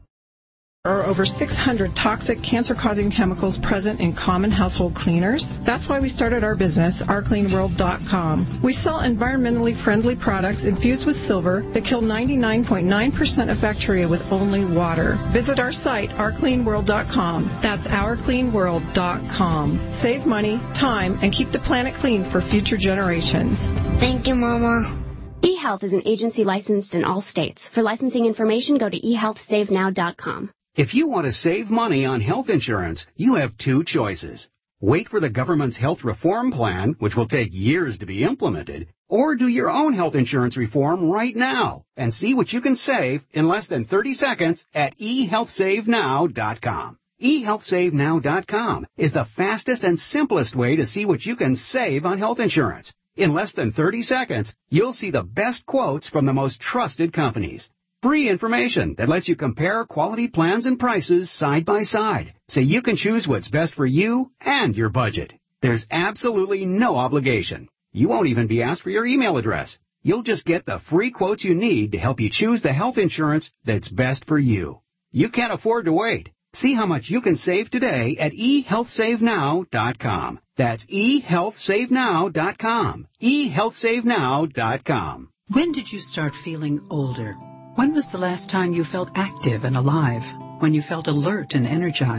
There are over six hundred toxic, cancer-causing chemicals present in common household cleaners. That's why we started our business, our clean world dot com. We sell environmentally friendly products infused with silver that kill ninety-nine point nine percent of bacteria with only water. Visit our site, our clean world dot com. That's our clean world dot com. Save money, time, and keep the planet clean for future generations. Thank you, Mama. eHealth is an agency licensed in all states. For licensing information, go to e health save now dot com. If you want to save money on health insurance, you have two choices. Wait for the government's health reform plan, which will take years to be implemented, or do your own health insurance reform right now and see what you can save in less than thirty seconds at e health save now dot com. e health save now dot com is the fastest and simplest way to see what you can save on health insurance. In less than thirty seconds, you'll see the best quotes from the most trusted companies. Free information that lets you compare quality plans and prices side by side, so you can choose what's best for you and your budget. There's absolutely no obligation. You won't even be asked for your email address. You'll just get the free quotes you need to help you choose the health insurance that's best for you. You can't afford to wait. See how much you can save today at e health save now dot com. That's e health save now dot com. e health save now dot com. When did you start feeling older? When was the last time you felt active and alive? When you felt alert and energized?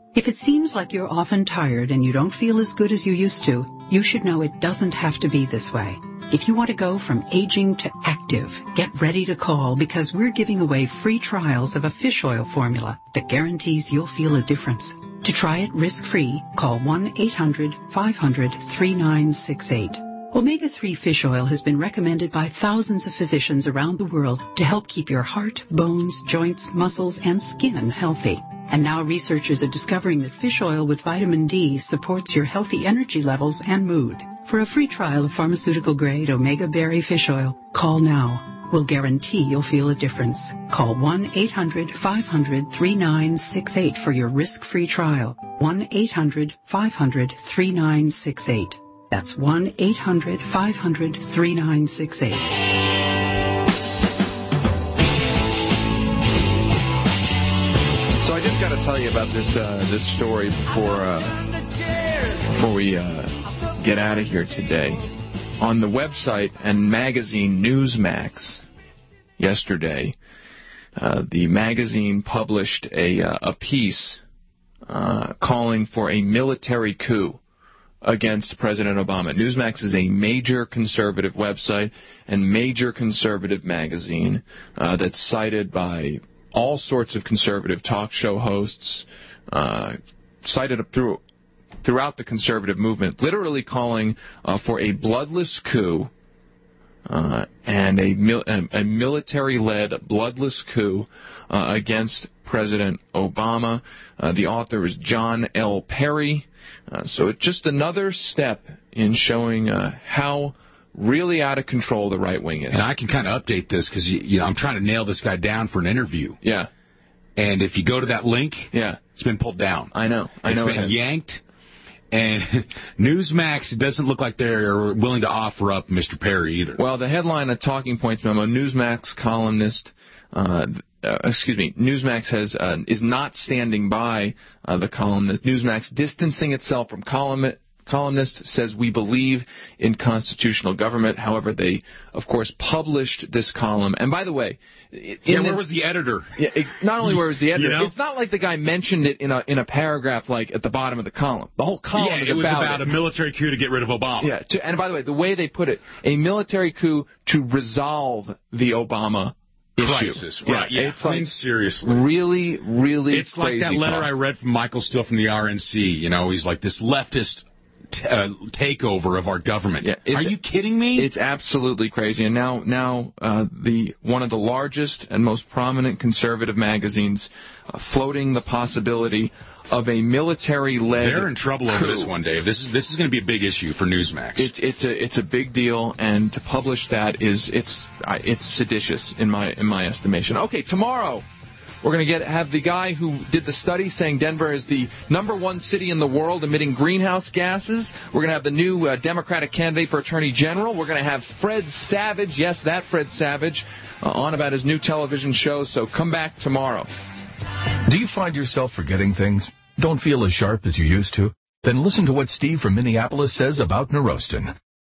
If it seems like you're often tired and you don't feel as good as you used to, you should know it doesn't have to be this way. If you want to go from aging to active, get ready to call because we're giving away free trials of a fish oil formula that guarantees you'll feel a difference. To try it risk-free, call one eight hundred five hundred three nine six eight. omega three fish oil has been recommended by thousands of physicians around the world to help keep your heart, bones, joints, muscles, and skin healthy. And now researchers are discovering that fish oil with vitamin D supports your healthy energy levels and mood. For a free trial of pharmaceutical-grade omega berry fish oil, call now. We'll guarantee you'll feel a difference. Call one eight hundred five hundred three nine six eight for your risk-free trial. one eight hundred five hundred three nine six eight. That's one eight hundred five hundred three nine six eight. So I just got to tell you about this uh, this story before uh, before we uh, get out of here today. On the website and magazine Newsmax yesterday, uh, the magazine published a uh, a piece uh, calling for a military coup against President Obama. Newsmax is a major conservative website and major conservative magazine uh, that's cited by all sorts of conservative talk show hosts, uh, cited through, throughout the conservative movement, literally calling uh, for a bloodless coup uh, and a, mil- a military-led bloodless coup uh, against President Obama. Uh, the author is John L. Perry. Uh, so it's just another step in showing uh, how really out of control the right wing is. And I can kind of update this because you, you know, I'm trying to nail this guy down for an interview. Yeah. And if you go to that link, yeah, it's been pulled down. I know. I it's know. It's been it yanked. And Newsmax doesn't look like they're willing to offer up Mister Perry either. Well, the headline of Talking Points memo, Newsmax columnist, uh, uh, excuse me, Newsmax has uh, is not standing by uh, the columnist. Newsmax distancing itself from column, columnist says we believe in constitutional government. However, they, of course, published this column. And by the way, in yeah, where this, was the editor? Yeah, it, not only where was the editor, you know? It's not like the guy mentioned it in a in a paragraph like at the bottom of the column. The whole column yeah, is it was about, about it. a military coup to get rid of Obama. Yeah, to, and by the way, the way they put it, a military coup to resolve the Obama crisis. Issue. Right, yeah. yeah. It's I like mean, seriously. Really, really It's like that letter talk. I read from Michael Steele from the R N C. You know, he's like this leftist T- uh, takeover of our government. Yeah, Are you kidding me? It's absolutely crazy. And now, now uh, the one of the largest and most prominent conservative magazines uh, floating the possibility of a military-led. They're in trouble over coup. this one, Dave. This is this is going to be a big issue for Newsmax. It's it's a it's a big deal, and to publish that is it's uh, it's seditious in my in my estimation. Okay, tomorrow. We're going to get have the guy who did the study saying Denver is the number one city in the world emitting greenhouse gases. We're going to have the new uh, Democratic candidate for Attorney General. We're going to have Fred Savage, yes, that Fred Savage, uh, on about his new television show. So come back tomorrow. Do you find yourself forgetting things? Don't feel as sharp as you used to? Then listen to what Steve from Minneapolis says about Neurostin.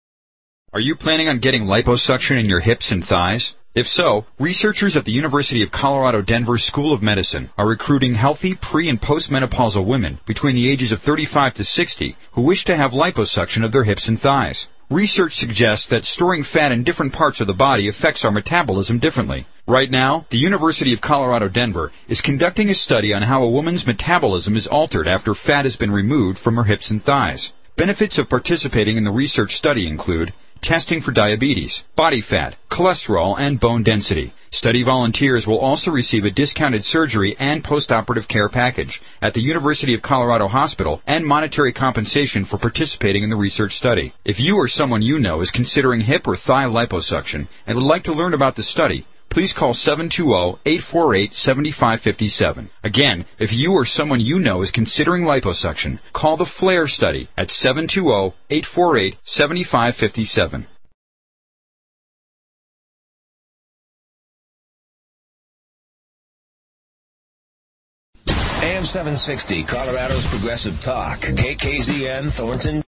Are you planning on getting liposuction in your hips and thighs? If so, researchers at the University of Colorado Denver School of Medicine are recruiting healthy pre- and postmenopausal women between the ages of thirty-five to sixty who wish to have liposuction of their hips and thighs. Research suggests that storing fat in different parts of the body affects our metabolism differently. Right now, the University of Colorado Denver is conducting a study on how a woman's metabolism is altered after fat has been removed from her hips and thighs. Benefits of participating in the research study include testing for diabetes, body fat, cholesterol, and bone density. Study volunteers will also receive a discounted surgery and postoperative care package at the University of Colorado Hospital and monetary compensation for participating in the research study. If you or someone you know is considering hip or thigh liposuction and would like to learn about the study, please call seven two zero, eight four eight, seven five five seven. Again, if you or someone you know is considering liposuction, call the FLAIR study at seven two zero, eight four eight, seven five five seven. A M seven sixty, Colorado's Progressive Talk, K K Z N, Thornton.